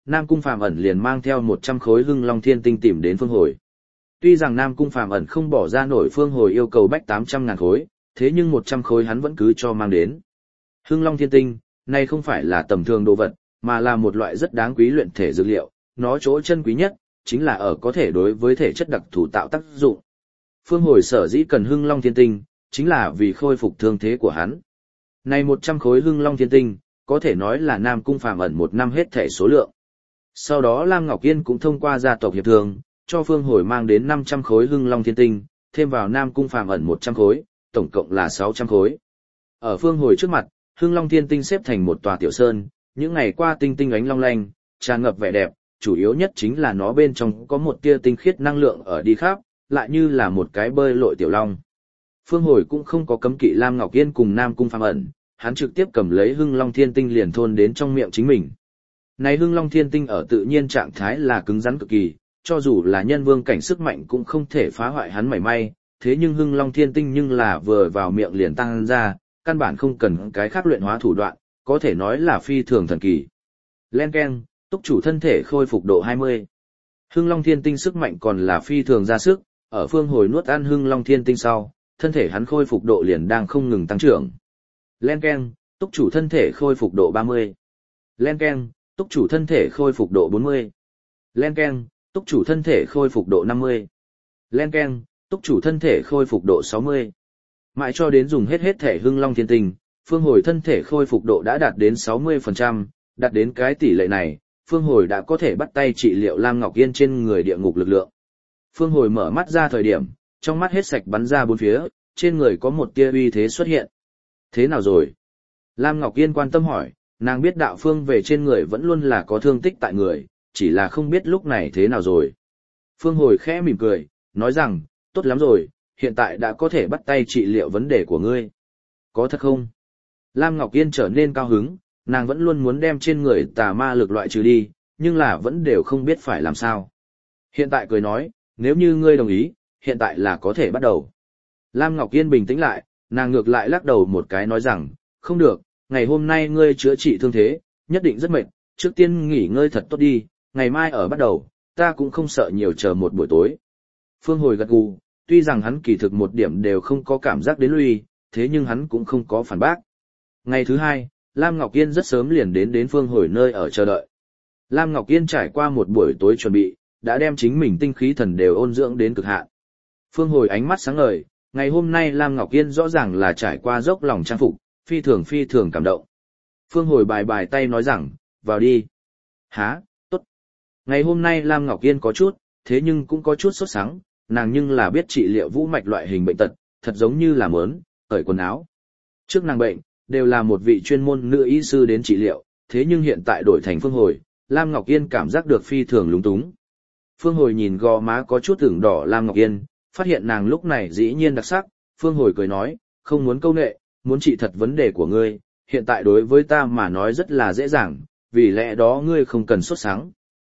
Nam Cung Phàm ẩn liền mang theo 100 khối Hưng Long Thiên Tinh tìm đến Phương Hồi. Tuy rằng Nam Cung Phàm ẩn không bỏ ra nổi Phương Hồi yêu cầu bách 800.000 khối, thế nhưng 100 khối hắn vẫn cứ cho mang đến. Hưng Long Thiên Tinh, này không phải là tầm thường đồ vật, mà là một loại rất đáng quý luyện thể dược liệu, nó chỗ chân quý nhất, chính là ở có thể đối với thể chất đặc thù tạo tác dụng. Phương Hồi sở dĩ cần Hưng Long Thiên Tinh, chính là vì khôi phục thương thế của hắn. Này 100 khối Hưng Long Thiên Tinh, có thể nói là Nam Cung Phàm ẩn một năm hết thể số lượng. Sau đó Lam Ngọc Yên cũng thông qua gia tộc hiệp thương, cho Phương Hồi mang đến 500 khối Hưng Long Thiên Tinh, thêm vào Nam Cung Phàm ẩn 100 khối, tổng cộng là 600 khối. Ở Phương Hồi trước mặt, Hưng Long Thiên Tinh xếp thành một tòa tiểu sơn, những ngày qua tinh tinh ánh long lanh, tràn ngập vẻ đẹp, chủ yếu nhất chính là nó bên trong có một tia tinh khiết năng lượng ở đi khắp, lại như là một cái bơi lội tiểu long. Phương Hồi cũng không có cấm kỵ Lam Ngọc Yên cùng Nam Cung Phàm ẩn, hắn trực tiếp cầm lấy Hưng Long Thiên Tinh liền thôn đến trong miệng chính mình. Này Hưng Long Thiên Tinh ở tự nhiên trạng thái là cứng rắn cực kỳ, cho dù là nhân vương cảnh sức mạnh cũng không thể phá hoại hắn mảy may, thế nhưng Hưng Long Thiên Tinh nhưng là vừa vào miệng liền tăng ra, căn bản không cần cái khác luyện hóa thủ đoạn, có thể nói là phi thường thần kỳ. Len keng, túc chủ thân thể khôi phục độ 20. Hưng Long Thiên Tinh sức mạnh còn là phi thường ra sức, ở Phương Hồi nuốt ăn Hưng Long Thiên Tinh sau, thân thể hắn khôi phục độ liền đang không ngừng tăng trưởng. Len keng, túc chủ thân thể khôi phục độ 30. Len keng, túc chủ thân thể khôi phục độ 40. Len keng, túc chủ thân thể khôi phục độ 50. Len keng, túc chủ thân thể khôi phục độ 60. Mãi cho đến dùng hết thể Hưng Long Thiên Tinh, Phương Hồi thân thể khôi phục độ đã đạt đến 60%, đạt đến cái tỷ lệ này, Phương Hồi đã có thể bắt tay trị liệu Lam Ngọc Yên trên người địa ngục lực lượng. Phương Hồi mở mắt ra thời điểm, trong mắt hết sạch bắn ra bốn phía, trên người có một tia uy thế xuất hiện. Thế nào rồi? Lam Ngọc Yên quan tâm hỏi, nàng biết đạo Phương về trên người vẫn luôn là có thương tích tại người, chỉ là không biết lúc này thế nào rồi. Phương Hồi khẽ mỉm cười, nói rằng, tốt lắm rồi, hiện tại đã có thể bắt tay trị liệu vấn đề của ngươi. Có thật không? Lam Ngọc Yên trở nên cao hứng, nàng vẫn luôn muốn đem trên người tà ma lực loại trừ đi, nhưng là vẫn đều không biết phải làm sao. Hiện tại cười nói, nếu như ngươi đồng ý, hiện tại là có thể bắt đầu. Lam Ngọc Yên bình tĩnh lại, nàng ngược lại lắc đầu một cái nói rằng, không được, ngày hôm nay ngươi chữa trị thương thế, nhất định rất mệt, trước tiên nghỉ ngơi thật tốt đi, ngày mai ở bắt đầu, ta cũng không sợ nhiều chờ một buổi tối. Phương Hồi gật gù, tuy rằng hắn kỳ thực một điểm đều không có cảm giác đến lui, thế nhưng hắn cũng không có phản bác. Ngày thứ hai, Lam Ngọc Yên rất sớm liền đến Phương Hồi nơi ở chờ đợi. Lam Ngọc Yên trải qua một buổi tối chuẩn bị, đã đem chính mình tinh khí thần đều ôn dưỡng đến cực hạn. Phương Hồi ánh mắt sáng ngời, ngày hôm nay Lam Ngọc Yên rõ ràng là trải qua dốc lòng trang phục, phi thường cảm động. Phương Hồi bài tay nói rằng, vào đi. Hả, tốt. Ngày hôm nay Lam Ngọc Yên có chút, thế nhưng cũng có chút sốt sắng, nàng nhưng là biết trị liệu vũ mạch loại hình bệnh tật, thật giống như là mớn, cởi quần áo. Trước nàng bệnh, đều là một vị chuyên môn nữ y sư đến trị liệu, thế nhưng hiện tại đổi thành Phương Hồi, Lam Ngọc Yên cảm giác được phi thường lúng túng. Phương Hồi nhìn gò má có chút ửng đỏ Lam Ngọc Yên, phát hiện nàng lúc này dĩ nhiên đặc sắc, Phương Hồi cười nói, không muốn câu nệ, muốn trị thật vấn đề của ngươi, hiện tại đối với ta mà nói rất là dễ dàng, vì lẽ đó ngươi không cần sốt sắng.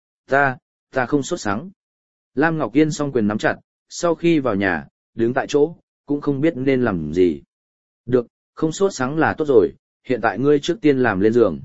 Ta không sốt sắng. Lam Ngọc Yên song quyền nắm chặt, sau khi vào nhà, đứng tại chỗ, cũng không biết nên làm gì. Được, không sốt sắng là tốt rồi, hiện tại ngươi trước tiên làm lên giường.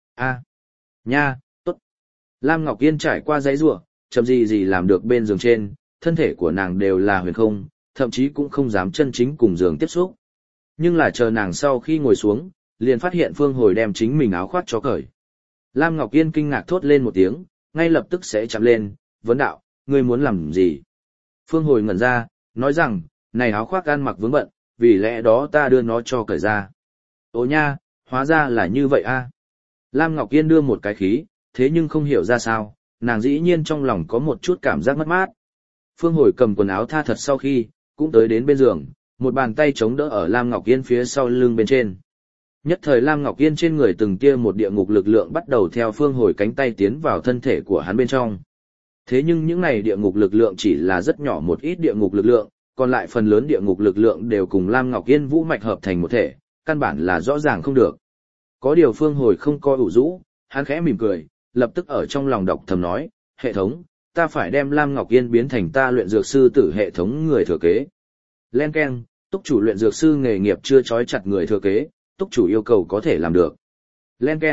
Nha, tốt. Lam Ngọc Yên trải qua giấy rủa, chậm gì làm được bên giường trên, thân thể của nàng đều là huyền không, thậm chí cũng không dám chân chính cùng giường tiếp xúc. Nhưng là chờ nàng sau khi ngồi xuống, liền phát hiện Phương Hồi đem chính mình áo khoác cho cởi. Lam Ngọc Yên kinh ngạc thốt lên một tiếng, ngay lập tức sẽ chạm lên, vấn đạo, ngươi muốn làm gì? Phương Hồi ngẩn ra, nói rằng, này áo khoác ăn mặc vướng bận, vì lẽ đó ta đưa nó cho cởi ra. Ồ nha, hóa ra là như vậy a. Lam Ngọc Yên đưa một cái khí, thế nhưng không hiểu ra sao, nàng dĩ nhiên trong lòng có một chút cảm giác mất mát. Phương Hồi cầm quần áo tha thật sau khi, cũng tới đến bên giường, một bàn tay chống đỡ ở Lam Ngọc Yên phía sau lưng bên trên. Nhất thời Lam Ngọc Yên trên người từng tia một địa ngục lực lượng bắt đầu theo Phương Hồi cánh tay tiến vào thân thể của hắn bên trong. Thế nhưng những này địa ngục lực lượng chỉ là rất nhỏ một ít địa ngục lực lượng, còn lại phần lớn địa ngục lực lượng đều cùng Lam Ngọc Yên vũ mạch hợp thành một thể, căn bản là rõ ràng không được. Có điều Phương Hồi không coi ủ rũ, hắn khẽ mỉm cười, lập tức ở trong lòng đọc thầm nói, hệ thống, ta phải đem Lam Ngọc Yên biến thành ta luyện dược sư tử hệ thống người thừa kế. Len keng, túc chủ luyện dược sư nghề nghiệp chưa trói chặt người thừa kế, túc chủ yêu cầu có thể làm được. Len keng,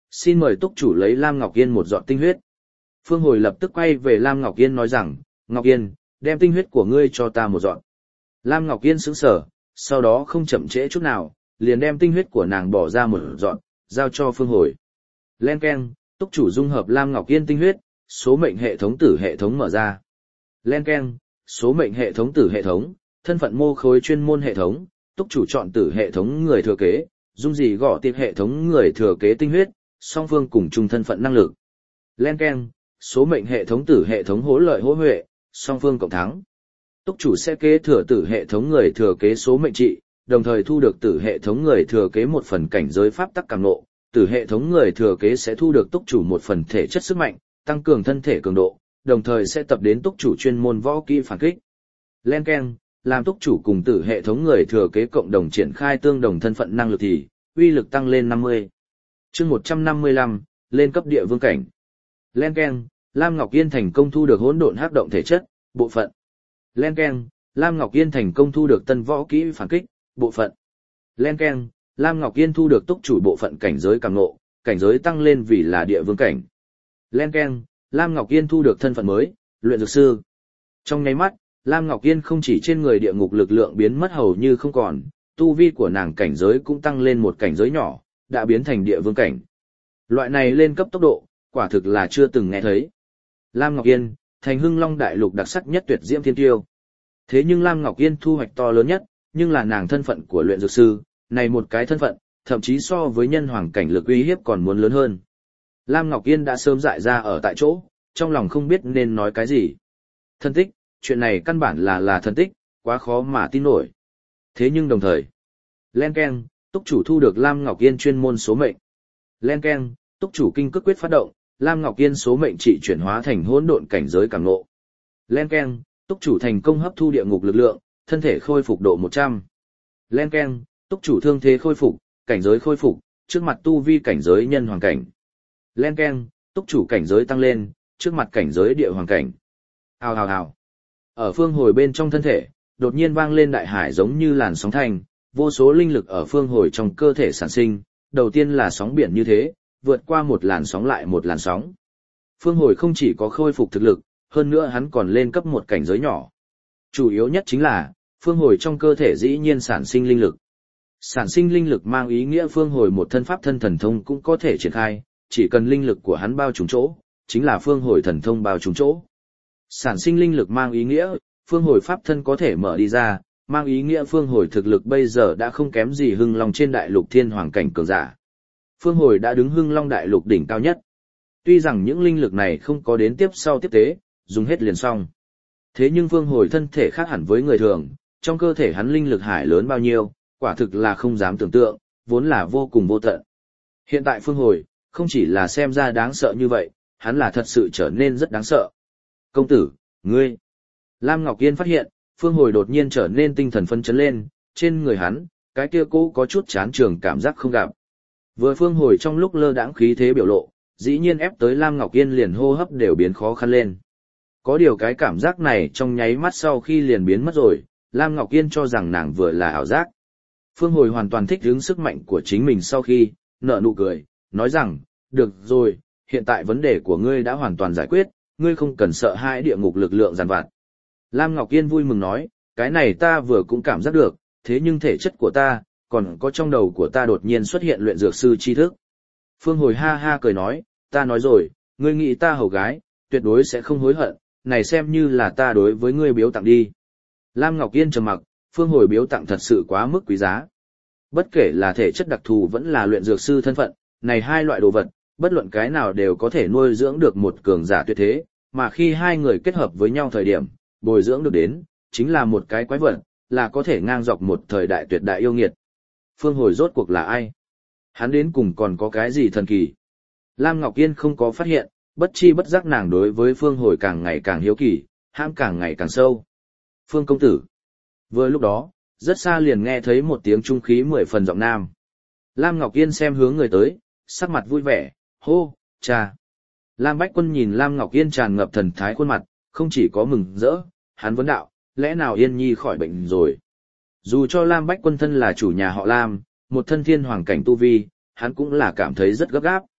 xin mời túc chủ lấy Lam Ngọc Yên một giọt tinh huyết. Phương Hồi lập tức quay về Lam Ngọc Yên nói rằng, Ngọc Yên, đem tinh huyết của ngươi cho ta một giọt. Lam Ngọc Yên sững sờ, sau đó không chậm trễ chút nào, liền đem tinh huyết của nàng bỏ ra một giọt, giao cho Phương Hồi. Len keng, túc chủ dung hợp Lam Ngọc Yên tinh huyết, số mệnh hệ thống tử hệ thống mở ra. Len keng, số mệnh hệ thống tử hệ thống, thân phận mô khối chuyên môn hệ thống, túc chủ chọn tử hệ thống người thừa kế, dung gì gõ tiệp hệ thống người thừa kế tinh huyết, song phương cùng chung thân phận năng lực. Len keng, số mệnh hệ thống tử hệ thống hỗ lợi hỗ huệ, song phương cộng thắng. Túc chủ sẽ kế thừa tử hệ thống người thừa kế số mệnh trị, đồng thời thu được tử hệ thống người thừa kế một phần cảnh giới pháp tắc càng ngộ, tử hệ thống người thừa kế sẽ thu được túc chủ một phần thể chất sức mạnh, tăng cường thân thể cường độ, đồng thời sẽ tập đến túc chủ chuyên môn võ kỹ phản kích. Len keng, làm túc chủ cùng tử hệ thống người thừa kế cộng đồng triển khai tương đồng thân phận năng lực thì, uy lực tăng lên 50. Chương 155, lên cấp địa vương cảnh. Len keng, Lam Ngọc Yên thành công thu được hỗn độn hắc động thể chất, bộ phận. Len keng, Lam Ngọc Yên thành công thu được tân võ kỹ phản kích, bộ phận. Len keng, Lam Ngọc Yên thu được túc chủ bộ phận cảnh giới càng ngộ, cảnh giới tăng lên vì là địa vương cảnh. Len keng, Lam Ngọc Yên thu được thân phận mới, luyện dược sư. Trong nháy mắt, Lam Ngọc Yên không chỉ trên người địa ngục lực lượng biến mất hầu như không còn, tu vi của nàng cảnh giới cũng tăng lên một cảnh giới nhỏ, đã biến thành địa vương cảnh. Loại này lên cấp tốc độ, quả thực là chưa từng nghe thấy. Lam Ngọc Yên, thành Hưng Long đại lục đặc sắc nhất tuyệt diễm thiên tiêu. Thế nhưng Lam Ngọc Yên thu hoạch to lớn nhất, nhưng là nàng thân phận của luyện dược sư, này một cái thân phận, thậm chí so với nhân hoàng cảnh lực uy hiếp còn muốn lớn hơn. Lam Ngọc Yên đã sớm dại ra ở tại chỗ, trong lòng không biết nên nói cái gì. Thân tích, chuyện này căn bản là thân tích, quá khó mà tin nổi. Thế nhưng đồng thời, Len keng, túc chủ thu được Lam Ngọc Yên chuyên môn số mệnh. Len keng, túc chủ kinh cước quyết phát động, Lam Ngọc Yên số mệnh trị chuyển hóa thành hỗn độn cảnh giới càng ngộ. Len keng, túc chủ thành công hấp thu địa ngục lực lượng, thân thể khôi phục độ 100. Len keng, túc chủ thương thế khôi phục, cảnh giới khôi phục, trước mặt tu vi cảnh giới nhân hoàng cảnh. Len keng, túc chủ cảnh giới tăng lên, trước mặt cảnh giới địa hoàng cảnh. Hào hào hào. Ở phương hồi bên trong thân thể, đột nhiên vang lên đại hải giống như làn sóng thành, vô số linh lực ở phương hồi trong cơ thể sản sinh, đầu tiên là sóng biển như thế, vượt qua một làn sóng lại một làn sóng. Phương hồi không chỉ có khôi phục thực lực, hơn nữa hắn còn lên cấp một cảnh giới nhỏ. Chủ yếu nhất chính là, phương hồi trong cơ thể dĩ nhiên sản sinh linh lực. Sản sinh linh lực mang ý nghĩa phương hồi một thân pháp thân thần thông cũng có thể triển khai, chỉ cần linh lực của hắn bao trùm chỗ, chính là phương hồi thần thông bao trùm chỗ. Sản sinh linh lực mang ý nghĩa, phương hồi pháp thân có thể mở đi ra, mang ý nghĩa phương hồi thực lực bây giờ đã không kém gì Hưng Long trên đại lục thiên hoàng cảnh cường giả. Phương hồi đã đứng Hưng Long đại lục đỉnh cao nhất. Tuy rằng những linh lực này không có đến tiếp sau tiếp tế, dùng hết liền xong. Thế nhưng phương hồi thân thể khác hẳn với người thường, trong cơ thể hắn linh lực hải lớn bao nhiêu, quả thực là không dám tưởng tượng, vốn là vô cùng vô tận. Hiện tại phương hồi, không chỉ là xem ra đáng sợ như vậy, hắn là thật sự trở nên rất đáng sợ. Công tử, ngươi. Lam Ngọc Yên phát hiện, phương hồi đột nhiên trở nên tinh thần phấn chấn lên, trên người hắn, cái kia cũ có chút chán trường cảm giác không gặp. Vừa phương hồi trong lúc lơ đãng khí thế biểu lộ, dĩ nhiên ép tới Lam Ngọc Yên liền hô hấp đều biến khó khăn lên. Có điều cái cảm giác này trong nháy mắt sau khi liền biến mất rồi, Lam Ngọc Yên cho rằng nàng vừa là ảo giác. Phương hồi hoàn toàn thích ứng sức mạnh của chính mình sau khi, nở nụ cười, nói rằng, được rồi, hiện tại vấn đề của ngươi đã hoàn toàn giải quyết, ngươi không cần sợ hãi địa ngục lực lượng giàn vặt. Lam Ngọc Yên vui mừng nói, cái này ta vừa cũng cảm giác được, thế nhưng thể chất của ta, còn có trong đầu của ta đột nhiên xuất hiện luyện dược sư tri thức. Phương hồi ha ha cười nói, ta nói rồi, ngươi nghĩ ta hầu gái, tuyệt đối sẽ không hối hận, này xem như là ta đối với ngươi biếu tặng đi. Lam Ngọc Yên trầm mặc, phương hồi biếu tặng thật sự quá mức quý giá. Bất kể là thể chất đặc thù vẫn là luyện dược sư thân phận, này hai loại đồ vật, bất luận cái nào đều có thể nuôi dưỡng được một cường giả tuyệt thế, mà khi hai người kết hợp với nhau thời điểm, bồi dưỡng được đến, chính là một cái quái vật, là có thể ngang dọc một thời đại tuyệt đại yêu nghiệt. Phương hồi rốt cuộc là ai? Hắn đến cùng còn có cái gì thần kỳ? Lam Ngọc Yên không có phát hiện, bất chi bất giác nàng đối với phương hồi càng ngày càng hiếu kỳ, hãm càng ngày càng sâu. Phương công tử. Vừa lúc đó, rất xa liền nghe thấy một tiếng trung khí 10 phần giọng nam. Lam Ngọc Yên xem hướng người tới, sắc mặt vui vẻ, hô, cha. Lam Bách Quân nhìn Lam Ngọc Yên tràn ngập thần thái khuôn mặt, không chỉ có mừng rỡ, hắn vấn đạo, lẽ nào Yên Nhi khỏi bệnh rồi? Dù cho Lam Bách Quân thân là chủ nhà họ Lam, một thân thiên hoàng cảnh tu vi, hắn cũng là cảm thấy rất gấp gáp.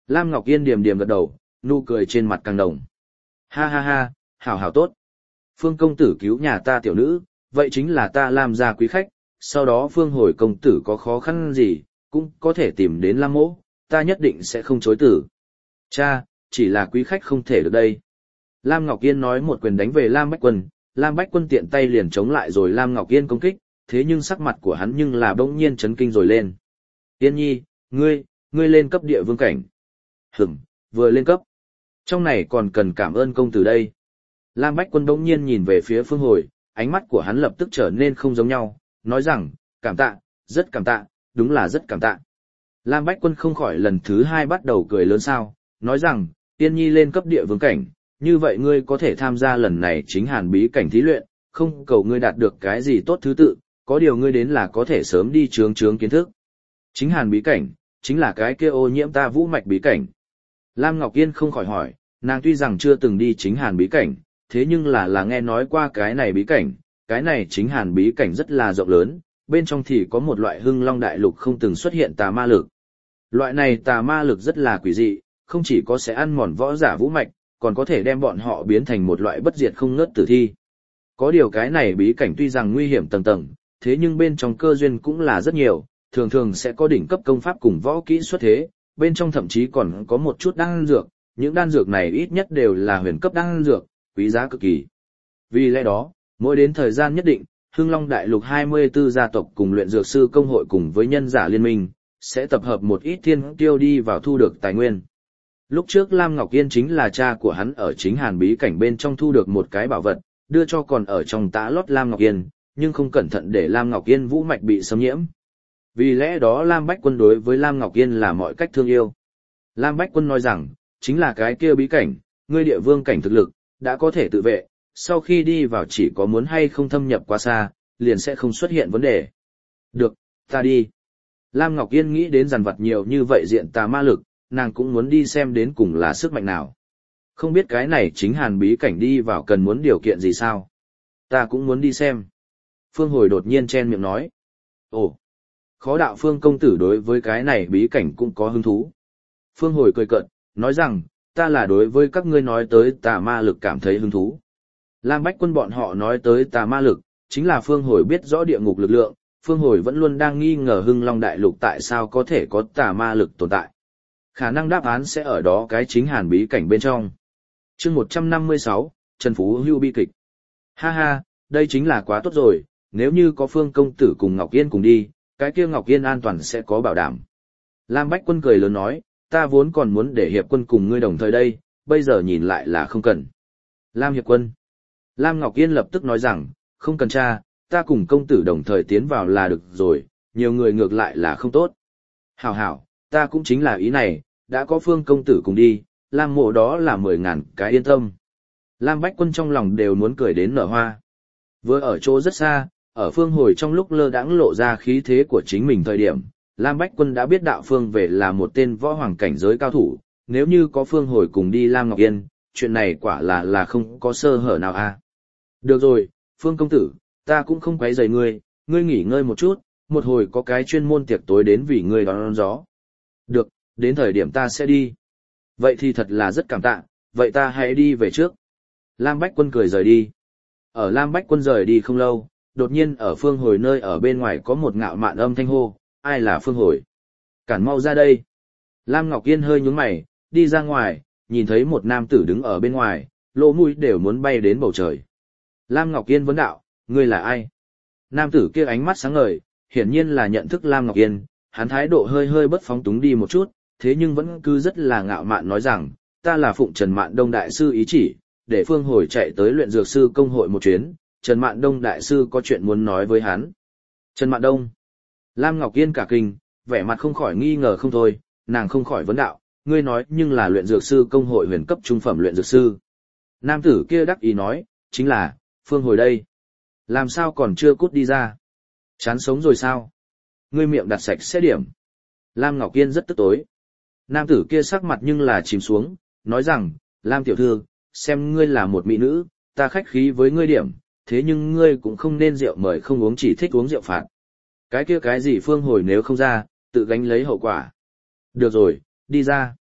Lam Ngọc Yên điềm điềm gật đầu, nụ cười trên mặt càng đồng. Ha ha ha, hảo hảo tốt. Phương công tử cứu nhà ta tiểu nữ, vậy chính là ta Lam gia quý khách, sau đó Phương hồi công tử có khó khăn gì, cũng có thể tìm đến Lam mỗ, ta nhất định sẽ không chối tử. Cha, chỉ là quý khách không thể được đây. Lam Ngọc Yên nói một quyền đánh về Lam Bách Quân, Lam Bách Quân tiện tay liền chống lại rồi Lam Ngọc Yên công kích, thế nhưng sắc mặt của hắn nhưng là bỗng nhiên chấn kinh rồi lên. Yên nhi, ngươi lên cấp địa vương cảnh. Vừa lên cấp. Trong này còn cần cảm ơn công tử đây. Lam Bách Quân bỗng nhiên nhìn về phía Phương Hồi, ánh mắt của hắn lập tức trở nên không giống nhau, nói rằng, cảm tạ, rất cảm tạ, đúng là rất cảm tạ. Lam Bách Quân không khỏi lần thứ hai bắt đầu cười lớn sao, nói rằng, Yên nhi lên cấp địa vương cảnh, như vậy ngươi có thể tham gia lần này chính hàn bí cảnh thí luyện, không cầu ngươi đạt được cái gì tốt thứ tự, có điều ngươi đến là có thể sớm đi chướng kiến thức. Chính hàn bí cảnh, chính là cái kia ô nhiễm ta vũ mạch bí cảnh. Lam Ngọc Yên không khỏi hỏi, nàng tuy rằng chưa từng đi chính hàn bí cảnh, thế nhưng là nghe nói qua cái này bí cảnh, cái này chính hàn bí cảnh rất là rộng lớn, bên trong thì có một loại hưng long đại lục không từng xuất hiện tà ma lực. Loại này tà ma lực rất là quỷ dị, không chỉ có sẽ ăn mòn võ giả vũ mạch, còn có thể đem bọn họ biến thành một loại bất diệt không ngớt tử thi. Có điều cái này bí cảnh tuy rằng nguy hiểm tầng tầng, thế nhưng bên trong cơ duyên cũng là rất nhiều, thường thường sẽ có đỉnh cấp công pháp cùng võ kỹ xuất thế, bên trong thậm chí còn có một chút đan dược, những đan dược này ít nhất đều là huyền cấp đan dược, quý giá cực kỳ. Vì lẽ đó, mỗi đến thời gian nhất định, Hưng Long Đại Lục 24 gia tộc cùng luyện dược sư công hội cùng với nhân giả liên minh, sẽ tập hợp một ít thiên tiêu đi vào thu được tài nguyên. Lúc trước Lam Ngọc Yên chính là cha của hắn ở chính hàn bí cảnh bên trong thu được một cái bảo vật, đưa cho còn ở trong tã lót Lam Ngọc Yên, nhưng không cẩn thận để Lam Ngọc Yên vũ mạch bị xâm nhiễm. Vì lẽ đó Lam Bách Quân đối với Lam Ngọc Yên là mọi cách thương yêu. Lam Bách Quân nói rằng, chính là cái kia bí cảnh, ngươi địa vương cảnh thực lực, đã có thể tự vệ, sau khi đi vào chỉ có muốn hay không thâm nhập quá xa, liền sẽ không xuất hiện vấn đề. Được, ta đi. Lam Ngọc Yên nghĩ đến dằn vặt nhiều như vậy diện tà ma lực, nàng cũng muốn đi xem đến cùng là sức mạnh nào. Không biết cái này chính hàn bí cảnh đi vào cần muốn điều kiện gì sao? Ta cũng muốn đi xem. Phương Hồi đột nhiên chen miệng nói. Ồ, khó đạo Phương công tử đối với cái này bí cảnh cũng có hứng thú. Phương Hồi cười cợt, nói rằng, ta là đối với các ngươi nói tới tà ma lực cảm thấy hứng thú. Lam Bách Quân bọn họ nói tới tà ma lực, chính là Phương Hồi biết rõ địa ngục lực lượng, Phương Hồi vẫn luôn đang nghi ngờ Hưng Long Đại Lục tại sao có thể có tà ma lực tồn tại. Khả năng đáp án sẽ ở đó cái chính hàn bí cảnh bên trong. Chương 156, Trần Phú Hưu bi kịch. Ha ha, đây chính là quá tốt rồi, nếu như có Phương công tử cùng Ngọc Yên cùng đi, cái kia Ngọc Yên an toàn sẽ có bảo đảm. Lam Bách Quân cười lớn nói, ta vốn còn muốn để hiệp quân cùng ngươi đồng thời đây, bây giờ nhìn lại là không cần. Lam hiệp quân. Lam Ngọc Yên lập tức nói rằng, không cần cha, ta cùng công tử đồng thời tiến vào là được rồi, nhiều người ngược lại là không tốt. Hảo hảo, ta cũng chính là ý này, đã có Phương công tử cùng đi, Lam mộ đó là 10.000 cái yên tâm. Lam Bách Quân trong lòng đều muốn cười đến nở hoa. Vừa ở chỗ rất xa, ở Phương Hồi trong lúc lơ đãng lộ ra khí thế của chính mình thời điểm, Lam Bách Quân đã biết đạo Phương về là một tên võ hoàng cảnh giới cao thủ, nếu như có Phương Hồi cùng đi Lam Ngọc Yên, chuyện này quả là không có sơ hở nào a. Được rồi, Phương công tử, ta cũng không quấy rầy ngươi, ngươi nghỉ ngơi một chút, một hồi có cái chuyên môn tiệc tối đến vì ngươi đón gió. Được, đến thời điểm ta sẽ đi. Vậy thì thật là rất cảm tạ, vậy ta hãy đi về trước. Lam Bách Quân cười rời đi. Ở Lam Bách Quân rời đi không lâu, đột nhiên ở Phương Hồi nơi ở bên ngoài có một ngạo mạn âm thanh hô, ai là Phương Hồi? Cản mau ra đây. Lam Ngọc Yên hơi nhướng mày, đi ra ngoài, nhìn thấy một nam tử đứng ở bên ngoài, lỗ mũi đều muốn bay đến bầu trời. Lam Ngọc Yên vấn đạo, ngươi là ai? Nam tử kia ánh mắt sáng ngời, hiển nhiên là nhận thức Lam Ngọc Yên, hắn thái độ hơi bất phóng túng đi một chút, thế nhưng vẫn cứ rất là ngạo mạn nói rằng, ta là Phụng Trần Mạn Đông Đại Sư ý chỉ, để Phương Hồi chạy tới luyện dược sư công hội một chuyến, Trần Mạn Đông Đại Sư có chuyện muốn nói với hắn. Trần Mạn Đông. Lam Ngọc Yên cả kinh, vẻ mặt không khỏi nghi ngờ không thôi, nàng không khỏi vấn đạo, ngươi nói nhưng là luyện dược sư công hội huyền cấp trung phẩm luyện dược sư. Nam tử kia đắc ý nói, chính là, Phương Hồi đây. Làm sao còn chưa cút đi ra? Chán sống rồi sao? Ngươi miệng đặt sạch sẽ điểm. Lam Ngọc Yên rất tức tối. Nam tử kia sắc mặt nhưng là chìm xuống, nói rằng, Lam tiểu thư, xem ngươi là một mỹ nữ, ta khách khí với ngươi điểm, thế nhưng ngươi cũng không nên rượu mời không uống chỉ thích uống rượu phạt. Cái kia cái gì Phương Hồi nếu không ra, tự gánh lấy hậu quả. Được rồi, đi ra.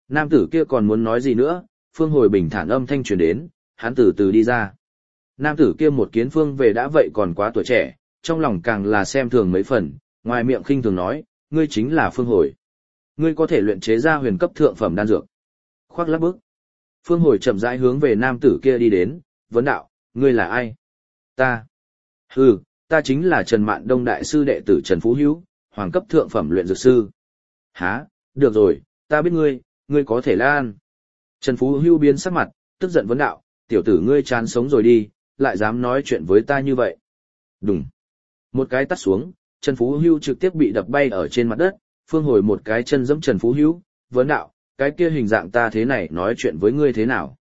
Nam tử kia còn muốn nói gì nữa, Phương Hồi bình thản âm thanh truyền đến, hắn từ từ đi ra. Nam tử kia một kiến Phương về đã vậy còn quá tuổi trẻ, trong lòng càng là xem thường mấy phần, ngoài miệng khinh thường nói, ngươi chính là Phương Hồi. Ngươi có thể luyện chế ra huyền cấp thượng phẩm đan dược. Khoác lác bức. Phương Hồi chậm rãi hướng về nam tử kia đi đến, vấn đạo, ngươi là ai? Ta. Hừ, ta chính là Trần Mạn Đông đại sư đệ tử Trần Phú Hữu, hoàng cấp thượng phẩm luyện dược sư. Hả, được rồi, ta biết ngươi, ngươi có thể lan. Trần Phú Hữu biến sắc mặt, tức giận vấn đạo, tiểu tử ngươi chán sống rồi đi, lại dám nói chuyện với ta như vậy. Đùng. Một cái tát xuống, Trần Phú Hữu trực tiếp bị đập bay ở trên mặt đất, Phương Hồi một cái chân giẫm Trần Phú Hữu, vấn đạo, cái kia hình dạng ta thế này nói chuyện với ngươi thế nào?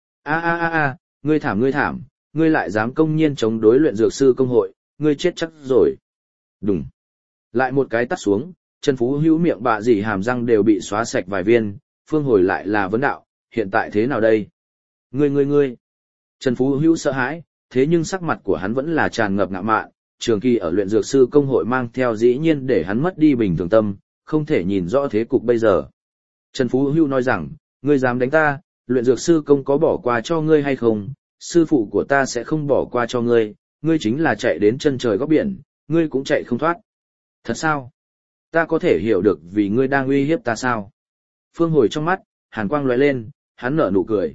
A, ngươi thảm, ngươi lại dám công nhiên chống đối luyện dược sư công hội, ngươi chết chắc rồi. Đùng. Lại một cái tát xuống, Trần Phú Hữu miệng bạ dỉ hàm răng đều bị xóa sạch vài viên, Phương Hồi lại là vấn đạo, hiện tại thế nào đây? Ngươi. Trần Phú Hữu sợ hãi, thế nhưng sắc mặt của hắn vẫn là tràn ngập ngạo mạn, trường kỳ ở luyện dược sư công hội mang theo dĩ nhiên để hắn mất đi bình thường tâm, không thể nhìn rõ thế cục bây giờ. Trần Phú Hữu nói rằng, ngươi dám đánh ta, luyện dược sư công có bỏ qua cho ngươi hay không, sư phụ của ta sẽ không bỏ qua cho ngươi, ngươi chính là chạy đến chân trời góc biển, ngươi cũng chạy không thoát. Thật sao? Ta có thể hiểu được vì ngươi đang uy hiếp ta sao? Phương Hồi trong mắt, hàn quang lóe lên, hắn nở nụ cười.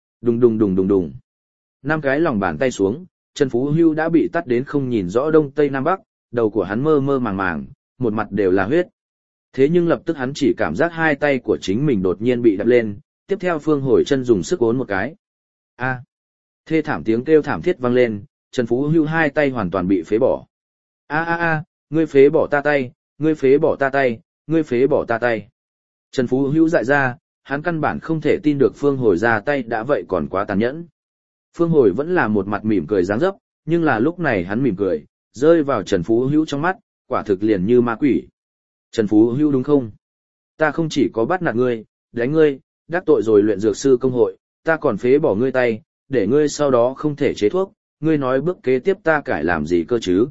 Đùng. 5 cái lòng bàn tay xuống, Trần Phú Hữu đã bị tát đến không nhìn rõ đông tây nam bắc, đầu của hắn mơ mơ màng, một mặt đều là huyết. Thế nhưng lập tức hắn chỉ cảm giác hai tay của chính mình đột nhiên bị đập lên, tiếp theo Phương Hồi chân dùng sức ốn một cái. A. Thê thảm tiếng kêu thảm thiết vang lên, Trần Phú Hữu hai tay hoàn toàn bị phế bỏ. A, ngươi phế bỏ ta tay, ngươi phế bỏ ta tay, ngươi phế bỏ ta tay. Trần Phú Hữu dại ra, hắn căn bản không thể tin được Phương Hồi ra tay đã vậy còn quá tàn nhẫn. Phương Hồi vẫn là một mặt mỉm cười dáng dấp, nhưng là lúc này hắn mỉm cười, rơi vào Trần Phú Hữu trong mắt, quả thực liền như ma quỷ. Trần Phú Hữu đúng không? Ta không chỉ có bắt nạt ngươi, đánh ngươi, đắc tội rồi luyện dược sư công hội, ta còn phế bỏ ngươi tay, để ngươi sau đó không thể chế thuốc, ngươi nói bước kế tiếp ta cải làm gì cơ chứ?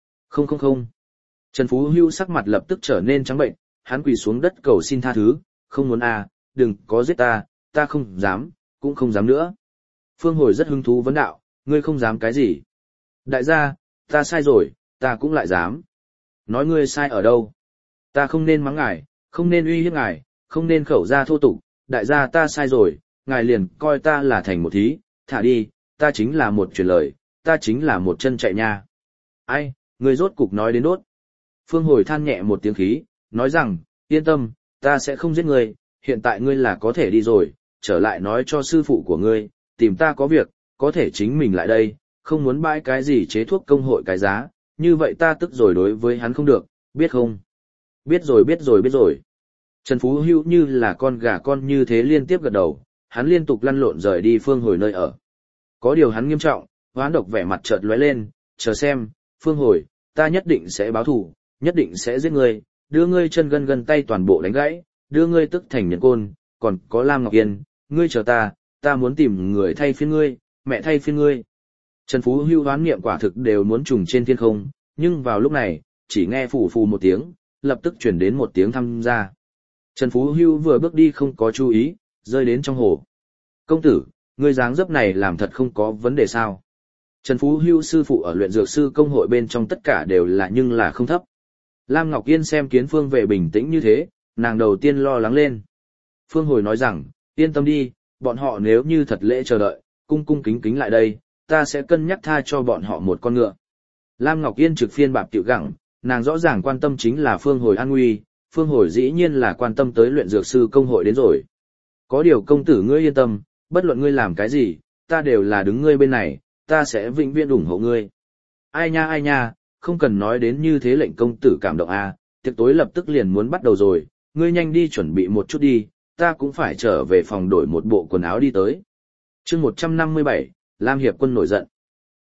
Không. Trần Phú Hữu sắc mặt lập tức trở nên trắng bệnh, hắn quỳ xuống đất cầu xin tha thứ, không muốn đừng có giết ta không dám, cũng không dám nữa. Phương Hồi rất hứng thú vấn đạo, ngươi không dám cái gì? Đại gia, ta sai rồi, ta cũng lại dám. Nói ngươi sai ở đâu? Ta không nên mắng ngài, không nên uy hiếp ngài, không nên khẩu ra thô tục, đại gia ta sai rồi, ngài liền coi ta là thành một thí, thả đi, ta chính là một truyền lời, ta chính là một chân chạy nha. Ai, ngươi rốt cục nói đến đốt. Phương Hồi than nhẹ một tiếng khí, nói rằng, yên tâm, ta sẽ không giết ngươi, hiện tại ngươi là có thể đi rồi, trở lại nói cho sư phụ của ngươi, tìm ta có việc, có thể chính mình lại đây, không muốn bãi cái gì chế thuốc công hội cái giá, như vậy ta tức rồi đối với hắn không được, biết không? Biết rồi. Trần Phú Hữu như là con gà con như thế liên tiếp gật đầu, hắn liên tục lăn lộn rời đi Phương Hồi nơi ở. Có điều hắn nghiêm trọng, hoán độc vẻ mặt chợt lóe lên, chờ xem, Phương Hồi, ta nhất định sẽ báo thù, nhất định sẽ giết ngươi, đưa ngươi chân gân tay toàn bộ đánh gãy, đưa ngươi tức thành nhân côn, còn có Lam Ngọc Yên, ngươi chờ ta muốn tìm người thay phiên ngươi, mẹ thay phiên ngươi. Trần Phú Hữu đoán niệm quả thực đều muốn trùng trên thiên không, nhưng vào lúc này, chỉ nghe phù phù một tiếng, lập tức chuyển đến một tiếng thăm ra. Trần Phú Hữu vừa bước đi không có chú ý, rơi đến trong hồ. Công tử, ngươi dáng dấp này làm thật không có vấn đề sao? Trần Phú Hữu sư phụ ở luyện dược sư công hội bên trong tất cả đều là nhưng là không thấp. Lam Ngọc Yên xem Kiến Phương về bình tĩnh như thế, nàng đầu tiên lo lắng lên. Phương Hồi nói rằng, yên tâm đi, bọn họ nếu như thật lễ chờ đợi, cung kính lại đây, ta sẽ cân nhắc tha cho bọn họ một con ngựa. Lam Ngọc Yên trực phiên bạp tiểu gặng, nàng rõ ràng quan tâm chính là Phương Hồi an nguy, Phương Hồi dĩ nhiên là quan tâm tới luyện dược sư công hội đến rồi. Có điều công tử ngươi yên tâm, bất luận ngươi làm cái gì, ta đều là đứng ngươi bên này, ta sẽ vĩnh viễn ủng hộ ngươi. Ai nha, không cần nói đến như thế lệnh công tử cảm động tiệc tối lập tức liền muốn bắt đầu rồi, ngươi nhanh đi chuẩn bị một chút đi, ta cũng phải trở về phòng đổi một bộ quần áo đi tới. Chương 157, Lam Hiệp Quân nổi giận.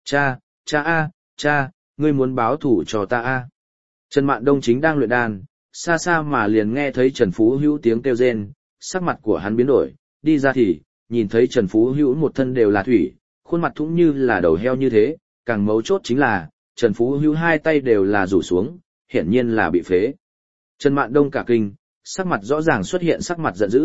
Cha, ngươi muốn báo thủ cho ta Trần Mạn Đông chính đang luyện đan, xa mà liền nghe thấy Trần Phú Hữu tiếng kêu rên, sắc mặt của hắn biến đổi, đi ra thì, nhìn thấy Trần Phú Hữu một thân đều là thủy, khuôn mặt thũng như là đầu heo như thế, càng mấu chốt chính là, Trần Phú Hữu hai tay đều là rủ xuống, hiển nhiên là bị phế. Trần Mạn Đông cả kinh, sắc mặt rõ ràng xuất hiện sắc mặt giận dữ,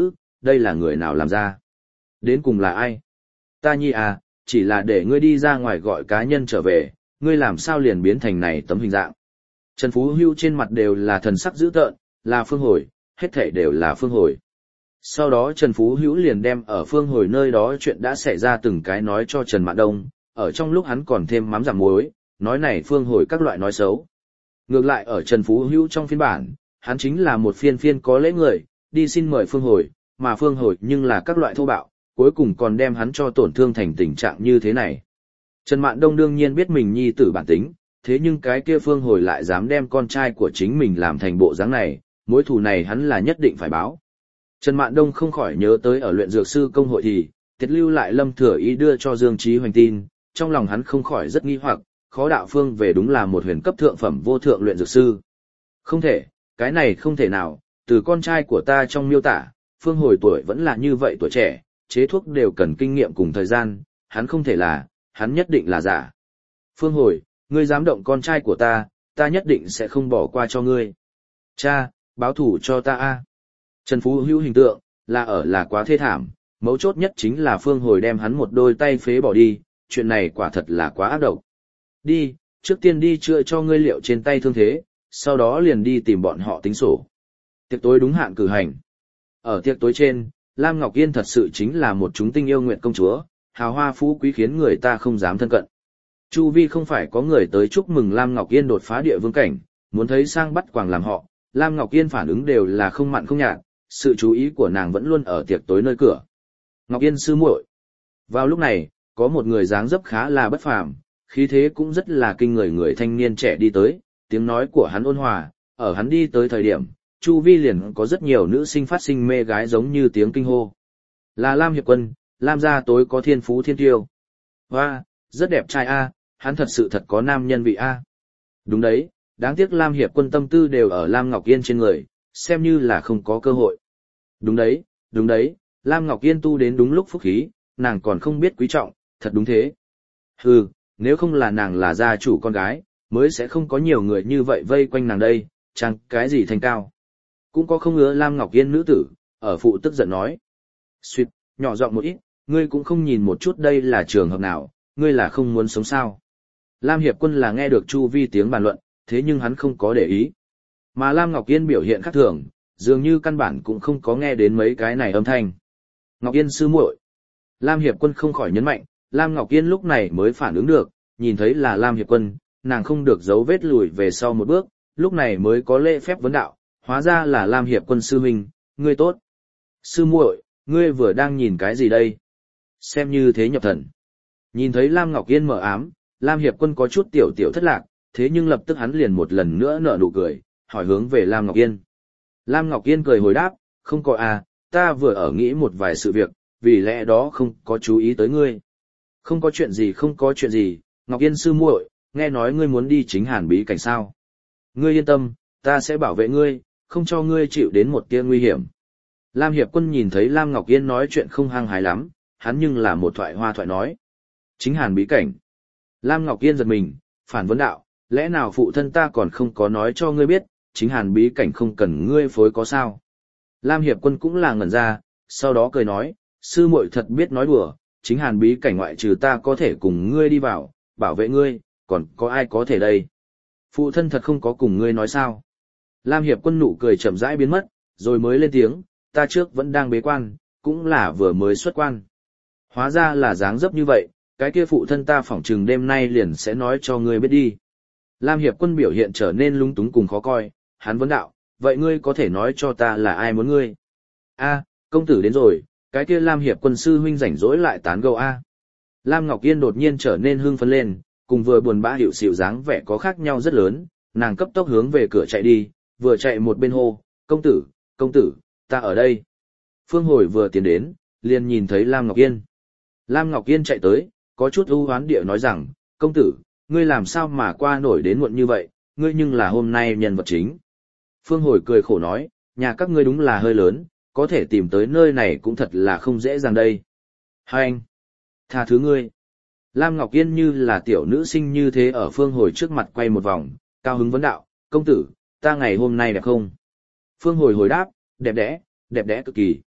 đây là người nào làm ra? Đến cùng là ai? Ta nhi à, chỉ là để ngươi đi ra ngoài gọi cá nhân trở về, ngươi làm sao liền biến thành này tấm hình dạng. Trần Phú Hưu trên mặt đều là thần sắc dữ tợn, là Phương Hồi, hết thảy đều là Phương Hồi. Sau đó Trần Phú Hữu liền đem ở Phương Hồi nơi đó chuyện đã xảy ra từng cái nói cho Trần Mạn Đông, ở trong lúc hắn còn thêm mắm giảm muối, nói này Phương Hồi các loại nói xấu. Ngược lại ở Trần Phú Hữu trong phiên bản, hắn chính là một phiên phiên có lễ người, đi xin mời Phương Hồi, mà Phương Hồi nhưng là các loại thô bạo, cuối cùng còn đem hắn cho tổn thương thành tình trạng như thế này. Trần Mạn Đông đương nhiên biết mình nhi tử bản tính, thế nhưng cái kia Phương Hồi lại dám đem con trai của chính mình làm thành bộ dáng này, mối thù này hắn là nhất định phải báo. Trần Mạn Đông không khỏi nhớ tới ở luyện dược sư công hội thì, Tiết lưu lại Lâm Thừa Ý đưa cho Dương Chí Hoành tin, trong lòng hắn không khỏi rất nghi hoặc, khó đạo Phương về đúng là một huyền cấp thượng phẩm vô thượng luyện dược sư. Không thể, cái này không thể nào, từ con trai của ta trong miêu tả, Phương Hồi tuổi vẫn là như vậy tuổi trẻ, chế thuốc đều cần kinh nghiệm cùng thời gian, hắn không thể là, hắn nhất định là giả. Phương Hồi, ngươi dám động con trai của ta nhất định sẽ không bỏ qua cho ngươi. Cha, báo thủ cho ta a. Trần Phú Hữu hình tượng, là quá thê thảm, mấu chốt nhất chính là Phương Hồi đem hắn một đôi tay phế bỏ đi, chuyện này quả thật là quá ác độc. Đi, trước tiên đi chữa cho ngươi liệu trên tay thương thế, sau đó liền đi tìm bọn họ tính sổ. Tiệc tối đúng hạn cử hành. Ở tiệc tối trên, Lam Ngọc Yên thật sự chính là một chúng tinh yêu nguyện công chúa, hào hoa phú quý khiến người ta không dám thân cận. Chu vi không phải có người tới chúc mừng Lam Ngọc Yên đột phá địa vương cảnh, muốn thấy sang bắt quàng làm họ, Lam Ngọc Yên phản ứng đều là không mặn không nhạt, sự chú ý của nàng vẫn luôn ở tiệc tối nơi cửa. Ngọc Yên sư muội. Vào lúc này, có một người dáng dấp khá là bất phàm, khí thế cũng rất là kinh người thanh niên trẻ đi tới, tiếng nói của hắn ôn hòa, ở hắn đi tới thời điểm, chu vi liền có rất nhiều nữ sinh phát sinh mê gái giống như tiếng kinh hô. Là Lam Hiệp Quân, Lam gia tối có thiên phú thiên tiêu. Hoa, rất đẹp trai a, hắn thật sự thật có nam nhân vị a. Đúng đấy, đáng tiếc Lam Hiệp Quân tâm tư đều ở Lam Ngọc Yên trên người, xem như là không có cơ hội. Đúng đấy, Lam Ngọc Yên tu đến đúng lúc phúc khí, nàng còn không biết quý trọng, thật đúng thế. Hừ, nếu không là nàng là gia chủ con gái, mới sẽ không có nhiều người như vậy vây quanh nàng đây, chẳng cái gì thành cao. Cũng có không ngứa Lam Ngọc Yên nữ tử, ở phụ tức giận nói. Xuyệt, nhỏ giọng một ít, ngươi cũng không nhìn một chút đây là trường hợp nào, ngươi là không muốn sống sao. Lam Hiệp Quân là nghe được chu vi tiếng bàn luận, thế nhưng hắn không có để ý. Mà Lam Ngọc Yên biểu hiện khác thường, dường như căn bản cũng không có nghe đến mấy cái này âm thanh. Ngọc Yên sư muội. Lam Hiệp Quân không khỏi nhấn mạnh, Lam Ngọc Yên lúc này mới phản ứng được, nhìn thấy là Lam Hiệp Quân, nàng không được giấu vết lùi về sau một bước, lúc này mới có lễ phép vấn đạo, hóa ra là Lam Hiệp Quân sư huynh, ngươi tốt. Sư muội, ngươi vừa đang nhìn cái gì đây? Xem như thế nhập thần. Nhìn thấy Lam Ngọc Yên mở ám, Lam Hiệp Quân có chút tiểu thất lạc, thế nhưng lập tức hắn liền một lần nữa nở nụ cười, hỏi hướng về Lam Ngọc Yên. Lam Ngọc Yên cười hồi đáp, không có à, ta vừa ở nghĩ một vài sự việc, vì lẽ đó không có chú ý tới ngươi. Không có chuyện gì, Ngọc Yên sư muội, nghe nói ngươi muốn đi chính Hàn bí cảnh sao. Ngươi yên tâm, ta sẽ bảo vệ ngươi, không cho ngươi chịu đến một tia nguy hiểm. Lam Hiệp Quân nhìn thấy Lam Ngọc Yên nói chuyện không hăng hái lắm, hắn nhưng là một thoại hoa thoại nói. Chính Hàn bí cảnh. Lam Ngọc Yên giật mình, phản vấn đạo, lẽ nào phụ thân ta còn không có nói cho ngươi biết, chính Hàn bí cảnh không cần ngươi phối có sao. Lam Hiệp Quân cũng là ngẩn ra, sau đó cười nói, sư muội thật biết nói đùa, chính Hàn bí cảnh ngoại trừ ta có thể cùng ngươi đi vào, bảo vệ ngươi, còn có ai có thể đây. Phụ thân thật không có cùng ngươi nói sao. Lam Hiệp Quân nụ cười chậm rãi biến mất, rồi mới lên tiếng, ta trước vẫn đang bế quan, cũng là vừa mới xuất quan. Hóa ra là dáng dấp như vậy, cái kia phụ thân ta phỏng chừng đêm nay liền sẽ nói cho ngươi biết đi. Lam Hiệp Quân biểu hiện trở nên lung túng cùng khó coi, hắn vấn đạo, vậy ngươi có thể nói cho ta là ai muốn ngươi? A, công tử đến rồi, cái kia Lam Hiệp Quân sư huynh rảnh rỗi lại tán gẫu a. Lam Ngọc Yên đột nhiên trở nên hưng phấn lên, cùng vừa buồn bã hiệu xỉu dáng vẻ có khác nhau rất lớn, nàng cấp tốc hướng về cửa chạy đi, vừa chạy một bên hô, công tử, ta ở đây. Phương Hồi vừa tiến đến, liền nhìn thấy Lam Ngọc Yên. Lam Ngọc Yên chạy tới, có chút ưu hoán địa nói rằng, công tử, ngươi làm sao mà qua nổi đến muộn như vậy, ngươi nhưng là hôm nay nhân vật chính. Phương Hồi cười khổ nói, nhà các ngươi đúng là hơi lớn, có thể tìm tới nơi này cũng thật là không dễ dàng đây. Hai anh, tha thứ ngươi. Lam Ngọc Yên như là tiểu nữ sinh như thế ở Phương Hồi trước mặt quay một vòng, cao hứng vấn đạo, công tử, ta ngày hôm nay đẹp không? Phương Hồi hồi đáp, đẹp đẽ cực kỳ.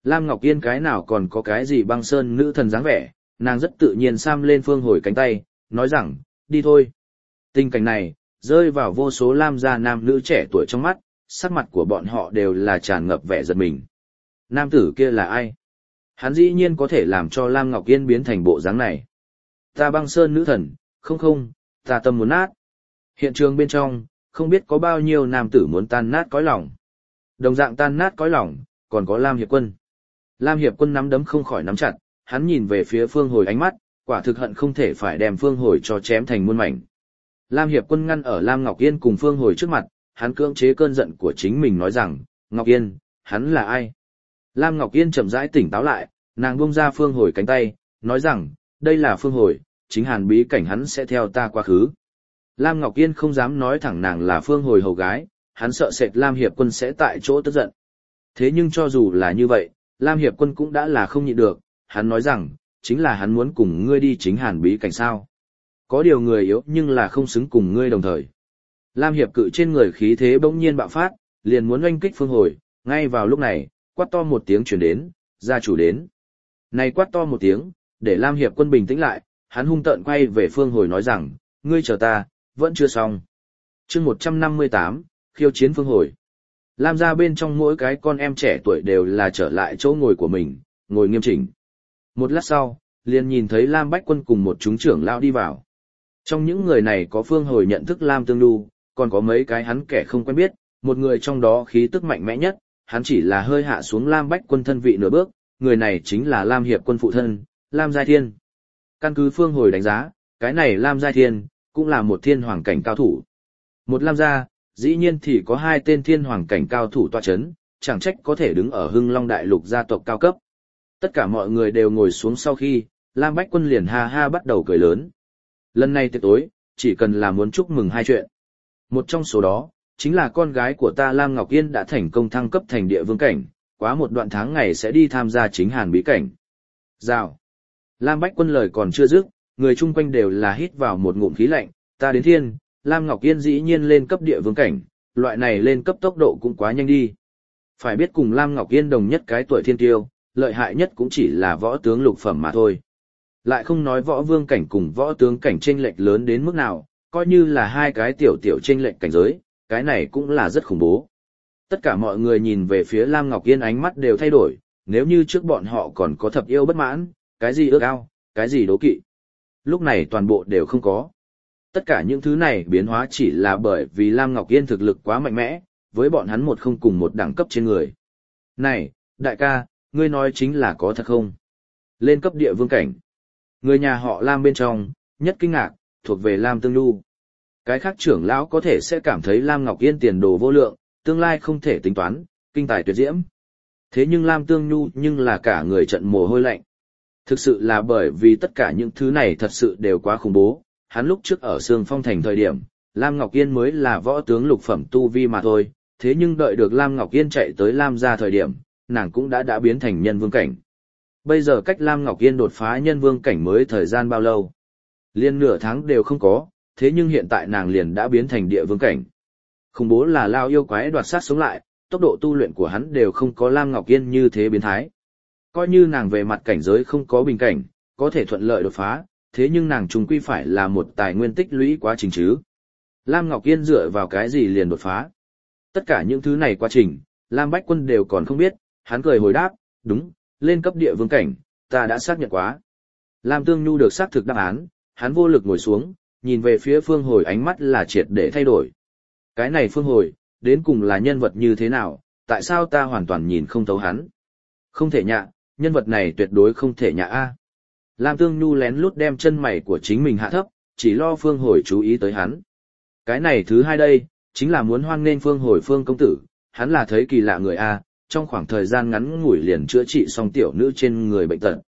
Lam Ngọc Yên cái nào còn có cái gì băng sơn nữ thần dáng vẻ, nàng rất tự nhiên sam lên Phương Hồi cánh tay, nói rằng, đi thôi. Tình cảnh này, rơi vào vô số Lam gia nam nữ trẻ tuổi trong mắt, sắc mặt của bọn họ đều là tràn ngập vẻ giật mình. Nam tử kia là ai? Hắn dĩ nhiên có thể làm cho Lam Ngọc Yên biến thành bộ dáng này. Ta băng sơn nữ thần, không, ta tâm muốn nát. Hiện trường bên trong, không biết có bao nhiêu nam tử muốn tan nát cõi lòng. Đồng dạng tan nát cõi lòng, còn có Lam Hiệp Quân. Lam Hiệp Quân nắm đấm không khỏi nắm chặt, hắn nhìn về phía Phương Hồi ánh mắt, quả thực hận không thể phải đem Phương Hồi cho chém thành muôn mảnh. Lam Hiệp Quân ngăn ở Lam Ngọc Yên cùng Phương Hồi trước mặt, hắn cưỡng chế cơn giận của chính mình nói rằng, Ngọc Yên, hắn là ai? Lam Ngọc Yên chậm rãi tỉnh táo lại, nàng buông ra Phương Hồi cánh tay, nói rằng, đây là Phương Hồi, chính Hàn bí cảnh hắn sẽ theo ta quá khứ. Lam Ngọc Yên không dám nói thẳng nàng là Phương Hồi hầu gái, hắn sợ sệt Lam Hiệp Quân sẽ tại chỗ tức giận. Thế nhưng cho dù là như vậy, Lam Hiệp Quân cũng đã là không nhịn được, hắn nói rằng, chính là hắn muốn cùng ngươi đi chính Hàn bí cảnh sao. Có điều người yếu nhưng là không xứng cùng ngươi đồng thời. Lam Hiệp Cự trên người khí thế bỗng nhiên bạo phát, liền muốn oanh kích Phương Hồi, ngay vào lúc này, quát to một tiếng truyền đến, gia chủ đến. Này quát to một tiếng, để Lam Hiệp Quân bình tĩnh lại, hắn hung tợn quay về Phương Hồi nói rằng, ngươi chờ ta, vẫn chưa xong. Chương 158, khiêu chiến Phương Hồi. Lam gia bên trong mỗi cái con em trẻ tuổi đều là trở lại chỗ ngồi của mình, ngồi nghiêm chỉnh. Một lát sau, liền nhìn thấy Lam Bách Quân cùng một chúng trưởng lão đi vào. Trong những người này có Phương Hồi nhận thức Lam Tương Nhu, còn có mấy cái hắn kẻ không quen biết, một người trong đó khí tức mạnh mẽ nhất, hắn chỉ là hơi hạ xuống Lam Bách Quân thân vị nửa bước, người này chính là Lam Hiệp Quân phụ thân, Lam Giai Thiên. Căn cứ Phương Hồi đánh giá, cái này Lam Giai Thiên, cũng là một thiên hoàng cảnh cao thủ. Một Lam gia, dĩ nhiên thì có hai tên thiên hoàng cảnh cao thủ tọa chấn, chẳng trách có thể đứng ở Hưng Long Đại Lục gia tộc cao cấp. Tất cả mọi người đều ngồi xuống sau khi, Lam Bách Quân liền ha ha bắt đầu cười lớn. Lần này tiệc tối, chỉ cần là muốn chúc mừng hai chuyện. Một trong số đó, chính là con gái của ta Lam Ngọc Yên đã thành công thăng cấp thành địa vương cảnh, quá một đoạn tháng ngày sẽ đi tham gia chính Hàn bí cảnh. Rào. Lam Bách Quân lời còn chưa dứt, người chung quanh đều là hít vào một ngụm khí lạnh, ta đến thiên, Lam Ngọc Yên dĩ nhiên lên cấp địa vương cảnh, loại này lên cấp tốc độ cũng quá nhanh đi. Phải biết cùng Lam Ngọc Yên đồng nhất cái tuổi thiên tiêu, lợi hại nhất cũng chỉ là võ tướng lục phẩm mà thôi. Lại không nói võ vương cảnh cùng võ tướng cảnh chênh lệch lớn đến mức nào, coi như là hai cái tiểu chênh lệch cảnh giới, cái này cũng là rất khủng bố. Tất cả mọi người nhìn về phía Lam Ngọc Yên ánh mắt đều thay đổi, nếu như trước bọn họ còn có thập yêu bất mãn, cái gì ước ao, cái gì đố kỵ. Lúc này toàn bộ đều không có. Tất cả những thứ này biến hóa chỉ là bởi vì Lam Ngọc Yên thực lực quá mạnh mẽ, với bọn hắn một không cùng một đẳng cấp trên người. Này, đại ca, ngươi nói chính là có thật không? Lên cấp địa vương cảnh. Người nhà họ Lam bên trong, nhất kinh ngạc, thuộc về Lam Tương Nhu. Cái khác trưởng lão có thể sẽ cảm thấy Lam Ngọc Yên tiền đồ vô lượng, tương lai không thể tính toán, kinh tài tuyệt diễm. Thế nhưng Lam Tương Nhu nhưng là cả người trận mồ hôi lạnh. Thực sự là bởi vì tất cả những thứ này thật sự đều quá khủng bố. Hắn lúc trước ở Sương Phong Thành thời điểm, Lam Ngọc Yên mới là võ tướng lục phẩm tu vi mà thôi, thế nhưng đợi được Lam Ngọc Yên chạy tới Lam gia thời điểm, nàng cũng đã biến thành nhân vương cảnh. Bây giờ cách Lam Ngọc Yên đột phá nhân vương cảnh mới thời gian bao lâu? Liên nửa tháng đều không có, thế nhưng hiện tại nàng liền đã biến thành địa vương cảnh. Khủng bố là lao yêu quái đoạt sát sống lại, tốc độ tu luyện của hắn đều không có Lam Ngọc Yên như thế biến thái. Coi như nàng về mặt cảnh giới không có bình cảnh, có thể thuận lợi đột phá, thế nhưng nàng chung quy phải là một tài nguyên tích lũy quá trình chứ. Lam Ngọc Yên dựa vào cái gì liền đột phá? Tất cả những thứ này quá trình, Lam Bách Quân đều còn không biết, hắn cười hồi đáp, đúng, lên cấp địa vương cảnh, ta đã xác nhận quá. Lam Tương Nhu được xác thực đáp án, hắn vô lực ngồi xuống, nhìn về phía Phương Hồi ánh mắt là triệt để thay đổi. Cái này Phương Hồi, đến cùng là nhân vật như thế nào, tại sao ta hoàn toàn nhìn không thấu hắn? Không thể nhạ, nhân vật này tuyệt đối không thể nhạ a. Lam Tương Nhu lén lút đem chân mày của chính mình hạ thấp, chỉ lo Phương Hồi chú ý tới hắn. Cái này thứ hai đây, chính là muốn hoan nghênh Phương Hồi Phương công tử, hắn là thấy kỳ lạ người a, trong khoảng thời gian ngắn ngủi liền chữa trị xong tiểu nữ trên người bệnh tật.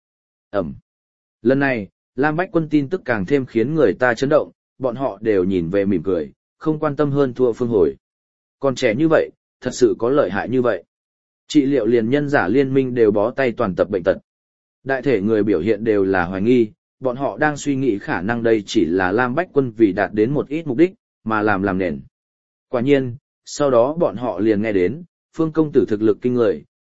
Lần này, Lam Bách Quân tin tức càng thêm khiến người ta chấn động, bọn họ đều nhìn về mỉm cười, không quan tâm hơn thua Phương Hồi. Còn trẻ như vậy, thật sự có lợi hại như vậy. Trị liệu liền nhân giả liên minh đều bó tay toàn tập bệnh tật. Đại thể người biểu hiện đều là hoài nghi, bọn họ đang suy nghĩ khả năng đây chỉ là Lam Bách Quân vì đạt đến một ít mục đích, mà làm nền. Quả nhiên, sau đó bọn họ liền nghe đến, Phương công tử thực lực kinh người,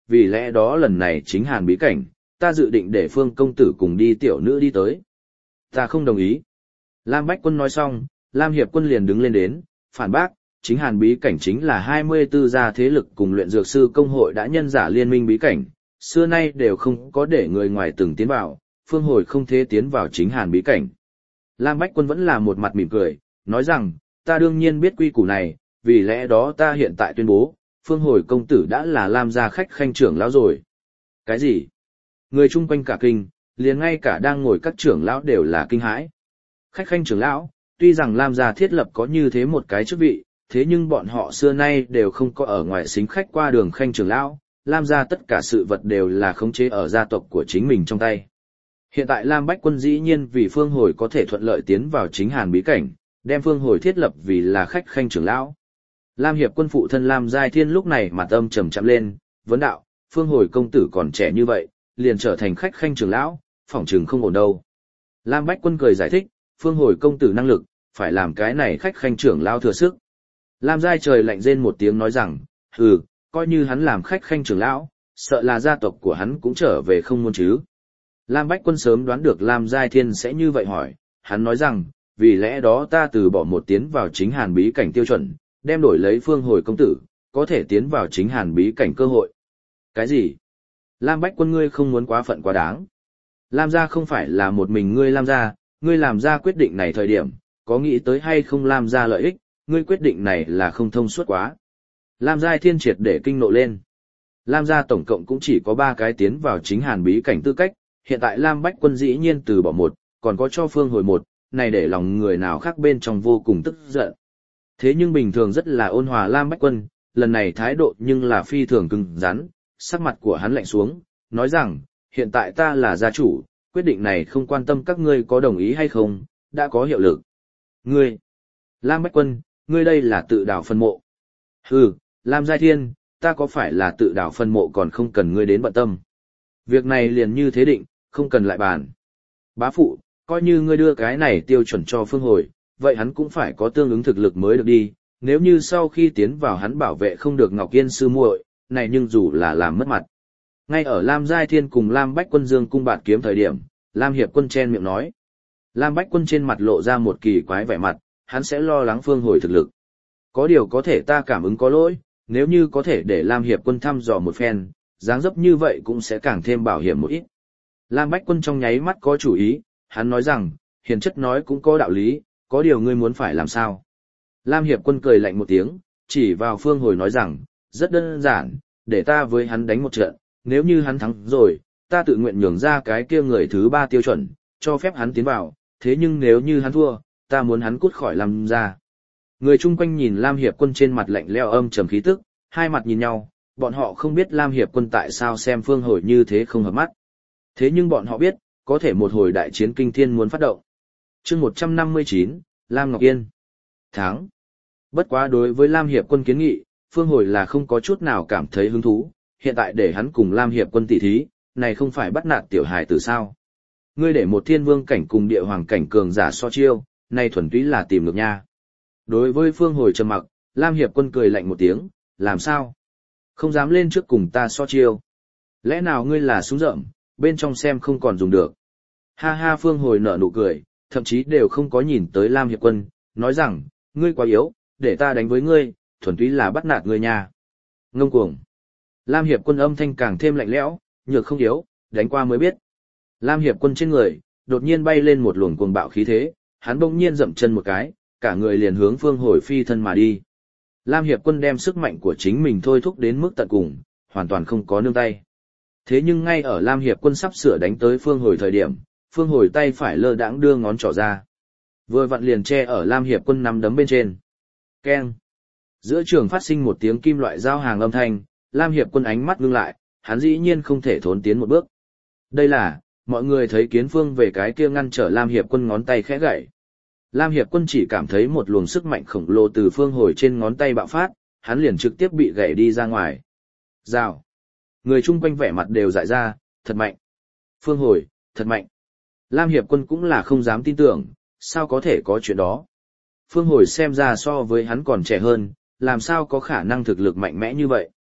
vì lẽ đó lần này chính hàn bí cảnh, ta dự định để Phương công tử cùng đi tiểu nữ đi tới. Ta không đồng ý. Lam Bách Quân nói xong, Lam Hiệp Quân liền đứng lên đến, phản bác, chính hàn bí cảnh chính là 24 gia thế lực cùng luyện dược sư công hội đã nhân giả liên minh bí cảnh, xưa nay đều không có để người ngoài từng tiến vào, Phương Hồi không thể tiến vào chính hàn bí cảnh. Lam Bách Quân vẫn là một mặt mỉm cười, nói rằng, ta đương nhiên biết quy củ này, vì lẽ đó ta hiện tại tuyên bố, Phương Hồi công tử đã là Lam gia khách khanh trưởng lão rồi. Cái gì? Người chung quanh cả kinh, liền ngay cả đang ngồi các trưởng lão đều là kinh hãi. Khách khanh trưởng lão, tuy rằng Lam gia thiết lập có như thế một cái chức vị, thế nhưng bọn họ xưa nay đều không có ở ngoài xính khách qua đường khanh trưởng lão, Lam gia tất cả sự vật đều là khống chế ở gia tộc của chính mình trong tay. Hiện tại Lam Bách Quân dĩ nhiên vì Phương Hồi có thể thuận lợi tiến vào chính hàn bí cảnh, đem Phương Hồi thiết lập vì là khách khanh trưởng lão. Lam Hiệp Quân phụ thân Lam Giai Thiên lúc này mặt âm trầm chậm lên, vấn đạo, Phương Hồi công tử còn trẻ như vậy, liền trở thành khách khanh trưởng lão, phỏng chừng không ổn đâu. Lam Bách Quân cười giải thích, Phương Hồi công tử năng lực, phải làm cái này khách khanh trưởng lão thừa sức. Lam Giai trời lạnh rên một tiếng nói rằng, hừ, coi như hắn làm khách khanh trưởng lão, sợ là gia tộc của hắn cũng trở về không muốn chứ. Lam Bách Quân sớm đoán được Lam Giai Thiên sẽ như vậy hỏi, hắn nói rằng, vì lẽ đó ta từ bỏ một tiến vào chính hàn bí cảnh tiêu chuẩn, đem đổi lấy Phương Hồi công tử, có thể tiến vào chính hàn bí cảnh cơ hội. Cái gì? Lam Bách Quân ngươi không muốn quá phận quá đáng. Lam gia không phải là một mình ngươi Lam gia, ngươi làm ra quyết định này thời điểm, có nghĩ tới hay không Lam gia lợi ích, ngươi quyết định này là không thông suốt quá. Lam Giai Thiên triệt để kinh nộ lên. Lam gia tổng cộng cũng chỉ có 3 cái tiến vào chính hàn bí cảnh tư cách, hiện tại Lam Bách Quân dĩ nhiên từ bỏ một, còn có cho Phương Hồi một, này để lòng người nào khác bên trong vô cùng tức giận. Thế nhưng bình thường rất là ôn hòa Lam Bách Quân, lần này thái độ nhưng là phi thường cứng rắn, sắc mặt của hắn lạnh xuống, nói rằng, hiện tại ta là gia chủ, quyết định này không quan tâm các ngươi có đồng ý hay không, đã có hiệu lực. Ngươi, Lam Bách Quân, ngươi đây là tự đào phân mộ. Hừ, Lam Giai Thiên, ta có phải là tự đào phân mộ còn không cần ngươi đến bận tâm. Việc này liền như thế định, không cần lại bàn. Bá phụ, coi như ngươi đưa cái này tiêu chuẩn cho Phương Hồi, vậy hắn cũng phải có tương ứng thực lực mới được đi, nếu như sau khi tiến vào hắn bảo vệ không được Ngọc Yên sư muội, này nhưng dù là làm mất mặt. Ngay ở Lam Giai Thiên cùng Lam Bách Quân dương cung bạt kiếm thời điểm, Lam Hiệp Quân chen miệng nói. Lam Bách Quân trên mặt lộ ra một kỳ quái vẻ mặt, hắn sẽ lo lắng Phương Hồi thực lực. Có điều có thể ta cảm ứng có lỗi, nếu như có thể để Lam Hiệp Quân thăm dò một phen, dáng dấp như vậy cũng sẽ càng thêm bảo hiểm một ít. Lam Bách Quân trong nháy mắt có chủ ý, hắn nói rằng, hiền chất nói cũng có đạo lý, có điều ngươi muốn phải làm sao. Lam Hiệp Quân cười lạnh một tiếng, chỉ vào Phương Hồi nói rằng, rất đơn giản, để ta với hắn đánh một trận, nếu như hắn thắng rồi, ta tự nguyện nhường ra cái kia người thứ 3 tiêu chuẩn, cho phép hắn tiến vào, thế nhưng nếu như hắn thua, ta muốn hắn cút khỏi Lam gia. Người chung quanh nhìn Lam Hiệp Quân trên mặt lạnh lẽo âm trầm khí tức, hai mặt nhìn nhau, bọn họ không biết Lam Hiệp Quân tại sao xem Phương Hồi như thế không hợp mắt. Thế nhưng bọn họ biết, có thể một hồi đại chiến kinh thiên muốn phát động. Chương 159, Lam Ngọc Yên. Thắng. Bất quá đối với Lam Hiệp Quân kiến nghị, Phương Hồi là không có chút nào cảm thấy hứng thú, hiện tại để hắn cùng Lam Hiệp Quân tỉ thí, này không phải bắt nạt tiểu hài tử sao. Ngươi để một thiên vương cảnh cùng địa hoàng cảnh cường giả so chiêu, này thuần túy là tìm ngược nha. Đối với Phương Hồi trầm mặc, Lam Hiệp Quân cười lạnh một tiếng, làm sao? Không dám lên trước cùng ta so chiêu. Lẽ nào ngươi là súng rợm, bên trong xem không còn dùng được. Ha ha, Phương Hồi nở nụ cười, thậm chí đều không có nhìn tới Lam Hiệp Quân, nói rằng, ngươi quá yếu, để ta đánh với ngươi, thuần túy là bắt nạt ngươi nha. Ngông cuồng. Lam Hiệp Quân âm thanh càng thêm lạnh lẽo, nhược không yếu, đánh qua mới biết. Lam Hiệp Quân trên người, đột nhiên bay lên một luồng cuồng bạo khí thế, hắn bỗng nhiên dậm chân một cái, cả người liền hướng Phương Hồi phi thân mà đi. Lam Hiệp Quân đem sức mạnh của chính mình thôi thúc đến mức tận cùng, hoàn toàn không có nương tay. Thế nhưng ngay ở Lam Hiệp Quân sắp sửa đánh tới Phương Hồi thời điểm, Phương Hồi tay phải lơ đãng đưa ngón trỏ ra. Vừa vặn liền che ở Lam Hiệp Quân nắm đấm bên trên. Keng. Giữa trường phát sinh một tiếng kim loại giao hàng âm thanh, Lam Hiệp Quân ánh mắt ngưng lại, hắn dĩ nhiên không thể thốn tiến một bước. Đây là, mọi người thấy Kiến Phương về cái kia ngăn trở Lam Hiệp Quân ngón tay khẽ gãy. Lam Hiệp Quân chỉ cảm thấy một luồng sức mạnh khổng lồ từ Phương Hồi trên ngón tay bạo phát, hắn liền trực tiếp bị gãy đi ra ngoài. Rào. Người chung quanh vẻ mặt đều dại ra, thật mạnh. Phương Hồi, thật mạnh. Lam Hiệp Quân cũng là không dám tin tưởng, sao có thể có chuyện đó. Phương Hồi xem ra so với hắn còn trẻ hơn, làm sao có khả năng thực lực mạnh mẽ như vậy.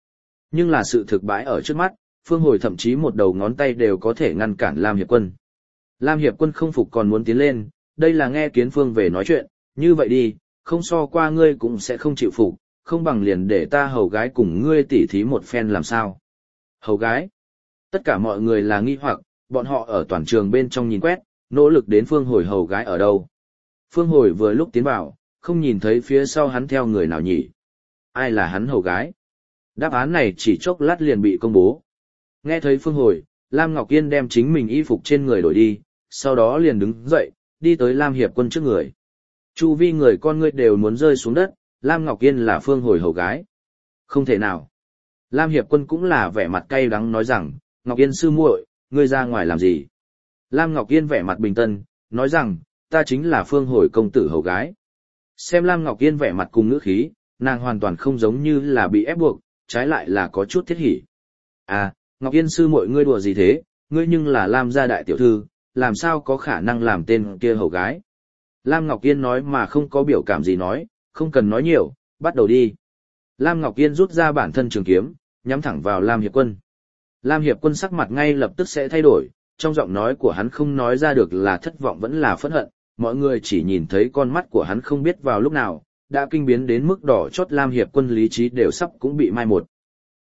Nhưng là sự thực bãi ở trước mắt, Phương Hồi thậm chí một đầu ngón tay đều có thể ngăn cản Lam Hiệp Quân. Lam Hiệp Quân không phục còn muốn tiến lên, đây là nghe Kiến Phương về nói chuyện, như vậy đi, không so qua ngươi cũng sẽ không chịu phục, không bằng liền để ta hầu gái cùng ngươi tỉ thí một phen làm sao. Hầu gái? Tất cả mọi người là nghi hoặc, bọn họ ở toàn trường bên trong nhìn quét, nỗ lực đến Phương Hồi hầu gái ở đâu. Phương Hồi vừa lúc tiến vào, không nhìn thấy phía sau hắn theo người nào nhỉ. Ai là hắn hầu gái? Đáp án này chỉ chốc lát liền bị công bố. Nghe thấy Phương Hồi, Lam Ngọc Yên đem chính mình y phục trên người đổi đi, sau đó liền đứng dậy, đi tới Lam Hiệp Quân trước người. Chu vi người con ngươi đều muốn rơi xuống đất, Lam Ngọc Yên là Phương Hồi hầu gái. Không thể nào. Lam Hiệp Quân cũng là vẻ mặt cay đắng nói rằng, Ngọc Yên sư muội, ngươi ra ngoài làm gì? Lam Ngọc Yên vẻ mặt bình tân, nói rằng, ta chính là Phương Hồi công tử hầu gái. Xem Lam Ngọc Yên vẻ mặt cùng ngữ khí, nàng hoàn toàn không giống như là bị ép buộc, trái lại là có chút thiết hỉ. À, Ngọc Yên sư muội ngươi đùa gì thế, ngươi nhưng là Lam gia đại tiểu thư, làm sao có khả năng làm tên kia hầu gái. Lam Ngọc Yên nói mà không có biểu cảm gì nói, không cần nói nhiều, bắt đầu đi. Lam Ngọc Yên rút ra bản thân trường kiếm, nhắm thẳng vào Lam Hiệp Quân. Lam Hiệp Quân sắc mặt ngay lập tức sẽ thay đổi, trong giọng nói của hắn không nói ra được là thất vọng vẫn là phẫn hận, mọi người chỉ nhìn thấy con mắt của hắn không biết vào lúc nào, đã kinh biến đến mức đỏ chót. Lam Hiệp Quân lý trí đều sắp cũng bị mai một.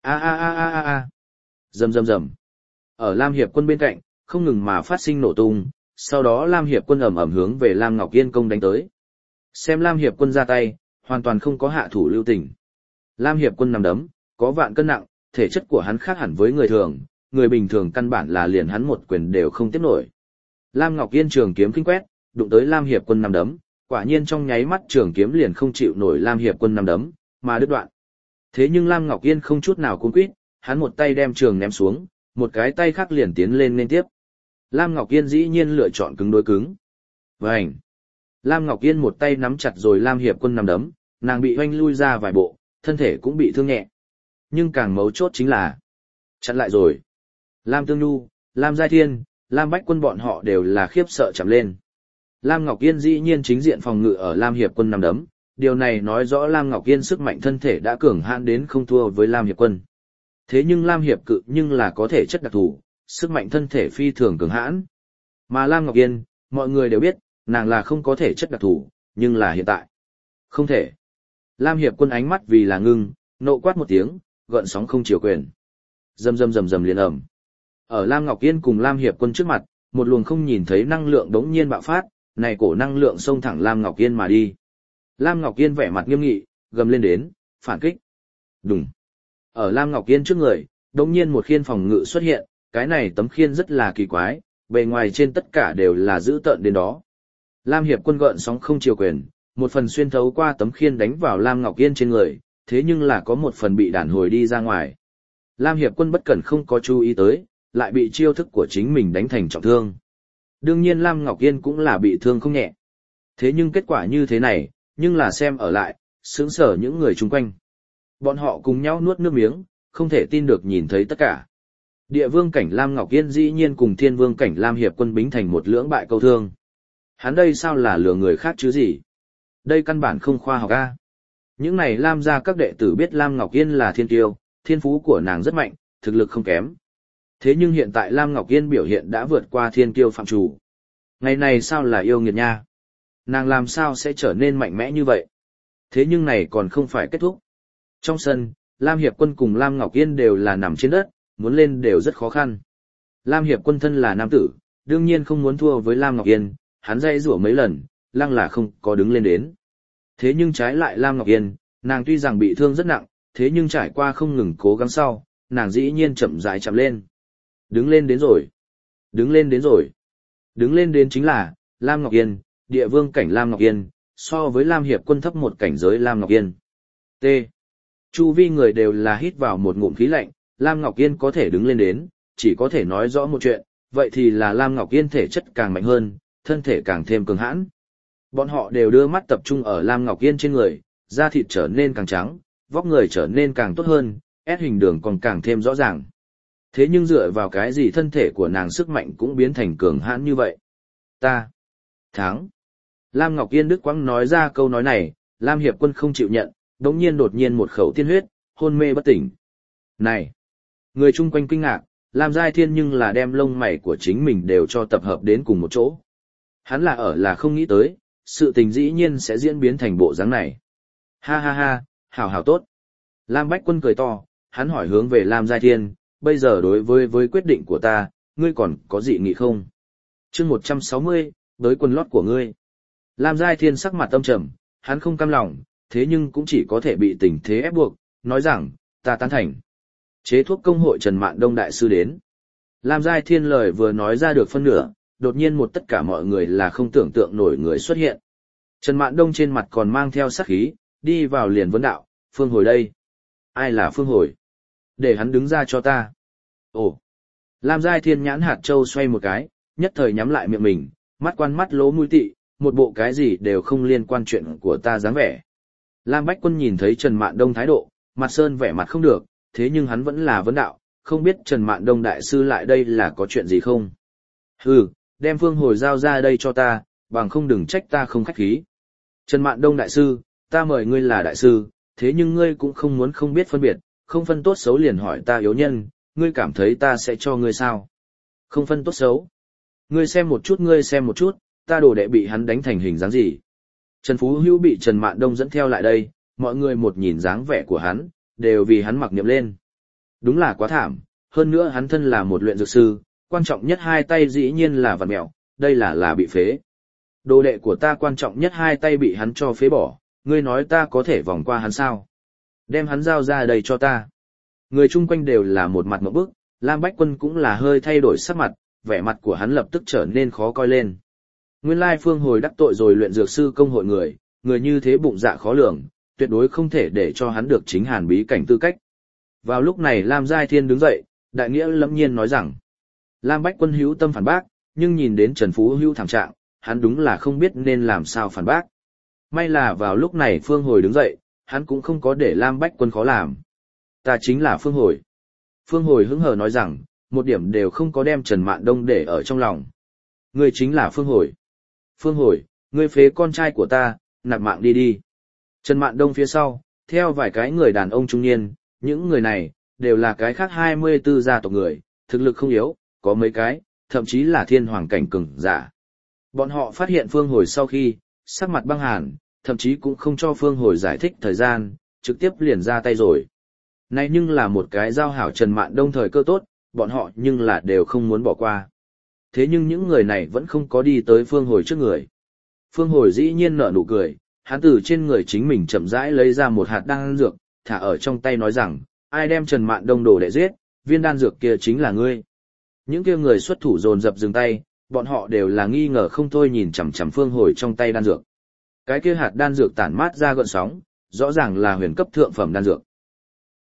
Rầm rầm rầm. Ở Lam Hiệp Quân bên cạnh, không ngừng mà phát sinh nổ tung, sau đó Lam Hiệp Quân ầm ầm hướng về Lam Ngọc Yên công đánh tới. Xem Lam Hiệp Quân ra tay, hoàn toàn không có hạ thủ lưu tình. Lam Hiệp Quân nằm đấm, có vạn cân nặng, thể chất của hắn khác hẳn với người thường, người bình thường căn bản là liền hắn một quyền đều không tiếp nổi. Lam Ngọc Yên trường kiếm kinh quét, đụng tới Lam Hiệp Quân nằm đấm, quả nhiên trong nháy mắt trường kiếm liền không chịu nổi Lam Hiệp Quân nằm đấm, mà đứt đoạn. Thế nhưng Lam Ngọc Yên không chút nào cuống quýt, hắn một tay đem trường ném xuống, một cái tay khác liền tiến lên nên tiếp. Lam Ngọc Yên dĩ nhiên lựa chọn cứng đối cứng. Vành. Lam Ngọc Yên một tay nắm chặt rồi Lam Hiệp Quân nằm đấm, nàng bị hoanh lui ra vài bộ, thân thể cũng bị thương nhẹ. Nhưng càng mấu chốt chính là chặn lại rồi. Lam Tương Nhu, Lam Giai Thiên, Lam Bách Quân bọn họ đều là khiếp sợ chạm lên. Lam Ngọc Yên dĩ nhiên chính diện phòng ngự ở Lam Hiệp Quân nằm đấm, điều này nói rõ Lam Ngọc Yên sức mạnh thân thể đã cường hãn đến không thua với Lam Hiệp Quân. Thế nhưng Lam Hiệp Cự nhưng là có thể chất đặc thù, sức mạnh thân thể phi thường cường hãn. Mà Lam Ngọc Yên, mọi người đều biết, nàng là không có thể chất đặc thù, nhưng là hiện tại. Không thể. Lam Hiệp Quân ánh mắt vì là ngưng, nộ quát một tiếng, gợn sóng không chiều quyền. Rầm rầm rầm rầm liền ầm. Ở Lam Ngọc Yên cùng Lam Hiệp Quân trước mặt, một luồng không nhìn thấy năng lượng đống nhiên bạo phát, này cổ năng lượng xông thẳng Lam Ngọc Yên mà đi. Lam Ngọc Yên vẻ mặt nghiêm nghị, gầm lên đến, phản kích. Đùng. Ở Lam Ngọc Yên trước người, đống nhiên một khiên phòng ngự xuất hiện, cái này tấm khiên rất là kỳ quái, bề ngoài trên tất cả đều là giữ tợn đến đó. Lam Hiệp Quân gợn sóng không chiều quyền, một phần xuyên thấu qua tấm khiên đánh vào Lam Ngọc Yên trên người, thế nhưng là có một phần bị đản hồi đi ra ngoài. Lam Hiệp Quân bất cẩn không có chú ý tới, lại bị chiêu thức của chính mình đánh thành trọng thương. Đương nhiên Lam Ngọc Yên cũng là bị thương không nhẹ. Thế nhưng kết quả như thế này, nhưng là xem ở lại, sướng sở những người chung quanh. Bọn họ cùng nhau nuốt nước miếng, không thể tin được nhìn thấy tất cả. Địa vương cảnh Lam Ngọc Yên dĩ nhiên cùng thiên vương cảnh Lam Hiệp Quân bính thành một lưỡng bại câu thương. Hắn đây sao là lừa người khác chứ gì? Đây căn bản không khoa học a. Những này Lam gia các đệ tử biết Lam Ngọc Yên là thiên tiêu, thiên phú của nàng rất mạnh, thực lực không kém. Thế nhưng hiện tại Lam Ngọc Yên biểu hiện đã vượt qua thiên kiêu phạm chủ. Ngày này sao là yêu nghiệt nha? Nàng làm sao sẽ trở nên mạnh mẽ như vậy? Thế nhưng này còn không phải kết thúc. Trong sân, Lam Hiệp Quân cùng Lam Ngọc Yên đều là nằm trên đất, muốn lên đều rất khó khăn. Lam Hiệp Quân thân là nam tử, đương nhiên không muốn thua với Lam Ngọc Yên, hắn dãy rủa mấy lần, lăng là không có đứng lên đến. Thế nhưng trái lại Lam Ngọc Yên, nàng tuy rằng bị thương rất nặng, thế nhưng trải qua không ngừng cố gắng sau, nàng dĩ nhiên chậm rãi chậm lên. Đứng lên đến rồi. Đứng lên đến rồi. Đứng lên đến chính là, Lam Ngọc Yên, địa vương cảnh Lam Ngọc Yên, so với Lam Hiệp Quân thấp một cảnh giới Lam Ngọc Yên. T. Chu vi người đều là hít vào một ngụm khí lạnh, Lam Ngọc Yên có thể đứng lên đến, chỉ có thể nói rõ một chuyện, vậy thì là Lam Ngọc Yên thể chất càng mạnh hơn, thân thể càng thêm cường hãn. Bọn họ đều đưa mắt tập trung ở Lam Ngọc Yên trên người, da thịt trở nên càng trắng, vóc người trở nên càng tốt hơn, ép hình đường còn càng thêm rõ ràng. Thế nhưng dựa vào cái gì thân thể của nàng sức mạnh cũng biến thành cường hãn như vậy? Ta thắng. Lam Ngọc Yên đứt quãng nói ra câu nói này, Lam Hiệp Quân không chịu nhận, đột nhiên một khẩu tiên huyết, hôn mê bất tỉnh. Này! Người chung quanh kinh ngạc, Lam Giai Thiên nhưng là đem lông mày của chính mình đều cho tập hợp đến cùng một chỗ. Hắn là không nghĩ tới, sự tình dĩ nhiên sẽ diễn biến thành bộ dáng này. Ha ha ha, hảo hảo tốt. Lam Bách Quân cười to, hắn hỏi hướng về Lam Giai Thiên, bây giờ đối với quyết định của ta, ngươi còn có dị nghị không? Chương 160, với quần lót của ngươi. Lam Giai Thiên sắc mặt âm trầm, hắn không cam lòng, thế nhưng cũng chỉ có thể bị tình thế ép buộc, nói rằng, ta tán thành. Chế thuốc công hội Trần Mạn Đông đại sư đến. Lam Giai Thiên lời vừa nói ra được phân nửa, đột nhiên một tất cả mọi người là không tưởng tượng nổi người xuất hiện. Trần Mạn Đông trên mặt còn mang theo sát khí, đi vào liền vấn đạo, Phương Hồi đây. Ai là Phương Hồi? Để hắn đứng ra cho ta. Ồ! Lam Giai Thiên nhãn hạt châu xoay một cái, nhất thời nhắm lại miệng mình, mắt quan mắt lỗ mũi tị, một bộ cái gì đều không liên quan chuyện của ta dáng vẻ. Lam Bách Quân nhìn thấy Trần Mạn Đông thái độ, mặt sơn vẻ mặt không được, thế nhưng hắn vẫn là vấn đạo, không biết Trần Mạn Đông đại sư lại đây là có chuyện gì không? Hừ, đem Phương Hồi giao ra đây cho ta, bằng không đừng trách ta không khách khí. Trần Mạn Đông đại sư, ta mời ngươi là đại sư, thế nhưng ngươi cũng không muốn không biết phân biệt, không phân tốt xấu liền hỏi ta yếu nhân, ngươi cảm thấy ta sẽ cho ngươi sao? Không phân tốt xấu. Ngươi xem một chút, ta đồ đệ bị hắn đánh thành hình dáng gì? Trần Phú Hữu bị Trần Mạn Đông dẫn theo lại đây, mọi người một nhìn dáng vẻ của hắn, đều vì hắn mặc niệm lên. Đúng là quá thảm, hơn nữa hắn thân là một luyện dược sư, quan trọng nhất hai tay dĩ nhiên là vặn mẹo, đây là bị phế. Đồ đệ của ta quan trọng nhất hai tay bị hắn cho phế bỏ, ngươi nói ta có thể vòng qua hắn sao? Đem hắn giao ra đây cho ta. Người chung quanh đều là một mặt ngộp bức, Lam Bách Quân cũng là hơi thay đổi sắc mặt, vẻ mặt của hắn lập tức trở nên khó coi lên. Nguyên lai Phương Hồi đắc tội rồi luyện dược sư công hội người như thế bụng dạ khó lường, tuyệt đối không thể để cho hắn được chính hàn bí cảnh tư cách. Vào lúc này Lam Giai Thiên đứng dậy, đại nghĩa lẫm nhiên nói rằng, Lam Bách Quân hữu tâm phản bác, nhưng nhìn đến Trần Phú Hữu thảm trạng, hắn đúng là không biết nên làm sao phản bác. May là vào lúc này Phương Hồi đứng dậy, hắn cũng không có để Lam Bách Quân khó làm. Ta chính là Phương Hồi. Phương Hồi hứng hờ nói rằng, một điểm đều không có đem Trần Mạn Đông để ở trong lòng. Ngươi chính là Phương Hồi. Phương Hồi, ngươi phế con trai của ta, nạp mạng đi đi. Trần Mạn Đông phía sau, theo vài cái người đàn ông trung niên, những người này, đều là cái khác 24 gia tộc người, thực lực không yếu, có mấy cái, thậm chí là thiên hoàng cảnh cường giả. Bọn họ phát hiện Phương Hồi sau khi, sắc mặt băng hàn, thậm chí cũng không cho Phương Hồi giải thích thời gian, trực tiếp liền ra tay rồi. Này nhưng là một cái giao hảo Trần Mạn Đông thời cơ tốt, bọn họ nhưng là đều không muốn bỏ qua. Thế nhưng những người này vẫn không có đi tới Phương Hồi trước người. Phương Hồi dĩ nhiên nở nụ cười, hắn từ trên người chính mình chậm rãi lấy ra một hạt đan dược, thả ở trong tay nói rằng, ai đem Trần Mạn Đông đồ để giết, viên đan dược kia chính là ngươi. Những kia người xuất thủ dồn dập dừng tay, bọn họ đều là nghi ngờ không thôi nhìn chằm chằm Phương Hồi trong tay đan dược. Cái kia hạt đan dược tản mát ra gợn sóng, rõ ràng là huyền cấp thượng phẩm đan dược.